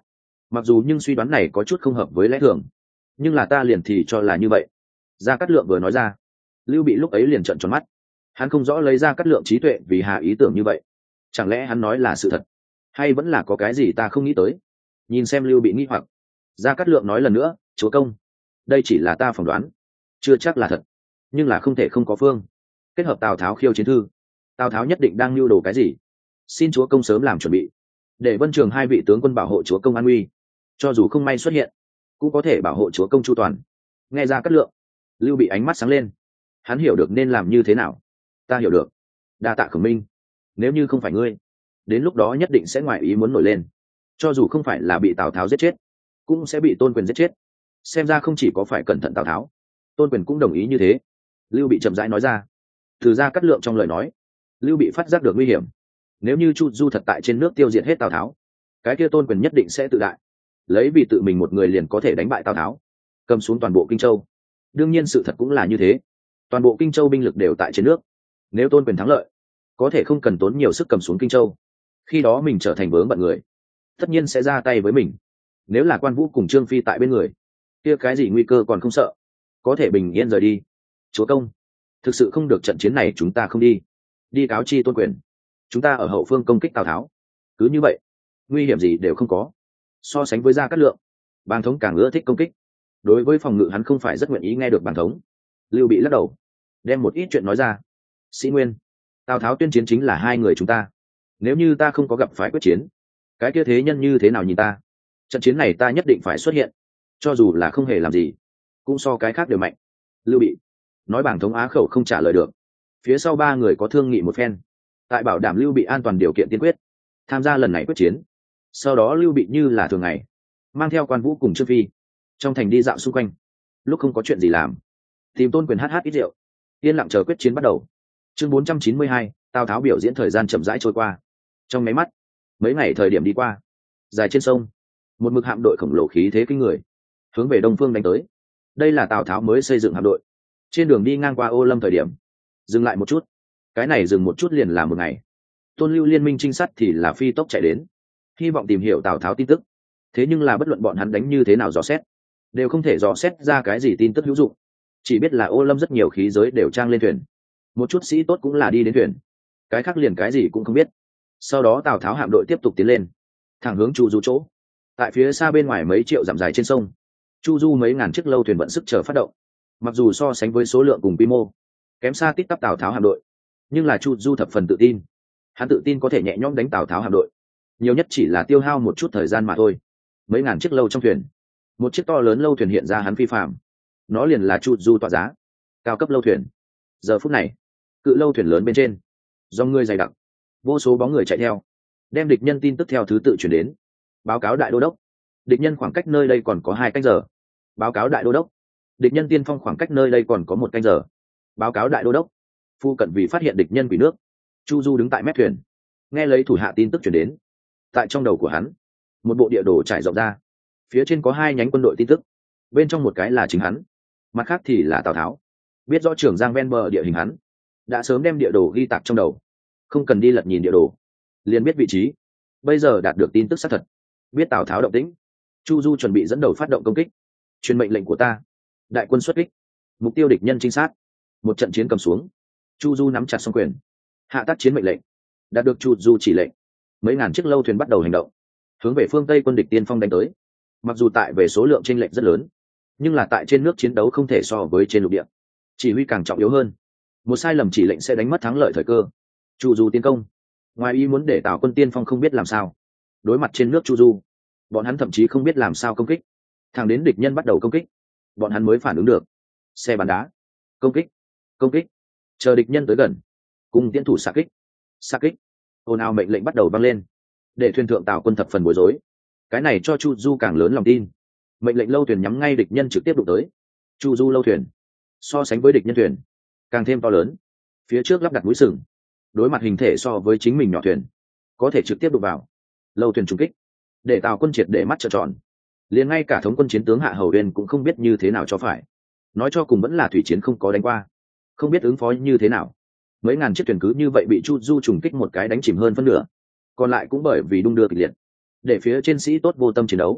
mặc dù nhưng suy đoán này có chút không hợp với lẽ thường, nhưng là ta liền thì cho là như vậy. Gia Cát Lượng vừa nói ra, Lưu Bị lúc ấy liền trợn tròn mắt. Hắn không rõ lấy Gia Cát Lượng trí tuệ vì hà ý tưởng như vậy, chẳng lẽ hắn nói là sự thật, hay vẫn là có cái gì ta không nghĩ tới. Nhìn xem Lưu Bị nghi hoặc, Gia Cát Lượng nói lần nữa, chúa công, đây chỉ là ta phỏng đoán, chưa chắc là thật, nhưng là không thể không có phương. Kết hợp Tào Tháo khiêu chiến thư, Tào Tháo nhất định đang lưu đồ cái gì, xin chúa công sớm làm chuẩn bị, để Vân Trường hai vị tướng quân bảo hộ chúa công an nguy, cho dù không may xuất hiện cũng có thể bảo hộ chúa công chu toàn. Nghe Gia Cát Lượng, Lưu Bị ánh mắt sáng lên, hắn hiểu được nên làm như thế nào. Ta hiểu được, đa tạ Khổng Minh, nếu như không phải ngươi, đến lúc đó nhất định sẽ ngoài ý muốn nổi lên, cho dù không phải là bị Tào Tháo giết chết, cũng sẽ bị Tôn Quyền giết chết. Xem ra không chỉ có phải cẩn thận Tào Tháo, Tôn Quyền cũng đồng ý như thế. Lưu Bị chậm rãi nói ra. Từ Gia Cát Lượng trong lời nói, Lưu Bị phát giác được nguy hiểm. Nếu như Chu Du thật tại trên nước tiêu diệt hết Tào Tháo, cái kia Tôn Quyền nhất định sẽ tự đại, lấy vì tự mình một người liền có thể đánh bại Tào Tháo, cầm xuống toàn bộ Kinh Châu. Đương nhiên sự thật cũng là như thế, toàn bộ Kinh Châu binh lực đều tại trên nước. Nếu Tôn Quyền thắng lợi, có thể không cần tốn nhiều sức cầm xuống Kinh Châu, khi đó mình trở thành vướng bận người, tất nhiên sẽ ra tay với mình. Nếu là Quan Vũ cùng Trương Phi tại bên người, kia cái gì nguy cơ còn không sợ, có thể bình yên rời đi. Chúa công, thực sự không được, trận chiến này chúng ta không đi, đi cáo chi Tôn Quyền, chúng ta ở hậu phương công kích Tào Tháo, cứ như vậy nguy hiểm gì đều không có. So sánh với Gia Cát Lượng, Bàng Thống càng ưa thích công kích, đối với phòng ngự hắn không phải rất nguyện ý nghe được Bàng Thống. Lưu Bị lắc đầu, đem một ít chuyện nói ra. Sĩ Nguyên, Tào Tháo tuyên chiến chính là hai người chúng ta, nếu như ta không có gặp phải quyết chiến, cái kia thế nhân như thế nào nhìn ta? Trận chiến này ta nhất định phải xuất hiện, cho dù là không hề làm gì, cũng so cái khác đều mạnh. Lưu Bị nói. Bàng Thống á khẩu không trả lời được. Phía sau ba người có thương nghị một phen, tại bảo đảm Lưu Bị an toàn điều kiện tiên quyết tham gia lần này quyết chiến. Sau đó Lưu Bị như là thường ngày, mang theo Quan Vũ cùng Trương Phi trong thành đi dạo xung quanh. Lúc không có chuyện gì làm, tìm Tôn Quyền hát hát ít rượu, yên lặng chờ quyết chiến bắt đầu. Chương bốn trăm chín mươi hai, Tào Tháo biểu diễn. Thời gian chậm rãi trôi qua, trong máy mắt mấy ngày thời điểm đi qua. Dài trên sông, một mực hạm đội khổng lồ khí thế kinh người hướng về đông phương đánh tới. Đây là Tào Tháo mới xây dựng hạm đội. Trên đường đi ngang qua Ô Lâm thời điểm dừng lại một chút, cái này dừng một chút liền là một ngày. Tôn Lưu liên minh trinh sát thì là phi tốc chạy đến, hy vọng tìm hiểu Tào Tháo tin tức. Thế nhưng là bất luận bọn hắn đánh như thế nào dò xét, đều không thể dò xét ra cái gì tin tức hữu dụng. Chỉ biết là Ô Lâm rất nhiều khí giới đều trang lên thuyền, một chút sĩ tốt cũng là đi đến thuyền, cái khác liền cái gì cũng không biết. Sau đó Tào Tháo hạm đội tiếp tục tiến lên, thẳng hướng Chu Du chỗ. Tại phía xa bên ngoài mấy triệu dặm dài trên sông, Chu Du mấy ngàn chiếc lâu thuyền vận sức chờ phát động. Mặc dù so sánh với số lượng cùng quy mô kém xa tít tắp Tào Tháo hạm đội, nhưng là Chu Du thập phần tự tin. Hắn tự tin có thể nhẹ nhõm đánh Tào Tháo hạm đội, nhiều nhất chỉ là tiêu hao một chút thời gian mà thôi. Mấy ngàn chiếc lâu trong thuyền, một chiếc to lớn lâu thuyền hiện ra hắn phi phạm, nó liền là Chu Du tọa giá, cao cấp lâu thuyền. Giờ phút này, cự lâu thuyền lớn bên trên, do người dày đặc, vô số bóng người chạy theo, đem địch nhân tin tức theo thứ tự chuyển đến. Báo cáo đại đô đốc, địch nhân khoảng cách nơi đây còn có hai canh giờ. Báo cáo đại đô đốc, địch nhân tiên phong khoảng cách nơi đây còn có một canh giờ. Báo cáo đại đô đốc, phu cận vì phát hiện địch nhân quỷ nước. Chu Du đứng tại mép thuyền, nghe lấy thủ hạ tin tức chuyển đến. Tại trong đầu của hắn, một bộ địa đồ trải rộng ra, phía trên có hai nhánh quân đội tin tức, bên trong một cái là chính hắn, mặt khác thì là Tào Tháo. Biết rõ Trường Giang ven bờ địa hình, hắn đã sớm đem địa đồ ghi tạc trong đầu, không cần đi lật nhìn địa đồ liền biết vị trí. Bây giờ đạt được tin tức xác thật, biết Tào Tháo động tĩnh, Chu Du chuẩn bị dẫn đầu phát động công kích. Truyền mệnh lệnh của ta, đại quân xuất kích, mục tiêu địch nhân trinh sát. Một trận chiến cầm xuống, Chu Du nắm chặt song quyền, hạ tác chiến mệnh lệnh. Đạt được Chu Du chỉ lệnh, mấy ngàn chiếc lâu thuyền bắt đầu hành động, hướng về phương Tây quân địch tiên phong đánh tới. Mặc dù tại về số lượng chênh lệch rất lớn, nhưng là tại trên nước chiến đấu không thể so với trên lục địa, chỉ huy càng trọng yếu hơn. Một sai lầm chỉ lệnh sẽ đánh mất thắng lợi thời cơ. Chu Du tiến công, ngoài ý muốn để Tào quân tiên phong không biết làm sao đối mặt trên nước Chu Du, bọn hắn thậm chí không biết làm sao công kích. Thẳng đến địch nhân bắt đầu công kích, bọn hắn mới phản ứng được. Xe bắn đá, công kích, công kích, chờ địch nhân tới gần, cùng tiến thủ xạ kích, xạ kích. Ồn ào mệnh lệnh bắt đầu vang lên, để thuyền thượng Tào quân thập phần bối rối. Cái này cho Chu Du càng lớn lòng tin. Mệnh lệnh lâu thuyền nhắm ngay địch nhân trực tiếp đụng tới. Chu Du lâu thuyền so sánh với địch nhân thuyền càng thêm to lớn, phía trước lắp đặt mũi sừng, đối mặt hình thể so với chính mình nhỏ thuyền, có thể trực tiếp đụng vào. Lâu thuyền trúng kích, để Tào quân triệt để mắt trợn tròn. Liền ngay cả thống quân chiến tướng Hạ Hầu Uyên cũng không biết như thế nào cho phải. Nói cho cùng vẫn là thủy chiến không có đánh qua, không biết ứng phó như thế nào. Mấy ngàn chiếc thuyền cứ như vậy bị Chu Du trùng kích một cái đánh chìm hơn phân nửa, còn lại cũng bởi vì đung đưa kịch liệt, để phía trên sĩ tốt vô tâm chiến đấu,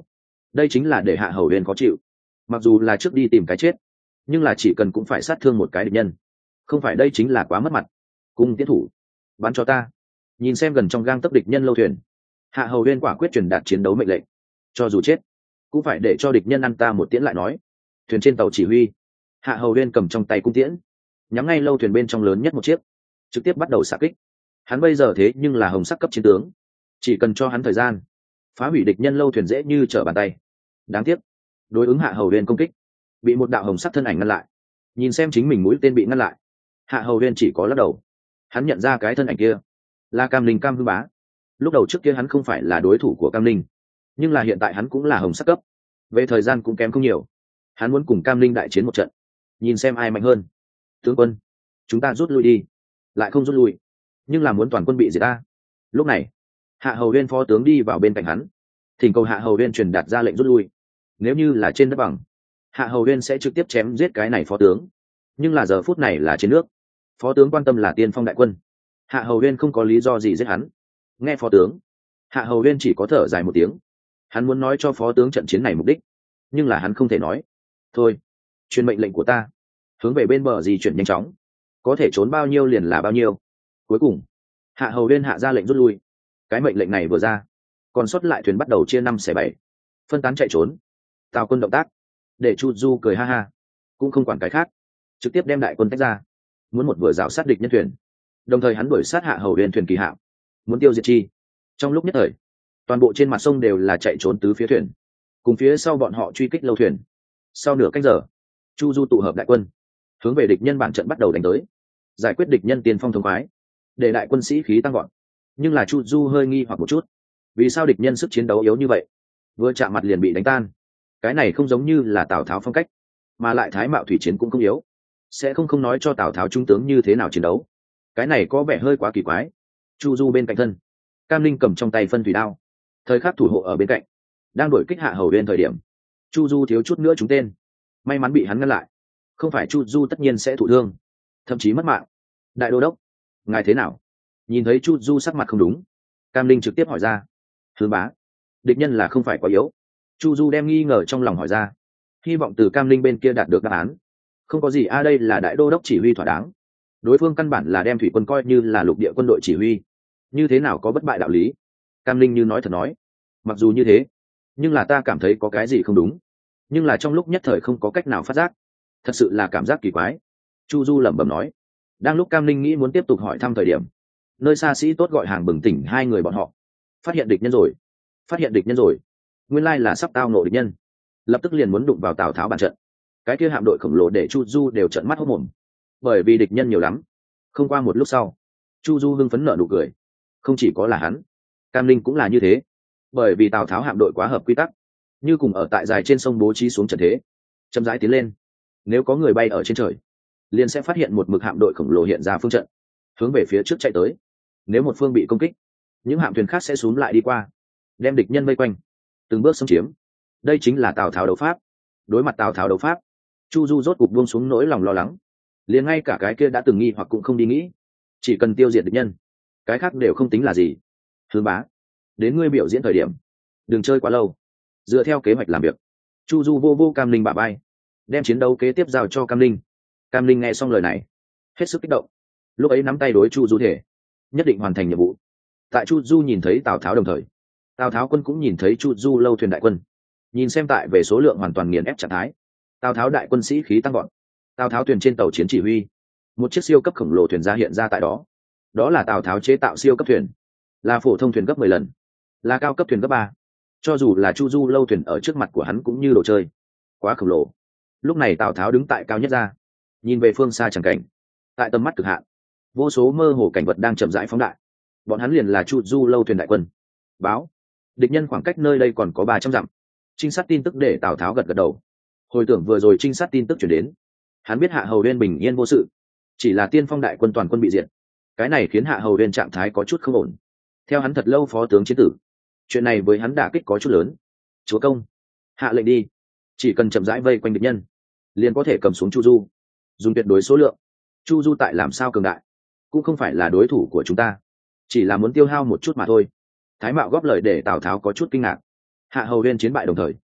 đây chính là để hạ hầu huyền khó chịu. Mặc dù là trước đi tìm cái chết, nhưng là chỉ cần cũng phải sát thương một cái địch nhân, không phải đây chính là quá mất mặt. Cung tiến thủ, bắn cho ta. Nhìn xem gần trong gang tấc địch nhân lâu thuyền, hạ hầu huyền quả quyết truyền đạt chiến đấu mệnh lệnh, cho dù chết cũng phải để cho địch nhân ăn ta một tiễn lại nói. Thuyền trên tàu chỉ huy, hạ hầu huyền cầm trong tay cung tiễn, nhắm ngay lâu thuyền bên trong lớn nhất một chiếc, trực tiếp bắt đầu xạ kích. Hắn bây giờ thế nhưng là hồng sắc cấp chiến tướng, chỉ cần cho hắn thời gian, phá hủy địch nhân lâu thuyền dễ như trở bàn tay. Đáng tiếc, đối ứng hạ hầu huyền công kích, bị một đạo hồng sắc thân ảnh ngăn lại. Nhìn xem chính mình mũi tên bị ngăn lại, hạ hầu huyền chỉ có lắc đầu. Hắn nhận ra cái thân ảnh kia là Cam Linh, Cam Hư Bá. Lúc đầu trước kia hắn không phải là đối thủ của Cam Linh, nhưng là hiện tại hắn cũng là hồng sắc cấp, về thời gian cũng kém không nhiều. Hắn muốn cùng Cam Linh đại chiến một trận, nhìn xem ai mạnh hơn. Tướng quân, chúng ta rút lui đi. Lại không rút lui, nhưng là muốn toàn quân bị diệt ta. Lúc này, hạ hầu huyên phó tướng đi vào bên cạnh hắn, thỉnh cầu hạ hầu huyên truyền đạt ra lệnh rút lui. Nếu như là trên đất bằng, hạ hầu huyên sẽ trực tiếp chém giết cái này phó tướng, nhưng là giờ phút này là trên nước, phó tướng quan tâm là tiên phong đại quân, hạ hầu huyên không có lý do gì giết hắn. Nghe phó tướng, hạ hầu huyên chỉ có thở dài một tiếng. Hắn muốn nói cho phó tướng trận chiến này mục đích, nhưng là hắn không thể nói. Thôi, truyền mệnh lệnh của ta, hướng về bên bờ di chuyển nhanh chóng, có thể trốn bao nhiêu liền là bao nhiêu. Cuối cùng, hạ hầu huyên hạ ra lệnh rút lui. Cái mệnh lệnh này vừa ra, còn sót lại thuyền bắt đầu chia năm xẻ bảy, phân tán chạy trốn. Tào quân động tác để Chu Du cười ha ha, cũng không quản cái khác, trực tiếp đem đại quân tách ra, muốn một vừa rào sát địch nhân thuyền, đồng thời hắn đuổi sát hạ hầu huyên thuyền kỳ hạm, muốn tiêu diệt chi. Trong lúc nhất thời, toàn bộ trên mặt sông đều là chạy trốn tứ phía thuyền, cùng phía sau bọn họ truy kích lâu thuyền. Sau nửa canh giờ, Chu Du tụ hợp đại quân, hướng về địch nhân bản trận bắt đầu đánh tới, giải quyết địch nhân tiền phong thống khoái, để đại quân sĩ khí tăng gọn. Nhưng là Chu Du hơi nghi hoặc một chút, vì sao địch nhân sức chiến đấu yếu như vậy, vừa chạm mặt liền bị đánh tan. Cái này không giống như là Tào Tháo phong cách, mà lại thái mạo thủy chiến cũng không yếu, sẽ không không nói cho Tào Tháo trung tướng như thế nào chiến đấu. Cái này có vẻ hơi quá kỳ quái. Chu Du bên cạnh thân, Cam Linh cầm trong tay phân thủy đao, thời khắc thủ hộ ở bên cạnh, đang đuổi kích hạ hầu huyên thời điểm, Chu Du thiếu chút nữa trúng tên, may mắn bị hắn ngăn lại. Không phải Chu Du tất nhiên sẽ thụ thương, thậm chí mất mạng. Đại đô đốc, ngài thế nào? Nhìn thấy Chu Du sắc mặt không đúng, Cam Linh trực tiếp hỏi ra. Thứ bá, địch nhân là không phải quá yếu. Chu Du đem nghi ngờ trong lòng hỏi ra, hy vọng từ Cam Linh bên kia đạt được đáp án. Không có gì a, đây là đại đô đốc chỉ huy thỏa đáng. Đối phương căn bản là đem thủy quân coi như là lục địa quân đội chỉ huy, như thế nào có bất bại đạo lý. Cam Linh như nói thật nói, mặc dù như thế, nhưng là ta cảm thấy có cái gì không đúng, nhưng là trong lúc nhất thời không có cách nào phát giác, thật sự là cảm giác kỳ quái. Chu Du lẩm bẩm nói. Đang lúc Cam Linh nghĩ muốn tiếp tục hỏi thăm thời điểm, nơi xa sĩ tốt gọi hàng bừng tỉnh hai người bọn họ. Phát hiện địch nhân rồi, phát hiện địch nhân rồi. Nguyên lai là sắp tao nộ địch nhân, lập tức liền muốn đụng vào Tào Tháo bàn trận. Cái kia hạm đội khổng lồ để Chu Du đều trợn mắt hốt mồm, bởi vì địch nhân nhiều lắm. Không qua một lúc sau, Chu Du hưng phấn nở nụ cười. Không chỉ có là hắn, Cam Linh cũng là như thế, bởi vì Tào Tháo hạm đội quá hợp quy tắc, như cùng ở tại dài trên sông bố trí xuống trận thế, chậm rãi tiến lên. Nếu có người bay ở trên trời, liền sẽ phát hiện một mực hạm đội khổng lồ hiện ra phương trận, hướng về phía trước chạy tới. Nếu một phương bị công kích, những hạm thuyền khác sẽ xúm lại đi qua, đem địch nhân vây quanh, từng bước xâm chiếm. Đây chính là Tào Tháo đấu pháp. Đối mặt Tào Tháo đấu pháp, Chu Du rốt cục buông xuống nỗi lòng lo lắng, liền ngay cả cái kia đã từng nghi hoặc cũng không đi nghĩ, chỉ cần tiêu diệt địch nhân, cái khác đều không tính là gì. Thứ bá, đến ngươi biểu diễn thời điểm, đừng chơi quá lâu, dựa theo kế hoạch làm việc. Chu Du vô vô Cam Linh bả vai, đem chiến đấu kế tiếp giao cho Cam Linh. Cam Linh nghe xong lời này, hết sức kích động, lúc ấy nắm tay đối Chu Du thể, nhất định hoàn thành nhiệm vụ. Tại Chu Du nhìn thấy Tào Tháo đồng thời, Tào Tháo quân cũng nhìn thấy Chu Du lâu thuyền đại quân. Nhìn xem tại về số lượng hoàn toàn nghiền ép trạng thái, Tào Tháo đại quân sĩ khí tăng gọn. Tào Tháo thuyền trên tàu chiến chỉ huy, một chiếc siêu cấp khổng lồ thuyền ra hiện ra tại đó. Đó là Tào Tháo chế tạo siêu cấp thuyền, là phổ thông thuyền gấp mười lần, là cao cấp thuyền gấp ba. Cho dù là Chu Du lâu thuyền ở trước mặt của hắn cũng như đồ chơi, quá khổng lồ. Lúc này Tào Tháo đứng tại cao nhất ra, nhìn về phương xa chẳng cảnh, tại tầm mắt cực hạn, vô số mơ hồ cảnh vật đang chậm rãi phóng đại. Bọn hắn liền là Chu Du lâu thuyền đại quân. Báo, địch nhân khoảng cách nơi đây còn có ba trăm dặm. Trinh sát tin tức để Tào Tháo gật gật đầu. Hồi tưởng vừa rồi trinh sát tin tức chuyển đến, hắn biết Hạ Hầu Uyên bình yên vô sự, chỉ là tiên phong đại quân toàn quân bị diệt. Cái này khiến Hạ Hầu Uyên trạng thái có chút không ổn. Theo hắn thật lâu phó tướng chiến tử, chuyện này với hắn đả kích có chút lớn. Chúa công, hạ lệnh đi, chỉ cần chậm rãi vây quanh địch nhân, liền có thể cầm xuống Chu Du. Dùng tuyệt đối số lượng, Chu Du tại làm sao cường đại, cũng không phải là đối thủ của chúng ta, chỉ là muốn tiêu hao một chút mà thôi. Thái Mạo góp lời để Tào Tháo có chút kinh ngạc. Hạ Hầu Uyên chiến bại đồng thời,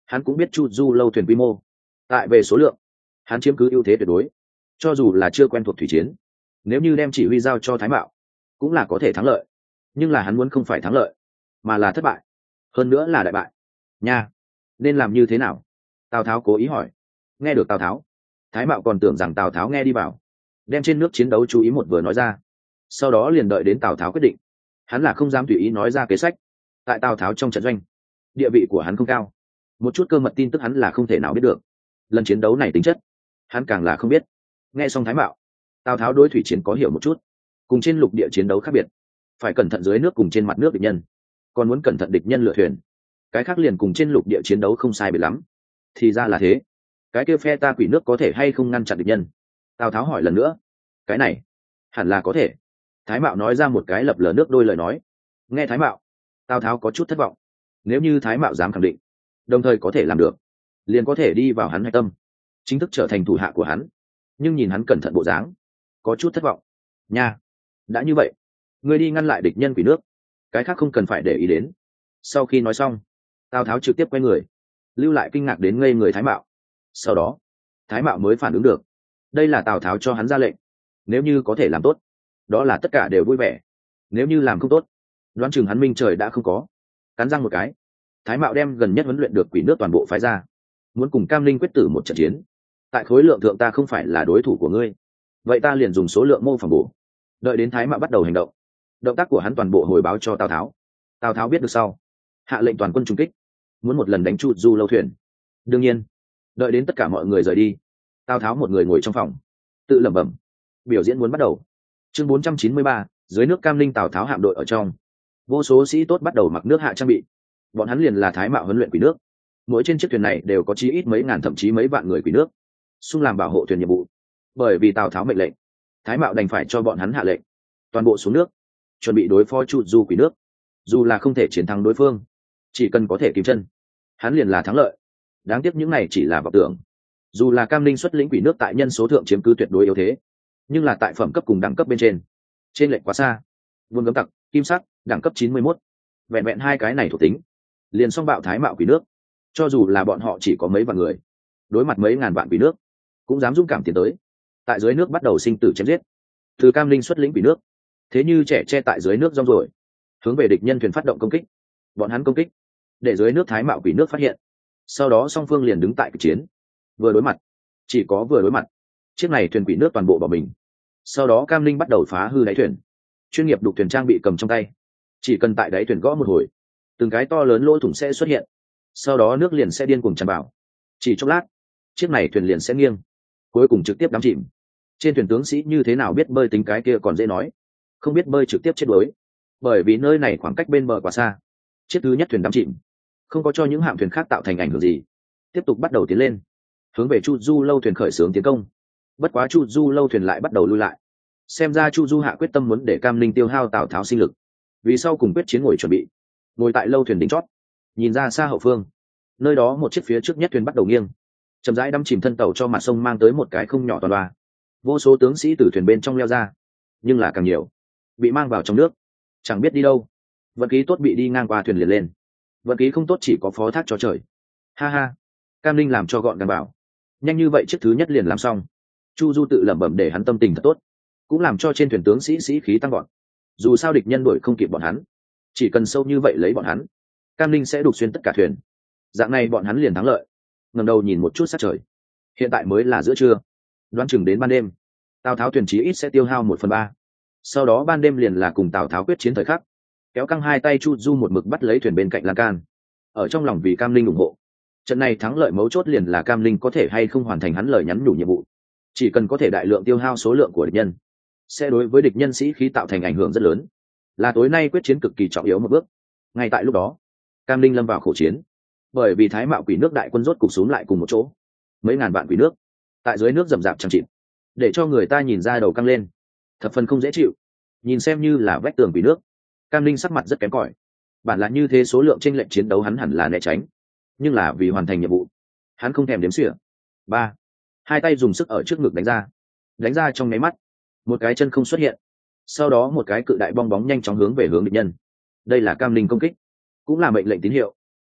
Hắn cũng biết chu du lâu thuyền quy mô, tại về số lượng hắn chiếm cứ ưu thế tuyệt đối. Cho dù là chưa quen thuộc thủy chiến, nếu như đem chỉ huy giao cho Thái Mạo cũng là có thể thắng lợi. Nhưng là hắn muốn không phải thắng lợi mà là thất bại, hơn nữa là đại bại nha. Nên làm như thế nào? Tào Tháo cố ý hỏi. Nghe được Tào Tháo, Thái Mạo còn tưởng rằng Tào Tháo nghe đi vào, đem trên nước chiến đấu chú ý một vừa nói ra, sau đó liền đợi đến Tào Tháo quyết định. Hắn là không dám tùy ý nói ra kế sách. Tại Tào Tháo trong trận doanh, địa vị của hắn không cao, một chút cơ mật tin tức hắn là không thể nào biết được. Lần chiến đấu này tính chất hắn càng là không biết. Nghe xong Thái Mạo, Tào Tháo đối thủy chiến có hiểu một chút. Cùng trên lục địa chiến đấu khác biệt, phải cẩn thận dưới nước cùng trên mặt nước địch nhân, còn muốn cẩn thận địch nhân lựa thuyền. Cái khác liền cùng trên lục địa chiến đấu không sai biệt lắm. Thì ra là thế. Cái kêu phe ta quỷ nước có thể hay không ngăn chặn địch nhân? Tào Tháo hỏi lần nữa. Cái này hẳn là có thể. Thái Mạo nói ra một cái lập lờ nước đôi lời nói. Nghe Thái Mạo, Tào Tháo có chút thất vọng. Nếu như Thái Mạo dám khẳng định, đồng thời có thể làm được, liền có thể đi vào hắn hạch tâm, chính thức trở thành thủ hạ của hắn. Nhưng nhìn hắn cẩn thận bộ dáng, có chút thất vọng nha. Đã như vậy, ngươi đi ngăn lại địch nhân quỷ nước, cái khác không cần phải để ý đến. Sau khi nói xong, Tào Tháo trực tiếp quay người, lưu lại kinh ngạc đến ngây người Thái Mạo. Sau đó Thái Mạo mới phản ứng được, đây là Tào Tháo cho hắn ra lệnh. Nếu như có thể làm tốt, đó là tất cả đều vui vẻ. Nếu như làm không tốt, đoán chừng hắn minh trời đã không có. Cắn răng một cái, Thái Mạo đem gần nhất huấn luyện được quỷ nước toàn bộ phái ra, muốn cùng Cam Linh quyết tử một trận chiến. Tại khối lượng thượng ta không phải là đối thủ của ngươi, vậy ta liền dùng số lượng mô phỏng bổ. Đợi đến Thái Mạo bắt đầu hành động, động tác của hắn toàn bộ hồi báo cho Tào Tháo. Tào Tháo biết được sau, hạ lệnh toàn quân trung kích, muốn một lần đánh chu du lâu thuyền. Đương nhiên, đợi đến tất cả mọi người rời đi, Tào Tháo một người ngồi trong phòng, tự lẩm bẩm. Biểu diễn muốn bắt đầu. Chương bốn trăm chín mươi ba, dưới nước Cam Linh. Tào Tháo hạm đội ở trong, vô số sĩ tốt bắt đầu mặc nước hạ trang bị. Bọn hắn liền là Thái Mạo huấn luyện quỷ nước. Mỗi trên chiếc thuyền này đều có chí ít mấy ngàn thậm chí mấy vạn người quỷ nước, xung làm bảo hộ thuyền nhiệm vụ. Bởi vì Tào Tháo mệnh lệnh, Thái Mạo đành phải cho bọn hắn hạ lệnh, toàn bộ xuống nước, chuẩn bị đối phó chu du quỷ nước. Dù là không thể chiến thắng đối phương, chỉ cần có thể kìm chân, hắn liền là thắng lợi. Đáng tiếc những này chỉ là vọng tưởng. Dù là Cam Linh xuất lĩnh quỷ nước tại nhân số thượng chiếm cứ tuyệt đối yếu thế, nhưng là tại phẩm cấp cùng đẳng cấp bên trên, trên lệnh quá xa. Vương cấm tặc, kim sắc, đẳng cấp chín mươi mốt, vẹn vẹn hai cái này thuộc tính, liền xong bạo Thái Mạo quỷ nước. Cho dù là bọn họ chỉ có mấy vạn người, đối mặt mấy ngàn vạn quỷ nước, cũng dám dũng cảm tiến tới. Tại dưới nước bắt đầu sinh tử chém giết. Từ Cam Linh xuất lĩnh quỷ nước, thế như trẻ che tại dưới nước rong rồi, hướng về địch nhân thuyền phát động công kích. Bọn hắn công kích, để dưới nước Thái Mạo quỷ nước phát hiện. Sau đó song phương liền đứng tại cuộc chiến, vừa đối mặt, chỉ có vừa đối mặt, chiếc này thuyền quỷ nước toàn bộ bỏ mình. Sau đó Cam Linh bắt đầu phá hư đáy thuyền, chuyên nghiệp đục thuyền trang bị cầm trong tay, chỉ cần tại đáy thuyền gõ một hồi, từng cái to lớn lỗ thủng sẽ xuất hiện, sau đó nước liền sẽ điên cuồng tràn vào. Chỉ chốc lát, chiếc này thuyền liền sẽ nghiêng, cuối cùng trực tiếp đắm chìm. Trên thuyền tướng sĩ như thế nào biết bơi tính cái kia còn dễ nói, không biết bơi trực tiếp chết đuối, bởi vì nơi này khoảng cách bên bờ quá xa. Chiếc thứ nhất thuyền đắm chìm, không có cho những hạm thuyền khác tạo thành ảnh hưởng gì, tiếp tục bắt đầu tiến lên, hướng về chu du lâu thuyền khởi xướng tiến công. Bất quá chu du lâu thuyền lại bắt đầu lui lại. Xem ra chu du hạ quyết tâm muốn để Cam Linh tiêu hao Tào Tháo sinh lực, vì sau cùng quyết chiến ngồi chuẩn bị. Ngồi tại lâu thuyền đỉnh chót, nhìn ra xa hậu phương, nơi đó một chiếc phía trước nhất thuyền bắt đầu nghiêng, chậm rãi đâm chìm thân tàu cho mặt sông mang tới một cái không nhỏ toàn đoa. Vô số tướng sĩ từ thuyền bên trong leo ra, nhưng là càng nhiều bị mang vào trong nước, chẳng biết đi đâu. Vận khí tốt bị đi ngang qua thuyền liền lên, vận khí không tốt chỉ có phó thác cho trời. Ha ha, Cam Linh làm cho gọn gàng bảo, nhanh như vậy chiếc thứ nhất liền làm xong. Chu du tự lẩm bẩm để hắn tâm tình thật tốt, cũng làm cho trên thuyền tướng sĩ sĩ khí tăng gọn. Dù sao địch nhân đuổi không kịp bọn hắn, chỉ cần sâu như vậy lấy bọn hắn, Cam Linh sẽ đục xuyên tất cả thuyền, dạng này bọn hắn liền thắng lợi. Ngẩng đầu nhìn một chút sát trời, hiện tại mới là giữa trưa, đoán chừng đến ban đêm Tào Tháo thuyền chí ít sẽ tiêu hao một phần ba. Sau đó ban đêm liền là cùng Tào Tháo quyết chiến thời khắc. Kéo căng hai tay chu du một mực bắt lấy thuyền bên cạnh lan can, ở trong lòng vì Cam Linh ủng hộ. Trận này thắng lợi mấu chốt liền là Cam Linh có thể hay không hoàn thành hắn lời nhắn nhủ nhiệm vụ. Chỉ cần có thể đại lượng tiêu hao số lượng của địch nhân, sẽ đối với địch nhân sĩ khí tạo thành ảnh hưởng rất lớn, là tối nay quyết chiến cực kỳ trọng yếu một bước. Ngay tại lúc đó, Cam Linh lâm vào khổ chiến, bởi vì Thái Mạo quỷ nước đại quân rốt cục xuống lại cùng một chỗ, mấy ngàn vạn quỷ nước tại dưới nước rầm rạp chẳng chịt, để cho người ta nhìn ra đầu căng lên, thập phần không dễ chịu. Nhìn xem như là vách tường quỷ nước, Cam Linh sắc mặt rất kém cỏi. Bản là như thế số lượng chênh lệch chiến đấu hắn hẳn là né tránh, nhưng là vì hoàn thành nhiệm vụ, hắn không thèm đếm xỉa. Ba, hai tay dùng sức ở trước ngực đánh ra, đánh ra trong nháy mắt, một cái chân không xuất hiện, sau đó một cái cự đại bong bóng nhanh chóng hướng về hướng địch nhân. Đây là Cam Linh công kích, cũng là mệnh lệnh tín hiệu.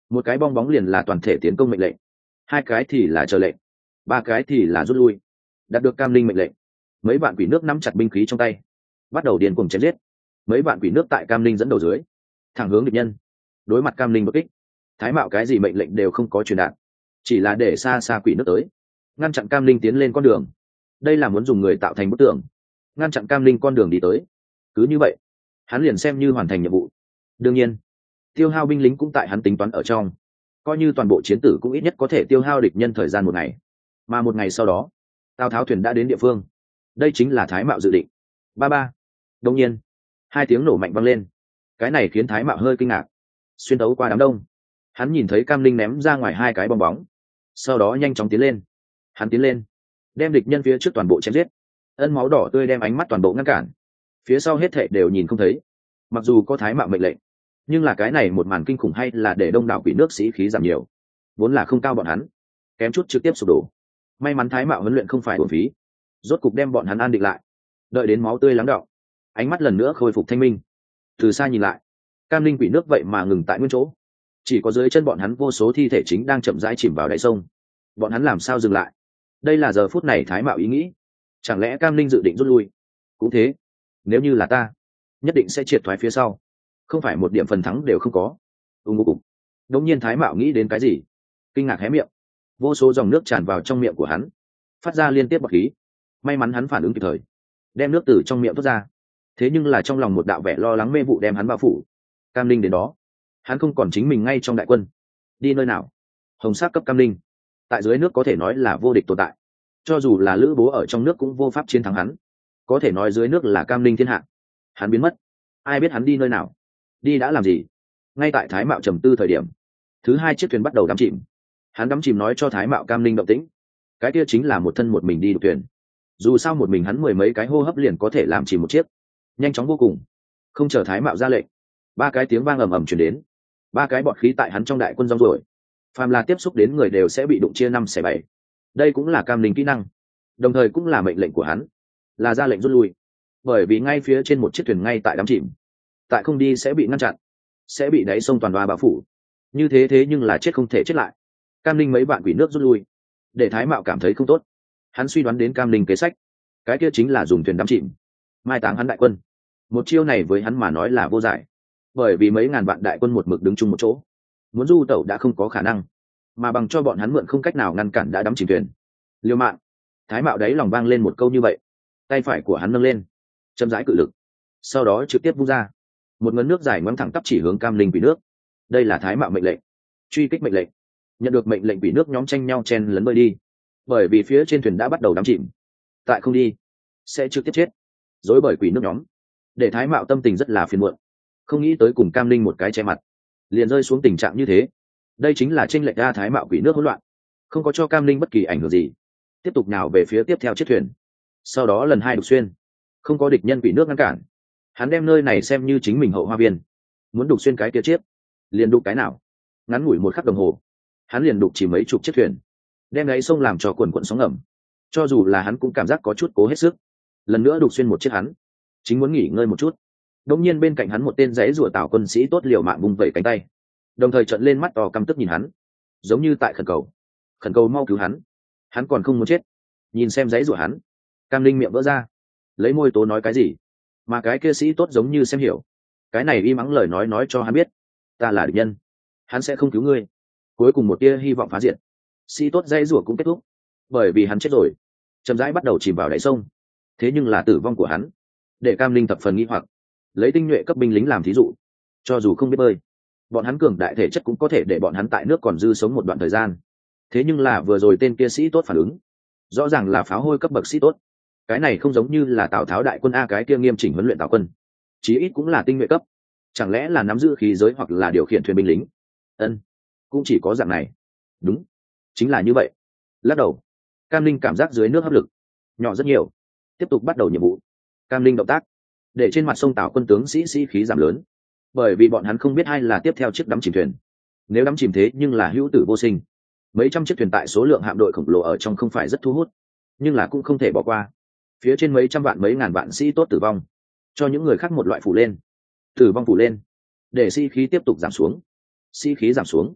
một cái bong bóng liền là toàn thể tiến công mệnh lệnh, hai cái thì là chờ lệnh, ba cái thì là rút lui. Đạt được cam linh mệnh lệnh, mấy vạn quỷ nước nắm chặt binh khí trong tay, bắt đầu điên cuồng chém giết. Mấy vạn quỷ nước tại cam linh dẫn đầu dưới thẳng hướng địch nhân. Đối mặt cam linh bất kích, thái mạo cái gì mệnh lệnh đều không có truyền đạt, chỉ là để xa xa quỷ nước tới, ngăn chặn cam linh tiến lên con đường. Đây là muốn dùng người tạo thành bức tường, ngăn chặn cam linh con đường đi tới. Cứ như vậy, hắn liền xem như hoàn thành nhiệm vụ. Đương nhiên, tiêu hao binh lính cũng tại hắn tính toán ở trong, coi như toàn bộ chiến tử cũng ít nhất có thể tiêu hao địch nhân thời gian một ngày. Mà một ngày sau đó, tào tháo thuyền đã đến địa phương. Đây chính là thái mạo dự định. Ba ba. Đông nhiên, hai tiếng nổ mạnh vang lên. Cái này khiến thái mạo hơi kinh ngạc. Xuyên tấu qua đám đông, hắn nhìn thấy cam linh ném ra ngoài hai cái bong bóng, sau đó nhanh chóng tiến lên. Hắn tiến lên, đem địch nhân phía trước toàn bộ chém giết. Ân máu đỏ tươi đem ánh mắt toàn bộ ngăn cản, phía sau hết thệ đều nhìn không thấy. Mặc dù có thái mạo mệnh lệnh, nhưng là cái này một màn kinh khủng hay là để đông đảo quỷ nước sĩ khí giảm nhiều, vốn là không cao bọn hắn kém chút trực tiếp sụp đổ. May mắn thái mạo huấn luyện không phải uổng phí, rốt cục đem bọn hắn an định lại. Đợi đến máu tươi lắng đọng, ánh mắt lần nữa khôi phục thanh minh. Từ xa nhìn lại, cam linh quỷ nước vậy mà ngừng tại nguyên chỗ, chỉ có dưới chân bọn hắn vô số thi thể chính đang chậm rãi chìm vào đáy sông. Bọn hắn làm sao dừng lại? Đây là giờ phút này thái mạo ý nghĩ. Chẳng lẽ cam linh dự định rút lui? Cũng thế, nếu như là ta, nhất định sẽ triệt thoái phía sau, không phải một điểm phần thắng đều không có. ùng ục ục. Đống nhiên thái mạo nghĩ đến cái gì, kinh ngạc hé miệng, vô số dòng nước tràn vào trong miệng của hắn, phát ra liên tiếp bọt khí. May mắn hắn phản ứng kịp thời, đem nước từ trong miệng thoát ra. Thế nhưng là trong lòng một đạo vẻ lo lắng mê vụ đem hắn bao phủ. Cam linh đến đó, hắn không còn chính mình ngay trong đại quân, đi nơi nào? Hồng sắc cấp cam linh tại dưới nước có thể nói là vô địch tồn tại, cho dù là lữ bố ở trong nước cũng vô pháp chiến thắng hắn. Có thể nói dưới nước là cam linh thiên hạ. Hắn biến mất, ai biết hắn đi nơi nào, đi đã làm gì? Ngay tại thái mạo trầm tư thời điểm, thứ hai chiếc thuyền bắt đầu đắm chìm. Hắn đắm chìm nói cho thái mạo cam linh động tĩnh, cái kia chính là một thân một mình đi đục thuyền. Dù sao một mình hắn mười mấy cái hô hấp liền có thể làm chìm một chiếc, nhanh chóng vô cùng. Không chờ thái mạo ra lệnh, ba cái tiếng vang ầm ầm truyền đến, ba cái bọt khí tại hắn trong đại quân rong rồi. Phàm là tiếp xúc đến người đều sẽ bị đụng chia năm xẻ bảy. Đây cũng là cam linh kỹ năng, đồng thời cũng là mệnh lệnh của hắn, là ra lệnh rút lui. Bởi vì ngay phía trên một chiếc thuyền ngay tại đắm chìm, tại không đi sẽ bị ngăn chặn, sẽ bị đáy sông toàn đoa bao phủ. Như thế thế nhưng là chết không thể chết lại. Cam linh mấy bạn quỷ nước rút lui, để thái mạo cảm thấy không tốt. Hắn suy đoán đến cam linh kế sách, cái kia chính là dùng thuyền đắm chìm mai táng hắn đại quân. Một chiêu này với hắn mà nói là vô giải, bởi vì mấy ngàn vạn đại quân một mực đứng chung một chỗ, muốn du tẩu đã không có khả năng, mà bằng cho bọn hắn mượn không cách nào ngăn cản đã đắm chìm thuyền. Liêu mạng. Thái mạo đáy lòng vang lên một câu như vậy, tay phải của hắn nâng lên, chậm rãi cự lực, sau đó trực tiếp vung ra một ngấn nước dài ngoằng thẳng tắp chỉ hướng cam linh quỷ nước. Đây là thái mạo mệnh lệnh, truy kích mệnh lệnh. Nhận được mệnh lệnh quỷ nước nhóm tranh nhau chen lấn bơi đi, bởi vì phía trên thuyền đã bắt đầu đắm chìm, tại không đi sẽ trực tiếp chết. dối bởi quỷ nước nhóm, để thái mạo tâm tình rất là phiền muộn, không nghĩ tới cùng cam linh một cái che mặt liền rơi xuống tình trạng như thế. Đây chính là tranh lệch ra thái mạo quỷ nước hỗn loạn, không có cho cam linh bất kỳ ảnh hưởng gì, tiếp tục nào về phía tiếp theo chiếc thuyền. Sau đó lần hai đục xuyên, không có địch nhân quỷ nước ngăn cản, hắn đem nơi này xem như chính mình hậu hoa viên, muốn đục xuyên cái kia chiếc liền đục cái nào. Ngắn ngủi một khắc đồng hồ, hắn liền đục chỉ mấy chục chiếc thuyền, đem đáy sông làm cho quần quận sóng ngầm. Cho dù là hắn cũng cảm giác có chút cố hết sức. Lần nữa đục xuyên một chiếc, hắn chính muốn nghỉ ngơi một chút, đột nhiên bên cạnh hắn một tên giấy rùa tào quân sĩ tốt liều mạng vung vẩy cánh tay, đồng thời trợn lên mắt to căm tức nhìn hắn, giống như tại khẩn cầu, khẩn cầu mau cứu hắn. Hắn còn không muốn chết. Nhìn xem giấy rùa hắn, cam linh miệng vỡ ra, lấy môi tố nói cái gì, mà cái kia sĩ tốt giống như xem hiểu, cái này y mắng lời nói nói cho hắn biết, ta là địch nhân, hắn sẽ không cứu ngươi. Cuối cùng một tia hy vọng phá diệt, sĩ tốt dây rủa cũng kết thúc, bởi vì hắn chết rồi, chậm rãi bắt đầu chìm vào đáy sông. Thế nhưng là tử vong của hắn để cam linh thập phần nghi hoặc. Lấy tinh nhuệ cấp binh lính làm thí dụ, cho dù không biết bơi, bọn hắn cường đại thể chất cũng có thể để bọn hắn tại nước còn dư sống một đoạn thời gian. Thế nhưng là vừa rồi tên kia sĩ tốt phản ứng, rõ ràng là pháo hôi cấp bậc sĩ tốt. Cái này không giống như là tào tháo đại quân a, cái kia nghiêm chỉnh huấn luyện tào quân, chí ít cũng là tinh nhuệ cấp. Chẳng lẽ là nắm giữ khí giới hoặc là điều khiển thuyền binh lính? Ân, cũng chỉ có dạng này. Đúng, chính là như vậy. Lắc đầu, cam linh cảm giác dưới nước hấp lực nhỏ rất nhiều. Tiếp tục bắt đầu nhiệm vụ. Cam linh động tác để trên mặt sông tào quân tướng sĩ sĩ khí giảm lớn, bởi vì bọn hắn không biết ai là tiếp theo chiếc đắm chìm thuyền. Nếu đắm chìm thế nhưng là hữu tử vô sinh. Mấy trăm chiếc thuyền tại số lượng hạm đội khổng lồ ở trong không phải rất thu hút, nhưng là cũng không thể bỏ qua. Phía trên mấy trăm vạn mấy ngàn vạn sĩ tốt tử vong, cho những người khác một loại phủ lên, tử vong phủ lên, để sĩ khí tiếp tục giảm xuống. Sĩ khí giảm xuống,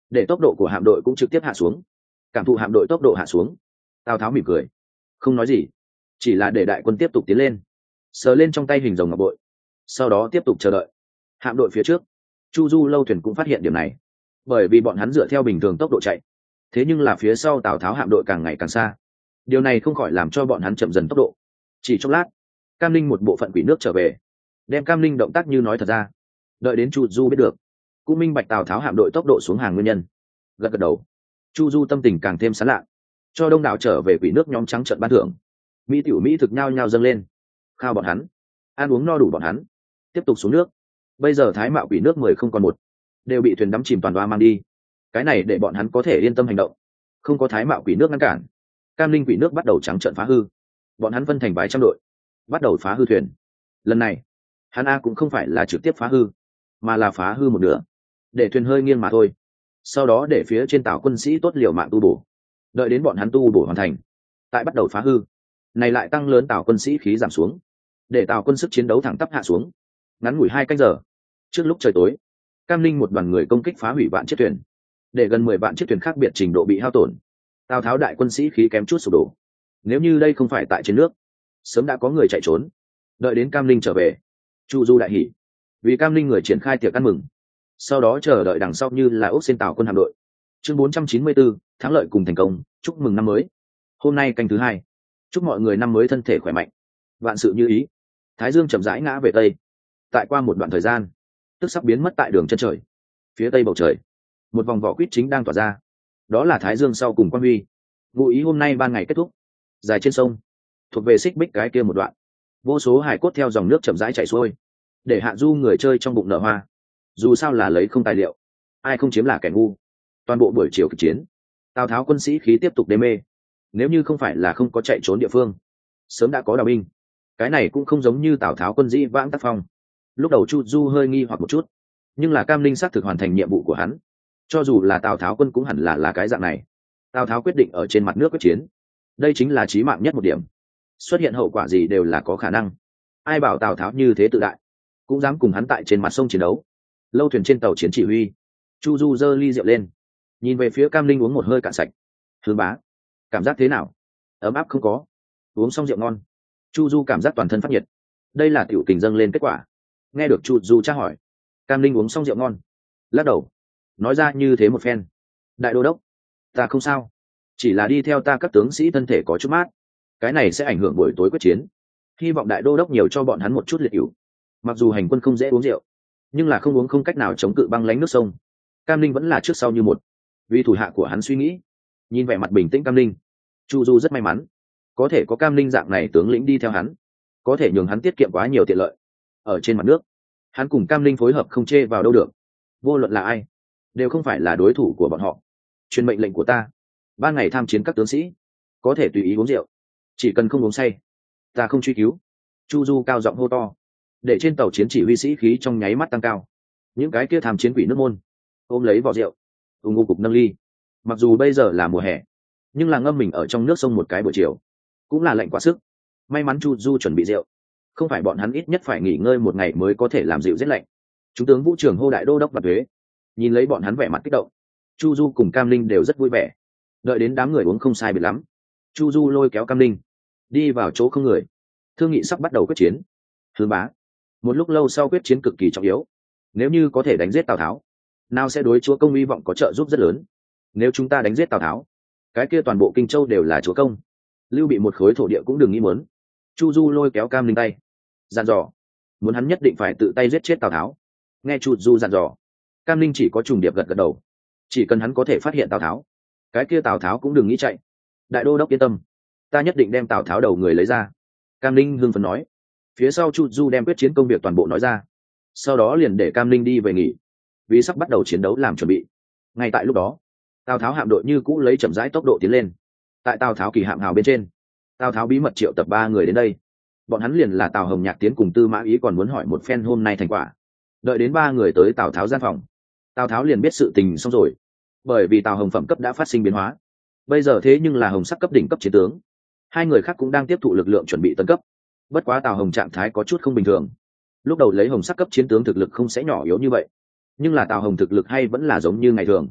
để tốc độ của hạm đội cũng trực tiếp hạ xuống. Cảm thụ hạm đội tốc độ hạ xuống, Tào Tháo mỉm cười, không nói gì, chỉ là để đại quân tiếp tục tiến lên, sờ lên trong tay hình rồng ngọc bội, sau đó tiếp tục chờ đợi. Hạm đội phía trước, Chu Du lâu thuyền cũng phát hiện điểm này, bởi vì bọn hắn dựa theo bình thường tốc độ chạy, thế nhưng là phía sau Tào Tháo hạm đội càng ngày càng xa, điều này không khỏi làm cho bọn hắn chậm dần tốc độ. Chỉ chốc lát, Cam Linh một bộ phận quỷ nước trở về, đem Cam Linh động tác như nói thật ra. Đợi đến Chu Du biết được, cũng minh bạch Tào Tháo hạm đội tốc độ xuống hàng nguyên nhân, gật gật đầu. Chu Du tâm tình càng thêm sán lạ, cho đông đảo trở về quỷ nước nhóm trắng trợn ban thưởng, mỹ tiểu mỹ thực nhao nhao dâng lên, khao bọn hắn, ăn uống no đủ bọn hắn, tiếp tục xuống nước. Bây giờ thái mạo quỷ nước mười không còn một, đều bị thuyền đắm chìm toàn đoa mang đi. Cái này để bọn hắn có thể yên tâm hành động, không có thái mạo quỷ nước ngăn cản. Cam Linh quỷ nước bắt đầu trắng trợn phá hư, bọn hắn phân thành vài trăm đội, bắt đầu phá hư thuyền. Lần này hắn a cũng không phải là trực tiếp phá hư, mà là phá hư một nửa, để thuyền hơi nghiêng mà thôi. Sau đó để phía trên tàu quân sĩ tốt liều mạng tu bổ, đợi đến bọn hắn tu bổ hoàn thành, tại bắt đầu phá hư này lại tăng lớn tàu quân sĩ khí giảm xuống, để tàu quân sức chiến đấu thẳng tắp hạ xuống. Ngắn ngủi hai canh giờ, trước lúc trời tối, Cam Linh một đoàn người công kích phá hủy vạn chiếc thuyền, để gần mười vạn chiếc thuyền khác biệt trình độ bị hao tổn. Tào Tháo đại quân sĩ khí kém chút sụp đổ. Nếu như đây không phải tại trên nước, sớm đã có người chạy trốn. Đợi đến Cam Linh trở về, Chu Du đại hỉ, vì Cam Linh người triển khai tiệc ăn mừng, sau đó chờ đợi đằng sau như là ốc xin tàu quân hạm đội. Chương bốn trăm chín mươi bốn, thắng lợi cùng thành công, chúc mừng năm mới. Hôm nay canh thứ hai, chúc mọi người năm mới thân thể khỏe mạnh, vạn sự như ý. Thái dương chậm rãi ngã về tây, tại qua một đoạn thời gian, tức sắp biến mất tại đường chân trời. Phía tây bầu trời, một vòng vỏ quýt chính đang tỏa ra, đó là thái dương sau cùng quan huy. Ngụ ý hôm nay ban ngày kết thúc. Dài trên sông, thuộc về xích bích cái kia một đoạn, vô số hải cốt theo dòng nước chậm rãi chảy xuôi, để hạ du người chơi trong bụng nở hoa. Dù sao là lấy không tài liệu, ai không chiếm là kẻ ngu. Toàn bộ buổi chiều kịch chiến, Tào Tháo quân sĩ khí tiếp tục đê mê. Nếu như không phải là không có chạy trốn địa phương, sớm đã có đào binh. Cái này cũng không giống như Tào Tháo quân dĩ vãng tác phong. Lúc đầu Chu Du hơi nghi hoặc một chút, nhưng là Cam Linh xác thực hoàn thành nhiệm vụ của hắn. Cho dù là Tào Tháo quân cũng hẳn là là cái dạng này. Tào Tháo quyết định ở trên mặt nước quyết chiến, đây chính là chí mạng nhất một điểm. Xuất hiện hậu quả gì đều là có khả năng. Ai bảo Tào Tháo như thế tự đại, cũng dám cùng hắn tại trên mặt sông chiến đấu. Lâu thuyền trên tàu chiến chỉ huy, Chu Du giơ ly rượu lên, nhìn về phía Cam Linh uống một hơi cạn sạch. Hướng bá, cảm giác thế nào? Ấm áp không có? Uống xong rượu ngon. Chu Du cảm giác toàn thân phát nhiệt, đây là tiểu tình dâng lên kết quả. Nghe được Chu Du tra hỏi, Cam Linh uống xong rượu ngon, lắc đầu, nói ra như thế một phen. Đại đô đốc, ta không sao, chỉ là đi theo ta các tướng sĩ thân thể có chút mát, cái này sẽ ảnh hưởng buổi tối quyết chiến. Hy vọng đại đô đốc nhiều cho bọn hắn một chút liệt ỉu. Mặc dù hành quân không dễ uống rượu, nhưng là không uống không cách nào chống cự băng lánh nước sông. Cam Linh vẫn là trước sau như một, vì thủ hạ của hắn suy nghĩ. Nhìn vẻ mặt bình tĩnh Cam Linh, Chu Du rất may mắn có thể có Cam Linh dạng này tướng lĩnh đi theo hắn, có thể nhường hắn tiết kiệm quá nhiều tiện lợi. Ở trên mặt nước, hắn cùng Cam Linh phối hợp không chê vào đâu được. Vô luận là ai, đều không phải là đối thủ của bọn họ. Truyền mệnh lệnh của ta, ban ngày tham chiến các tướng sĩ có thể tùy ý uống rượu, chỉ cần không uống say, ta không truy cứu. Chu Du cao giọng hô to, để trên tàu chiến chỉ huy sĩ khí trong nháy mắt tăng cao. Những cái kia tham chiến quỷ nước môn ôm lấy vỏ rượu, ung ngu cục nâng ly. Mặc dù bây giờ là mùa hè, nhưng là ngâm mình ở trong nước sông một cái buổi chiều cũng là lạnh quá sức. May mắn Chu Du chuẩn bị rượu, không phải bọn hắn ít nhất phải nghỉ ngơi một ngày mới có thể làm dịu rét lạnh. Chúng tướng vũ trưởng hô đại đô đốc và thuế, nhìn lấy bọn hắn vẻ mặt kích động, Chu Du cùng Cam Linh đều rất vui vẻ. Đợi đến đám người uống không sai biệt lắm, Chu Du lôi kéo Cam Linh đi vào chỗ không người, thương nghị sắp bắt đầu quyết chiến. Thứ bá, một lúc lâu sau quyết chiến cực kỳ trọng yếu. Nếu như có thể đánh giết Tào Tháo, nào sẽ đối chúa công hy vọng có trợ giúp rất lớn. Nếu chúng ta đánh giết Tào Tháo, cái kia toàn bộ Kinh Châu đều là chúa công, Lưu Bị một khối thổ địa cũng đừng nghĩ muốn. Chu Du lôi kéo Cam Linh tay, dặn dò, muốn hắn nhất định phải tự tay giết chết Tào Tháo. Nghe Chu Du dặn dò, Cam Linh chỉ có trùng điệp gật gật đầu. Chỉ cần hắn có thể phát hiện Tào Tháo, cái kia Tào Tháo cũng đừng nghĩ chạy. Đại đô đốc yên tâm, ta nhất định đem Tào Tháo đầu người lấy ra. Cam Linh hưng phấn nói. Phía sau Chu Du đem quyết chiến công việc toàn bộ nói ra, sau đó liền để Cam Linh đi về nghỉ, vì sắp bắt đầu chiến đấu làm chuẩn bị. Ngay tại lúc đó, Tào Tháo hạm đội như cũ lấy chậm rãi tốc độ tiến lên. Tại Tào Tháo kỳ hạm hào bên trên, Tào Tháo bí mật triệu tập ba người đến đây. Bọn hắn liền là Tào Hồng Nhạc Tiến cùng Tư Mã Ý, còn muốn hỏi một phen hôm nay thành quả. Đợi đến ba người tới Tào Tháo gian phòng, Tào Tháo liền biết sự tình xong rồi, bởi vì Tào Hồng phẩm cấp đã phát sinh biến hóa. Bây giờ thế nhưng là Hồng sắc cấp đỉnh cấp chiến tướng, hai người khác cũng đang tiếp thụ lực lượng chuẩn bị tấn cấp. Bất quá Tào Hồng trạng thái có chút không bình thường. Lúc đầu lấy Hồng sắc cấp chiến tướng thực lực không sẽ nhỏ yếu như vậy, nhưng là Tào Hồng thực lực hay vẫn là giống như ngày thường.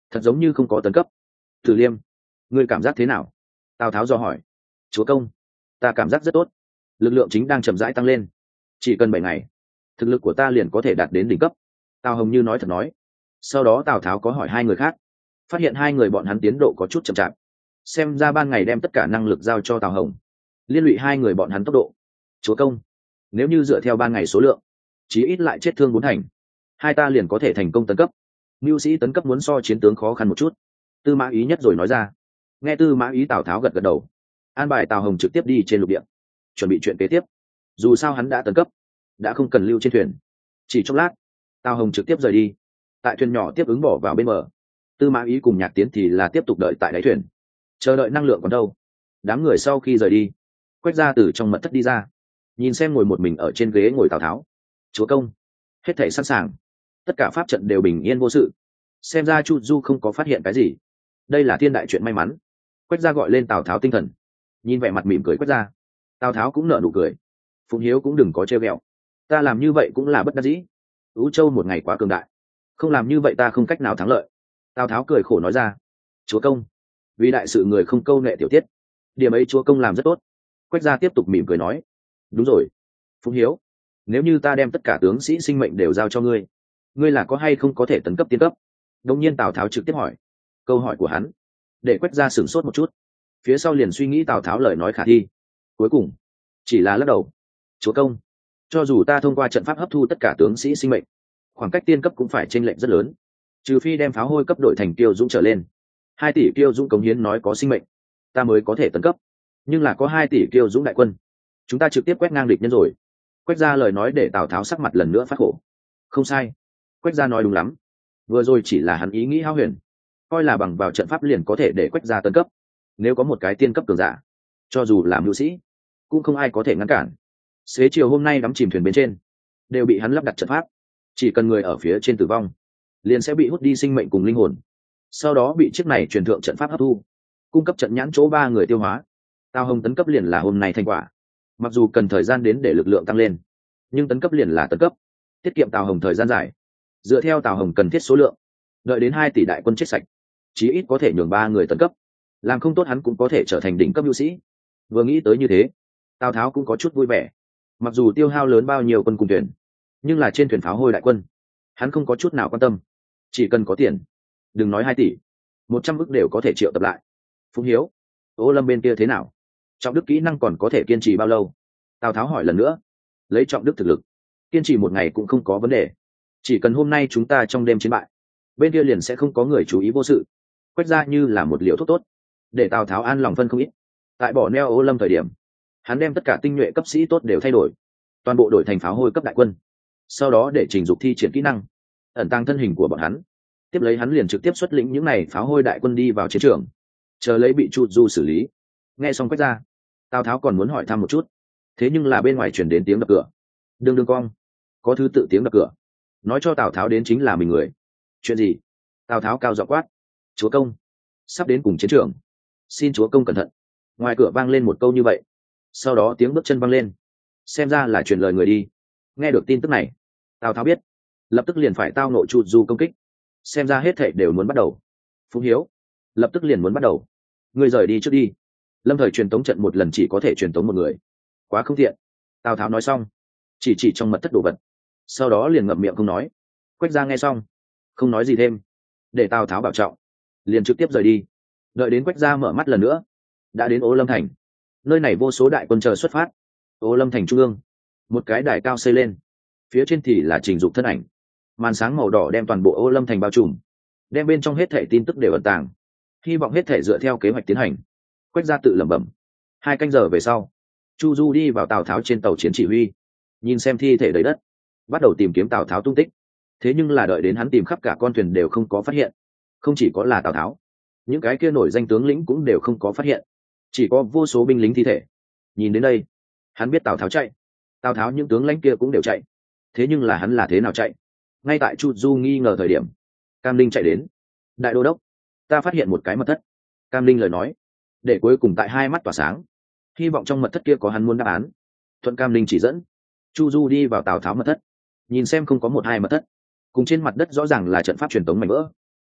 thật giống như không có tấn cấp. Tử Liêm, ngươi cảm giác thế nào? Tào tháo dò hỏi. Chúa công, ta cảm giác rất tốt, lực lượng chính đang chậm rãi tăng lên, chỉ cần bảy ngày thực lực của ta liền có thể đạt đến đỉnh cấp. Tào Hồng Như nói thật nói. Sau đó Tào Tháo có hỏi hai người khác, phát hiện hai người bọn hắn tiến độ có chút chậm chạp, xem ra ban ngày đem tất cả năng lực giao cho Tào Hồng, liên lụy hai người bọn hắn tốc độ. Chúa công, nếu như dựa theo ban ngày số lượng, chí ít lại chết thương bốn thành, hai ta liền có thể thành công tấn cấp. Mưu sĩ tấn cấp muốn so chiến tướng khó khăn một chút, Tư Mã Ý nhất rồi nói ra. Nghe Tư Mã Ý, Tào Tháo gật gật đầu, an bài Tào Hồng trực tiếp đi trên lục địa, chuẩn bị chuyện kế tiếp. Dù sao hắn đã tấn cấp, đã không cần lưu trên thuyền. Chỉ chốc lát, Tào Hồng trực tiếp rời đi, tại thuyền nhỏ tiếp ứng bỏ vào bên bờ. Tư Mã Ý cùng Nhạc Tiến thì là tiếp tục đợi tại đáy thuyền, chờ đợi năng lượng còn đâu. Đám người sau khi rời đi, Quách Gia từ trong mật thất đi ra, nhìn xem ngồi một mình ở trên ghế ngồi Tào Tháo. Chúa công, hết thảy sẵn sàng, tất cả pháp trận đều bình yên vô sự, xem ra Chu Du không có phát hiện cái gì, đây là thiên đại chuyện may mắn. Quách Gia gọi lên Tào Tháo tinh thần, nhìn vẻ mặt mỉm cười Quách Gia, Tào Tháo cũng nở nụ cười. Phụng Hiếu cũng đừng có trêu ghẹo, ta làm như vậy cũng là bất đắc dĩ. Ú Châu một ngày quá cường đại, không làm như vậy ta không cách nào thắng lợi. Tào Tháo cười khổ nói ra. Chúa công, vì đại sự người không câu nệ tiểu tiết, điểm ấy chúa công làm rất tốt. Quách Gia tiếp tục mỉm cười nói. Đúng rồi, Phụng Hiếu, nếu như ta đem tất cả tướng sĩ sinh mệnh đều giao cho ngươi, ngươi là có hay không có thể tấn cấp tiến cấp? Đông nhiên Tào Tháo trực tiếp hỏi. Câu hỏi của hắn để Quách Gia sửng sốt một chút, phía sau liền suy nghĩ Tào Tháo lời nói khả thi, cuối cùng chỉ là lắc đầu. Chúa công, cho dù ta thông qua trận pháp hấp thu tất cả tướng sĩ sinh mệnh, khoảng cách tiên cấp cũng phải chênh lệch rất lớn, trừ phi đem pháo hôi cấp đội thành Kiêu Dũng trở lên. Hai tỷ Kiêu Dũng cống hiến nói có sinh mệnh, ta mới có thể tấn cấp, nhưng là có hai tỷ Kiêu Dũng đại quân, chúng ta trực tiếp quét ngang địch nhân rồi. Quách Gia lời nói để Tào Tháo sắc mặt lần nữa phát khổ. Không sai, Quách Gia nói đúng lắm, vừa rồi chỉ là hắn ý nghĩ hão huyền, coi là bằng vào trận pháp liền có thể để Quách Gia tấn cấp. Nếu có một cái tiên cấp cường giả, cho dù là mưu sĩ, cũng không ai có thể ngăn cản. Xế chiều hôm nay đắm chìm thuyền bên trên đều bị hắn lắp đặt trận pháp, chỉ cần người ở phía trên tử vong liền sẽ bị hút đi sinh mệnh cùng linh hồn, sau đó bị chiếc này truyền thượng trận pháp hấp thu, cung cấp trận nhãn chỗ ba người tiêu hóa. Tào Hồng tấn cấp liền là hôm nay thành quả, mặc dù cần thời gian đến để lực lượng tăng lên, nhưng tấn cấp liền là tấn cấp, tiết kiệm Tào Hồng thời gian dài. Dựa theo Tào Hồng cần thiết số lượng, đợi đến hai tỷ đại quân chết sạch, chí ít có thể nhường ba người tấn cấp, làm không tốt hắn cũng có thể trở thành đỉnh cấp nhu sĩ. Vừa nghĩ tới như thế, Tào Tháo cũng có chút vui vẻ. Mặc dù tiêu hao lớn bao nhiêu quân cùng thuyền, nhưng là trên thuyền pháo hôi đại quân, hắn không có chút nào quan tâm. Chỉ cần có tiền, đừng nói hai tỷ, một trăm ức đều có thể triệu tập lại. Phụng Hiếu, Ô Lâm bên kia thế nào? Trọng Đức kỹ năng còn có thể kiên trì bao lâu? Tào Tháo hỏi lần nữa. Lấy Trọng Đức thực lực, kiên trì một ngày cũng không có vấn đề. Chỉ cần hôm nay chúng ta trong đêm chiến bại, bên kia liền sẽ không có người chú ý vô sự. Quách Gia như là một liều thuốc tốt, để Tào Tháo an lòng phân không ít. Tại bỏ neo Ô Lâm thời điểm, hắn đem tất cả tinh nhuệ cấp sĩ tốt đều thay đổi, toàn bộ đổi thành pháo hôi cấp đại quân, sau đó để Trình Dục thi triển kỹ năng ẩn tàng thân hình của bọn hắn. Tiếp lấy hắn liền trực tiếp xuất lĩnh những này pháo hôi đại quân đi vào chiến trường, chờ lấy bị Chu Du xử lý. Nghe xong Quách Gia, Tào Tháo còn muốn hỏi thăm một chút, thế nhưng là bên ngoài truyền đến tiếng đập cửa. Đương đương cong, có thứ tự tiếng đập cửa, nói cho Tào Tháo đến chính là mình người. Chuyện gì? Tào Tháo cao giọng quát. Chúa công, sắp đến cùng chiến trường, xin chúa công cẩn thận. Ngoài cửa vang lên một câu như vậy, sau đó tiếng bước chân vang lên, xem ra là truyền lời người đi. Nghe được tin tức này, Tào Tháo biết lập tức liền phải tao nội Chu Du công kích, xem ra hết thảy đều muốn bắt đầu. Phụng Hiếu, lập tức liền muốn bắt đầu, ngươi rời đi trước đi. Lâm thời truyền tống trận một lần chỉ có thể truyền tống một người, quá không tiện. Tào Tháo nói xong, chỉ chỉ trong mật thất đồ vật, sau đó liền ngậm miệng không nói. Quách Gia nghe xong, không nói gì thêm, để Tào Tháo bảo trọng, liền trực tiếp rời đi. Đợi đến Quách Gia mở mắt lần nữa, đã đến Ô Lâm thành. Nơi này vô số đại quân chờ xuất phát. Ô Lâm thành trung ương, một cái đài cao xây lên, phía trên thì là Trình Dục thân ảnh. Màn sáng màu đỏ đem toàn bộ Ô Lâm thành bao trùm, đem bên trong hết thảy tin tức đều ẩn tàng, hy vọng hết thảy dựa theo kế hoạch tiến hành. Quách Gia tự lẩm bẩm. Hai canh giờ về sau, Chu Du đi vào Tào Tháo trên tàu chiến chỉ huy, nhìn xem thi thể đầy đất, bắt đầu tìm kiếm Tào Tháo tung tích. Thế nhưng là đợi đến hắn tìm khắp cả con thuyền đều không có phát hiện. Không chỉ có là Tào Tháo, những cái kia nổi danh tướng lĩnh cũng đều không có phát hiện, chỉ có vô số binh lính thi thể. Nhìn đến đây, hắn biết Tào Tháo chạy. Tào Tháo những tướng lãnh kia cũng đều chạy, thế nhưng là hắn là thế nào chạy? Ngay tại Chu Du nghi ngờ thời điểm, Cam Linh chạy đến. Đại đô đốc, ta phát hiện một cái mật thất. Cam Linh lời nói để cuối cùng tại hai mắt tỏa sáng, hy vọng trong mật thất kia có hắn muốn đáp án. Thuận Cam Linh chỉ dẫn, Chu Du đi vào Tào Tháo mật thất, nhìn xem không có một hai mật thất, cùng trên mặt đất rõ ràng là trận pháp truyền tống mảnh vỡ.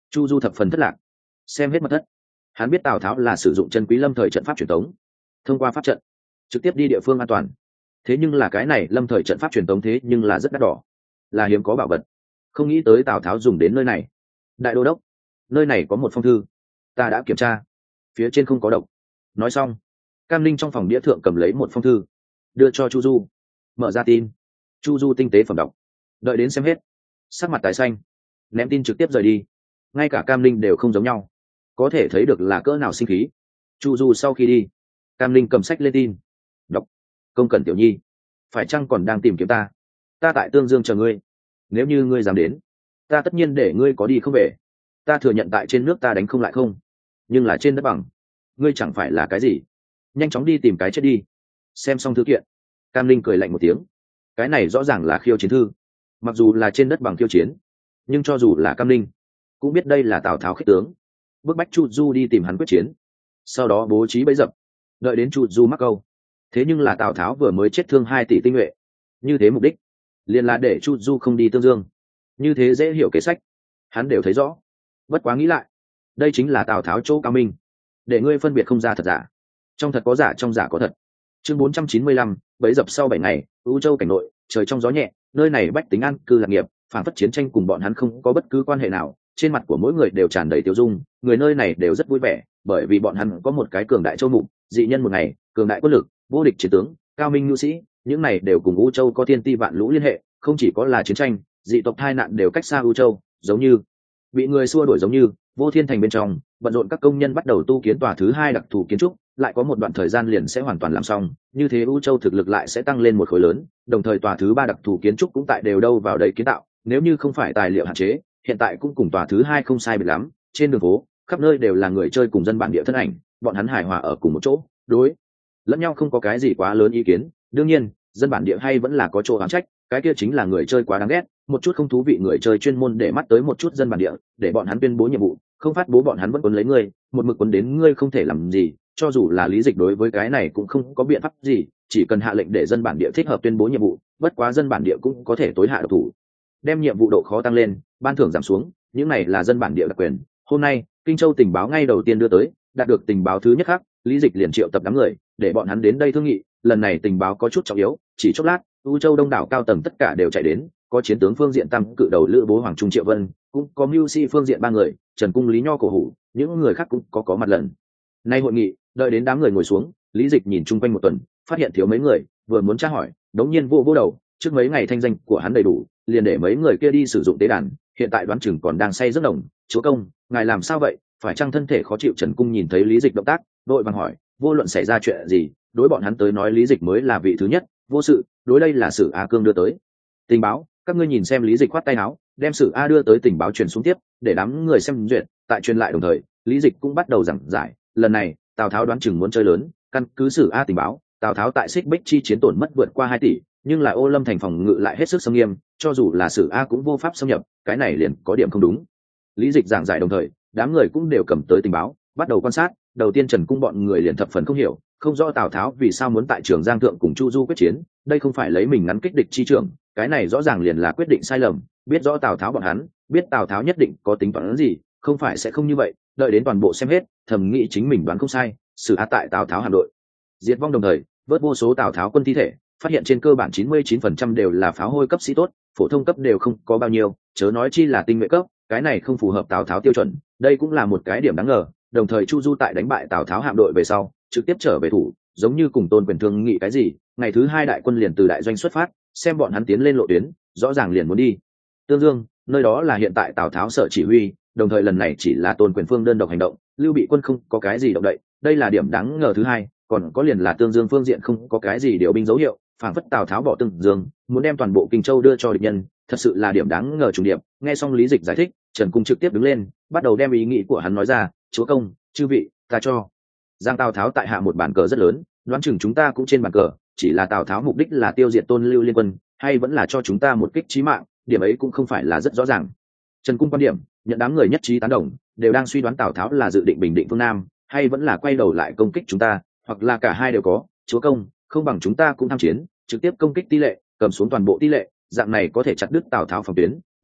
Chu Du thập phần thất lạc, xem hết mật thất. Hắn biết Tào Tháo là sử dụng chân quý lâm thời trận pháp truyền tống, thông qua pháp trận trực tiếp đi địa phương an toàn. Thế nhưng là cái này lâm thời trận pháp truyền tống thế nhưng là rất đắt đỏ, là hiếm có bảo vật. Không nghĩ tới Tào Tháo dùng đến nơi này. Đại đô đốc, nơi này có một phong thư, ta đã kiểm tra, phía trên không có độc. Nói xong, Cam Linh trong phòng đĩa thượng cầm lấy một phong thư, đưa cho Chu Du. Mở ra tin. Chu Du tinh tế phẩm đọc, đợi đến xem hết, sắc mặt tái xanh, ném tin trực tiếp rời đi. Ngay cả Cam Linh đều không giống nhau, có thể thấy được là cỡ nào sinh khí. Chu Du sau khi đi, Cam Linh cầm sách lên tin, đọc: Công Cẩn tiểu nhi, phải chăng còn đang tìm kiếm ta? Ta tại Tương Dương chờ ngươi, nếu như ngươi dám đến, ta tất nhiên để ngươi có đi không về. Ta thừa nhận tại trên nước ta đánh không lại không, nhưng là trên đất bằng, ngươi chẳng phải là cái gì. Nhanh chóng đi tìm cái chết đi. Xem xong thư kiện, Cam Linh cười lạnh một tiếng. Cái này rõ ràng là khiêu chiến thư, mặc dù là trên đất bằng khiêu chiến, nhưng cho dù là Cam Linh cũng biết đây là Tào Tháo khích tướng, bức bách Chu Du đi tìm hắn quyết chiến, sau đó bố trí bẫy dập, đợi đến Chu Du mắc câu. Thế nhưng là Tào Tháo vừa mới chết thương hai tỷ tinh nhuệ, như thế mục đích liền là để Chu Du không đi Tương Dương. Như thế dễ hiểu kế sách, hắn đều thấy rõ. Bất quá nghĩ lại, đây chính là Tào Tháo chỗ cao minh, để ngươi phân biệt không ra thật giả, trong thật có giả, trong giả có thật. Chương bốn trăm chín mươi lăm, bấy dập sau bảy ngày, U Châu cảnh nội, trời trong gió nhẹ, nơi này bách tính an cư lạc nghiệp, phản phất chiến tranh cùng bọn hắn không có bất cứ quan hệ nào. Trên mặt của mỗi người đều tràn đầy tiêu dung, người nơi này đều rất vui vẻ, bởi vì bọn hắn có một cái cường đại châu mục, dị nhân một ngày, cường đại quân lực, vô địch chiến tướng, cao minh nhu sĩ, những này đều cùng U Châu có thiên ti vạn lũ liên hệ, không chỉ có là chiến tranh, dị tộc tai nạn đều cách xa U Châu, giống như bị người xua đuổi giống như. Vô Thiên thành bên trong, bận rộn các công nhân bắt đầu tu kiến tòa thứ hai đặc thù kiến trúc, lại có một đoạn thời gian liền sẽ hoàn toàn làm xong, như thế U Châu thực lực lại sẽ tăng lên một khối lớn, đồng thời tòa thứ ba đặc thù kiến trúc cũng tại đều đâu vào đấy kiến tạo, nếu như không phải tài liệu hạn chế, hiện tại cũng cùng tòa thứ hai không sai biệt lắm. Trên đường phố, khắp nơi đều là người chơi cùng dân bản địa thân ảnh, bọn hắn hài hòa ở cùng một chỗ, đối lẫn nhau không có cái gì quá lớn ý kiến. Đương nhiên, dân bản địa hay vẫn là có chỗ oán trách, cái kia chính là người chơi quá đáng ghét, một chút không thú vị người chơi chuyên môn để mắt tới một chút dân bản địa, để bọn hắn tuyên bố nhiệm vụ, không phát bố bọn hắn vẫn quấn lấy ngươi, một mực quấn đến ngươi không thể làm gì. Cho dù là Lý Dịch đối với cái này cũng không có biện pháp gì, chỉ cần hạ lệnh để dân bản địa thích hợp tuyên bố nhiệm vụ, bất quá dân bản địa cũng có thể tối hạ độc thủ, đem nhiệm vụ độ khó tăng lên, ban thưởng giảm xuống, những này là dân bản địa đặc quyền. Hôm nay, Kinh Châu tình báo ngay đầu tiên đưa tới, đạt được tình báo thứ nhất khác, Lý Dịch liền triệu tập đám người, để bọn hắn đến đây thương nghị. Lần này tình báo có chút trọng yếu, chỉ chốc lát, U Châu đông đảo cao tầng tất cả đều chạy đến, có chiến tướng phương diện tam cự đầu Lữ Bố Hoàng Trung Triệu Vân, cũng có mưu sĩ phương diện ba người, Trần Cung Lý Nho Cổ Hủ, những người khác cũng có có mặt lần. Nay hội nghị, đợi đến đám người ngồi xuống, Lý Dịch nhìn chung quanh một tuần, phát hiện thiếu mấy người, vừa muốn tra hỏi, đống nhiên vô vô đầu, trước mấy ngày thanh danh của hắn đầy đủ, liền để mấy người kia đi sử dụng tế đàn, hiện tại đoán chừng còn đang say giấc nồng. Chúa công, ngài làm sao vậy? Phải chăng thân thể khó chịu? Trần Cung nhìn thấy Lý Dịch động tác, đội vàng hỏi, vô luận xảy ra chuyện gì, đối bọn hắn tới nói Lý Dịch mới là vị thứ nhất, vô sự, đối đây là Sử A Cương đưa tới tình báo, các ngươi nhìn xem. Lý Dịch khoát tay áo, đem Sử A đưa tới tình báo truyền xuống tiếp, để đám người xem duyệt, tại truyền lại đồng thời, Lý Dịch cũng bắt đầu giảng giải, lần này Tào Tháo đoán chừng muốn chơi lớn, căn cứ Sử A tình báo, Tào Tháo tại Xích Bích chi chiến tổn mất vượt qua hai tỷ, nhưng là Ô Lâm thành phòng ngự lại hết sức xâm nghiêm, cho dù là Sử A cũng vô pháp xâm nhập, cái này liền có điểm không đúng. Lý Dịch giảng giải đồng thời, đám người cũng đều cầm tới tình báo, bắt đầu quan sát. Đầu tiên Trần Cung bọn người liền thập phần không hiểu, không rõ Tào Tháo vì sao muốn tại Trường Giang thượng cùng Chu Du quyết chiến, đây không phải lấy mình ngắn kích địch chi trưởng, cái này rõ ràng liền là quyết định sai lầm. Biết rõ Tào Tháo bọn hắn, biết Tào Tháo nhất định có tính toán gì, không phải sẽ không như vậy. Đợi đến toàn bộ xem hết, thầm nghĩ chính mình đoán không sai, Sử A tại Tào Tháo Hà Nội diệt vong, đồng thời vớt vô số Tào Tháo quân thi thể, phát hiện trên cơ bản chín mươi chín phần trăm đều là pháo hôi cấp sĩ tốt, phổ thông cấp đều không có bao nhiêu, chớ nói chi là tinh nhuệ cấp, cái này không phù hợp Tào Tháo tiêu chuẩn, đây cũng là một cái điểm đáng ngờ. Đồng thời Chu Du tại đánh bại Tào Tháo hạm đội về sau, trực tiếp trở về thủ, giống như cùng Tôn Quyền thương nghị cái gì, ngày thứ hai đại quân liền từ đại doanh xuất phát, xem bọn hắn tiến lên lộ tuyến, rõ ràng liền muốn đi Tương Dương, nơi đó là hiện tại Tào Tháo sở chỉ huy, đồng thời lần này chỉ là Tôn Quyền phương đơn độc hành động, Lưu Bị quân không có cái gì động đậy, đây là điểm đáng ngờ thứ hai. Còn có liền là Tương Dương phương diện không có cái gì điều binh dấu hiệu, phản phất Tào Tháo bỏ Tương Dương, muốn đem toàn bộ Kinh Châu đưa cho địch nhân, thật sự là điểm đáng ngờ trùng điểm. Nghe xong Lý Dịch giải thích, Trần Cung trực tiếp đứng lên, bắt đầu đem ý nghĩ của hắn nói ra. Chúa công, chư vị, ta cho Giang Tào Tháo tại hạ một bàn cờ rất lớn, đoán chừng chúng ta cũng trên bàn cờ, chỉ là Tào Tháo mục đích là tiêu diệt Tôn Lưu liên quân, hay vẫn là cho chúng ta một kích chí mạng, điểm ấy cũng không phải là rất rõ ràng. Trần Cung quan điểm, nhận đám người nhất trí tán đồng, đều đang suy đoán Tào Tháo là dự định bình định phương Nam, hay vẫn là quay đầu lại công kích chúng ta, hoặc là cả hai đều có. Chúa công, không bằng chúng ta cũng tham chiến, trực tiếp công kích tỷ lệ, cầm xuống toàn bộ tỷ lệ, dạng này có thể chặt đứt Tào Tháo phòng tuyến,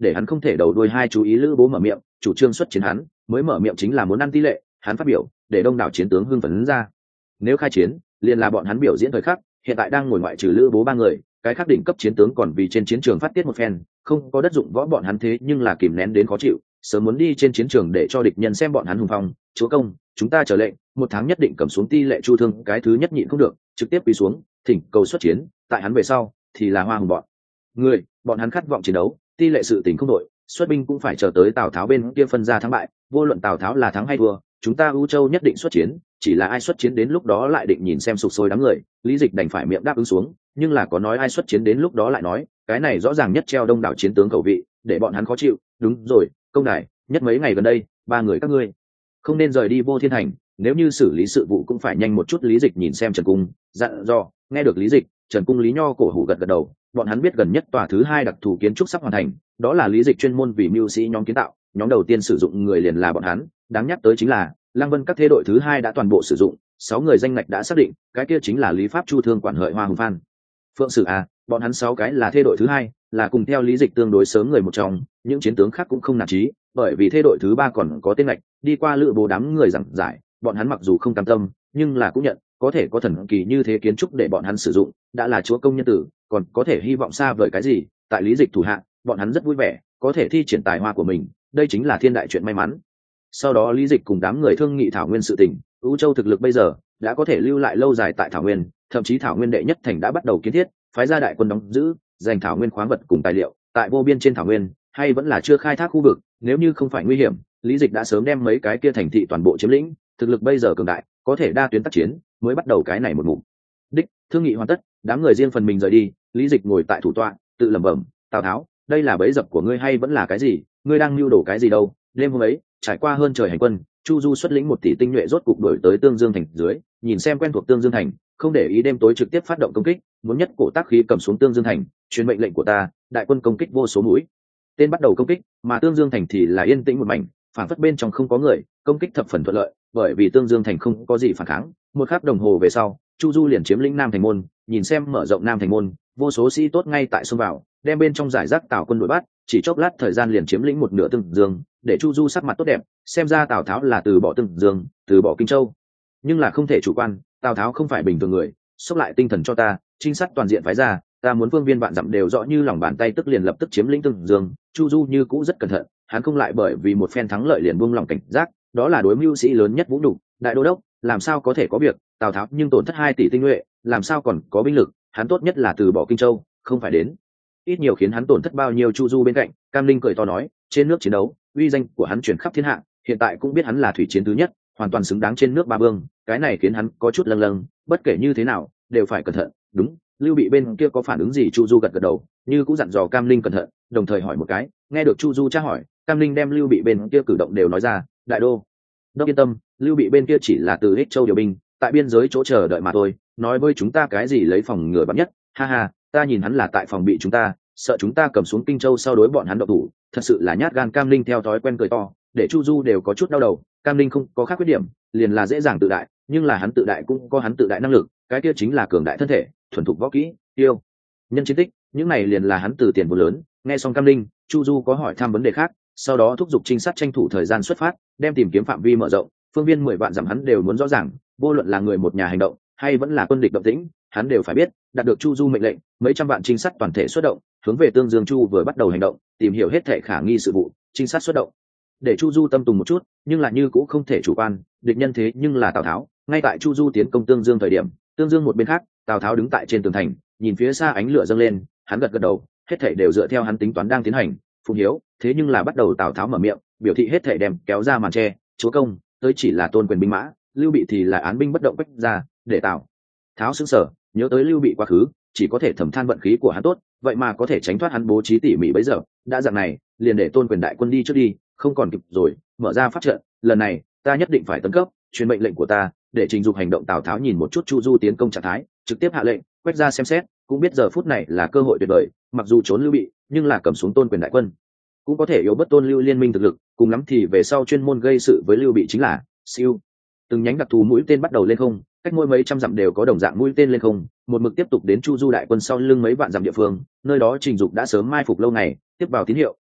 để hắn không thể đầu đuôi hai chú ý lữ bố mở miệng chủ trương xuất chiến. Hắn mới mở miệng chính là muốn ăn tỷ lệ, hắn phát biểu để đông đảo chiến tướng hưng phấn ra. Nếu khai chiến liền là bọn hắn biểu diễn thời khắc, hiện tại đang ngồi ngoại trừ lữ bố ba người, cái khác đỉnh cấp chiến tướng còn vì trên chiến trường phát tiết một phen, không có đất dụng võ bọn hắn thế nhưng là kìm nén đến khó chịu, sớm muốn đi trên chiến trường để cho địch nhân xem bọn hắn hùng phong. Chúa công, chúng ta trở lệnh, một tháng nhất định cầm xuống tỷ lệ chu thương, cái thứ nhất nhịn không được trực tiếp quỳ xuống thỉnh cầu xuất chiến. Tại hắn về sau thì là hoa hùng bọn người, bọn hắn khát vọng chiến đấu, tỷ lệ sự tình không đội, xuất binh cũng phải chờ tới Tào Tháo bên kia phân ra thắng bại, vô luận Tào Tháo là thắng hay thua, chúng ta ưu châu nhất định xuất chiến, chỉ là ai xuất chiến đến lúc đó lại định nhìn xem sục sôi đám người. Lý Dịch đành phải miệng đáp ứng xuống, nhưng là có nói ai xuất chiến đến lúc đó lại nói, cái này rõ ràng nhất treo đông đảo chiến tướng khẩu vị, để bọn hắn khó chịu. Đúng rồi, công đài, nhất mấy ngày gần đây ba người các ngươi không nên rời đi Vô Thiên Thành, nếu như xử lý sự vụ cũng phải nhanh một chút. Lý Dịch nhìn xem Trần Cung dặn dò. Nghe được Lý Dịch, Trần Cung Lý Nho cổ hủ gật gật đầu, bọn hắn biết gần nhất tòa thứ hai đặc thù kiến trúc sắp hoàn thành, đó là Lý Dịch chuyên môn vì mưu sĩ nhóm kiến tạo, nhóm đầu tiên sử dụng người liền là bọn hắn. Đáng nhắc tới chính là Lăng Vân các thế đội thứ hai đã toàn bộ sử dụng, sáu người danh ngạch đã xác định, cái kia chính là Lý Pháp, Chu Thương, Quản Hợi, Hoa Hùng, Phan Phượng Sử à, bọn hắn sáu cái là thế đội thứ hai, là cùng theo Lý Dịch tương đối sớm người một trong, những chiến tướng khác cũng không nản chí, bởi vì thế đội thứ ba còn có tên ngạch, đi qua lựa bố đám người giảng giải, bọn hắn mặc dù không cam tâm, nhưng là cũng nhận, có thể có thần kỳ như thế kiến trúc để bọn hắn sử dụng, đã là chúa công nhân tử, còn có thể hy vọng xa vời cái gì. Tại Lý Dịch thủ hạ, bọn hắn rất vui vẻ, có thể thi triển tài hoa của mình, đây chính là thiên đại chuyện may mắn. Sau đó Lý Dịch cùng đám người thương nghị Thảo Nguyên sự tình, ưu châu thực lực bây giờ đã có thể lưu lại lâu dài tại Thảo Nguyên, thậm chí Thảo Nguyên đệ nhất thành đã bắt đầu kiến thiết, phái ra đại quân đóng giữ, giành Thảo Nguyên khoáng vật cùng tài liệu. Tại vô biên trên Thảo Nguyên, hay vẫn là chưa khai thác khu vực, nếu như không phải nguy hiểm, Lý Dịch đã sớm đem mấy cái kia thành thị toàn bộ chiếm lĩnh. Thực lực bây giờ cường đại, có thể đa tuyến tác chiến, mới bắt đầu cái này một mục đích. Thương nghị hoàn tất, đám người riêng phần mình rời đi. Lý Dịch ngồi tại thủ tọa, tự lẩm bẩm, Tào Tháo, đây là bẫy dập của ngươi hay vẫn là cái gì? Ngươi đang mưu đồ cái gì đâu? Đêm hôm ấy, trải qua hơn trời hành quân, Chu Du xuất lĩnh một tỷ tinh nhuệ rốt cục đuổi tới Tương Dương thành dưới, nhìn xem quen thuộc Tương Dương thành, không để ý đêm tối trực tiếp phát động công kích, muốn nhất cổ tác khí cầm xuống Tương Dương thành. Truyền mệnh lệnh của ta, đại quân công kích vô số mũi tên bắt đầu công kích, mà Tương Dương thành thì là yên tĩnh một mảnh, phản phất bên trong không có người, công kích thập phần thuận lợi, bởi vì Tương Dương thành không có gì phản kháng. Một khắc đồng hồ về sau, Chu Du liền chiếm lĩnh Nam thành môn, nhìn xem mở rộng Nam thành môn, vô số sĩ tốt ngay tại xông vào, đem bên trong giải rác Tào quân đuổi bắt, chỉ chốc lát thời gian liền chiếm lĩnh một nửa Tương Dương, để Chu Du sắc mặt tốt đẹp, xem ra Tào Tháo là từ bỏ Tương Dương, từ bỏ Kinh Châu. Nhưng là không thể chủ quan, Tào Tháo không phải bình thường người, xốc lại tinh thần cho ta, trinh sát toàn diện phái ra, ta muốn phương viên vạn dặm đều rõ như lòng bàn tay, tức liền lập tức chiếm lĩnh Tương Dương. Chu Du như cũ rất cẩn thận, hắn không lại bởi vì một phen thắng lợi liền buông lòng cảnh giác, đó là đối mưu sĩ lớn nhất vũ nhục. Đại đô đốc làm sao có thể có việc, Tào Tháo nhưng tổn thất hai tỷ tinh nhuệ, làm sao còn có binh lực, hắn tốt nhất là từ bỏ Kinh Châu, không phải đến ít nhiều khiến hắn tổn thất bao nhiêu. Chu Du bên cạnh, Cam Linh cười to nói, trên nước chiến đấu, uy danh của hắn truyền khắp thiên hạ, hiện tại cũng biết hắn là thủy chiến thứ nhất, hoàn toàn xứng đáng trên nước ba vương, cái này khiến hắn có chút lâng lâng, bất kể như thế nào đều phải cẩn thận. Đúng, Lưu Bị bên kia có phản ứng gì? Chu Du gật gật đầu, như cũng dặn dò Cam Linh cẩn thận, đồng thời hỏi một cái. Nghe được Chu Du tra hỏi, Cam Linh đem Lưu Bị bên kia cử động đều nói ra. Đại đô đốc yên tâm, Lưu Bị bên kia chỉ là từ Ích Châu điều binh, tại biên giới chỗ chờ đợi mà thôi, nói với chúng ta cái gì lấy phòng ngừa bắn nhất. Ha ha, ta nhìn hắn là tại phòng bị chúng ta, sợ chúng ta cầm xuống Kinh Châu sau đối bọn hắn động thủ, thật sự là nhát gan. Cam Linh theo thói quen cười to, để Chu Du đều có chút đau đầu. Cam Linh không có khác khuyết điểm, liền là dễ dàng tự đại, nhưng là hắn tự đại cũng có hắn tự đại năng lực, cái kia chính là cường đại thân thể, thuần thục võ kỹ, yêu nhân chiến tích, những này liền là hắn từ tiền vô lớn. Nghe xong Cam Linh, Chu Du có hỏi thăm vấn đề khác, sau đó thúc giục trinh sát tranh thủ thời gian xuất phát, đem tìm kiếm phạm vi mở rộng, phương viên mười vạn dặm hắn đều muốn rõ ràng, vô luận là người một nhà hành động hay vẫn là quân địch động tĩnh, hắn đều phải biết. Đạt được Chu Du mệnh lệnh, mấy trăm vạn trinh sát toàn thể xuất động, hướng về Tương Dương. Chu vừa bắt đầu hành động, tìm hiểu hết thể khả nghi sự vụ, trinh sát xuất động, để Chu Du tâm tùng một chút, nhưng là như cũng không thể chủ quan, địch nhân thế nhưng là Tào Tháo. Ngay tại Chu Du tiến công Tương Dương thời điểm, Tương Dương một bên khác, Tào Tháo đứng tại trên tường thành, nhìn phía xa ánh lửa dâng lên, hắn gật gật đầu, hết thể đều dựa theo hắn tính toán đang tiến hành. Phùng Hiếu thế nhưng là bắt đầu. Tào Tháo mở miệng, biểu thị hết thể đem kéo ra màn che. Chúa công, tới chỉ là tôn quyền binh mã, Lưu Bị thì là án binh bất động bách ra, để Tào Tháo sững sờ, nhớ tới Lưu Bị quá khứ, chỉ có thể thầm than vận khí của hắn tốt, vậy mà có thể tránh thoát hắn bố trí tỉ mỉ bấy giờ. Đã dạng này, liền để tôn quyền đại quân đi trước đi, không còn kịp rồi, mở ra phát trận, lần này ta nhất định phải tấn cấp, truyền mệnh lệnh của ta, để trình dục hành động. Tào Tháo nhìn một chút Chu Du tiến công trạng thái, trực tiếp hạ lệnh, quét ra xem xét, cũng biết giờ phút này là cơ hội tuyệt vời, mặc dù trốn Lưu Bị, nhưng là cầm xuống tôn quyền đại quân, cũng có thể yếu bất tôn Lưu liên minh thực lực, cùng lắm thì về sau chuyên môn gây sự với Lưu Bị chính là siêu. Từng nhánh đặc thù mũi tên bắt đầu lên không, cách mỗi mấy trăm dặm đều có đồng dạng mũi tên lên không, một mực tiếp tục đến Chu Du đại quân sau lưng mấy vạn dặm địa phương, nơi đó trình dục đã sớm mai phục lâu ngày, tiếp vào tín hiệu,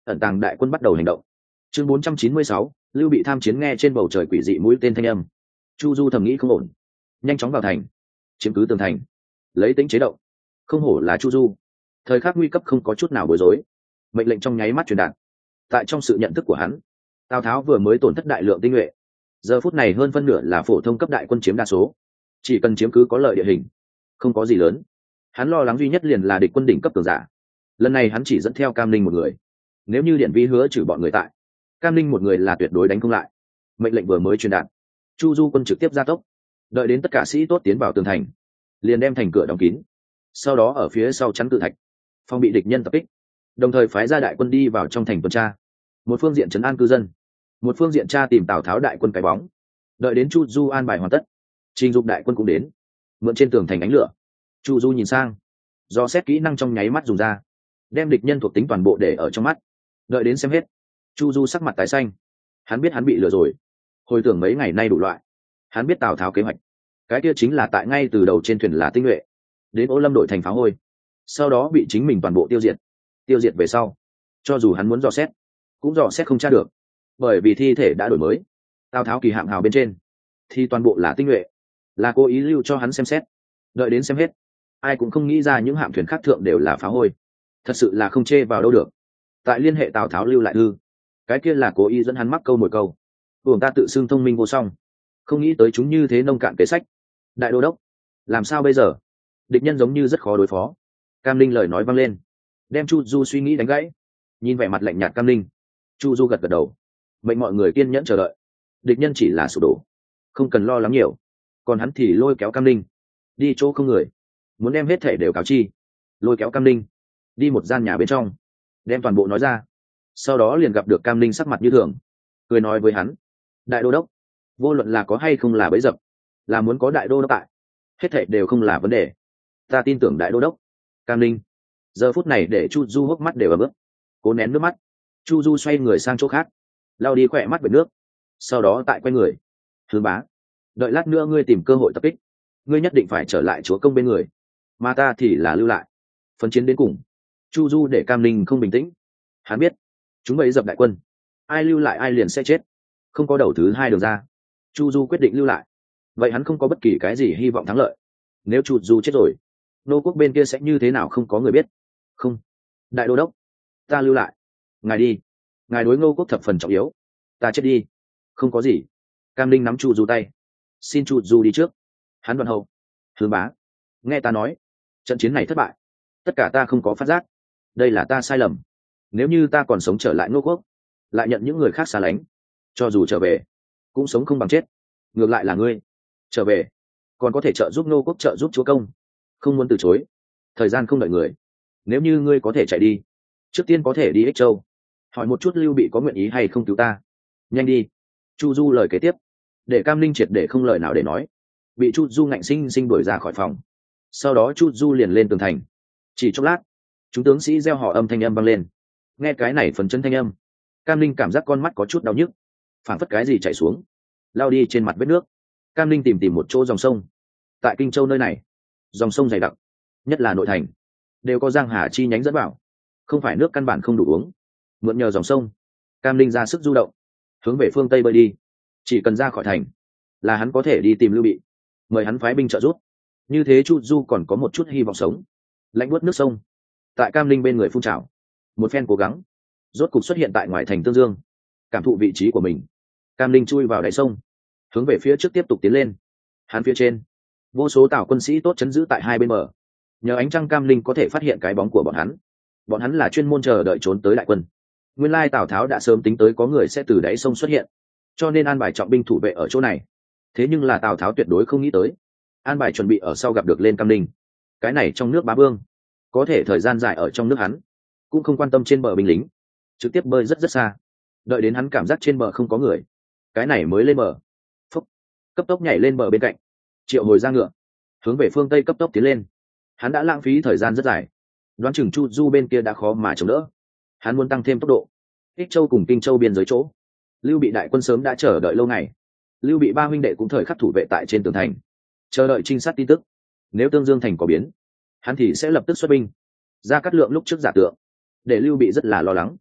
ẩn tàng đại quân bắt đầu hành động. Chương bốn trăm chín mươi sáu, Lưu Bị tham chiến. Nghe trên bầu trời quỷ dị mũi tên thanh âm, Chu Du thầm nghĩ không ổn, nhanh chóng vào thành, chiếm cứ tường thành, lấy tính chế động. Không hổ là Chu Du, thời khắc nguy cấp không có chút nào bối rối, mệnh lệnh trong nháy mắt truyền đạt. Tại trong sự nhận thức của hắn, Tào Tháo vừa mới tổn thất đại lượng tinh nhuệ, giờ phút này hơn phân nửa là phổ thông cấp đại quân chiếm đa số, chỉ cần chiếm cứ có lợi địa hình, không có gì lớn. Hắn lo lắng duy nhất liền là địch quân đỉnh cấp cường giả. Lần này hắn chỉ dẫn theo Cam Ninh một người, nếu như Điện Vi hứa trừ bọn người tại, Cam Ninh một người là tuyệt đối đánh không lại. Mệnh lệnh vừa mới truyền đạt, Chu Du quân trực tiếp gia tốc, đợi đến tất cả sĩ tốt tiến vào tường thành, liền đem thành cửa đóng kín, sau đó ở phía sau chắn cự thạch, phòng bị địch nhân tập kích, đồng thời phái ra đại quân đi vào trong thành tuần tra. Một phương diện trấn an cư dân, một phương diện tra tìm Tào Tháo đại quân cái bóng. Đợi đến Chu Du an bài hoàn tất, trình dục đại quân cũng đến, mượn trên tường thành ánh lửa. Chu Du nhìn sang, do xét kỹ năng trong nháy mắt dùng ra, đem địch nhân thuộc tính toàn bộ để ở trong mắt. Đợi đến xem hết, Chu Du sắc mặt tái xanh. Hắn biết hắn bị lừa rồi. Hồi tưởng mấy ngày nay đủ loại, hắn biết Tào Tháo kế hoạch, cái kia chính là tại ngay từ đầu trên thuyền là tinh nhuệ, đến Ô Lâm đổi thành pháo hôi, sau đó bị chính mình toàn bộ tiêu diệt. Tiêu diệt về sau, cho dù hắn muốn dò xét, cũng dò xét không tra được, bởi vì thi thể đã đổi mới. Tào Tháo kỳ hạng hào bên trên thì toàn bộ là tinh nhuệ, là cố ý lưu cho hắn xem xét. Đợi đến xem hết, ai cũng không nghĩ ra những hạm thuyền khác thượng đều là pháo hôi, thật sự là không chê vào đâu được. Tại liên hệ Tào Tháo lưu lại thư, cái kia là cố ý dẫn hắn mắc câu một câu. Buồng ta tự xưng thông minh vô song, không nghĩ tới chúng như thế nông cạn kế sách. Đại đô đốc, làm sao bây giờ? Địch nhân giống như rất khó đối phó. Cam Ninh lời nói vang lên, đem Chu Du suy nghĩ đánh gãy. Nhìn vẻ mặt lạnh nhạt Cam Ninh, Chu Du gật gật đầu, mệnh mọi người kiên nhẫn chờ đợi. Địch nhân chỉ là sụp đổ, không cần lo lắng nhiều. Còn hắn thì lôi kéo Cam Ninh đi chỗ không người, muốn đem hết thể đều cáo chi. Lôi kéo Cam Ninh đi một gian nhà bên trong, đem toàn bộ nói ra. Sau đó liền gặp được Cam Ninh sắc mặt như thường, cười nói với hắn: đại đô đốc, vô luận là có hay không là bẫy dập, là muốn có đại đô đốc tại, hết thảy đều không là vấn đề. Ta tin tưởng đại đô đốc. Cam Ninh giờ phút này để Chu Du hốc mắt đều ấm ướt, cố nén nước mắt. Chu Du xoay người sang chỗ khác, lau đi khỏe mắt bởi nước, sau đó tại quay người: Hướng bá, đợi lát nữa ngươi tìm cơ hội tập kích, ngươi nhất định phải trở lại chúa công bên người, mà ta thì là lưu lại, phấn chiến đến cùng. Chu Du để Cam Ninh không bình tĩnh. Hắn biết chúng bẫy dập đại quân, ai lưu lại ai liền sẽ chết, không có đầu thứ hai đường ra. Chu Du quyết định lưu lại, vậy hắn không có bất kỳ cái gì hy vọng thắng lợi. Nếu Chu Du chết rồi, nô quốc bên kia sẽ như thế nào không có người biết. Không, đại đô đốc, ta lưu lại. Ngài đi, ngài đối Ngô quốc thập phần trọng yếu, ta chết đi không có gì. Cam Ninh nắm Chu Du tay, xin Chu Du đi trước. Hắn đoạn hậu: Hướng bá, nghe ta nói, trận chiến này thất bại, tất cả ta không có phát giác, đây là ta sai lầm. Nếu như ta còn sống trở lại Ngô quốc, lại nhận những người khác xa lánh, cho dù trở về cũng sống không bằng chết. Ngược lại là ngươi trở về, còn có thể trợ giúp Ngô quốc, trợ giúp chúa công, không muốn từ chối. Thời gian không đợi người, nếu như ngươi có thể chạy đi, trước tiên có thể đi Ích Châu, hỏi một chút Lưu Bị có nguyện ý hay không cứu ta. Nhanh đi. Chu Du lời kế tiếp để Cam Ninh triệt để không lời nào để nói, bị Chu Du ngạnh sinh sinh đuổi ra khỏi phòng. Sau đó Chu Du liền lên tường thành. Chỉ chốc lát, chúng tướng sĩ reo hò âm thanh âm vang lên. Nghe cái này phần chân thanh âm, Cam Ninh cảm giác con mắt có chút đau nhức, phảng phất cái gì chảy xuống, lao đi trên mặt vết nước. Cam Ninh tìm tìm một chỗ dòng sông. Tại Kinh Châu nơi này, dòng sông dày đặc, nhất là nội thành, đều có giang hà chi nhánh dẫn vào, không phải nước căn bản không đủ uống. Mượn nhờ dòng sông, Cam Ninh ra sức du động, hướng về phương tây bơi đi. Chỉ cần ra khỏi thành là hắn có thể đi tìm Lưu Bị, mời hắn phái binh trợ giúp. Như thế Chu Du còn có một chút hy vọng sống. Lạnh buốt nước sông tại Cam Ninh bên người phun trào, một phen cố gắng rốt cục xuất hiện tại ngoài thành Tương Dương. Cảm thụ vị trí của mình, Cam Ninh chui vào đáy sông, hướng về phía trước tiếp tục tiến lên. Hắn phía trên vô số Tào quân sĩ tốt chấn giữ tại hai bên bờ, nhờ ánh trăng Cam Ninh có thể phát hiện cái bóng của bọn hắn. Bọn hắn là chuyên môn chờ đợi trốn tới đại quân. Nguyên lai Tào Tháo đã sớm tính tới có người sẽ từ đáy sông xuất hiện, cho nên an bài trọng binh thủ vệ ở chỗ này. Thế nhưng là Tào Tháo tuyệt đối không nghĩ tới, an bài chuẩn bị ở sau gặp được lên Cam Ninh. Cái này trong nước bá vương, có thể thời gian dài ở trong nước hắn cũng không quan tâm trên bờ binh lính, trực tiếp bơi rất rất xa. Đợi đến hắn cảm giác trên bờ không có người, cái này mới lên bờ. Phúc, cấp tốc nhảy lên bờ bên cạnh, triệu hồi ra ngựa, hướng về phương tây cấp tốc tiến lên. Hắn đã lãng phí thời gian rất dài, đoán chừng Chu Du bên kia đã khó mà chống đỡ. Hắn muốn tăng thêm tốc độ. Ích Châu cùng Kinh Châu biên giới chỗ, Lưu Bị đại quân sớm đã chờ đợi lâu ngày. Lưu Bị ba huynh đệ cũng thời khắc thủ vệ tại trên tường thành, chờ đợi trinh sát tin tức. Nếu Tương Dương thành có biến, hắn thì sẽ lập tức xuất binh. Ra Cát Lượng lúc trước giả tượng, để Lưu Bị rất là lo lắng.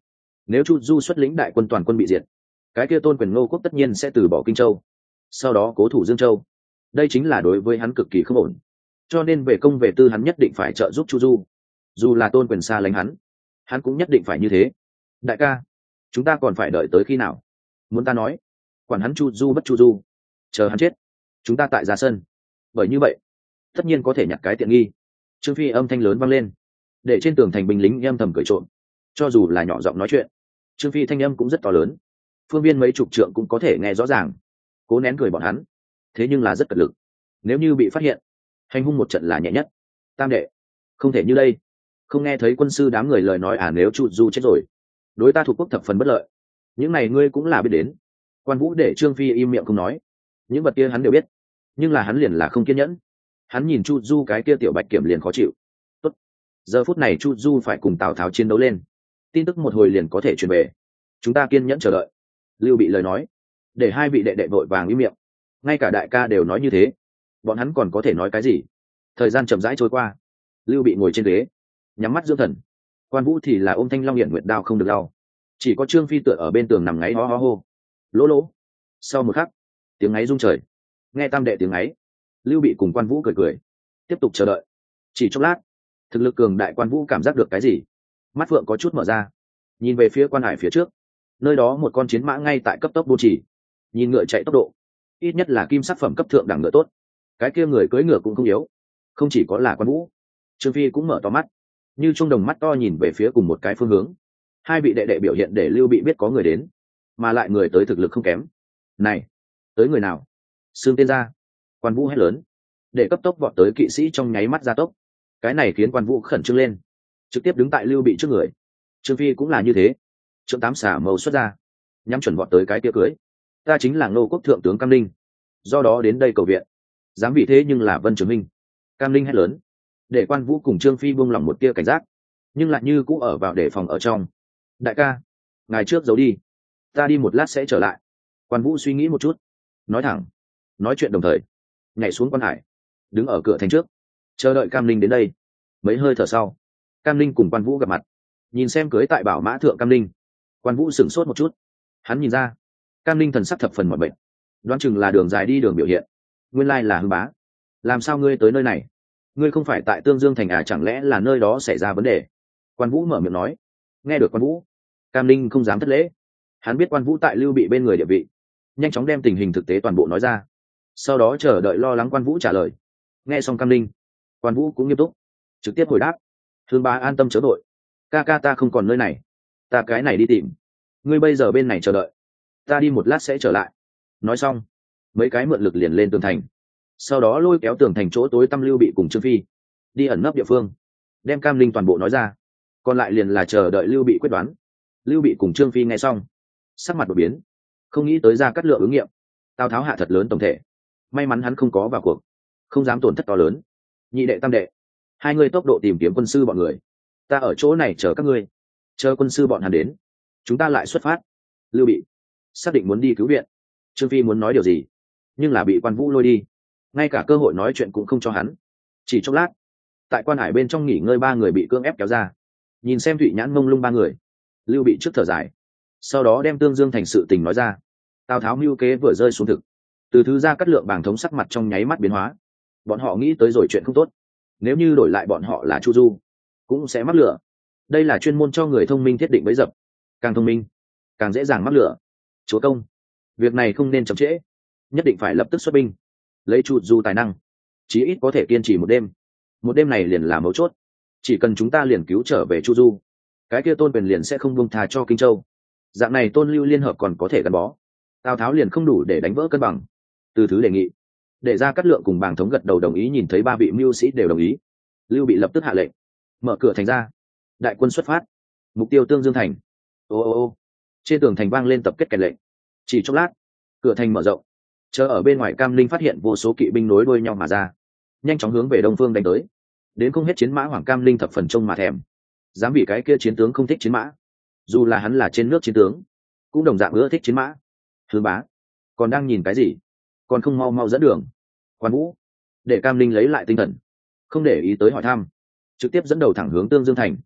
nếu chu du xuất lĩnh đại quân toàn quân bị diệt, cái kia tôn quyền ngô quốc tất nhiên sẽ từ bỏ kinh châu, sau đó cố thủ dương châu. Đây chính là đối với hắn cực kỳ không ổn, cho nên về công về tư hắn nhất định phải trợ giúp chu du. Dù là tôn quyền xa lánh hắn, hắn cũng nhất định phải như thế. Đại ca, chúng ta còn phải đợi tới khi nào? Muốn ta nói, quản hắn chu du bất chu du, chờ hắn chết, chúng ta tại ra sân. Bởi như vậy tất nhiên có thể nhặt cái tiện nghi. Trương Phi âm thanh lớn vang lên, để trên tường thành binh lính âm thầm cười trộm. Cho dù là nhỏ giọng nói chuyện, Trương Phi thanh âm cũng rất to lớn, phương viên mấy chục trượng cũng có thể nghe rõ ràng. Cố nén cười bọn hắn, thế nhưng là rất cật lực. Nếu như bị phát hiện, hành hung một trận là nhẹ nhất. Tam đệ, không thể như đây. Không nghe thấy quân sư đám người lời nói à? Nếu chu du chết rồi, đối ta thuộc quốc thập phần bất lợi. Những này ngươi cũng là biết đến. Quan Vũ để Trương Phi im miệng không nói. Những vật kia hắn đều biết, nhưng là hắn liền là không kiên nhẫn. Hắn nhìn chu du cái kia tiểu bạch kiểm liền khó chịu. Tốt, giờ phút này chu du phải cùng Tào Tháo chiến đấu lên, tin tức một hồi liền có thể truyền về. Chúng ta kiên nhẫn chờ đợi. Lưu Bị lời nói để hai vị đệ đệ vội vàng im miệng. Ngay cả đại ca đều nói như thế, bọn hắn còn có thể nói cái gì? Thời gian chậm rãi trôi qua, Lưu Bị ngồi trên ghế nhắm mắt dưỡng thần. Quan Vũ thì là ôm thanh long hiển nguyệt đao không được đau. Chỉ có Trương Phi tựa ở bên tường nằm ngáy ho ho hô. Lỗ lỗ. Sau một khắc, tiếng ngáy rung trời. Nghe tam đệ tiếng ngáy, Lưu Bị cùng Quan Vũ cười cười, tiếp tục chờ đợi. Chỉ chốc lát, thực lực cường đại Quan Vũ cảm giác được cái gì, mắt phượng có chút mở ra, nhìn về phía quan hải phía trước. Nơi đó một con chiến mã ngay tại cấp tốc bố trì, nhìn ngựa chạy tốc độ ít nhất là kim sắc phẩm cấp thượng đẳng ngựa tốt. Cái kia người cưỡi ngựa cũng không yếu, không chỉ có là Quan Vũ. Trương Phi cũng mở to mắt, như trung đồng mắt to nhìn về phía cùng một cái phương hướng. Hai vị đệ đệ biểu hiện để Lưu Bị biết có người đến, mà lại người tới thực lực không kém. Này, tới người nào? Xương tên ra. Quan Vũ hét lớn, để cấp tốc vọt tới kỵ sĩ trong nháy mắt gia tốc. Cái này khiến Quan Vũ khẩn trương lên, trực tiếp đứng tại Lưu Bị trước người. Trương Phi cũng là như thế, trượng tám xả màu xuất ra, nhắm chuẩn vọt tới cái kia cưới. Ta chính là Ngô quốc thượng tướng Cam Linh, do đó đến đây cầu viện. Dám vì thế nhưng là Vân Trường Minh. Cam Linh hét lớn, để Quan Vũ cùng Trương Phi buông lỏng một tia cảnh giác, nhưng lại như cũ ở vào để phòng ở trong. Đại ca, ngài trước giấu đi, ta đi một lát sẽ trở lại. Quan Vũ suy nghĩ một chút, nói thẳng, nói chuyện đồng thời nhảy xuống quan hải, đứng ở cửa thành trước chờ đợi Cam Linh đến đây. Mấy hơi thở sau, Cam Linh cùng Quan Vũ gặp mặt, nhìn xem cưới tại bảo mã thượng Cam Linh. Quan Vũ sửng sốt một chút, hắn nhìn ra Cam Linh thần sắc thập phần mọi bệnh, đoán chừng là đường dài đi đường biểu hiện. Nguyên lai là Hưng bá, làm sao ngươi tới nơi này? Ngươi không phải tại Tương Dương thành à? Chẳng lẽ là nơi đó xảy ra vấn đề? Quan Vũ mở miệng nói. Nghe được Quan Vũ, Cam Linh không dám thất lễ. Hắn biết Quan Vũ tại Lưu Bị bên người địa vị, nhanh chóng đem tình hình thực tế toàn bộ nói ra, sau đó chờ đợi lo lắng Quan Vũ trả lời. Nghe xong Cam Linh, Quan Vũ cũng nghiêm túc, trực tiếp hồi đáp. Hương bá an tâm chớ đội, ca ca ta không còn nơi này, ta cái này đi tìm. Ngươi bây giờ bên này chờ đợi, ta đi một lát sẽ trở lại. Nói xong, mấy cái mượn lực liền lên tường thành, sau đó lôi kéo tường thành chỗ tối tăm Lưu Bị cùng Trương Phi đi ẩn nấp địa phương, đem Cam Linh toàn bộ nói ra. Còn lại liền là chờ đợi Lưu Bị quyết đoán. Lưu Bị cùng Trương Phi nghe xong, sắc mặt đột biến, không nghĩ tới Ra Cát Lượng ứng nghiệm. Tào Tháo hạ thật lớn tổng thể, may mắn hắn không có vào cuộc, không dám tổn thất to lớn. Nhị đệ tam đệ, hai người tốc độ tìm kiếm quân sư bọn người, ta ở chỗ này chờ các ngươi, chờ quân sư bọn hắn đến, chúng ta lại xuất phát. Lưu Bị xác định muốn đi cứu viện. Trương Phi muốn nói điều gì, nhưng là bị Quan Vũ lôi đi, ngay cả cơ hội nói chuyện cũng không cho hắn. Chỉ chốc lát, tại quan hải bên trong nghỉ ngơi ba người bị cưỡng ép kéo ra. Nhìn xem Thụy Nhãn mông lung ba người, Lưu Bị trước thở dài, sau đó đem Tương Dương thành sự tình nói ra. Tào Tháo mưu kế vừa rơi xuống thực, từ thứ Ra Cát Lượng bàng thống sắc mặt trong nháy mắt biến hóa. Bọn họ nghĩ tới rồi chuyện không tốt, nếu như đổi lại bọn họ là Chu Du, cũng sẽ mắc lửa. Đây là chuyên môn cho người thông minh thiết định bẫy dập, càng thông minh càng dễ dàng mắc lửa. Chúa công, việc này không nên chậm trễ, nhất định phải lập tức xuất binh. Lấy Chu Du tài năng, chí ít có thể kiên trì một đêm. Một đêm này liền là mấu chốt, chỉ cần chúng ta liền cứu trở về Chu Du, cái kia Tôn Quyền liền sẽ không buông tha cho Kinh Châu. Dạng này Tôn Lưu liên hợp còn có thể gắn bó. Tào Tháo liền không đủ để đánh vỡ cân bằng. Từ thứ đề nghị, để Ra Cát Lượng cùng bàng thống gật đầu đồng ý. Nhìn thấy ba vị mưu sĩ đều đồng ý, Lưu Bị lập tức hạ lệnh, mở cửa thành ra, đại quân xuất phát, mục tiêu Tương Dương thành. Ô ô ô, trên tường thành vang lên tập kết kèn lệnh. Chỉ chốc lát, cửa thành mở rộng, chờ ở bên ngoài Cam Linh phát hiện vô số kỵ binh nối đuôi nhau mà ra, nhanh chóng hướng về đông phương đánh tới. Đến không hết chiến mã Hoàng Cam Linh thập phần trông mà thèm. Dám vì cái kia chiến tướng không thích chiến mã, dù là hắn là trên nước chiến tướng, cũng đồng dạng ưa thích chiến mã. Hương bá, còn đang nhìn cái gì, còn không mau mau dẫn đường. Quan Vũ để Cam Linh lấy lại tinh thần, không để ý tới hỏi thăm, trực tiếp dẫn đầu thẳng hướng Tương Dương thành.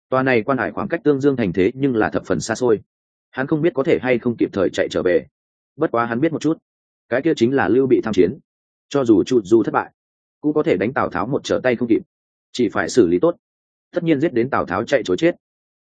Tòa này quan hải khoảng cách Tương Dương thành thế nhưng là thập phần xa xôi, hắn không biết có thể hay không kịp thời chạy trở về. Bất quá hắn biết một chút, cái kia chính là Lưu Bị tham chiến, cho dù chu du thất bại cũng có thể đánh Tào Tháo một trở tay không kịp, chỉ phải xử lý tốt, tất nhiên giết đến Tào Tháo chạy chối chết.